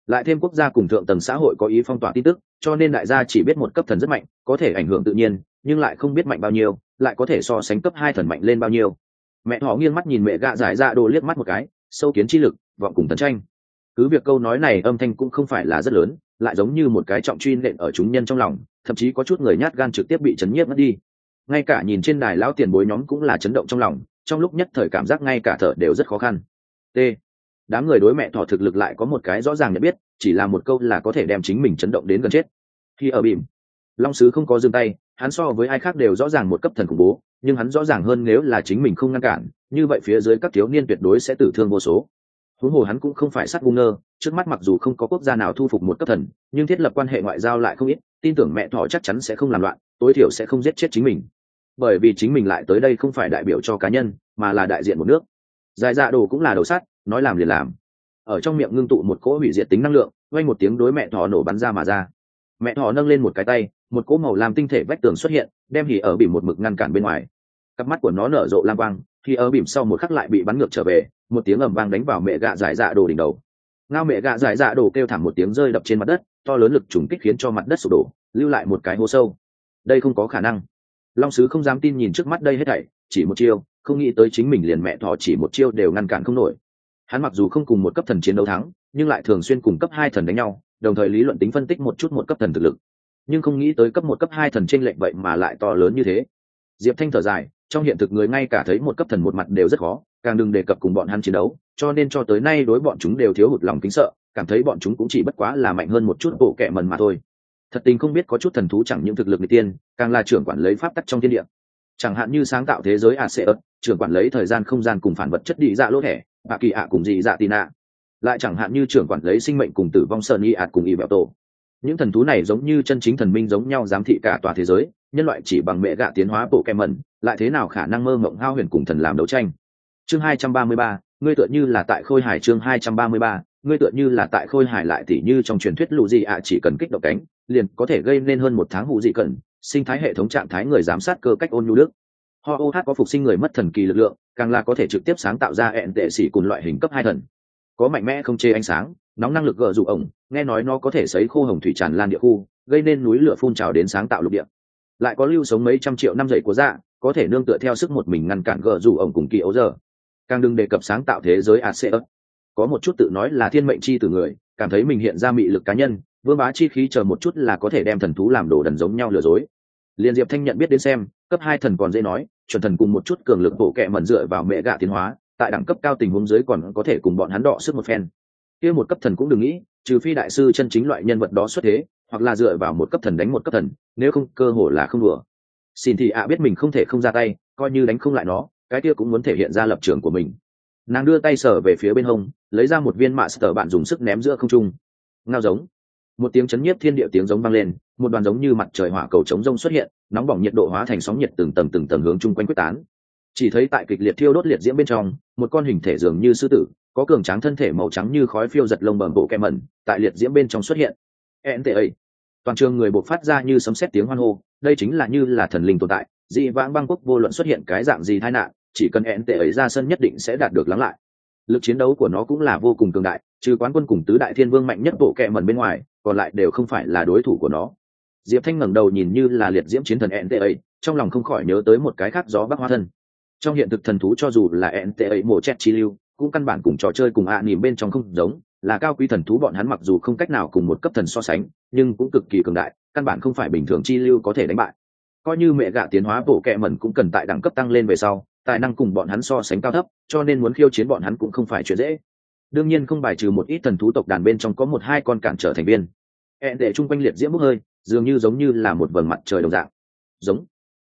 lại thêm quốc gia cùng thượng tầng xã hội có ý phong tỏa tin tức, cho nên đại gia chỉ biết một cấp thần rất mạnh, có thể ảnh hưởng tự nhiên, nhưng lại không biết mạnh bao nhiêu, lại có thể so sánh cấp 2 thần mạnh lên bao nhiêu. Mẹ thỏ nghiêng mắt nhìn mẹ gạ giải dạ đồ liếc mắt một cái, sâu kiến chi lực, vọng cùng tấn tranh. Cứ việc câu nói này âm thanh cũng không phải là rất lớn, lại giống như một cái trọng truy nện ở chúng nhân trong lòng, thậm chí có chút người nhát gan trực tiếp bị chấn nhiếp mất đi. Ngay cả nhìn trên đài lão tiền bối nhóm cũng là chấn động trong lòng, trong lúc nhất thời cảm giác ngay cả thở đều rất khó khăn. T. Đám người đối mẹ thỏ thực lực lại có một cái rõ ràng nhận biết, chỉ là một câu là có thể đem chính mình chấn động đến gần chết. Khi ở bìm, Long sứ không có dừng tay, hắn so với ai khác đều rõ ràng một cấp thần khủng bố, nhưng hắn rõ ràng hơn nếu là chính mình không ngăn cản, như vậy phía dưới các thiếu niên tuyệt đối sẽ tử thương vô số. Huống hồ hắn cũng không phải sát ngu ngơ, trước mắt mặc dù không có quốc gia nào thu phục một cấp thần, nhưng thiết lập quan hệ ngoại giao lại không ít, tin tưởng mẹ thỏ chắc chắn sẽ không làm loạn, tối thiểu sẽ không giết chết chính mình. Bởi vì chính mình lại tới đây không phải đại biểu cho cá nhân, mà là đại diện một nước. Giải dạ đồ cũng là đầu sắt, nói làm liền làm. Ở trong miệng ngưng tụ một cỗ hủy diệt tính năng lượng, vang một tiếng đối mẹ thỏ nổ bắn ra mà ra. Mẹ thỏ nâng lên một cái tay, một cỗ màu làm tinh thể vách tường xuất hiện, đem Hỉ ở bìm một mực ngăn cản bên ngoài. Cặp mắt của nó nở rộ lam quang, Hỉ ở bìm sau một khắc lại bị bắn ngược trở về, một tiếng ầm vang đánh vào mẹ gạ giải dạ đồ đỉnh đầu. Ngao mẹ gạ giải dạ đồ kêu thảm một tiếng rơi đập trên mặt đất, to lớn lực trùng kích khiến cho mặt đất sụp đổ, lưu lại một cái hố sâu. Đây không có khả năng. Long sứ không dám tin nhìn trước mắt đây hết thảy, chỉ một chiêu, không nghĩ tới chính mình liền mẹ thỏ chỉ một chiêu đều ngăn cản không nổi. Hắn mặc dù không cùng một cấp thần chiến đấu thắng, nhưng lại thường xuyên cùng cấp 2 thần đánh nhau, đồng thời lý luận tính phân tích một chút một cấp thần thực lực. Nhưng không nghĩ tới cấp 1 cấp 2 thần chênh lệch vậy mà lại to lớn như thế. Diệp Thanh thở dài, trong hiện thực người ngay cả thấy một cấp thần một mặt đều rất khó, càng đừng đề cập cùng bọn hắn chiến đấu, cho nên cho tới nay đối bọn chúng đều thiếu hụt lòng kính sợ, cảm thấy bọn chúng cũng chỉ bất quá là mạnh hơn một chút bộ kệ mần mà thôi. Thật tình không biết có chút thần thú chẳng những thực lực nghịch tiên, càng là trưởng quản lấy pháp tắc trong thiên địa. Chẳng hạn như sáng tạo thế giới Aseus, trưởng quản lấy thời gian không gian cùng phản vật chất đi dạ lỗ thẻ, bà kỳ ạ cùng dị dạ tina. Lại chẳng hạn như trưởng quản lấy sinh mệnh cùng tử vong sơn y ạt cùng y bẹo tổ. Những thần thú này giống như chân chính thần minh giống nhau giám thị cả tòa thế giới, nhân loại chỉ bằng mẹ gạ tiến hóa bộ kem mẩn, lại thế nào khả năng mơ mộng hao huyền cùng thần làm đấu tranh. Chương 233, ngươi tựa như là tại khôi hải. Chương 233, ngươi tựa như là tại khôi hải. Lại tỉ như trong truyền thuyết lũ gì ạ chỉ cần kích động cánh, liền có thể gây nên hơn một tháng hụ dị cận, sinh thái hệ thống trạng thái người giám sát cơ cách ôn nhu đức. OH có phục sinh người mất thần kỳ lực lượng, càng là có thể trực tiếp sáng tạo ra ẹn tệ sĩ cùng loại hình cấp 2 thần. Có mạnh mẽ không chê ánh sáng, nóng năng lực gỡ dụ ổng, nghe nói nó có thể sấy khô hồng thủy tràn lan địa khu, gây nên núi lửa phun trào đến sáng tạo lục địa. Lại có lưu sống mấy trăm triệu năm dậy của dạ, có thể nương tựa theo sức một mình ngăn cản gỡ dụ ổng cùng kỳ ấu giờ. Càng đừng đề cập sáng tạo thế giới Aseus. Có một chút tự nói là thiên mệnh chi từ người, cảm thấy mình hiện ra mị lực cá nhân, vương bá chi khí chờ một chút là có thể đem thần thú làm đồ đần giống nhau lừa dối. Liên Diệp Thanh nhận biết đến xem, cấp 2 thần còn dễ nói, chuẩn thần cùng một chút cường lực bộ kệ mẩn dựa vào mẹ gạ tiến hóa, tại đẳng cấp cao tình huống dưới còn có thể cùng bọn hắn đọ sức một phen. Kia một cấp thần cũng đừng nghĩ, trừ phi đại sư chân chính loại nhân vật đó xuất thế, hoặc là dựa vào một cấp thần đánh một cấp thần, nếu không cơ hội là không đùa. Xin thì biết mình không thể không ra tay, coi như đánh không lại nó, cái kia cũng muốn thể hiện ra lập trường của mình. Nàng đưa tay sờ về phía bên hông, lấy ra một viên mạ sở bạn dùng sức ném giữa không trung. Ngao giống. Một tiếng chấn nhiếp thiên địa tiếng giống vang lên, một đoàn giống như mặt trời hỏa cầu chống rông xuất hiện, nóng bỏng nhiệt độ hóa thành sóng nhiệt từng tầng hướng chung quanh quyết tán. Chỉ thấy tại kịch liệt thiêu đốt liệt diễm bên trong, một con hình thể dường như sư tử, có cường tráng thân thể màu trắng như khói phiêu giật lông bẩm bộ kẹm mẩn, tại liệt diễm bên trong xuất hiện. NTA. Toàn trường người buộc phát ra như sấm sét tiếng hoan hô, đây chính là như là thần linh tồn tại, dị vãng băng quốc vô luận xuất hiện cái dạng gì tai nạn, chỉ cần NTA ra sân nhất định sẽ đạt được lắng lại. Lực chiến đấu của nó cũng là vô cùng cường đại, trừ quán quân cùng tứ đại thiên vương mạnh nhất bộ kẹm mẩn bên ngoài, còn lại đều không phải là đối thủ của nó. Diệp Thanh ngẩng đầu nhìn như là liệt diễm chiến thần NTA, trong lòng không khỏi nhớ tới một cái khác gió bắc hóa thân. Trong hiện thực thần thú cho dù là NTA mổ chết chi lưu, cũng căn bản cùng trò chơi cùng nỉm bên trong không giống, là cao quý thần thú bọn hắn mặc dù không cách nào cùng một cấp thần so sánh, nhưng cũng cực kỳ cường đại, căn bản không phải bình thường chi lưu có thể đánh bại. Coi như mẹ gạ tiến hóa bộ kẹ mẩn cũng cần tại đẳng cấp tăng lên về sau, tài năng cùng bọn hắn so sánh cao thấp, cho nên muốn khiêu chiến bọn hắn cũng không phải chuyện dễ. Đương nhiên không bài trừ một ít thần thú tộc đàn bên trong có một hai con cản trở thành viên. Để chung quanh liệt diễm bốc hơi, dường như giống như là một vầng mặt trời đồng dạng. Giống.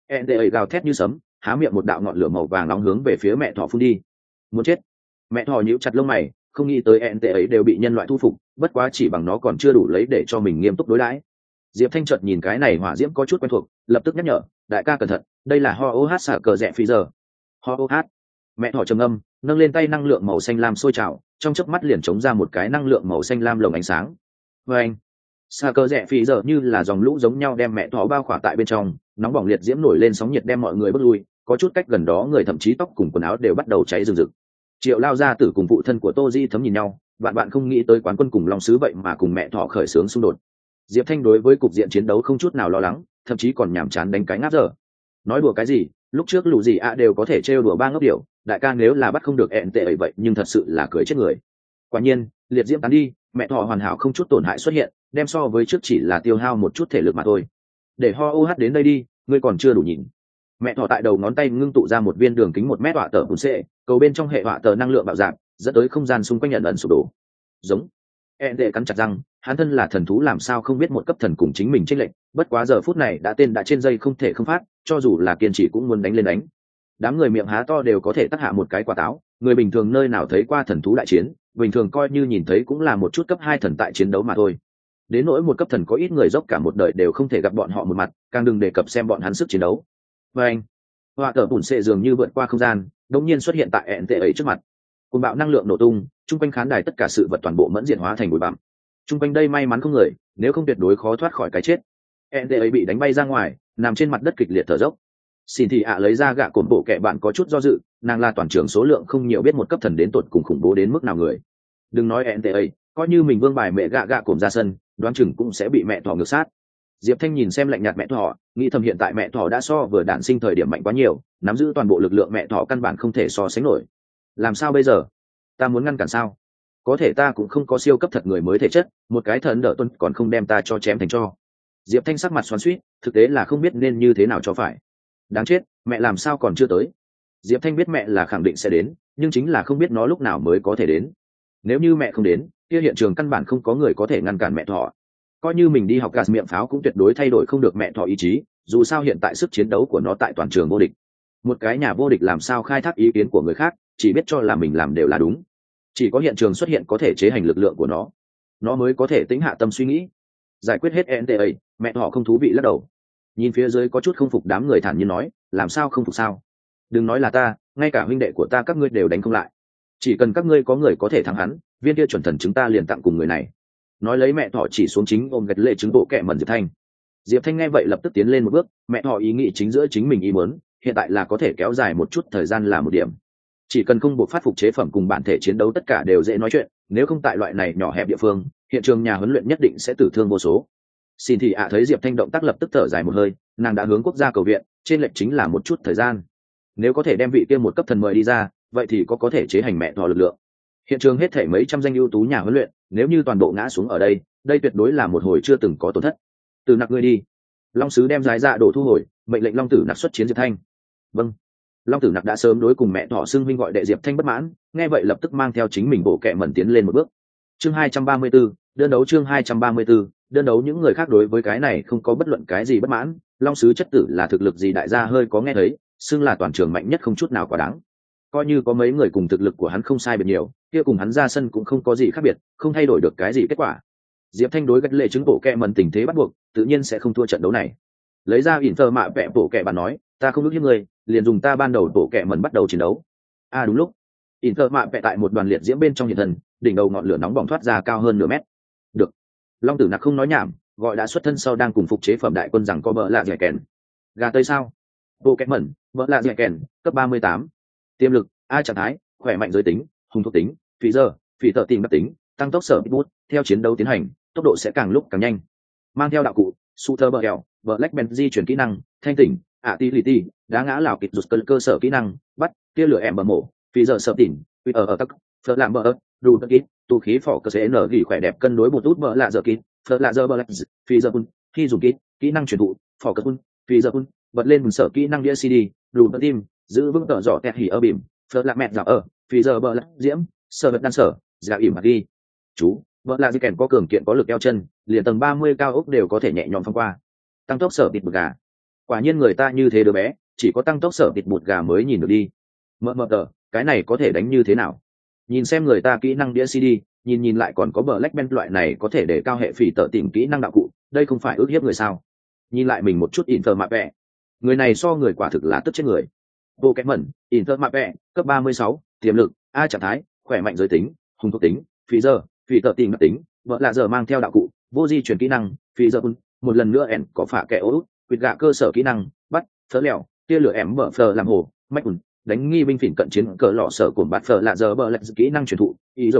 Để gào thét như sấm, há miệng một đạo ngọn lửa màu vàng nóng hướng về phía mẹ thỏ phun đi. Muốn chết. Mẹ thỏ nhíu chặt lông mày, không nghĩ tới ấy đều bị nhân loại thu phục, bất quá chỉ bằng nó còn chưa đủ lấy để cho mình nghiêm túc đối đãi. Diệp Thanh chợt nhìn cái này hỏa diễm có chút quen thuộc, lập tức nhắc nhở, đại ca cẩn thận, đây là HOH xả cờ rẽ phi giờ. HOH. Mẹ thỏ trầm ngâm, nâng lên tay năng lượng màu xanh lam sôi trào, trong chớp mắt liền chống ra một cái năng lượng màu xanh lam lồng ánh sáng. Vâng. Xả cờ rẽ phi giờ như là dòng lũ giống nhau đem mẹ thỏ bao khỏa tại bên trong, nóng bỏng liệt diễm nổi lên sóng nhiệt đem mọi người bước lui, có chút cách gần đó người thậm chí tóc cùng quần áo đều bắt đầu cháy rừng rực. Triệu lao gia tử cùng phụ thân của Tô Di thấm nhìn nhau, bạn bạn không nghĩ tới quán quân cùng long sứ vậy mà cùng mẹ thỏ khởi xướng xung đột. Diệp Thanh đối với cục diện chiến đấu không chút nào lo lắng, thậm chí còn nhàm chán đánh cái ngáp giờ. Nói đùa cái gì, lúc trước lù gì đều có thể trêu đùa ba ngốc điệu, đại ca nếu là bắt không được ẹn tệ ấy vậy nhưng thật sự là cười chết người. Quả nhiên, liệt diễm tán đi, mẹ thỏ hoàn hảo không chút tổn hại xuất hiện, đem so với trước chỉ là tiêu hao một chút thể lực mà thôi. Để ho oh đến đây đi, ngươi còn chưa đủ nhìn. Mẹ thỏ tại đầu ngón tay ngưng tụ ra một viên đường kính 1 mét hỏa tờ bùn xệ, cầu bên trong hệ hỏa tờ năng lượng bạo dạng, dẫn tới không gian xung quanh nhận ẩn sụp đổ. Giống. ẹn tệ cắn chặt răng, hắn thân là thần thú làm sao không biết một cấp thần cùng chính mình chênh lệch, bất quá giờ phút này đã trên dây không thể không phát, cho dù là kiên trì cũng muốn đánh lên đánh. Đám người miệng há to đều có thể tắc hạ một cái quả táo, người bình thường nơi nào thấy qua thần thú đại chiến, bình thường coi như nhìn thấy cũng là một chút cấp 2 thần tại chiến đấu mà thôi. Đến nỗi một cấp thần có ít người dốc cả một đời đều không thể gặp bọn họ một mặt, càng đừng đề cập xem bọn hắn sức chiến đấu. Và anh, họa tờ bùn xệ dường như vượt qua không gian, đột nhiên xuất hiện tại ẹn tệ ấy trước mặt. Cùng bạo năng lượng nổ tung, trung quanh khán đài tất cả sự vật toàn bộ mẫn diện hóa thành bụi bặm. Trung quanh đây may mắn không người, nếu không tuyệt đối khó thoát khỏi cái chết. ẹn tệ ấy bị đánh bay ra ngoài, nằm trên mặt đất kịch liệt thở dốc. Xin thì lấy ra gạ cồn bộ kệ bạn có chút do dự, nàng là toàn trưởng số lượng không nhiều biết một cấp thần đến tột cùng khủng bố đến mức nào người. Đừng nói nta, coi như mình vương bài mẹ gạ cồn ra sân, đoán chừng cũng sẽ bị mẹ thỏ ngược sát. Diệp Thanh nhìn xem lạnh nhạt mẹ thỏ, nghĩ thầm hiện tại mẹ thỏ đã so vừa đản sinh thời điểm mạnh quá nhiều, nắm giữ toàn bộ lực lượng mẹ thỏ căn bản không thể so sánh nổi. Làm sao bây giờ? Ta muốn ngăn cản sao? Có thể ta cũng không có siêu cấp thật người mới thể chất, một cái thần đỡ tuân còn không đem ta cho chém thành cho. Diệp Thanh sắc mặt xoắn xuýt, thực tế là không biết nên như thế nào cho phải. Đáng chết, mẹ làm sao còn chưa tới? Diệp Thanh biết mẹ là khẳng định sẽ đến, nhưng chính là không biết nó lúc nào mới có thể đến. Nếu như mẹ không đến, kia hiện trường căn bản không có người có thể ngăn cản mẹ thỏ. Coi như mình đi học gas miệng pháo cũng tuyệt đối thay đổi không được mẹ thỏ ý chí, dù sao hiện tại sức chiến đấu của nó tại toàn trường vô địch. Một cái nhà vô địch làm sao khai thác ý kiến của người khác, chỉ biết cho là mình làm đều là đúng. Chỉ có hiện trường xuất hiện có thể chế hành lực lượng của nó mới có thể tĩnh hạ tâm suy nghĩ. Giải quyết hết nta, mẹ thỏ không thú vị lắc đầu. Nhìn phía dưới có chút không phục đám người thản nhiên nói, làm sao không phục sao? Đừng nói là ta, ngay cả huynh đệ của ta các ngươi đều đánh không lại. Chỉ cần các ngươi có người có thể thắng hắn, viên kia chuẩn thần chúng ta liền tặng cùng người này. Nói lấy mẹ thỏ chỉ xuống chính ôm gật lệ chứng bộ kẹ mẩn Diệp Thanh. Diệp Thanh nghe vậy lập tức tiến lên một bước, mẹ thỏ ý nghĩ chính giữa chính mình ý muốn, hiện tại là có thể kéo dài một chút thời gian là một điểm. Chỉ cần không buộc phát phục chế phẩm cùng bản thể chiến đấu tất cả đều dễ nói chuyện, nếu không tại loại này nhỏ hẹp địa phương, hiện trường nhà huấn luyện nhất định sẽ tử thương vô số. Xin thì thấy Diệp Thanh động tác lập tức thở dài một hơi, nàng đã hướng quốc gia cầu viện, trên lệnh chính là một chút thời gian. Nếu có thể đem vị kia một cấp thần mời đi ra, vậy thì có thể chế hành mẹ thỏ lực lượng. Hiện trường hết thảy mấy trăm danh ưu tú nhà huấn luyện, nếu như toàn bộ ngã xuống ở đây, đây tuyệt đối là một hồi chưa từng có tổn thất. Từ nặc ngươi đi. Long sứ đem dài dạ đổ thu hồi, mệnh lệnh Long tử nặc xuất chiến Diệp Thanh. Vâng. Long tử nặc đã sớm đối cùng mẹ thỏ xưng huynh gọi đệ Diệp Thanh bất mãn, nghe vậy lập tức mang theo chính mình bộ kệ mẩn tiến lên một bước. Chương 234, đơn đấu chương 234, đơn đấu những người khác đối với cái này không có bất luận cái gì bất mãn, Long sứ chất tử là thực lực gì đại gia hơi có nghe thấy, xưng là toàn trường mạnh nhất không chút nào quá đáng. Coi như có mấy người cùng thực lực của hắn không sai biệt nhiều, kia cùng hắn ra sân cũng không có gì khác biệt, không thay đổi được cái gì kết quả. Diệp Thanh đối gật lệ chứng bộ kệ mẩn tình thế bắt buộc, tự nhiên sẽ không thua trận đấu này. Lấy ra ỉn tơ mạ vẽ bộ kệ bạn nói, ta không ước hiếp người, liền dùng ta ban đầu bộ kệ mẩn bắt đầu chiến đấu. Đúng lúc, ỉn tơ mạ vẽ tại một đoàn liệt diễm bên trong hiện thần, đỉnh đầu ngọn lửa nóng bỏng thoát ra cao hơn nửa mét. Được. Long tử nặc không nói nhảm, gọi đã xuất thân sau đang cùng phục chế phẩm đại quân rằng có vợ lạ dẻ kèn. Gà tây sao? Bộ kệ mẩn, vợ lạ dẻ kèn, cấp 38. Tiềm lực, trạng thái, khỏe mạnh giới tính, hùng thuộc tính, phí giờ, phí tợ tìm đặc tính, tăng tốc sở bút, theo chiến đấu tiến hành, tốc độ sẽ càng lúc càng nhanh. Mang theo đạo cụ, Suter bờ kẹo, Black Band di chuyển kỹ năng, thanh tỉnh, Atility, đá ngã lảo kịch rụt cơ sở kỹ năng, bắt, tia lửa em bờ mổ, phí giờ sở tỉnh, ở tắc, phở làm bờ đủ tất kít, tu khí phỏ cơ sẽ nở gỉ khỏe đẹp cân đối một tút bờ lạ giờ kít, phở lạ giờ bờ lạ, phí giờ khi dùng kít, kỹ năng truyền thụ, phỏ cơ phí giờ bật lên một sở kỹ năng đĩa CD, đủ tất tim, giữ vững tờ giỏ tẹt hỉ ở bìm, phở lạ mẹt dạo phí giờ bờ lạ, diễm, sở vật đan sở, giả ỉm hạt đi. Chú, vợ là di kèn có cường kiện có lực eo chân, liền tầng 30 cao ốc đều có thể nhẹ nhõm phong qua. Tăng tốc sở thịt bột gà. Quả nhiên người ta như thế đứa bé, chỉ có tăng tốc sở thịt bột gà mới nhìn được đi. Mờ tờ, cái này có thể đánh như thế nào? Nhìn xem người ta kỹ năng đĩa CD, nhìn lại còn có Black Band loại này có thể để cao hệ phỉ tợ tìm kỹ năng đạo cụ, đây không phải ước hiếp người sao? Nhìn lại mình một chút Inter mạ vẽ. Người này so người quả thực là tức chết người. Bộ kẹt mẩn, Inter mạ vẽ, cấp 36, tiềm lực, trạng thái, khỏe mạnh giới tính, hùng thuộc tính, phí giờ, phí tợ tìm đặc tính, vợ lạ giờ mang theo đạo cụ, vô di chuyển kỹ năng, phí giờ một lần nữa ẻn có phả kẻ ố, quỵt gạ cơ sở kỹ năng, bắt, phớ lèo, tia lửa ẻm bờ phờ làm hồ, mách đánh nghi binh phỉn cận chiến cờ lọ sở cồn bạt phờ lạ giờ bờ lạch kỹ năng truyền thụ, ý dòng tài,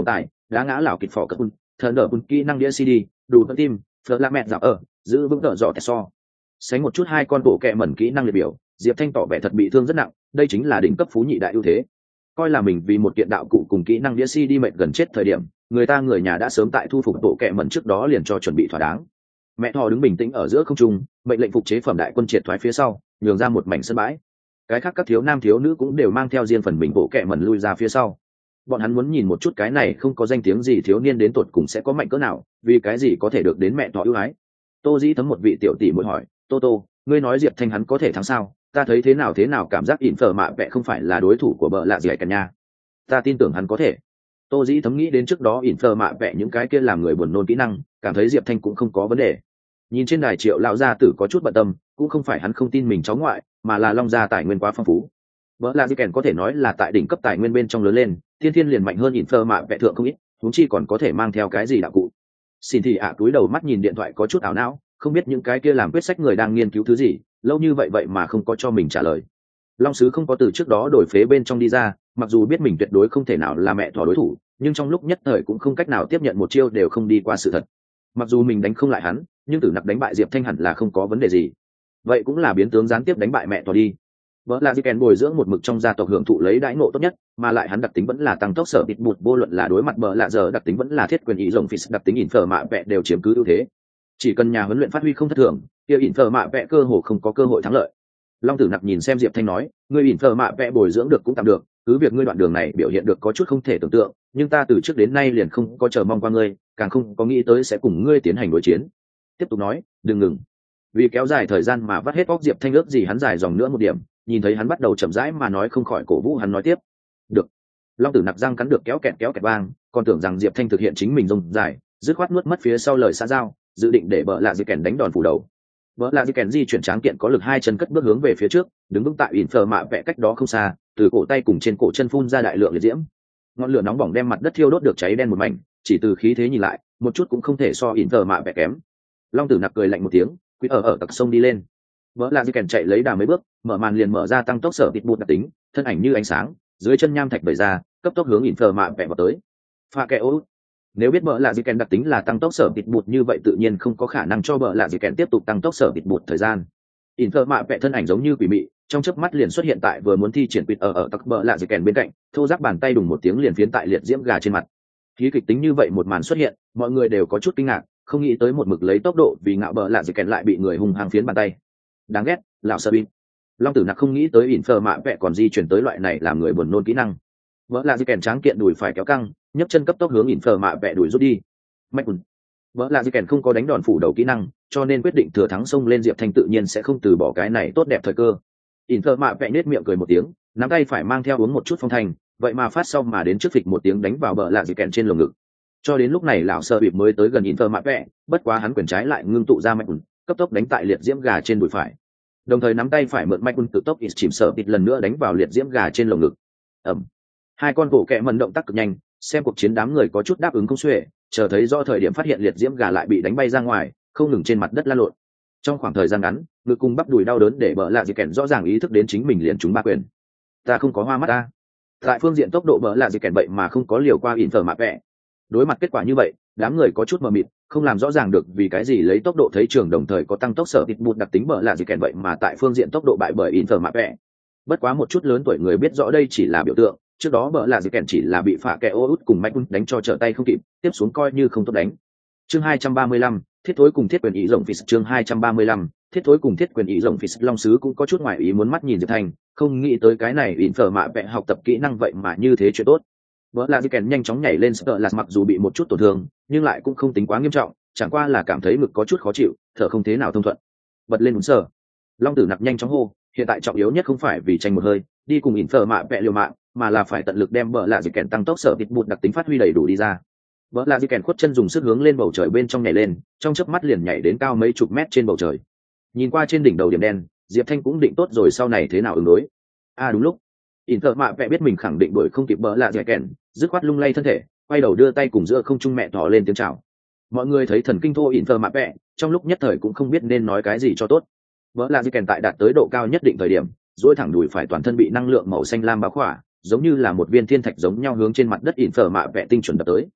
đá ngã lão kịch phỏ cất bùn thần đỡ bùn kỹ năng đĩa cd đủ con tim phớt la mẹ dạo giữ vững đỡ dọ tẹt so sánh một chút hai con bộ kẹ mẩn kỹ năng liệt biểu diệp thanh tỏ vẻ thật bị thương rất nặng, đây chính là đỉnh cấp phú nhị đại ưu thế. Coi là mình vì một kiện đạo cụ cùng kỹ năng đĩa cd mệnh gần chết thời điểm, người nhà đã sớm tại thu phục bộ kẹ mẩn trước đó liền cho chuẩn bị thỏa đáng. Mẹ thò đứng bình tĩnh ở giữa không trung, mệnh lệnh phục chế phẩm đại quân triệt thoái phía sau, nhường ra một mảnh sân bãi. Cái khác các thiếu nam thiếu nữ cũng đều mang theo riêng phần mình bộ kẹ mẩn lui ra phía sau. Bọn hắn muốn nhìn một chút cái này không có danh tiếng gì thiếu niên đến tột cùng sẽ có mạnh cỡ nào, vì cái gì có thể được đến mẹ thọ ưu ái. Tô Dĩ Thấm một vị tiểu tỷ muội hỏi, Tô, ngươi nói Diệp Thanh hắn có thể thắng sao? Ta thấy thế nào cảm giác ỉn phở mạ vẽ không phải là đối thủ của bợ lạ gì cả nha. Ta tin tưởng hắn có thể. Tô Dĩ Thấm nghĩ đến trước đó ỉn phở mạ vẽ những cái kia làm người buồn nôn kỹ năng, cảm thấy Diệp Thanh cũng không có vấn đề. Nhìn trên đài Triệu lão gia tử có chút bận tâm, cũng không phải hắn không tin mình cháu ngoại, mà là Long gia tài nguyên quá phong phú. Bợ lạ gì kèn có thể nói là tại đỉnh cấp tài nguyên bên trong lớn lên, thiên liền mạnh hơn ỉn phở mạ vẽ thượng không ít, huống chi còn có thể mang theo cái gì đạo cụ. Xin thì túi đầu mắt nhìn điện thoại có chút ảo não, không biết những cái kia làm quyết sách người đang nghiên cứu thứ gì, lâu như vậy mà không có cho mình trả lời. Long sứ không có từ trước đó đổi phế bên trong đi ra, mặc dù biết mình tuyệt đối không thể nào là mẹ thỏ đối thủ, nhưng trong lúc nhất thời cũng không cách nào tiếp nhận một chiêu đều không đi qua sự thật. Mặc dù mình đánh không lại hắn, nhưng Tử Nặc đánh bại Diệp Thanh hẳn là không có vấn đề gì. Vậy cũng là biến tướng gián tiếp đánh bại mẹ thỏ đi. Vợ là Di Kèn bồi dưỡng một mực trong gia tộc hưởng thụ lấy đãi ngộ tốt nhất, mà lại hắn đặc tính vẫn là tăng tốc sở bịt bụt, vô luận là đối mặt bờ lạ giờ đặc tính vẫn là thiết quyền ý rồng phis đặc tính ỉn phở mạ vẽ đều chiếm cứ ưu thế. Chỉ cần nhà huấn luyện phát huy không thất thường, kia ỉn phở mạ vẽ cơ hồ không có cơ hội thắng lợi. Long Tử Nặc nhìn xem Diệp Thanh nói, ngươi ỉn phở mạ vẽ bồi dưỡng được cũng tạm được, cứ việc ngươi đoạn đường này biểu hiện được có chút không thể tưởng tượng, nhưng ta từ trước đến nay liền không có chờ mong qua ngươi, càng không có nghĩ tới sẽ cùng ngươi tiến hành đối chiến. Tiếp tục nói, đừng ngừng. Vì kéo dài thời gian mà vắt hết óc Diệp Thanh ước gì hắn dài dòng nữa một điểm, nhìn thấy hắn bắt đầu chậm rãi mà nói không khỏi cổ vũ hắn nói tiếp. Được. Long Tử Nặc răng cắn được kéo kẹt vang, còn tưởng rằng Diệp Thanh thực hiện chính mình rông dài, dứt khoát nuốt mất phía sau lời xã giao, dự định để bợ lạ di kèn đánh đòn phủ đầu. Bợ lạ di kèn di chuyển tráng kiện có lực hai chân cất bước hướng về phía trước, đứng vững tại ỉn phở mạ vẽ cách đó không xa, từ cổ tay cùng trên cổ chân phun ra đại lượng liệt diễm. Ngọn lửa nóng bỏng đem mặt đất thiêu đốt được cháy đen một mảnh, chỉ từ khí thế nhìn lại, một chút cũng không thể so ỉn phở mạ vẽ kém. Long Tử Nặc cười lạnh một tiếng, quỳ ở tặc sông đi lên. Bợ lạ di kèn chạy lấy đà mấy bước, mở màn liền mở ra tăng tốc sở bịt bụt đặc tính, thân ảnh như ánh sáng, dưới chân nham thạch bày ra, cấp tốc hướng ỉn phở mạ vẽ vào tới. Pha kẻ ô. Nếu biết bợ lạ gì kèn đặc tính là tăng tốc sở bịt bụt như vậy tự nhiên không có khả năng cho bợ lạ gì kèn tiếp tục tăng tốc sở bịt bụt thời gian. ỉn phở mạ vẽ thân ảnh giống như quỷ mị, trong chớp mắt liền xuất hiện tại vừa muốn thi triển quỵt ở tặc bợ lạ gì kèn bên cạnh, thô giáp bàn tay đùng một tiếng liền phiến tại liệt diễm gà trên mặt. Khí kịch tính như vậy một màn xuất hiện, mọi người đều có chút kinh ngạc, không nghĩ tới một mực lấy tốc độ vì ngạo bợ lạ gì kèn lại bị người hung hăng phiến bàn tay. Đáng ghét, lão sơ bin. Long Tử Nặc không nghĩ tới ỉn phở mạ vẽ còn di chuyển tới loại này làm người buồn nôn kỹ năng. Bợ lạ gì kèn tráng kiện đùi phải kéo căng, nhấc chân cấp tốc hướng ỉn phở mạ vẽ đuổi rút đi. Mạch Quần. Vợ là Di Kèn không có đánh đòn phủ đầu kỹ năng, cho nên quyết định thừa thắng xông lên Diệp Thanh tự nhiên sẽ không từ bỏ cái này tốt đẹp thời cơ. ỉn phở mạ vẽ nết miệng cười một tiếng, nắm tay phải mang theo uống một chút phong thành, vậy mà phát sau mà đến trước phịch một tiếng đánh vào bờ lạ Di Kèn trên lồng ngực. Cho đến lúc này lão sơ bịp mới tới gần ỉn phở mạ vẽ, bất quá hắn quyền trái lại ngưng tụ ra Mạch Quần, cấp tốc đánh tại liệt diễm gà trên đùi phải. Đồng thời nắm tay phải mượn Mạch Quần tự tốc ít chìm sở bịt lần nữa đánh vào liệt diễm gà trên lồng ngực. Ầm. Hai con bộ kẹ mần động tác cực nhanh, xem cuộc chiến đám người có chút đáp ứng không xuể, chờ thấy do thời điểm phát hiện liệt diễm gà lại bị đánh bay ra ngoài, không ngừng trên mặt đất lăn lộn. Trong khoảng thời gian ngắn, ngực cùng bắp đùi đau đớn để bợ lạ gì kèn rõ ràng ý thức đến chính mình liền trúng ba quyền. Ta không có hoa mắt ta. Tại phương diện tốc độ bợ lạ gì kèn vậy mà không có liều qua ỉn phở mạ vẽ. Đối mặt kết quả như vậy, đám người có chút mờ mịt, không làm rõ ràng được vì cái gì lấy tốc độ thấy trường đồng thời có tăng tốc sở thịt bụt đặc tính bợ lạ gì kèn vậy mà tại phương diện tốc độ bại bởi ỉn phở mạ vẽ. Bất quá một chút lớn tuổi người biết rõ đây chỉ là biểu tượng, trước đó bợ lạ gì kèn chỉ là bị phạ kẻ ô út cùng Mạch Quần đánh cho trở tay không kịp, tiếp xuống coi như không tốt đánh. Chương 235, thiết thối cùng thiết quyền ý rồng phỉ chương 235, thiết thối cùng thiết quyền ý rồng phỉ Long sứ cũng có chút ngoài ý muốn mắt nhìn Diệp Thanh, không nghĩ tới cái này ỉn phở mạ vẽ học tập kỹ năng vậy mà như thế chuyện tốt. Bợ lạ gì kèn nhanh chóng nhảy lên sợ là mặc dù bị một chút tổn thương, nhưng lại cũng không tính quá nghiêm trọng, chẳng qua là cảm thấy ngực có chút khó chịu, thở không thế nào thông thuận. Bật lên muốn sở. Long Tử Nặc nhanh chóng hô, hiện tại trọng yếu nhất không phải vì tranh một hơi, đi cùng ỉn phở mạ vẽ liều mạng, mà là phải tận lực đem bợ lạ gì kèn tăng tốc sở thịt bụt đặc tính phát huy đầy đủ đi ra. Bợ lạ gì kèn khuất chân dùng sức hướng lên bầu trời bên trong nhảy lên, trong chớp mắt liền nhảy đến cao mấy chục mét trên bầu trời. Nhìn qua trên đỉnh đầu điểm đen, Diệp Thanh cũng định tốt rồi sau này thế nào ứng đối. Đúng lúc ỉn phở mạ vẽ biết mình khẳng định đuổi không kịp bợ lạ gì kèn, dứt khoát lung lay thân thể, quay đầu đưa tay cùng giữa không trung mẹ thỏ lên tiếng chào. Mọi người thấy thần kinh thô ỉn phở mạ vẽ, trong lúc nhất thời cũng không biết nên nói cái gì cho tốt. Bợ lạ gì kèn tại đạt tới độ cao nhất định thời điểm, duỗi thẳng đùi phải toàn thân bị năng lượng màu xanh lam bao khỏa, giống như là một viên thiên thạch giống nhau hướng trên mặt đất ỉn phở mạ vẽ tinh chuẩn đập tới.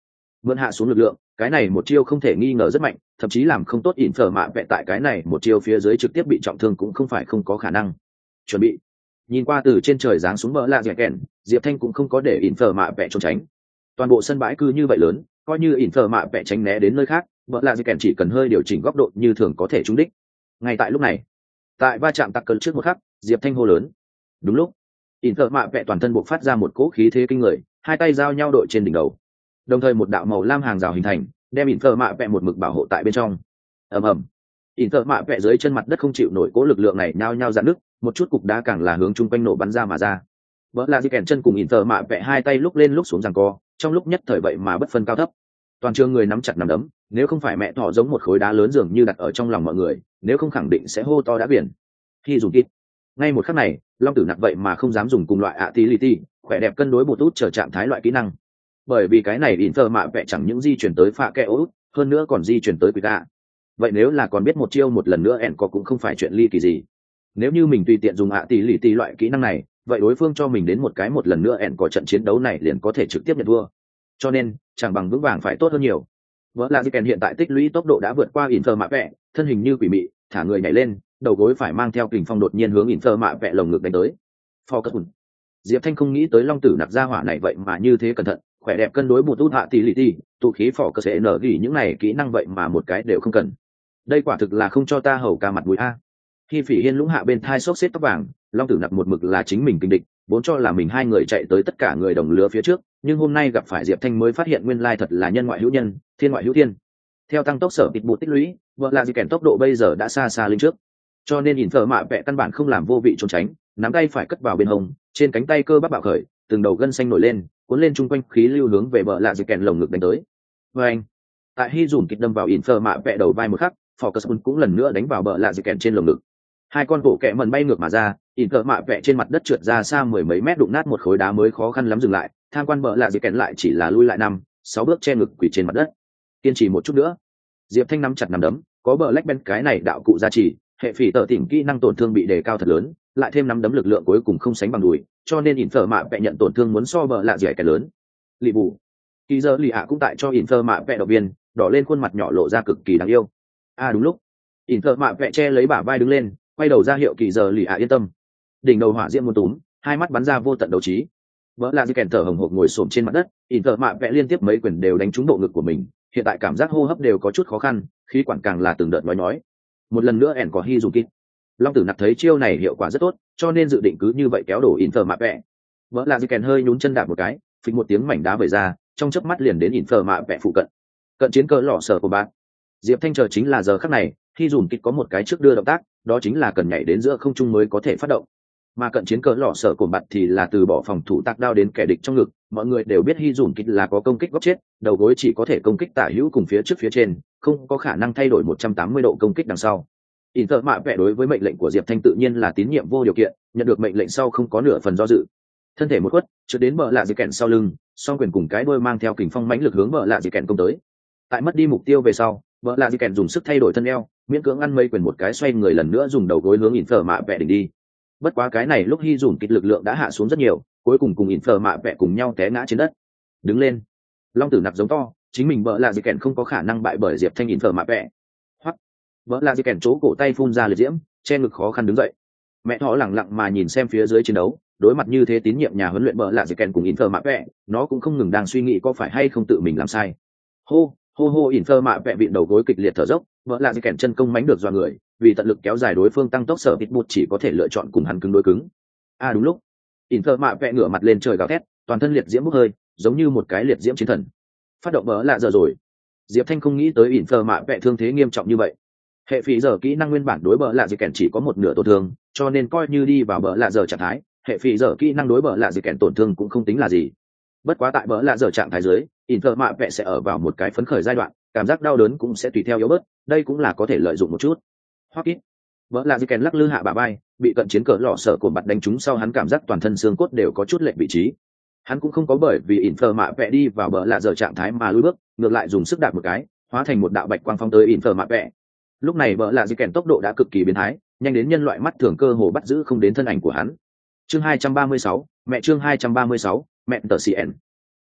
mượn hạ xuống lực lượng, cái này một chiêu không thể nghi ngờ rất mạnh, thậm chí làm không tốt ỉn phở mạ vẹ tại cái này một chiêu phía dưới trực tiếp bị trọng thương cũng không phải không có khả năng. Chuẩn bị. Nhìn qua từ trên trời giáng xuống bờ lạ dẻ kèn, Diệp Thanh cũng không có để ỉn phở mạ vẹ trốn tránh. Toàn bộ sân bãi cứ như vậy lớn, coi như ỉn phở mạ vẹ tránh né đến nơi khác, bờ lạ dẻ kèn chỉ cần hơi điều chỉnh góc độ như thường có thể trúng đích. Ngay tại lúc này, tại va chạm tặc cơn trước một khắc, Diệp Thanh hô lớn. Đúng lúc, ỉn phở mạ vẹ toàn thân bộc phát ra một cỗ khí thế kinh người, hai tay giao nhau đội trên đỉnh đầu, đồng thời một đạo màu lam hàng rào hình thành, đem ỉn phở mạ vẹ một mực bảo hộ tại bên trong. Ầm ầm, ỉn phở mạ vẹ dưới chân mặt đất không chịu nổi cỗ lực lượng này nhao nhao dạn nứt, một chút cục đá càng là hướng chung quanh nổ bắn ra mà ra. Vỡ là di kèn chân cùng ỉn phở mạ vẹ hai tay lúc lên lúc xuống giằng co, trong lúc nhất thời vậy mà bất phân cao thấp. Toàn trường người nắm chặt nắm đấm, nếu không phải mẹ thỏ giống một khối đá lớn dường như đặt ở trong lòng mọi người, nếu không khẳng định sẽ hô to đã biển. Khi dùng kít, ngay một khắc này, Long Tử Nặc vậy mà không dám dùng cùng loại Atility, khỏe đẹp cân đối bột út trở trạng thái loại kỹ năng. Bởi vì cái này ỉn phở mạ vẹ chẳng những di chuyển tới phạ kẹ út, hơn nữa còn di chuyển tới quỷ gạ. Vậy nếu là còn biết một chiêu một lần nữa ẻn có cũng không phải chuyện ly kỳ gì. Nếu như mình tùy tiện dùng Atility loại kỹ năng này, vậy đối phương cho mình đến một lần nữa ẻn có trận chiến đấu này liền có thể trực tiếp nhận thua. Cho nên chẳng bằng vững vàng phải tốt hơn nhiều. Vỡ là Ziken hiện tại tích lũy tốc độ đã vượt qua Inter mạ vẹ, thân hình như quỷ mị, thả người nhảy lên, đầu gối phải mang theo kình phong đột nhiên hướng Inter mạ vẹ lồng ngực đánh tới. Focus. Diệp Thanh không nghĩ tới Long Tử Nặc ra hỏa này vậy mà như thế cẩn thận, khỏe đẹp cân đối bột út hạ tỷ lì tỷ, tụ khí phỏ cơ sẽ nở gỉ những này kỹ năng vậy mà một cái đều không cần. Đây quả thực là không cho ta hầu ca mặt mũi a. Khi Phỉ Hiên lũng hạ bên thai xốc xếp tóc vàng, Long Tử Nặc một mực là chính mình kinh địch, vốn cho là mình hai người chạy tới tất cả người đồng lứa phía trước, nhưng hôm nay gặp phải Diệp Thanh mới phát hiện nguyên lai thật là nhân ngoại hữu nhân, thiên ngoại hữu thiên. Theo tăng tốc sở tịt bụt tích lũy, vợ là gì kèn tốc độ bây giờ đã xa xa lên trước, cho nên nhìn thờ mạ vẽ căn bản không làm vô vị trốn tránh, nắm tay phải cất vào bên hông, trên cánh tay cơ bắp bạo khởi, từng đầu gân xanh nổi lên, cuốn lên chung quanh khí lưu hướng về vợ là gì kèn lồng ngực đánh tới. Và anh, tại khi dùm kịch đâm vào ỉn thờ mạ vẽ đầu vai một khắc, Focus cũng lần nữa đánh vào vợ là gì kèn trên lồng ngực. Hai con bộ kẹ mần bay ngược mà ra, ỉn thờ mạ vẽ trên mặt đất trượt ra xa mười mấy mét đụng nát một khối đá mới khó khăn lắm dừng lại, tham quan vợ là gì kèn lại chỉ là lui lại 5-6 bước che ngực quỳ trên mặt đất. Kiên trì một chút nữa. Diệp Thanh nắm chặt nắm đấm, có bờ lách bên cái này đạo cụ gia trì, hệ phỉ tở tỉnh kỹ năng tổn thương bị đề cao thật lớn, lại thêm nắm đấm lực lượng cuối cùng không sánh bằng đùi, cho nên ỉn phở mạ vẽ nhận tổn thương muốn so bờ lạ dẻ cái lớn. Lì bù. Kỳ giờ lì ạ cũng tại cho ỉn phở mạ vẽ động viên, đỏ lên khuôn mặt nhỏ lộ ra cực kỳ đáng yêu. Đúng lúc, ỉn phở mạ vẽ che lấy bả vai đứng lên, quay đầu ra hiệu kỳ giờ lì ạ yên tâm. Đỉnh đầu hỏa diễm muôn túm, hai mắt bắn ra vô tận đấu trí. Vỡ là dì kèn thở hồng hộc ngồi xổm trên mặt đất, ỉn phở mạ vẽ liên tiếp mấy quyền đều đánh trúng bộ ngực của mình, hiện tại cảm giác hô hấp đều có chút khó khăn, khí quản càng là từng đợt nói. Một lần nữa ẻn có hy dùng kít. Long Tử Nặc thấy chiêu này hiệu quả rất tốt, cho nên dự định cứ như vậy kéo đổ Inter mạ vẽ. Vỡ là dì kèn hơi nhún chân đạp một cái, phịch một tiếng mảnh đá vẩy ra, trong chớp mắt liền đến Inter mạ vẽ phụ cận. Cận chiến cỡ lọ sở của bạn. Diệp Thanh chờ chính là giờ khắc này, khi dùng kít có một cái trước đưa động tác, đó chính là cần nhảy đến giữa không trung mới có thể phát động. Mà cận chiến cỡ lọ sở của bạn thì là từ bỏ phòng thủ tác đao đến kẻ địch trong ngực, mọi người đều biết hy dùn kích là có công kích góc chết, đầu gối chỉ có thể công kích tả hữu cùng phía trước phía trên, không có khả năng thay đổi 180 độ công kích đằng sau. Inter mạ vẽ đối với mệnh lệnh của Diệp Thanh tự nhiên là tín nhiệm vô điều kiện, nhận được mệnh lệnh sau không có nửa phần do dự. Thân thể một khuất, trượt đến bờ lạ dì kèn sau lưng, song quyền cùng cái đuôi mang theo kình phong mãnh lực hướng bờ lạ dì kèn công tới. Tại mất đi mục tiêu về sau, bờ lạ dì kèn dùng sức thay đổi thân eo, miễn cưỡng ăn mấy quyền một cái xoay người lần nữa dùng đầu gối hướng Inter mạ vẽ đỉnh đi. Bất quá cái này lúc hy dùn kịch lực lượng đã hạ xuống rất nhiều, cuối cùng cùng Inter mạ vẽ cùng nhau té ngã trên đất. Đứng lên. Long Tử Nặc giống to, chính mình bờ lạ dì kèn không có khả năng bại bởi Diệp Thanh Inter mạ vẽ. Hoặc vợ là dì kèn chỗ cổ tay phun ra liệt diễm, che ngực khó khăn đứng dậy. Mẹ thỏ lẳng lặng mà nhìn xem phía dưới chiến đấu, đối mặt như thế tín nhiệm nhà huấn luyện bờ lạ dì kèn cùng Inter mạ vẽ, nó cũng không ngừng đang suy nghĩ có phải hay không tự mình làm sai. Hô Inter mạ vẽ vịn đầu gối kịch liệt thở dốc, vợ lạ dì kèn chân công mánh được dọa người, vì tận lực kéo dài đối phương tăng tốc sở bịt bụt chỉ có thể lựa chọn cùng hắn cứng đối cứng. Đúng lúc, Inter mạ vẽ ngửa mặt lên trời gào thét, toàn thân liệt diễm bốc hơi, giống như một cái liệt diễm chiến thần. Phát động bờ lạ giờ rồi. Diệp Thanh không nghĩ tới Inter mạ vẽ thương thế nghiêm trọng như vậy. Hệ phỉ giờ kỹ năng nguyên bản đối bờ lạ dì kèn chỉ có một nửa tổn thương, cho nên coi như đi vào bờ lạ giờ trạng thái, hệ phỉ giờ kỹ năng đối bờ lạ dì kèn tổn thương cũng không tính là gì. Bất quá tại bờ lạ giờ trạng thái dưới, Inter mạ vẽ sẽ ở vào một cái phấn khởi giai đoạn, cảm giác đau đớn cũng sẽ tùy theo yếu bớt, đây cũng là có thể lợi dụng một chút. Hoắc kít, bờ lạ dì kèn lắc lư hạ bả vai, bị cận chiến cỡ lọ sợ của mặt đánh trúng sau hắn cảm giác toàn thân xương cốt đều có chút lệch vị trí. Hắn cũng không có bởi vì Inter mạ vẽ đi vào bờ lạ giờ trạng thái mà lùi bước, ngược lại dùng sức đạp một cái, hóa thành một đạo bạch quang phong tới Inter mạ vẽ. Lúc này bờ lạ dì kèn tốc độ đã cực kỳ biến thái, nhanh đến nhân loại mắt thường cơ hồ bắt giữ không đến thân ảnh của hắn. Chương 236, mẹ chương 236, mẹ tờ CN.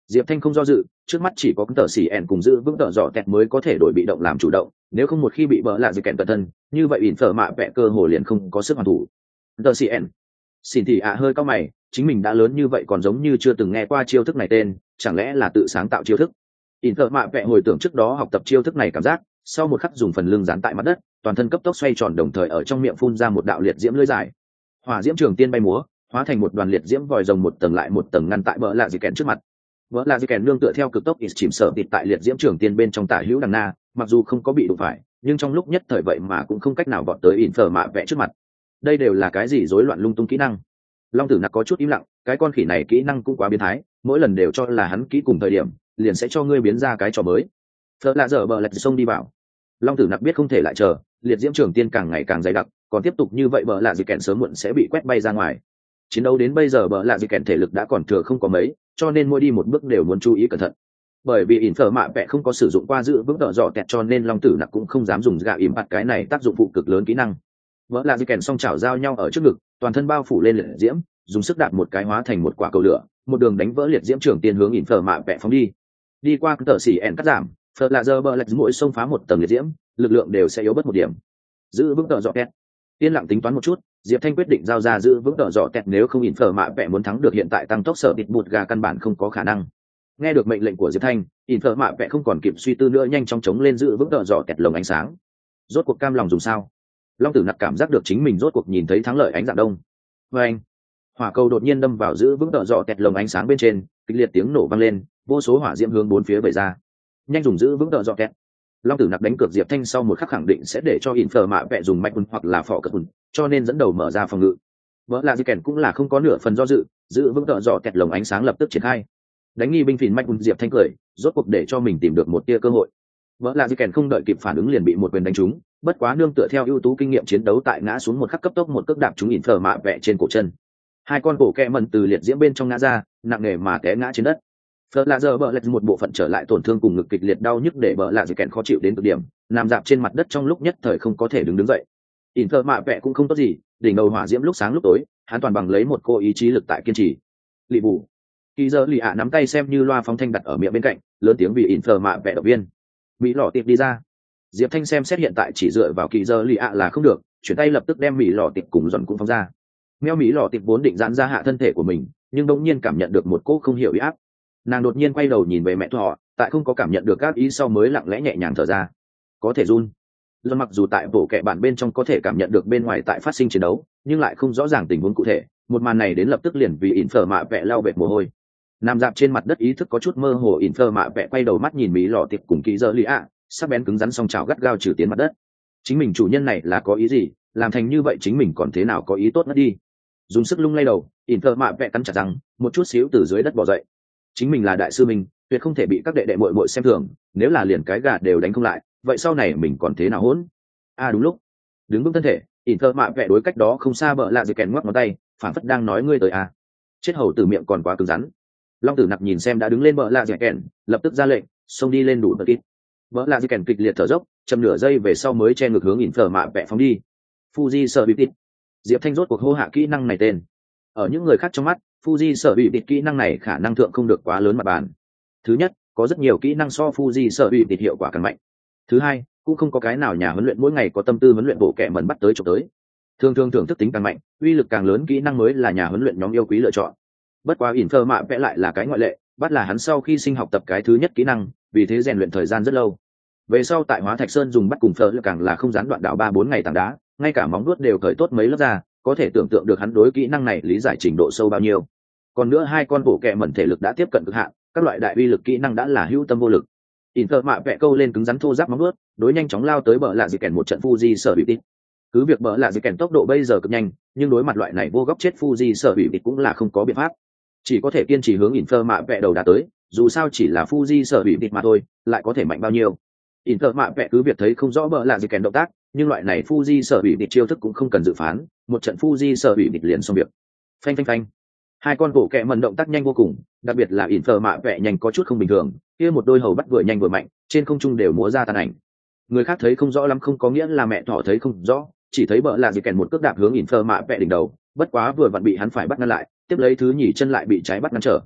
Diệp Thanh không do dự, trước mắt chỉ có tờ xỉ ẻn cùng giữ vững tờ dọ tẹt mới có thể đổi bị động làm chủ động, nếu không một khi bị bỡ lạ gì kèn cẩn thân, như vậy ỉn phở mạ vẽ cơ hồ liền không có sức hoàn thủ. Tờ xỉ ẻn, xin thì hơi cao mày, chính mình đã lớn như vậy còn giống như chưa từng nghe qua chiêu thức này tên, chẳng lẽ là tự sáng tạo chiêu thức? ỉn phở mạ vẽ hồi tưởng trước đó học tập chiêu thức này cảm giác, sau một khắc dùng phần lưng dán tại mặt đất, toàn thân cấp tốc xoay tròn đồng thời ở trong miệng phun ra một đạo liệt diễm lưỡi dài. Hỏa diễm trường tiên bay múa, hóa thành một đoàn liệt diễm vòi rồng một tầng lại một tầng ngăn tại bỡ lạ gì kèn trước mặt. Vỡ là di kèn nương tựa theo cực tốc ít chìm sở tịt tại liệt diễm trường tiên bên trong tả hữu đằng na, mặc dù không có bị đụng phải, nhưng trong lúc nhất thời vậy mà cũng không cách nào vọt tới ỉn phở mạ vẽ trước mặt. Đây đều là cái gì rối loạn lung tung kỹ năng? Long tử nặc có chút im lặng, cái con khỉ này kỹ năng cũng quá biến thái, mỗi lần đều cho là hắn kỹ cùng thời điểm, liền sẽ cho ngươi biến ra cái trò mới. Phở lạ dở bờ lạch xông đi vào. Long tử nặc biết không thể lại chờ, liệt diễm trường tiên càng ngày càng dày đặc, còn tiếp tục như vậy bờ lạ di kèn sớm muộn sẽ bị quét bay ra ngoài. Chiến đấu đến bây giờ bờ lạ di kèn thể lực đã còn thừa không có mấy, cho nên mỗi đi một bước đều muốn chú ý cẩn thận. Bởi vì ỉn phở mạ vẽ không có sử dụng qua giữ vững tợ dọ tẹt cho nên long tử nặc cũng không dám dùng gạ ỉm bạt cái này tác dụng phụ cực lớn kỹ năng. Vỡ là di kèn song chảo giao nhau ở trước ngực, toàn thân bao phủ lên liệt diễm, dùng sức đạp một cái hóa thành một quả cầu lửa, một đường đánh vỡ liệt diễm trường tiên hướng ỉn phở mạ vẽ phóng đi. Đi qua tờ xỉ ẻn cắt giảm, phở là giờ bờ lạch mỗi xông phá một tầng liệt diễm, lực lượng đều sẽ yếu bớt một điểm. Giữ vững tợ dọ tẹt. Yên lặng tính toán một chút, Diệp Thanh quyết định giao ra giữ vững tợ dọ tẹt, nếu không ỉn phở mạ vẽ muốn thắng được hiện tại tăng tốc sở thịt bụt gà căn bản không có khả năng. Nghe được mệnh lệnh của Diệp Thanh, ỉn phở mạ vẽ không còn kịp suy tư nữa, nhanh chóng chống lên giữ vững tợ dọ tẹt lồng ánh sáng. Rốt cuộc cam lòng dùng sao? Long tử nặc cảm giác được chính mình rốt cuộc nhìn thấy thắng lợi ánh dạng đông. Và anh, hỏa cầu đột nhiên đâm vào giữ vững tợ dọ tẹt lồng ánh sáng bên trên, kịch liệt tiếng nổ vang lên, vô số hỏa diễm hướng bốn phía vẩy ra. Nhanh dùng giữ vững tợ dọ tẹt. Long tử nặc đánh cược Diệp Thanh sau một khắc khẳng định sẽ để cho ỉn phở mạ vẽ dùng mạch hoặc là phỏ cật, cho nên dẫn đầu mở ra phòng ngự. Vỡ là di kèn cũng là không có nửa phần do dự, giữ vững tợ dọ tẹt lồng ánh sáng lập tức triển khai. Đánh nghi binh phìn mạch Diệp Thanh cười, rốt cuộc để cho mình tìm được một tia cơ hội. Vỡ là di kèn không đợi kịp phản ứng liền bị một quyền đánh trúng, bất quá nương tựa theo ưu tú kinh nghiệm chiến đấu tại ngã xuống một khắc cấp tốc một cước đạp trúng ỉn phở mạ vẽ trên cổ chân. Hai con cổ kẹ mần từ liệt diễm bên trong ngã ra, nặng nề mà té ngã trên đất. Phở là giờ bờ lạch một bộ phận trở lại tổn thương cùng ngực kịch liệt đau nhức để bờ lạ di kèn khó chịu đến cực điểm, nằm dạp trên mặt đất trong lúc nhất thời không có thể đứng dậy. ỉn phở mạ vẽ cũng không tốt gì, đỉnh đầu hỏa diễm lúc sáng lúc tối, hắn toàn bằng lấy một cô ý chí lực tại kiên trì. Lị bù. Kỳ giờ lì ạ nắm tay xem như loa phóng thanh đặt ở miệng bên cạnh, lớn tiếng vì ỉn phở mạ vẽ động viên. Mỹ lọ tiệp đi ra. Diệp Thanh xem xét hiện tại chỉ dựa vào kỳ giờ lì ạ là không được, chuyển tay lập tức đem mỹ lọ tiệp cùng dọn cũng phóng ra. Meo mỹ lọ tiệp vốn định giãn ra hạ thân thể của mình, nhưng đột nhiên cảm nhận được một cỗ không hiểu uy áp. Nàng đột nhiên quay đầu nhìn về mẹ thọ, tại không có cảm nhận được các ý sau mới lặng lẽ nhẹ nhàng thở ra. Có thể run. Do mặc dù tại bộ kệ bản bên trong có thể cảm nhận được bên ngoài tại phát sinh chiến đấu, nhưng lại không rõ ràng tình huống cụ thể. Một màn này đến lập tức liền vì ỉn phở mạ vẽ lau bệt mồ hôi. Nằm dạp trên mặt đất ý thức có chút mơ hồ, ỉn phở mạ vẽ quay đầu mắt nhìn mỹ lọ tiệp cùng kỹ giờ lì ạ, sắc bén cứng rắn song chảo gắt gao trừ tiến mặt đất. Chính mình chủ nhân này là có ý gì, làm thành như vậy chính mình còn thế nào có ý tốt mất đi. Dùng sức lung lay đầu, ỉn phở mạ vẽ cắn chặt răng, một chút xíu từ dưới đất bò dậy. Chính mình là đại sư mình, tuyệt không thể bị các đệ đệ muội muội xem thường, nếu là liền cái gà đều đánh không lại, vậy sau này mình còn thế nào hỗn? Đúng lúc, đứng vững thân thể, ỉn thơ mạ vẽ đối cách đó không xa bợ lạ gì kèn ngoắc ngón tay, phản phất đang nói ngươi tới chết hầu từ miệng còn quá cứng rắn. Long tử nặc nhìn xem đã đứng lên bợ lạ gì kèn, lập tức ra lệnh, xông đi lên đủ bật kít. Bợ lạ gì kèn kịch liệt thở dốc, chầm nửa giây về sau mới che ngược hướng ỉn thơ mạ vẽ phóng đi. Fuji sợ bị tít. Diệp Thanh rốt cuộc hô hạ kỹ năng này tên. Ở những người khác trong mắt, Fuji sở bị tịt kỹ năng này khả năng thượng không được quá lớn mặt bàn. Thứ nhất, có rất nhiều kỹ năng so Fuji sở bị tịt hiệu quả càng mạnh. Thứ hai, cũng không có cái nào nhà huấn luyện mỗi ngày có tâm tư huấn luyện bộ kệ mẩn bắt tới chụp tới. Thường thường thưởng thức tính càng mạnh, uy lực càng lớn kỹ năng mới là nhà huấn luyện nhóm yêu quý lựa chọn. Bất quá Infer mạ vẽ lại là cái ngoại lệ, bắt là hắn sau khi sinh học tập cái thứ nhất kỹ năng, vì thế rèn luyện thời gian rất lâu. Về sau tại Hóa Thạch Sơn dùng bắt cùng phở càng là không gián đoạn đạo 3-4 ngày tảng đá, ngay cả móng vuốt đều cởi tốt mấy lớp ra, có thể tưởng tượng được hắn đối kỹ năng này lý giải trình độ sâu bao nhiêu. Còn nữa hai con bộ kệ mẩn thể lực đã tiếp cận cực hạn, các loại đại uy lực kỹ năng đã là hữu tâm vô lực. Inter mạ vẽ câu lên cứng rắn thô ráp móng vuốt, đối nhanh chóng lao tới bờ lạ dị kèn một trận Fuji sở bị tít. Cứ việc bờ lạ dị kèn tốc độ bây giờ cực nhanh, nhưng đối mặt loại này vô góc chết Fuji sở bị tít cũng là không có biện pháp, chỉ có thể kiên trì hướng Inter mạ vẽ đầu đã tới, dù sao chỉ là Fuji sở bị tít mà thôi, lại có thể mạnh bao nhiêu. Inter mạ vẽ cứ việc thấy không rõ bờ lạ dị kèn động tác, nhưng loại này Fuji sở bị tít chiêu thức cũng không cần dự phán, một trận Fuji sở bị tít liền xong việc. Phanh phanh phanh. Hai con bộ kệ mẩn động tác nhanh vô cùng, đặc biệt là Inter mạ vẽ nhanh có chút không bình thường, kia một đôi hầu bắt vừa nhanh vừa mạnh, trên không trung đều múa ra tàn ảnh. Người khác thấy không rõ lắm không có nghĩa là mẹ thỏ thấy không rõ, chỉ thấy bợ lạ dị kèn một cước đạp hướng Inter mạ vẽ đỉnh đầu, bất quá vừa vặn bị hắn phải bắt ngăn lại, tiếp lấy thứ nhỉ chân lại bị trái bắt ngăn trở.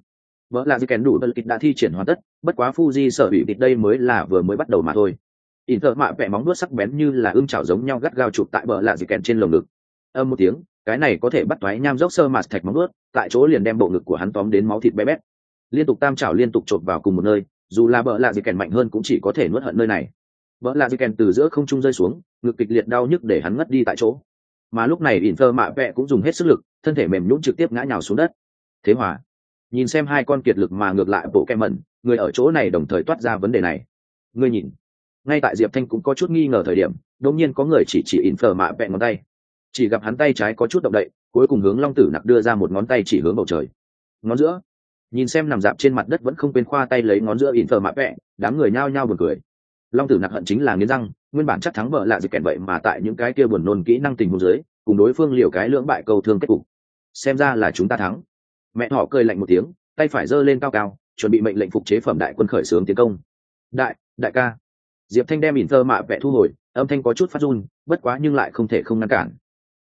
vợ là gì kèn đủ bật kịch đã thi triển hoàn tất, bất quá Fuji sở bị kịch đây mới là vừa mới bắt đầu mà thôi. Inter mạ vẽ móng vuốt sắc bén như là ương chảo giống nhau gắt gao chụp tại bờ lạ gì kèn trên lồng ngực. Âm một tiếng, cái này có thể bắt thoái nham dốc sơ mạt thạch móng vuốt, tại chỗ liền đem bộ ngực của hắn tóm đến máu thịt bé bét. Liên tục tam chảo liên tục chộp vào cùng một nơi, dù là bờ lạ gì kèn mạnh hơn cũng chỉ có thể nuốt hận nơi này. Bờ lạ gì kèn từ giữa không trung rơi xuống, ngực kịch liệt đau nhức để hắn ngất đi tại chỗ. Mà lúc này Inter mạ vẽ cũng dùng hết sức lực, thân thể mềm nhũn trực tiếp ngã nhào xuống đất. Thế hòa, nhìn xem hai con kiệt lực mà ngược lại bộ kem mẩn, người ở chỗ này đồng thời toát ra vấn đề này. Ngươi nhìn, ngay tại Diệp Thanh cũng có chút nghi ngờ thời điểm, đột nhiên có người chỉ Inter mạ vẽ ngón tay, chỉ gặp hắn tay trái có chút động đậy, cuối cùng hướng Long Tử Nặc đưa ra một ngón tay chỉ hướng bầu trời. Ngón giữa, nhìn xem nằm dạp trên mặt đất vẫn không quên khoa tay lấy ngón giữa Inter mạ vẽ, đám người nhao nhao buồn cười. Long Tử Nặc hận chính là nghiến răng, nguyên bản chắc thắng vợ lạ gì kèn vậy mà tại những cái kia buồn nôn kỹ năng tình huống dưới, cùng đối phương liều cái lưỡng bại câu thương kết cục. Xem ra là chúng ta thắng. Mẹ họ cười lạnh một tiếng, tay phải giơ lên cao cao, chuẩn bị mệnh lệnh phục chế phẩm đại quân khởi xướng tiến công. Đại ca. Diệp Thanh đem Inter mạ vẽ thu hồi, âm thanh có chút phát run, bất quá nhưng lại không thể không ngăn cản.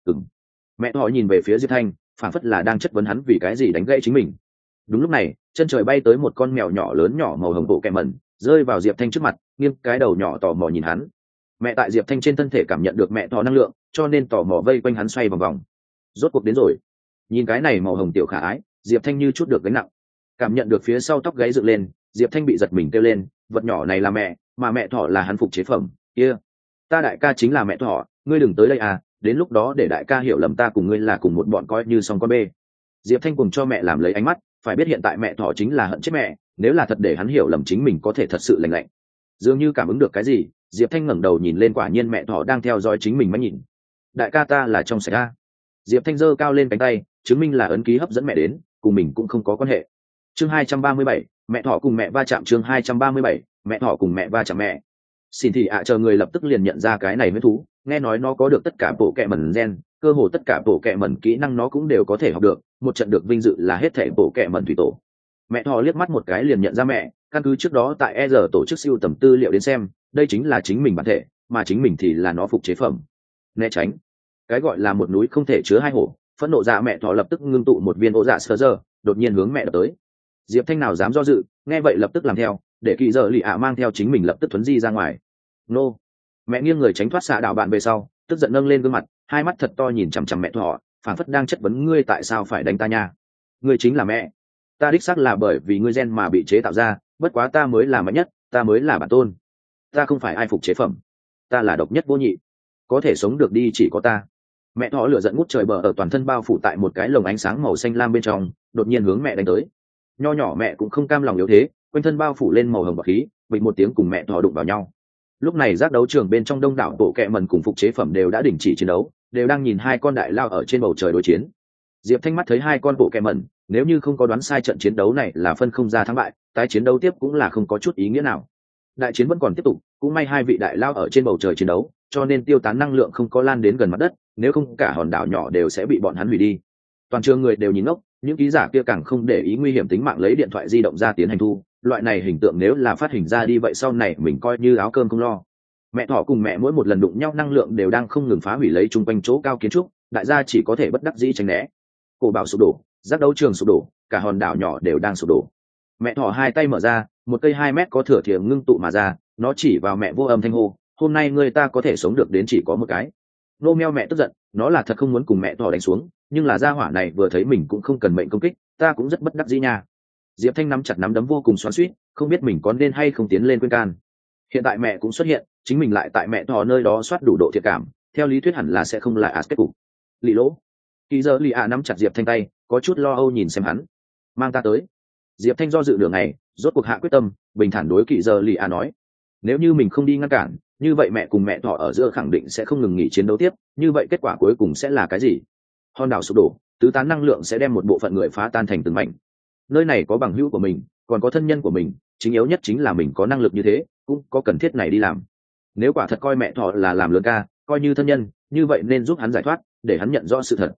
Mẹ họ nhìn về phía Diệp Thanh, phảng phất là đang chất vấn hắn vì cái gì đánh gãy chính mình. Đúng lúc này, chân trời bay tới một con mèo nhỏ lớn nhỏ màu hồng bộ kẹm mẩn, rơi vào Diệp Thanh trước mặt, nghiêng cái đầu nhỏ tò mò nhìn hắn. Mẹ tại Diệp Thanh trên thân thể cảm nhận được mẹ thỏ năng lượng, cho nên tò mò vây quanh hắn xoay vòng vòng. Rốt cuộc đến rồi. Nhìn cái này màu hồng tiểu khả ái, Diệp Thanh như chút được gánh nặng. Cảm nhận được phía sau tóc gáy dựng lên, Diệp Thanh bị giật mình kêu lên, vật nhỏ này là mẹ, mà mẹ thỏ là hắn phục chế phẩm. Kia, ta đại ca chính là mẹ thỏ, ngươi đừng tới đây à, đến lúc đó để đại ca hiểu lầm ta cùng ngươi là cùng một bọn coi như song con bê. Diệp Thanh cùng cho mẹ làm lấy ánh mắt, phải biết hiện tại mẹ thỏ chính là hận chết mẹ, nếu là thật để hắn hiểu lầm chính mình có thể thật sự lành lạnh. Dường như cảm ứng được cái gì, Diệp Thanh ngẩng đầu nhìn lên, quả nhiên mẹ thỏ đang theo dõi chính mình mà nhìn. Đại ca ta là trong sạch a. Diệp Thanh giơ cao lên cánh tay, chứng minh là ấn ký hấp dẫn mẹ đến, cùng mình cũng không có quan hệ. Chương 237, mẹ thỏ cùng mẹ va chạm. Chương 237, mẹ thỏ cùng mẹ va chạm mẹ. Xin thị chờ người lập tức liền nhận ra cái này huyết thú, nghe nói nó có được tất cả bộ kệ mẩn gen, cơ hồ tất cả bộ kệ mẩn kỹ năng nó cũng đều có thể học được, một trận được vinh dự là hết thảy bộ kệ mẩn thủy tổ. Mẹ thỏ liếc mắt một cái liền nhận ra mẹ, căn cứ trước đó tại ER tổ chức siêu tầm tư liệu đến xem, đây chính là chính mình bản thể, mà chính mình thì là nó phục chế phẩm. Né tránh. Cái gọi là một núi không thể chứa hai hổ, phẫn nộ dạ mẹ thỏ lập tức ngưng tụ một viên ổ dạ sơ dơ, đột nhiên hướng mẹ đập tới. Diệp Thanh nào dám do dự, nghe vậy lập tức làm theo, để kỳ giờ lì mang theo chính mình lập tức thuấn di ra ngoài. Nô. Mẹ nghiêng người tránh thoát xạ đạo bạn về sau, tức giận nâng lên gương mặt, hai mắt thật to nhìn chằm chằm mẹ thỏ, phảng phất đang chất vấn ngươi tại sao phải đánh ta nha. Ngươi chính là mẹ. Ta đích xác là bởi vì ngươi gen mà bị chế tạo ra, bất quá ta mới là mạnh nhất, ta mới là bản tôn. Ta không phải ai phục chế phẩm, ta là độc nhất vô nhị, có thể sống được đi chỉ có ta. Mẹ thỏ lửa giận ngút trời bờ ở toàn thân bao phủ tại một cái lồng ánh sáng màu xanh lam bên trong, đột nhiên hướng mẹ đánh tới. Nho nhỏ mẹ cũng không cam lòng yếu thế, quanh thân bao phủ lên màu hồng bạc khí, bịch một tiếng cùng mẹ thỏ đụng vào nhau. Lúc này giác đấu trường bên trong đông đảo bộ kệ mẩn cùng phục chế phẩm đều đã đình chỉ chiến đấu, đều đang nhìn hai con đại lao ở trên bầu trời đối chiến. Diệp Thanh mắt thấy hai con bộ kệ mẩn, nếu như không có đoán sai trận chiến đấu này là phân không ra thắng bại, tái chiến đấu tiếp cũng là không có chút ý nghĩa nào. Đại chiến vẫn còn tiếp tục, cũng may hai vị đại lao ở trên bầu trời chiến đấu, cho nên tiêu tán năng lượng không có lan đến gần mặt đất, nếu không cả hòn đảo nhỏ đều sẽ bị bọn hắn hủy đi. Toàn trường người đều nhìn ngốc, những ký giả kia càng không để ý nguy hiểm tính mạng lấy điện thoại di động ra tiến hành thu, loại này hình tượng nếu là phát hình ra đi vậy sau này mình coi như áo cơm không lo. Mẹ thỏ cùng mẹ mỗi một lần đụng nhau năng lượng đều đang không ngừng phá hủy lấy chung quanh chỗ cao kiến trúc, đại gia chỉ có thể bất đắc dĩ tránh né. Cổ bảo sụp đổ, giác đấu trường sụp đổ, cả hòn đảo nhỏ đều đang sụp đổ. Mẹ thỏ hai tay mở ra, một cây 2 mét có thửa thìa ngưng tụ mà ra, nó chỉ vào mẹ vô âm thanh hô, hôm nay người ta có thể sống được đến chỉ có một cái. Nô meo mẹ tức giận, nó là thật không muốn cùng mẹ thỏ đánh xuống, nhưng là gia hỏa này vừa thấy mình cũng không cần mệnh công kích, ta cũng rất bất đắc dĩ nha. Diệp Thanh nắm chặt nắm đấm vô cùng xoắn xuýt, không biết mình có nên hay không tiến lên khuyên can. Hiện tại mẹ cũng xuất hiện, chính mình lại tại mẹ thỏ nơi đó soát đủ độ thiệt cảm, theo lý thuyết hẳn là sẽ không lại kết cục. Lì lỗ. Kỳ giờ lì nắm chặt Diệp Thanh tay, có chút lo âu nhìn xem hắn. Mang ta tới. Diệp Thanh do dự nửa ngày, rốt cuộc hạ quyết tâm, bình thản đối Kỳ giờ lì nói: nếu như mình không đi ngăn cản, như vậy mẹ cùng mẹ thỏ ở giữa khẳng định sẽ không ngừng nghỉ chiến đấu tiếp, như vậy kết quả cuối cùng sẽ là cái gì? Hòn đảo sụp đổ, tứ tán năng lượng sẽ đem một bộ phận người phá tan thành từng mảnh. Nơi này có bằng hữu của mình, còn có thân nhân của mình, chính yếu nhất chính là mình có năng lực như thế, cũng có cần thiết này đi làm. Nếu quả thật coi mẹ thỏ là làm lớn ca, coi như thân nhân, như vậy nên giúp hắn giải thoát, để hắn nhận rõ sự thật.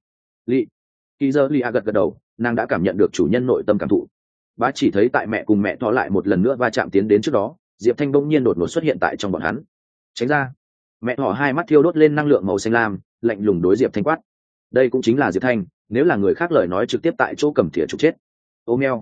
Kỳ giờ lì gật gật đầu, nàng đã cảm nhận được chủ nhân nội tâm cảm thụ. Bá chỉ thấy tại mẹ cùng mẹ thỏ lại một lần nữa va chạm tiến đến trước đó, Diệp Thanh bỗng nhiên đột ngột xuất hiện tại trong bọn hắn. Tránh ra. Mẹ thỏ hai mắt thiêu đốt lên năng lượng màu xanh lam, lạnh lùng đối Diệp Thanh quát. Đây cũng chính là Diệp Thanh, nếu là người khác lời nói trực tiếp tại chỗ cầm thìa trục chết. Ô meo.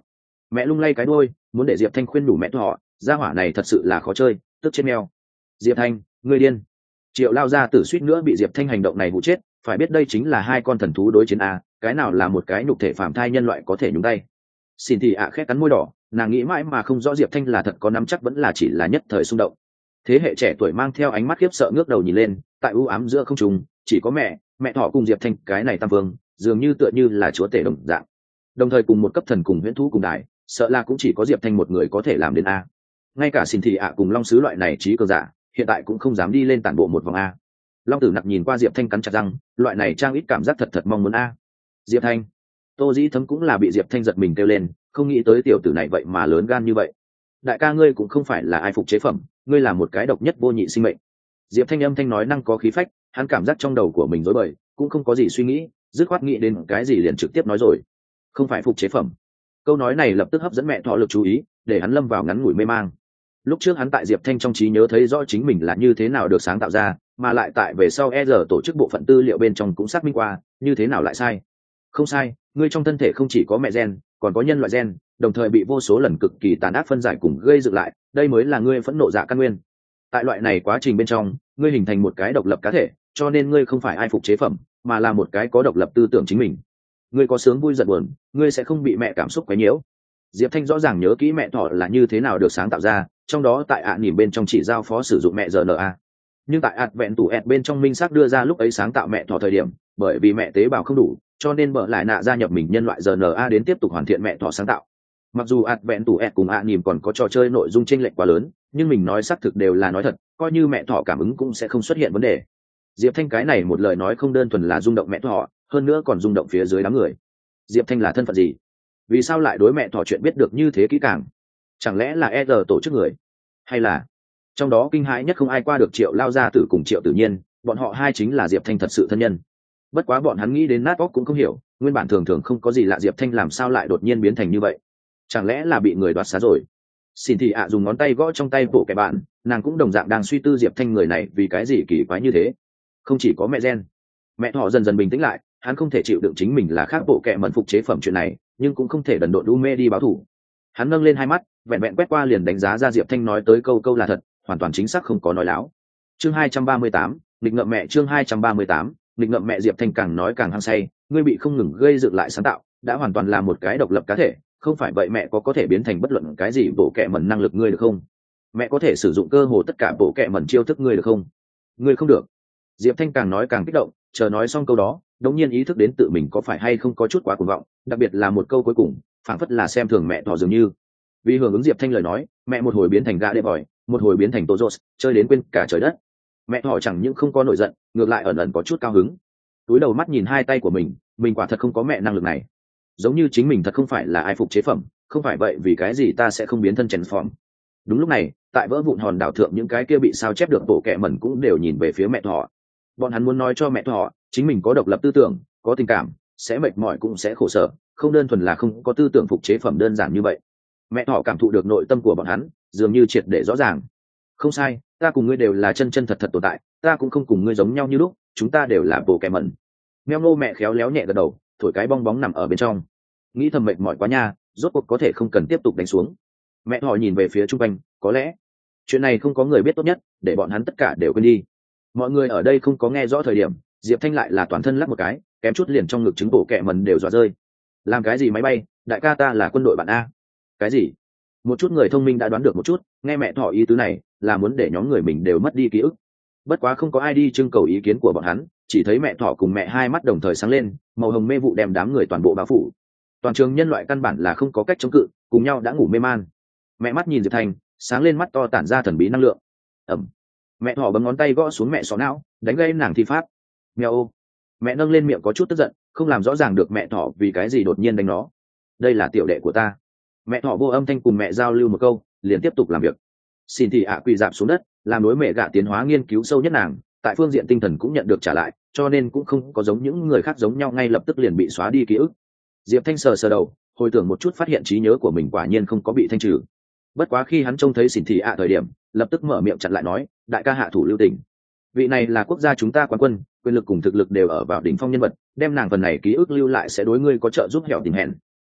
Mẹ lung lay cái đuôi, muốn để Diệp Thanh khuyên đủ mẹ thọ, gia hỏa này thật sự là khó chơi, tức chết mèo. Diệp Thanh, ngươi điên. Triệu lao ra tử suýt nữa bị Diệp Thanh hành động này hụ chết, phải biết đây chính là hai con thần thú đối chiến a, cái nào là một cái nhục thể phàm thai nhân loại có thể nhúng tay. Xin thì khét cắn môi đỏ, nàng nghĩ mãi mà không rõ Diệp Thanh là thật có nắm chắc vẫn là chỉ là nhất thời xung động. Thế hệ trẻ tuổi mang theo ánh mắt khiếp sợ ngước đầu nhìn lên, tại u ám giữa không trung chỉ có mẹ thọ cùng Diệp Thanh cái này tam vương, dường như tựa như là chúa tể đồng dạng. Đồng thời cùng một cấp thần cùng huyễn thú cùng đại, sợ là cũng chỉ có Diệp Thanh một người có thể làm đến a. Ngay cả xin thị cùng long sứ loại này trí cường giả hiện tại cũng không dám đi lên tản bộ một vòng a. Long tử nặc nhìn qua Diệp Thanh cắn chặt răng, loại này trang ít cảm giác thật thật mong muốn a. Diệp Thanh, Tô Dĩ Thấm cũng là bị Diệp Thanh giật mình kêu lên, không nghĩ tới tiểu tử này vậy mà lớn gan như vậy. Đại ca ngươi cũng không phải là ai phục chế phẩm, ngươi là một cái độc nhất vô nhị sinh mệnh. Diệp Thanh âm thanh nói năng có khí phách, hắn cảm giác trong đầu của mình rối bời, cũng không có gì suy nghĩ, dứt khoát nghĩ đến cái gì liền trực tiếp nói rồi. Không phải phục chế phẩm. Câu nói này lập tức hấp dẫn mẹ thọ lực chú ý, để hắn lâm vào ngắn ngủi mê mang. Lúc trước hắn tại Diệp Thanh trong trí nhớ thấy rõ chính mình là như thế nào được sáng tạo ra, mà lại tại về sau tổ chức bộ phận tư liệu bên trong cũng xác minh qua, như thế nào lại sai. Không sai, ngươi trong thân thể không chỉ có mẹ gen, còn có nhân loại gen, đồng thời bị vô số lần cực kỳ tàn ác phân giải cùng gây dựng lại, đây mới là ngươi phẫn nộ dạ căn nguyên. Tại loại này quá trình bên trong, ngươi hình thành một cái độc lập cá thể, cho nên ngươi không phải ai phục chế phẩm, mà là một cái có độc lập tư tưởng chính mình. Ngươi có sướng vui giận buồn, ngươi sẽ không bị mẹ cảm xúc quấy nhiễu. Diệp Thanh rõ ràng nhớ kỹ mẹ thọ là như thế nào được sáng tạo ra, trong đó tại nhìn bên trong chỉ giao phó sử dụng mẹ RNA. Nhưng tại vẹn tủ bên trong minh xác đưa ra lúc ấy sáng tạo mẹ thọ thời điểm, bởi vì mẹ tế bào không đủ, cho nên bợ lại nạ gia nhập mình nhân loại RNA đến tiếp tục hoàn thiện mẹ thọ sáng tạo. Mặc dù vẹn tủ cùng nhìn còn có trò chơi nội dung chênh lệch quá lớn, nhưng mình nói xác thực đều là nói thật, coi như mẹ thọ cảm ứng cũng sẽ không xuất hiện vấn đề. Diệp Thanh cái này một lời nói không đơn thuần là rung động mẹ thọ, hơn nữa còn rung động phía dưới đám người. Diệp Thanh là thân phận gì? Vì sao lại đối mẹ thọ chuyện biết được như thế kỹ càng? Chẳng lẽ là tổ chức người, hay là trong đó kinh hãi nhất không ai qua được Triệu lao gia tử cùng Triệu Tử Nhiên, bọn họ hai chính là Diệp Thanh thật sự thân nhân. Bất quá bọn hắn nghĩ đến nát óc cũng không hiểu, nguyên bản thường thường không có gì lạ Diệp Thanh làm sao lại đột nhiên biến thành như vậy? Chẳng lẽ là bị người đoạt xá rồi? Xin thì dùng ngón tay gõ trong tay bộ kẻ bạn, nàng cũng đồng dạng đang suy tư Diệp Thanh người này vì cái gì kỳ quái như thế. Không chỉ có mẹ gen, mẹ thọ dần dần bình tĩnh lại, hắn không thể chịu đựng chính mình là khác bộ kẻ mẩn phục chế phẩm chuyện này, nhưng cũng không thể đần độn u mê đi báo thù. Hắn nâng lên hai mắt, vẹn vẹn quét qua liền đánh giá ra Diệp Thanh nói tới câu là thật, hoàn toàn chính xác không có nói láo. Chương 238, nghịch ngợm mẹ. Chương 238, nghịch ngợm mẹ. Diệp Thanh càng nói càng hăng say, ngươi bị không ngừng gây dựng lại sáng tạo, đã hoàn toàn là một cái độc lập cá thể, không phải vậy mẹ có thể biến thành bất luận cái gì bộ kệ mẩn năng lực ngươi được không? Mẹ có thể sử dụng cơ hồ tất cả bộ kệ mẩn chiêu thức ngươi được không? Ngươi không được. Diệp Thanh càng nói càng kích động, chờ nói xong câu đó, đống nhiên ý thức đến tự mình có phải hay không có chút quá cuồng vọng, đặc biệt là một câu cuối cùng, phảng phất là xem thường mẹ thỏ dường như. Vì hưởng ứng Diệp Thanh lời nói, mẹ một hồi biến thành gã đê bòi, một hồi biến thành Tozos, chơi đến quên cả trời đất. Mẹ thỏ chẳng những không có nổi giận, ngược lại ẩn ẩn có chút cao hứng. Túi đầu mắt nhìn hai tay của mình quả thật không có mẹ năng lực này. Giống như chính mình thật không phải là ai phục chế phẩm, không phải vậy vì cái gì ta sẽ không biến thân transform. Đúng lúc này, tại vỡ vụn hòn đảo thượng những cái kia bị sao chép được bộ kệ mẩn cũng đều nhìn về phía mẹ thỏ. Bọn hắn muốn nói cho mẹ thỏ, chính mình có độc lập tư tưởng, có tình cảm, sẽ mệt mỏi cũng sẽ khổ sở, không đơn thuần là không có tư tưởng phục chế phẩm đơn giản như vậy. Mẹ thỏ cảm thụ được nội tâm của bọn hắn, dường như triệt để rõ ràng. Không sai, ta cùng ngươi đều là chân chân thật thật tồn tại, ta cũng không cùng ngươi giống nhau như lúc, chúng ta đều là bộ kệ mẩn. Meo nô mẹ khéo léo nhẹ gật đầu, thổi cái bong bóng nằm ở bên trong. Nghĩ thầm mệt mỏi quá nha, rốt cuộc có thể không cần tiếp tục đánh xuống. Mẹ thỏ nhìn về phía chung quanh, có lẽ chuyện này không có người biết tốt nhất, để bọn hắn tất cả đều quên đi. Mọi người ở đây không có nghe rõ thời điểm, Diệp Thanh lại là toàn thân lắc một cái, kém chút liền trong ngực trứng bộ kệ mẩn đều dọa rơi. Làm cái gì máy bay, đại ca ta là quân đội bạn a. Cái gì? Một chút người thông minh đã đoán được một chút, nghe mẹ thỏ ý tứ này là muốn để nhóm người mình đều mất đi ký ức. Bất quá không có ai đi trưng cầu ý kiến của bọn hắn, chỉ thấy mẹ thỏ cùng mẹ hai mắt đồng thời sáng lên, màu hồng mê vụ đem đám người toàn bộ bao phủ. Toàn trường nhân loại căn bản là không có cách chống cự, cùng nhau đã ngủ mê man. Mẹ mắt nhìn Diệp Thanh, sáng lên mắt to tản ra thần bí năng lượng. Ẩm. Mẹ thỏ bấm ngón tay gõ xuống mẹ xó não, đánh gây nàng thi pháp. Mèo ô. Mẹ nâng lên miệng có chút tức giận, không làm rõ ràng được mẹ thỏ vì cái gì đột nhiên đánh nó. Đây là tiểu đệ của ta. Mẹ thỏ vô âm thanh cùng mẹ giao lưu một câu, liền tiếp tục làm việc. Xin thì quỳ dạp xuống đất, làm đối mẹ gạ tiến hóa nghiên cứu sâu nhất nàng, tại phương diện tinh thần cũng nhận được trả lại, cho nên cũng không có giống những người khác giống nhau ngay lập tức liền bị xóa đi ký ức. Diệp Thanh sờ đầu, hồi tưởng một chút phát hiện trí nhớ của mình quả nhiên không có bị thanh trừ. Bất quá khi hắn trông thấy xỉn thị thời điểm, lập tức mở miệng chặn lại nói, đại ca hạ thủ lưu tình. Vị này là quốc gia chúng ta quán quân, quyền lực cùng thực lực đều ở vào đỉnh phong nhân vật, đem nàng phần này ký ức lưu lại sẽ đối ngươi có trợ giúp hẻo tình hẹn.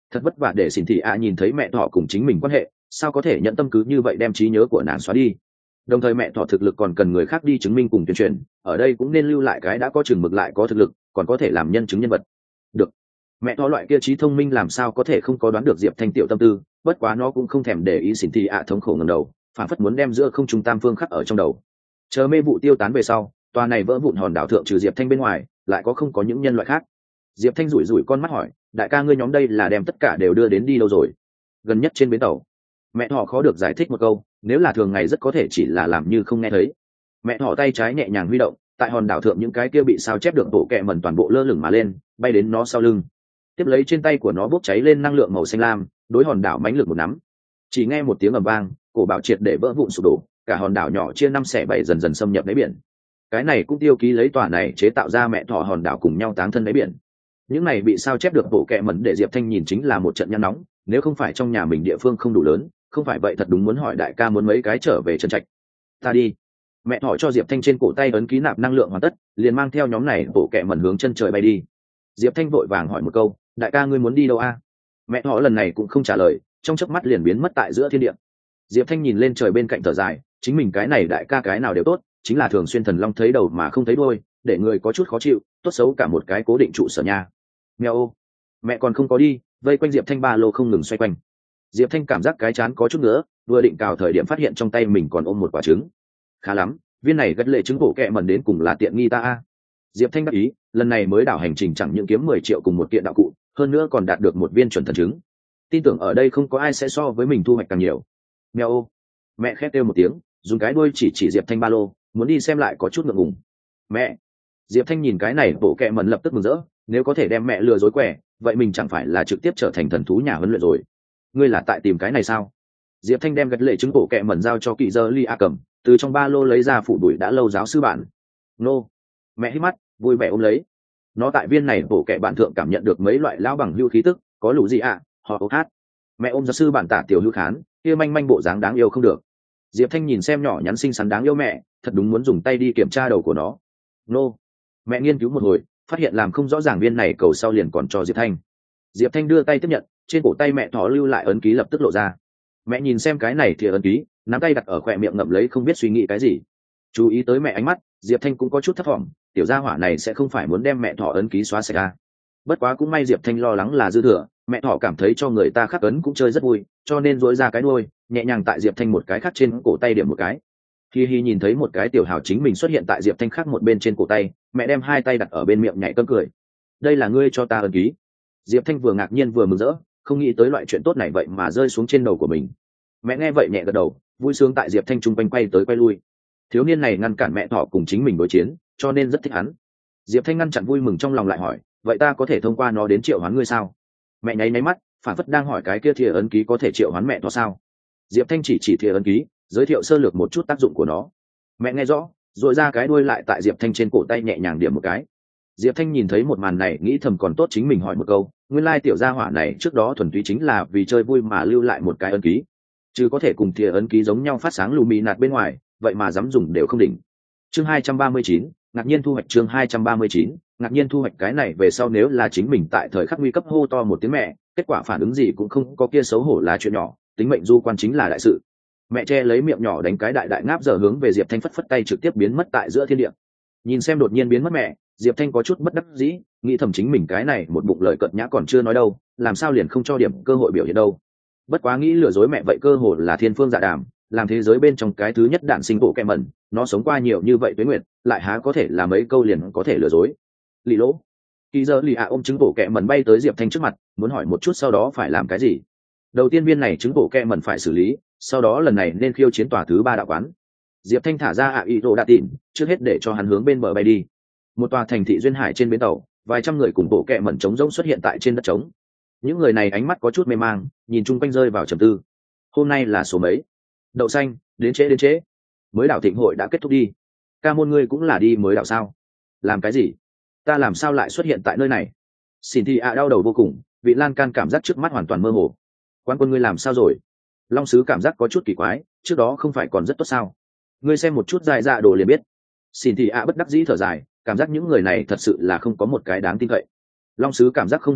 Thật vất vả để xỉn thị ạ nhìn thấy mẹ thỏ cùng chính mình quan hệ, sao có thể nhận tâm cứ như vậy đem trí nhớ của nàng xóa đi. Đồng thời mẹ thỏ thực lực còn cần người khác đi chứng minh cùng tuyên truyền, ở đây cũng nên lưu lại cái đã có chừng mực lại có thực lực, còn có thể làm nhân chứng nhân vật. Được, mẹ thỏ loại kia trí thông minh làm sao có thể không có đoán được Diệp Thanh tiểu tâm tư, bất quá nó cũng không thèm để ý xỉn thị ạ thống khổ ngẩng đầu, phản phất muốn đem giữa không trung tam phương khắc ở trong đầu. Chờ mê vụ tiêu tán về sau, tòa này vỡ vụn hòn đảo thượng trừ Diệp Thanh bên ngoài, lại có không có những nhân loại khác. Diệp Thanh rủi rủi con mắt hỏi, đại ca ngươi nhóm đây là đem tất cả đều đưa đến đi đâu rồi? Gần nhất trên bến tàu. Mẹ thỏ khó được giải thích một câu, nếu là thường ngày rất có thể chỉ là làm như không nghe thấy. Mẹ thỏ tay trái nhẹ nhàng huy động, tại hòn đảo thượng những cái kia bị sao chép được bộ kẹ mẩn toàn bộ lơ lửng mà lên, bay đến nó sau lưng. Tiếp lấy trên tay của nó bốc cháy lên năng lượng màu xanh lam, đối hòn đảo mãnh lực một nắm. Chỉ nghe một tiếng ầm vang, cổ bảo triệt để vỡ vụn sụp đổ, cả hòn đảo nhỏ chia 5/7 dần dần xâm nhập đáy biển. Cái này cũng tiêu ký lấy tòa này chế tạo ra mẹ thỏ hòn đảo cùng nhau táng thân đáy biển. Những này bị sao chép được bộ kẹ mẩn để Diệp Thanh nhìn chính là một trận nhăn nóng, nếu không phải trong nhà mình địa phương không đủ lớn, không phải vậy thật đúng muốn hỏi đại ca muốn mấy cái trở về chân trạch. Ta đi. Mẹ thỏ cho Diệp Thanh trên cổ tay ấn ký nạp năng lượng hoàn tất, liền mang theo nhóm này bộ kẹ mẩn hướng chân trời bay đi. Diệp Thanh vội vàng hỏi một câu, đại ca ngươi muốn đi đâu a? Mẹ thỏ lần này cũng không trả lời, trong chớp mắt liền biến mất tại giữa thiên địa. Diệp Thanh nhìn lên trời bên cạnh thở dài, chính mình cái này đại ca cái nào đều tốt, chính là thường xuyên thần long thấy đầu mà không thấy đuôi, để người có chút khó chịu, tốt xấu cả một cái cố định trụ sở nhà. Mèo ô, mẹ còn không có đi, vây quanh Diệp Thanh ba lô không ngừng xoay quanh. Diệp Thanh cảm giác cái chán có chút nữa, vừa định cào thời điểm phát hiện trong tay mình còn ôm một quả trứng. Khá lắm, viên này gật lệ trứng bổ kẹ mẩn đến cùng là tiện nghi ta a. Diệp Thanh đắc ý, lần này mới đảo hành trình chẳng những kiếm 10 triệu cùng một kiện đạo cụ, hơn nữa còn đạt được một viên chuẩn thần trứng. Tin tưởng ở đây không có ai sẽ so với mình thu hoạch càng nhiều. Mèo ô, mẹ khét kêu một tiếng, dùng cái đuôi chỉ Diệp Thanh ba lô, muốn đi xem lại có chút ngượng ngùng. Mẹ. Diệp Thanh nhìn cái này bộ kẹ mẩn lập tức mừng rỡ, nếu có thể đem mẹ lừa dối quẻ, vậy mình chẳng phải là trực tiếp trở thành thần thú nhà huấn luyện rồi. Ngươi là tại tìm cái này sao? Diệp Thanh đem gật lệ trứng bộ kẹ mẩn giao cho Kỵ Giơ Ly A cầm, từ trong ba lô lấy ra phủ đuổi đã lâu giáo sư bản. Nô. Mẹ hít mắt, vui vẻ ôm lấy. Nó tại viên này bộ kẹ bạn thượng cảm nhận được mấy loại lão bằng hưu khí tức, có lũ gì ạ, họ ốc hát. Mẹ ôm giáo sư bản tả tiểu hưu khán, kia manh manh bộ dáng đáng yêu không được. Diệp Thanh nhìn xem nhỏ nhắn xinh xắn đáng yêu mẹ, thật đúng muốn dùng tay đi kiểm tra đầu của nó. Nô. Mẹ nghiên cứu một hồi, phát hiện làm không rõ ràng viên này cầu sau liền còn cho Diệp Thanh. Diệp Thanh đưa tay tiếp nhận, trên cổ tay mẹ thỏ lưu lại ấn ký lập tức lộ ra. Mẹ nhìn xem cái này thì ấn ký, nắm tay đặt ở khỏe miệng ngậm lấy không biết suy nghĩ cái gì. Chú ý tới mẹ ánh mắt, Diệp Thanh cũng có chút thất vọng, tiểu gia hỏa này sẽ không phải muốn đem mẹ thỏ ấn ký xóa sạch ra. Bất quá cũng may Diệp Thanh lo lắng là dư thừa, mẹ thỏ cảm thấy cho người ta khắc ấn cũng chơi rất vui, cho nên duỗi ra cái đuôi, nhẹ nhàng tại Diệp Thanh một cái khắc trên cổ tay điểm một cái. Hi nhìn thấy một cái tiểu hào chính mình xuất hiện tại Diệp Thanh khắc một bên trên cổ tay, mẹ đem hai tay đặt ở bên miệng nhảy cơm cười. Đây là ngươi cho ta ấn ký. Diệp Thanh vừa ngạc nhiên vừa mừng rỡ, không nghĩ tới loại chuyện tốt này vậy mà rơi xuống trên đầu của mình. Mẹ nghe vậy nhẹ gật đầu, vui sướng tại Diệp Thanh trung quanh quay tới quay lui. Thiếu niên này ngăn cản mẹ thỏ cùng chính mình đối chiến, cho nên rất thích hắn. Diệp Thanh ngăn chặn vui mừng trong lòng lại hỏi, vậy ta có thể thông qua nó đến triệu hoán ngươi sao? Mẹ nháy mắt, phản phất đang hỏi cái kia thìa ấn ký có thể triệu hoán mẹ thỏ sao? Diệp Thanh chỉ thìa ấn ký, giới thiệu sơ lược một chút tác dụng của nó. Mẹ nghe rõ, rồi ra cái đuôi lại tại Diệp Thanh trên cổ tay nhẹ nhàng điểm một cái. Diệp Thanh nhìn thấy một màn này nghĩ thầm còn tốt chính mình hỏi một câu, nguyên lai tiểu gia hỏa này trước đó thuần túy chính là vì chơi vui mà lưu lại một cái ấn ký, chứ có thể cùng thìa ấn ký giống nhau phát sáng lù mì nạt bên ngoài, vậy mà dám dùng đều không đỉnh. Chương 239, ngạc nhiên thu hoạch. Chương 239, ngạc nhiên thu hoạch. Cái này về sau nếu là chính mình tại thời khắc nguy cấp hô to một tiếng mẹ, kết quả phản ứng gì cũng không có kia xấu hổ là chuyện nhỏ, tính mệnh du quan chính là đại sự. Mẹ che lấy miệng nhỏ đánh cái đại ngáp giờ hướng về Diệp Thanh phất phất tay trực tiếp biến mất tại giữa thiên địa. Nhìn xem đột nhiên biến mất mẹ, Diệp Thanh có chút bất đắc dĩ, nghĩ thầm chính mình cái này một bụng lời cợt nhã còn chưa nói đâu, làm sao liền không cho điểm cơ hội biểu hiện đâu. Bất quá nghĩ lừa dối mẹ vậy cơ hội là thiên phương dạ đàm, làm thế giới bên trong cái thứ nhất đản sinh bộ kẹ mẩn, nó sống qua nhiều như vậy tuế nguyệt, lại há có thể là mấy câu liền có thể lừa dối. Lì lỗ. Kỳ giờ lì ôm trứng bộ kẹ mẩn bay tới Diệp Thanh trước mặt, muốn hỏi một chút sau đó phải làm cái gì. Đầu tiên viên này trứng bộ kẹ mẩn phải xử lý, sau đó lần này nên khiêu chiến tòa thứ 3 đạo quán. Diệp Thanh thả ra ý đồ đạ tịn, trước hết để cho hắn hướng bên bờ bay đi. Một tòa thành thị duyên hải trên bến tàu, vài trăm người cùng bộ kẹ mẩn trống rỗng xuất hiện tại trên đất trống. Những người này ánh mắt có chút mê mang, nhìn chung quanh rơi vào trầm tư. Hôm nay là số mấy? Đậu xanh, đến trễ. Mới đảo thịnh hội đã kết thúc đi. Ca môn ngươi cũng là đi mới đảo sao? Làm cái gì? Ta làm sao lại xuất hiện tại nơi này? Xin thì đau đầu vô cùng, vị lan can cảm giác trước mắt hoàn toàn mơ hồ. Quan quân ngươi làm sao rồi? Long sứ cảm giác có chút kỳ quái, trước đó không phải còn rất tốt sao? Ngươi xem một chút dài dạ đồ liền biết. Xin thì bất đắc dĩ thở dài, cảm giác những người này thật sự là không có một cái đáng tin cậy. Long sứ cảm giác không hiểu đấu,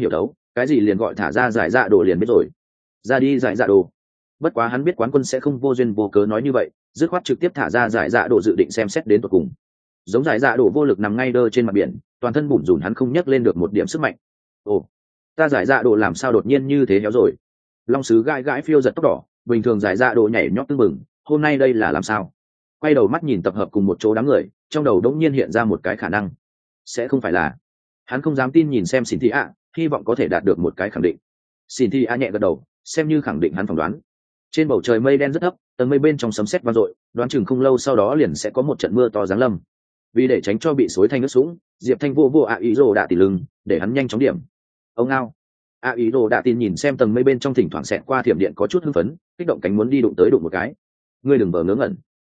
cái gì liền gọi thả ra giải dạ đồ liền biết rồi. Ra đi giải dạ đồ. Bất quá hắn biết quán quân sẽ không vô duyên vô cớ nói như vậy, dứt khoát trực tiếp thả ra giải dạ đồ dự định xem xét đến tận cùng. Giống giải dạ đồ vô lực nằm ngay đơ trên mặt biển, toàn thân bủn rủn hắn không nhấc lên được một điểm sức mạnh. Ồ, ta giải dạ đồ làm sao đột nhiên như thế héo rồi? Long sứ gãi gãi phiêu giật tóc đỏ, bình thường giải dạ đồ nhảy nhót tưng bừng, hôm nay đây là làm sao? Quay đầu mắt nhìn tập hợp cùng một chỗ đám người, trong đầu đống nhiên hiện ra một cái khả năng. Sẽ không phải là... Hắn không dám tin nhìn xem Xin Thị ạ, hy vọng có thể đạt được một cái khẳng định. Xin Thị ạ nhẹ gật đầu, xem như khẳng định hắn phỏng đoán. Trên bầu trời mây đen rất thấp, tầng mây bên trong sấm sét vang dội, đoán chừng không lâu sau đó liền sẽ có một trận mưa to giáng lâm. Vì để tránh cho bị xối thành nước sũng, Diệp Thanh vô ý rồ đã tỉ lưng, để hắn nhanh chóng điểm. Ông ao. Ý rồ đã tin nhìn xem tầng mây bên trong thỉnh thoảng xẹt qua thiểm điện có chút hưng phấn, kích động cánh muốn đi đụng tới đụng một cái. Ngươi đừng vờ ngớ ngẩn.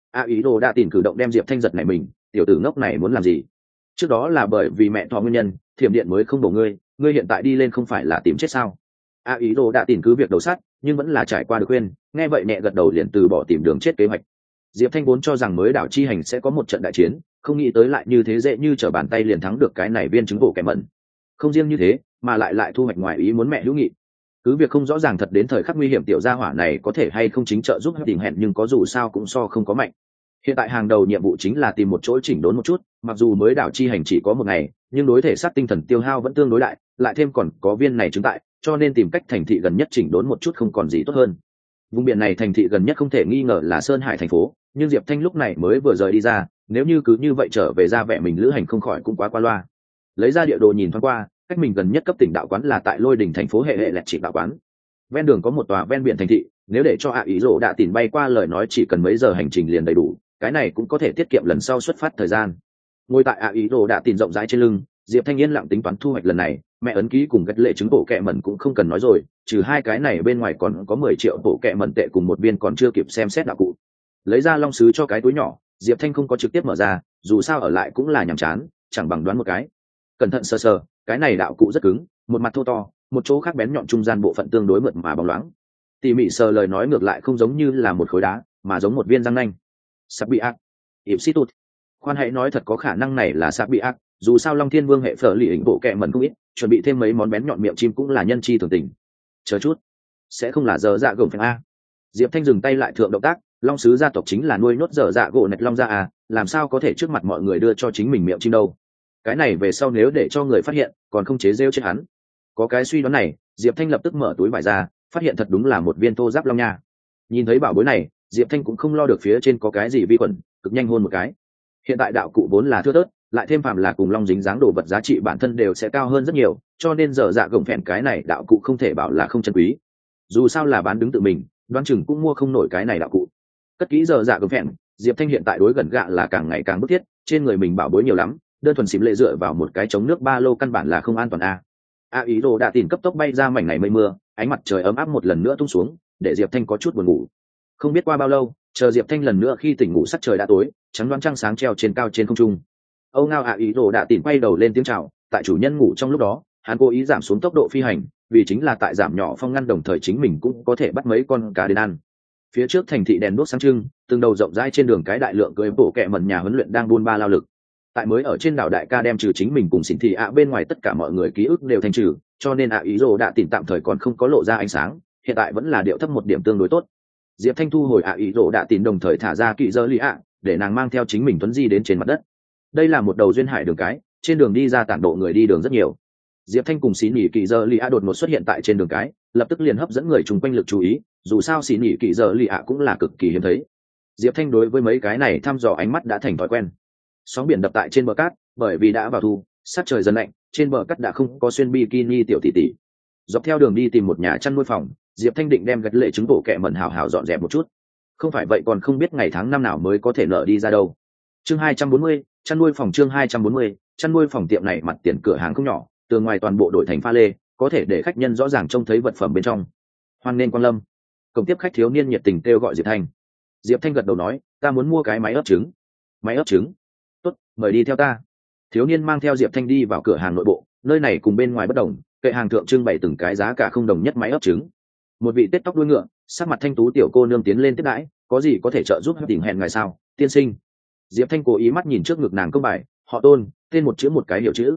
Ý rồ đã tin cử động đem Diệp Thanh giật này mình, tiểu tử ngốc này muốn làm gì? Trước đó là bởi vì mẹ thọ nguyên nhân, thiểm điện mới không bổ ngươi, ngươi hiện tại đi lên không phải là tìm chết sao? Ý rồ đã tin cứ việc đầu sát, nhưng vẫn là trải qua được khuyên, nghe vậy nhẹ gật đầu liền từ bỏ tìm đường chết kế hoạch. Diệp Thanh vốn cho rằng mới đảo chi hành sẽ có một trận đại chiến, không nghĩ tới lại như thế dễ như trở bàn tay liền thắng được cái này viên trứng bộ kẻ mẩn. Không riêng như thế, mà lại thu hoạch ngoài ý muốn mẹ hữu nghị. Cứ việc không rõ ràng thật đến thời khắc nguy hiểm tiểu gia hỏa này có thể hay không chính trợ giúp tình hẹn, nhưng có dù sao cũng so không có mạnh. Hiện tại hàng đầu nhiệm vụ chính là tìm một chỗ chỉnh đốn một chút, mặc dù mới đảo chi hành chỉ có một ngày, nhưng đối thể xác tinh thần tiêu hao vẫn tương đối đại, lại thêm còn có viên này chứng tại, cho nên tìm cách thành thị gần nhất chỉnh đốn một chút không còn gì tốt hơn. Vùng biển này thành thị gần nhất không thể nghi ngờ là Sơn Hải thành phố, nhưng Diệp Thanh lúc này mới vừa rời đi ra, nếu như cứ như vậy trở về ra vẻ mình lữ hành không khỏi cũng quá qua loa. Lấy ra địa đồ nhìn thoáng qua, cách mình gần nhất cấp tỉnh đạo quán là tại Lôi Đỉnh thành phố hệ lẹt trị đạo quán. Ven đường có một tòa ven biển thành thị, nếu để cho ý rồ đã tìm bay qua lời nói chỉ cần mấy giờ hành trình liền đầy đủ, cái này cũng có thể tiết kiệm lần sau xuất phát thời gian. Ngồi tại ý rồ đã tìm rộng rãi trên lưng, Diệp Thanh yên lặng tính toán thu hoạch lần này, mẹ ấn ký cùng gật lệ trứng bộ kẹ mẩn cũng không cần nói rồi, trừ hai cái này bên ngoài còn có 10 triệu bộ kẹ mẩn tệ cùng một viên còn chưa kịp xem xét đạo cụ. Lấy ra long sứ cho cái túi nhỏ, Diệp Thanh không có trực tiếp mở ra, dù sao ở lại cũng là nhàm chán, chẳng bằng đoán một cái. Cẩn thận sờ sờ, cái này đạo cụ rất cứng, một mặt thô to, một chỗ khác bén nhọn trung gian bộ phận tương đối mượt mà bóng loáng. Tỉ mỉ sờ lời nói ngược lại không giống như là một khối đá, mà giống một viên răng nanh. Sắp bị ác, ỉm xít tụt. Khoan hãy nói thật có khả năng này là sắp bị ác, dù sao Long Thiên Vương hệ phở lì hình bộ kẹ mẩn không ít, chuẩn bị thêm mấy món bén nhọn miệng chim cũng là nhân chi thường tình. Chờ chút, sẽ không là giờ dạ gồng phèn a? Diệp Thanh dừng tay lại thượng động tác, Long sứ gia tộc chính là nuôi nhốt giờ dạ gỗ nẹt long gia à, làm sao có thể trước mặt mọi người đưa cho chính mình miệng chim đâu? Cái này về sau nếu để cho người phát hiện, còn không chế rêu chết hắn. Có cái suy đoán này, Diệp Thanh lập tức mở túi vải ra, phát hiện thật đúng là một viên thô giáp long nha. Nhìn thấy bảo bối này, Diệp Thanh cũng không lo được phía trên có cái gì vi khuẩn, cực nhanh hôn một cái. Hiện tại đạo cụ vốn là thưa thớt, lại thêm phàm là cùng long dính dáng đồ vật giá trị bản thân đều sẽ cao hơn rất nhiều, cho nên giờ dạ gồng phèn cái này đạo cụ không thể bảo là không chân quý. Dù sao là bán đứng tự mình, đoán chừng cũng mua không nổi cái này đạo cụ. Cất kỹ giờ dạ gồng phèn, Diệp Thanh hiện tại đối gần gạ là càng ngày càng bức thiết, trên người mình bảo bối nhiều lắm, đơn thuần xỉm lệ dựa vào một cái chống nước ba lô căn bản là không an toàn a. Ý đồ đã tìm cấp tốc bay ra mảnh này mây mưa, ánh mặt trời ấm áp một lần nữa tung xuống, để Diệp Thanh có chút buồn ngủ. Không biết qua bao lâu, chờ Diệp Thanh lần nữa khi tỉnh ngủ sắc trời đã tối, trắng đoán trăng sáng treo trên cao trên không trung. Âu ngao ý đồ đã tìm quay đầu lên tiếng chào, tại chủ nhân ngủ trong lúc đó, hắn cố ý giảm xuống tốc độ phi hành, vì chính là tại giảm nhỏ phong ngăn đồng thời chính mình cũng có thể bắt mấy con cá đến ăn. Phía trước thành thị đèn đuốc sáng trưng, từng đầu rộng rãi trên đường cái đại lượng cưỡi bộ kẹ mẩn nhà huấn luyện đang buôn ba lao lực. Tại mới ở trên đảo đại ca đem trừ chính mình cùng xỉn thị bên ngoài tất cả mọi người ký ức đều thanh trừ, cho nên ý đồ đã tìm tạm thời còn không có lộ ra ánh sáng, hiện tại vẫn là điệu thấp một điểm tương đối tốt. Diệp Thanh thu hồi ý đồ đã tìm đồng thời thả ra kỵ dơ lì để nàng mang theo chính mình tuấn di đến trên mặt đất. Đây là một đầu duyên hải đường cái, trên đường đi ra tản độ người đi đường rất nhiều. Diệp Thanh cùng xí nhỉ kỵ dơ lì đột ngột xuất hiện tại trên đường cái, lập tức liền hấp dẫn người chung quanh lực chú ý, dù sao xí nhỉ kỵ dơ lì cũng là cực kỳ hiếm thấy. Diệp Thanh đối với mấy cái này thăm dò ánh mắt đã thành thói quen. Sóng biển đập tại trên bờ cát, bởi vì đã vào thu, sát trời dần lạnh, trên bờ cát đã không có xuyên bikini tiểu tỷ tỷ. Dọc theo đường đi tìm một nhà chăn nuôi phòng, Diệp Thanh định đem gật lệ trứng bộ kẹ mẩn hào hào dọn dẹp một chút. Không phải vậy còn không biết ngày tháng năm nào mới có thể nở đi ra đâu. Chương 240, chăn nuôi phòng chương 240, chăn nuôi phòng tiệm này mặt tiền cửa hàng không nhỏ, tường ngoài toàn bộ đổi thành pha lê, có thể để khách nhân rõ ràng trông thấy vật phẩm bên trong. Hoan nên quan lâm. Cổng tiếp khách thiếu niên nhiệt tình kêu gọi Diệp Thanh. Diệp Thanh gật đầu nói, ta muốn mua cái máy ấp trứng. Máy ấp trứng? Tốt, mời đi theo ta. Thiếu niên mang theo Diệp Thanh đi vào cửa hàng nội bộ, nơi này cùng bên ngoài bất đồng, kệ hàng thượng trưng bày từng cái giá cả không đồng nhất máy ấp trứng. Một vị tết tóc đuôi ngựa, sắc mặt thanh tú tiểu cô nương tiến lên tiếp đãi, có gì có thể trợ giúp tình hẹn ngài sao, tiên sinh. Diệp Thanh cố ý mắt nhìn trước ngực nàng công bài, họ Tôn, tên một chữ một cái hiệu chữ.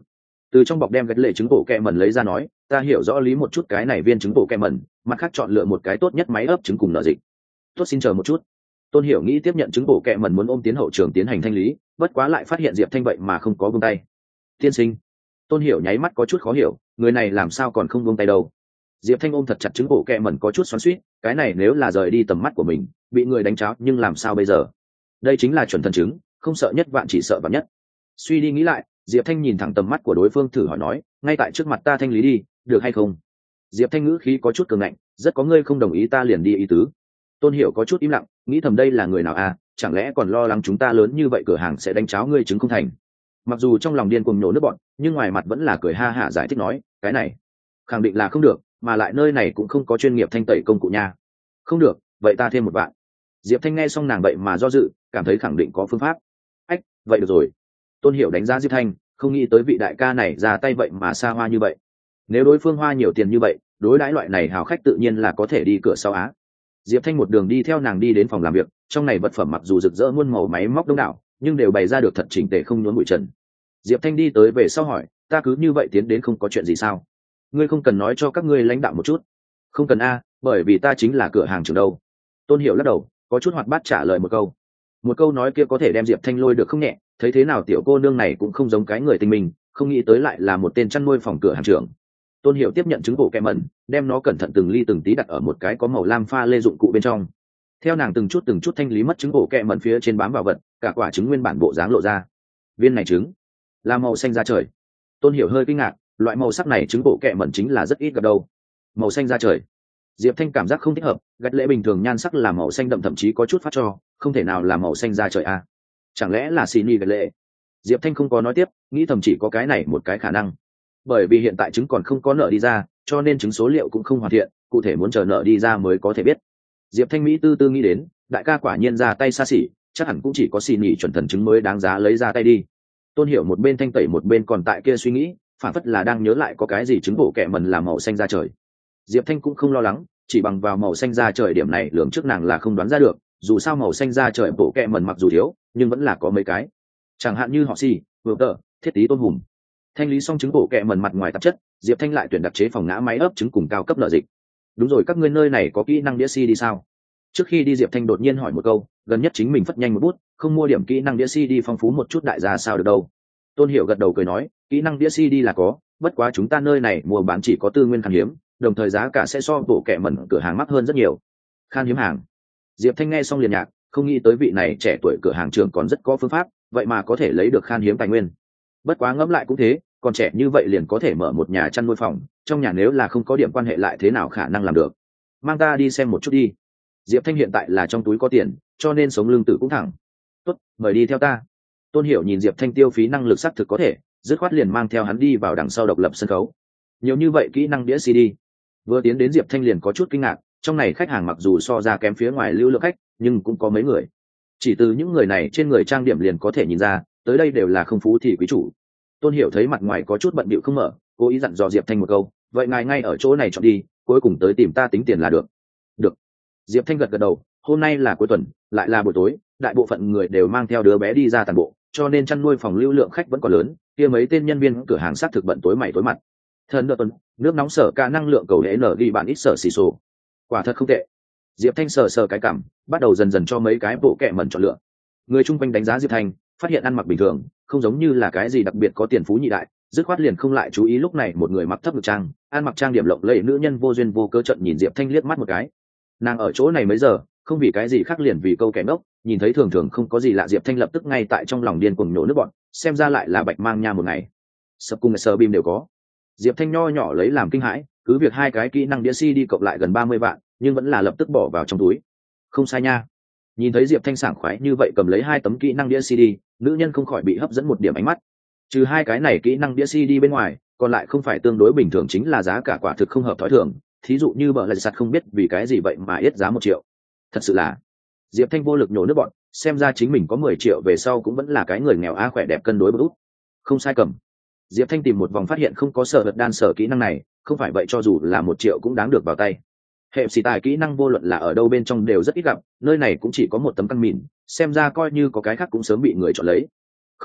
từ trong bọc đem gạch lệ trứng bộ kẹ mẩn lấy ra nói, ta hiểu rõ lý một chút cái này viên trứng bộ kẹ mẩn, mặt khác chọn lựa một cái tốt nhất máy ấp trứng cùng nợ dịch. Tốt, xin chờ một chút. Tôn Hiểu nghĩ tiếp nhận trứng bộ kẹ mẩn muốn ôm tiến hậu trường tiến hành thanh lý, bất quá lại phát hiện Diệp Thanh vậy mà không có buông tay. Tiên sinh. Tôn Hiểu nháy mắt có chút khó hiểu, người này làm sao còn không buông tay đâu. Diệp Thanh ôm thật chặt trứng bộ kẹ mẩn có chút xoắn xuýt, cái này nếu là rời đi tầm mắt của mình, bị người đánh cháo nhưng làm sao bây giờ? Đây chính là chuẩn thần trứng, không sợ nhất vạn chỉ sợ vạn nhất. Suy đi nghĩ lại, Diệp Thanh nhìn thẳng tầm mắt của đối phương thử hỏi nói, ngay tại trước mặt ta thanh lý đi, được hay không? Diệp Thanh ngữ khí có chút cường ngạnh, rất có ngươi không đồng ý ta liền đi ý tứ. Tôn Hiểu có chút im lặng, nghĩ thầm đây là người nào à, chẳng lẽ còn lo lắng chúng ta lớn như vậy cửa hàng sẽ đánh cháo ngươi trứng không thành. Mặc dù trong lòng điên cuồng nhổ nước bọn, nhưng ngoài mặt vẫn là cười ha hả giải thích nói, cái này khẳng định là không được, mà lại nơi này cũng không có chuyên nghiệp thanh tẩy công cụ nha. Không được, vậy ta thêm một bạn. Diệp Thanh nghe xong nàng vậy mà do dự, cảm thấy khẳng định có phương pháp. Ách, vậy được rồi. Tôn Hiểu đánh giá Diệp Thanh, không nghĩ tới vị đại ca này ra tay vậy mà xa hoa như vậy. Nếu đối phương hoa nhiều tiền như vậy, đối đãi loại này hào khách tự nhiên là có thể đi cửa sau á. Diệp Thanh một đường đi theo nàng đi đến phòng làm việc, trong này vật phẩm mặc dù rực rỡ muôn màu máy móc đông đảo, nhưng đều bày ra được thật chỉnh tề không nhốn bụi trần. Diệp Thanh đi tới về sau hỏi, ta cứ như vậy tiến đến không có chuyện gì sao? Ngươi không cần nói cho các ngươi lãnh đạo một chút. Không cần a, bởi vì ta chính là cửa hàng trưởng đâu. Tôn Hiểu lắc đầu, có chút hoạt bát trả lời một câu. Một câu nói kia có thể đem Diệp Thanh lôi được không nhẹ, thấy thế nào tiểu cô nương này cũng không giống cái người tinh minh, không nghĩ tới lại là một tên chăn nuôi phòng cửa hàng trưởng. Tôn Hiểu tiếp nhận trứng bộ kẹ mẩn, đem nó cẩn thận từng ly từng tí đặt ở một cái có màu lam pha lê dụng cụ bên trong. Theo nàng từng chút thanh lý mất trứng bộ kẹ mẩn phía trên bám vào vật, cả quả trứng nguyên bản bộ dáng lộ ra. Viên này trứng là màu xanh da trời. Tôn Hiểu hơi kinh ngạc, loại màu sắc này trứng bộ kẹ mẩn chính là rất ít gặp đâu. Màu xanh da trời. Diệp Thanh cảm giác không thích hợp, gạch lễ bình thường nhan sắc là màu xanh đậm thậm chí có chút phát cho, không thể nào là màu xanh da trời a. Chẳng lẽ là xì ni gạch lễ? Diệp Thanh không có nói tiếp, nghĩ thầm chỉ có cái này một cái khả năng. Bởi vì hiện tại trứng còn không có nợ đi ra, cho nên trứng số liệu cũng không hoàn thiện, cụ thể muốn chờ nợ đi ra mới có thể biết. Diệp Thanh mỹ tư tư nghĩ đến, đại ca quả nhiên ra tay xa xỉ, chắc hẳn cũng chỉ có xì nhị chuẩn thần trứng mới đáng giá lấy ra tay đi. Tôn Hiểu một bên thanh tẩy một bên còn tại kia suy nghĩ, phản phất là đang nhớ lại có cái gì trứng bộ kẹ mần là màu xanh da trời. Diệp Thanh cũng không lo lắng, chỉ bằng vào màu xanh da trời điểm này lường trước nàng là không đoán ra được, dù sao màu xanh da trời bộ kẹ mần mặc dù thiếu, nhưng vẫn là có mấy cái. Chẳng hạn như họ xì, vừa tờ, thiết tí tôn hùng. Thanh lý xong trứng bộ kẹ mần mặt ngoài tạp chất, Diệp Thanh lại tuyển đặc chế phòng ngã máy ấp trứng cùng cao cấp nợ dịch. Đúng rồi, các ngươi nơi này có kỹ năng đĩa CD sao? Trước khi đi Diệp Thanh đột nhiên hỏi một câu, gần nhất chính mình phất nhanh một bút, không mua điểm kỹ năng đĩa CD phong phú một chút đại gia sao được đâu. Tôn Hiểu gật đầu cười nói, kỹ năng đĩa CD là có, bất quá chúng ta nơi này mua bán chỉ có tư nguyên khan hiếm, đồng thời giá cả sẽ so bộ kẹ mẩn cửa hàng mắc hơn rất nhiều. Khan hiếm hàng. Diệp Thanh nghe xong liền nhạc, không nghĩ tới vị này trẻ tuổi cửa hàng trưởng còn rất có phương pháp, vậy mà có thể lấy được khan hiếm tài nguyên. Bất quá ngẫm lại cũng thế, còn trẻ như vậy liền có thể mở một nhà chăn nuôi phòng, trong nhà nếu là không có điểm quan hệ lại thế nào khả năng làm được. Mang ta đi xem một chút đi. Diệp Thanh hiện tại là trong túi có tiền, cho nên sống lưng tử cũng thẳng. Tốt, mời đi theo ta. Tôn Hiểu nhìn Diệp Thanh tiêu phí năng lực xác thực có thể, dứt khoát liền mang theo hắn đi vào đằng sau độc lập sân khấu. Nhiều như vậy kỹ năng đĩa CD. Vừa tiến đến Diệp Thanh liền có chút kinh ngạc, trong này khách hàng mặc dù so ra kém phía ngoài lưu lượng khách, nhưng cũng có mấy người. Chỉ từ những người này trên người trang điểm liền có thể nhìn ra, tới đây đều là không phú thì quý chủ. Tôn Hiểu thấy mặt ngoài có chút bận bịu không mở, cố ý dặn dò Diệp Thanh một câu, vậy ngài ngay ở chỗ này chọn đi, cuối cùng tới tìm ta tính tiền là được. Được. Diệp Thanh gật gật đầu, hôm nay là cuối tuần, lại là buổi tối, đại bộ phận người đều mang theo đứa bé đi ra tàn bộ, cho nên chăn nuôi phòng lưu lượng khách vẫn còn lớn, kia mấy tên nhân viên cửa hàng sát thực bận tối mày tối mặt. Thần đợt tuần, nước nóng sở cả năng lượng cầu lễ nở đi bạn ít sở xì xồ. Quả thật không tệ. Diệp Thanh sờ cái cảm, bắt đầu dần dần cho mấy cái bộ kẹ mẩn chọn lựa. Người chung quanh đánh giá Diệp Thanh, phát hiện ăn mặc bình thường, không giống như là cái gì đặc biệt có tiền phú nhị đại, dứt khoát liền không lại chú ý lúc này một người mặc thấp ngực trang, ăn mặc trang điểm lộng lẫy nữ nhân vô duyên vô cớ trận nhìn Diệp Thanh liếc mắt một cái. Nàng ở chỗ này mấy giờ, không vì cái gì khác liền vì câu kẻ ngốc, nhìn thấy thường thường không có gì lạ Diệp Thanh lập tức ngay tại trong lòng điên cuồng nhổ nước bọn, xem ra lại là bạch mang nha một ngày. Sập cung sờ bim đều có. Diệp Thanh nho nhỏ lấy làm kinh hãi, cứ việc hai cái kỹ năng đĩa CD cộng lại gần 30 vạn, nhưng vẫn là lập tức bỏ vào trong túi. Không sai nha. Nhìn thấy Diệp Thanh sảng khoái như vậy cầm lấy hai tấm kỹ năng đĩa CD, nữ nhân không khỏi bị hấp dẫn một điểm ánh mắt. Trừ hai cái này kỹ năng đĩa CD bên ngoài, còn lại không phải tương đối bình thường chính là giá cả quả thực không hợp thói thường, thí dụ như bờ lại sạt không biết vì cái gì vậy mà yết giá 1 triệu. Thật sự là Diệp Thanh vô lực nhổ nước bọn, xem ra chính mình có 10 triệu về sau cũng vẫn là cái người nghèo a khỏe đẹp cân đối bút. Không sai cầm. Diệp Thanh tìm một vòng phát hiện không có sở vật đan sở kỹ năng này, không phải vậy cho dù là 1 triệu cũng đáng được vào tay. Hệ xì tài kỹ năng vô luận là ở đâu bên trong đều rất ít gặp, nơi này cũng chỉ có một tấm căn mìn, xem ra coi như có cái khác cũng sớm bị người chọn lấy.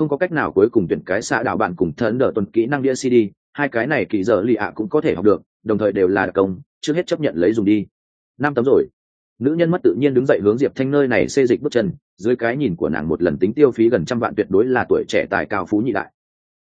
không có cách nào cuối cùng tuyển cái xạ đạo bạn cùng thân đỡ tuần kỹ năng đĩa cd, hai cái này kỳ giờ lì ạ cũng có thể học được, đồng thời đều là đặc công, trước hết chấp nhận lấy dùng đi. 5 tấm rồi. Nữ nhân mất tự nhiên đứng dậy hướng Diệp Thanh nơi này xê dịch bước chân, dưới cái nhìn của nàng một lần tính tiêu phí gần 100 vạn tuyệt đối là tuổi trẻ tài cao phú nhị đại.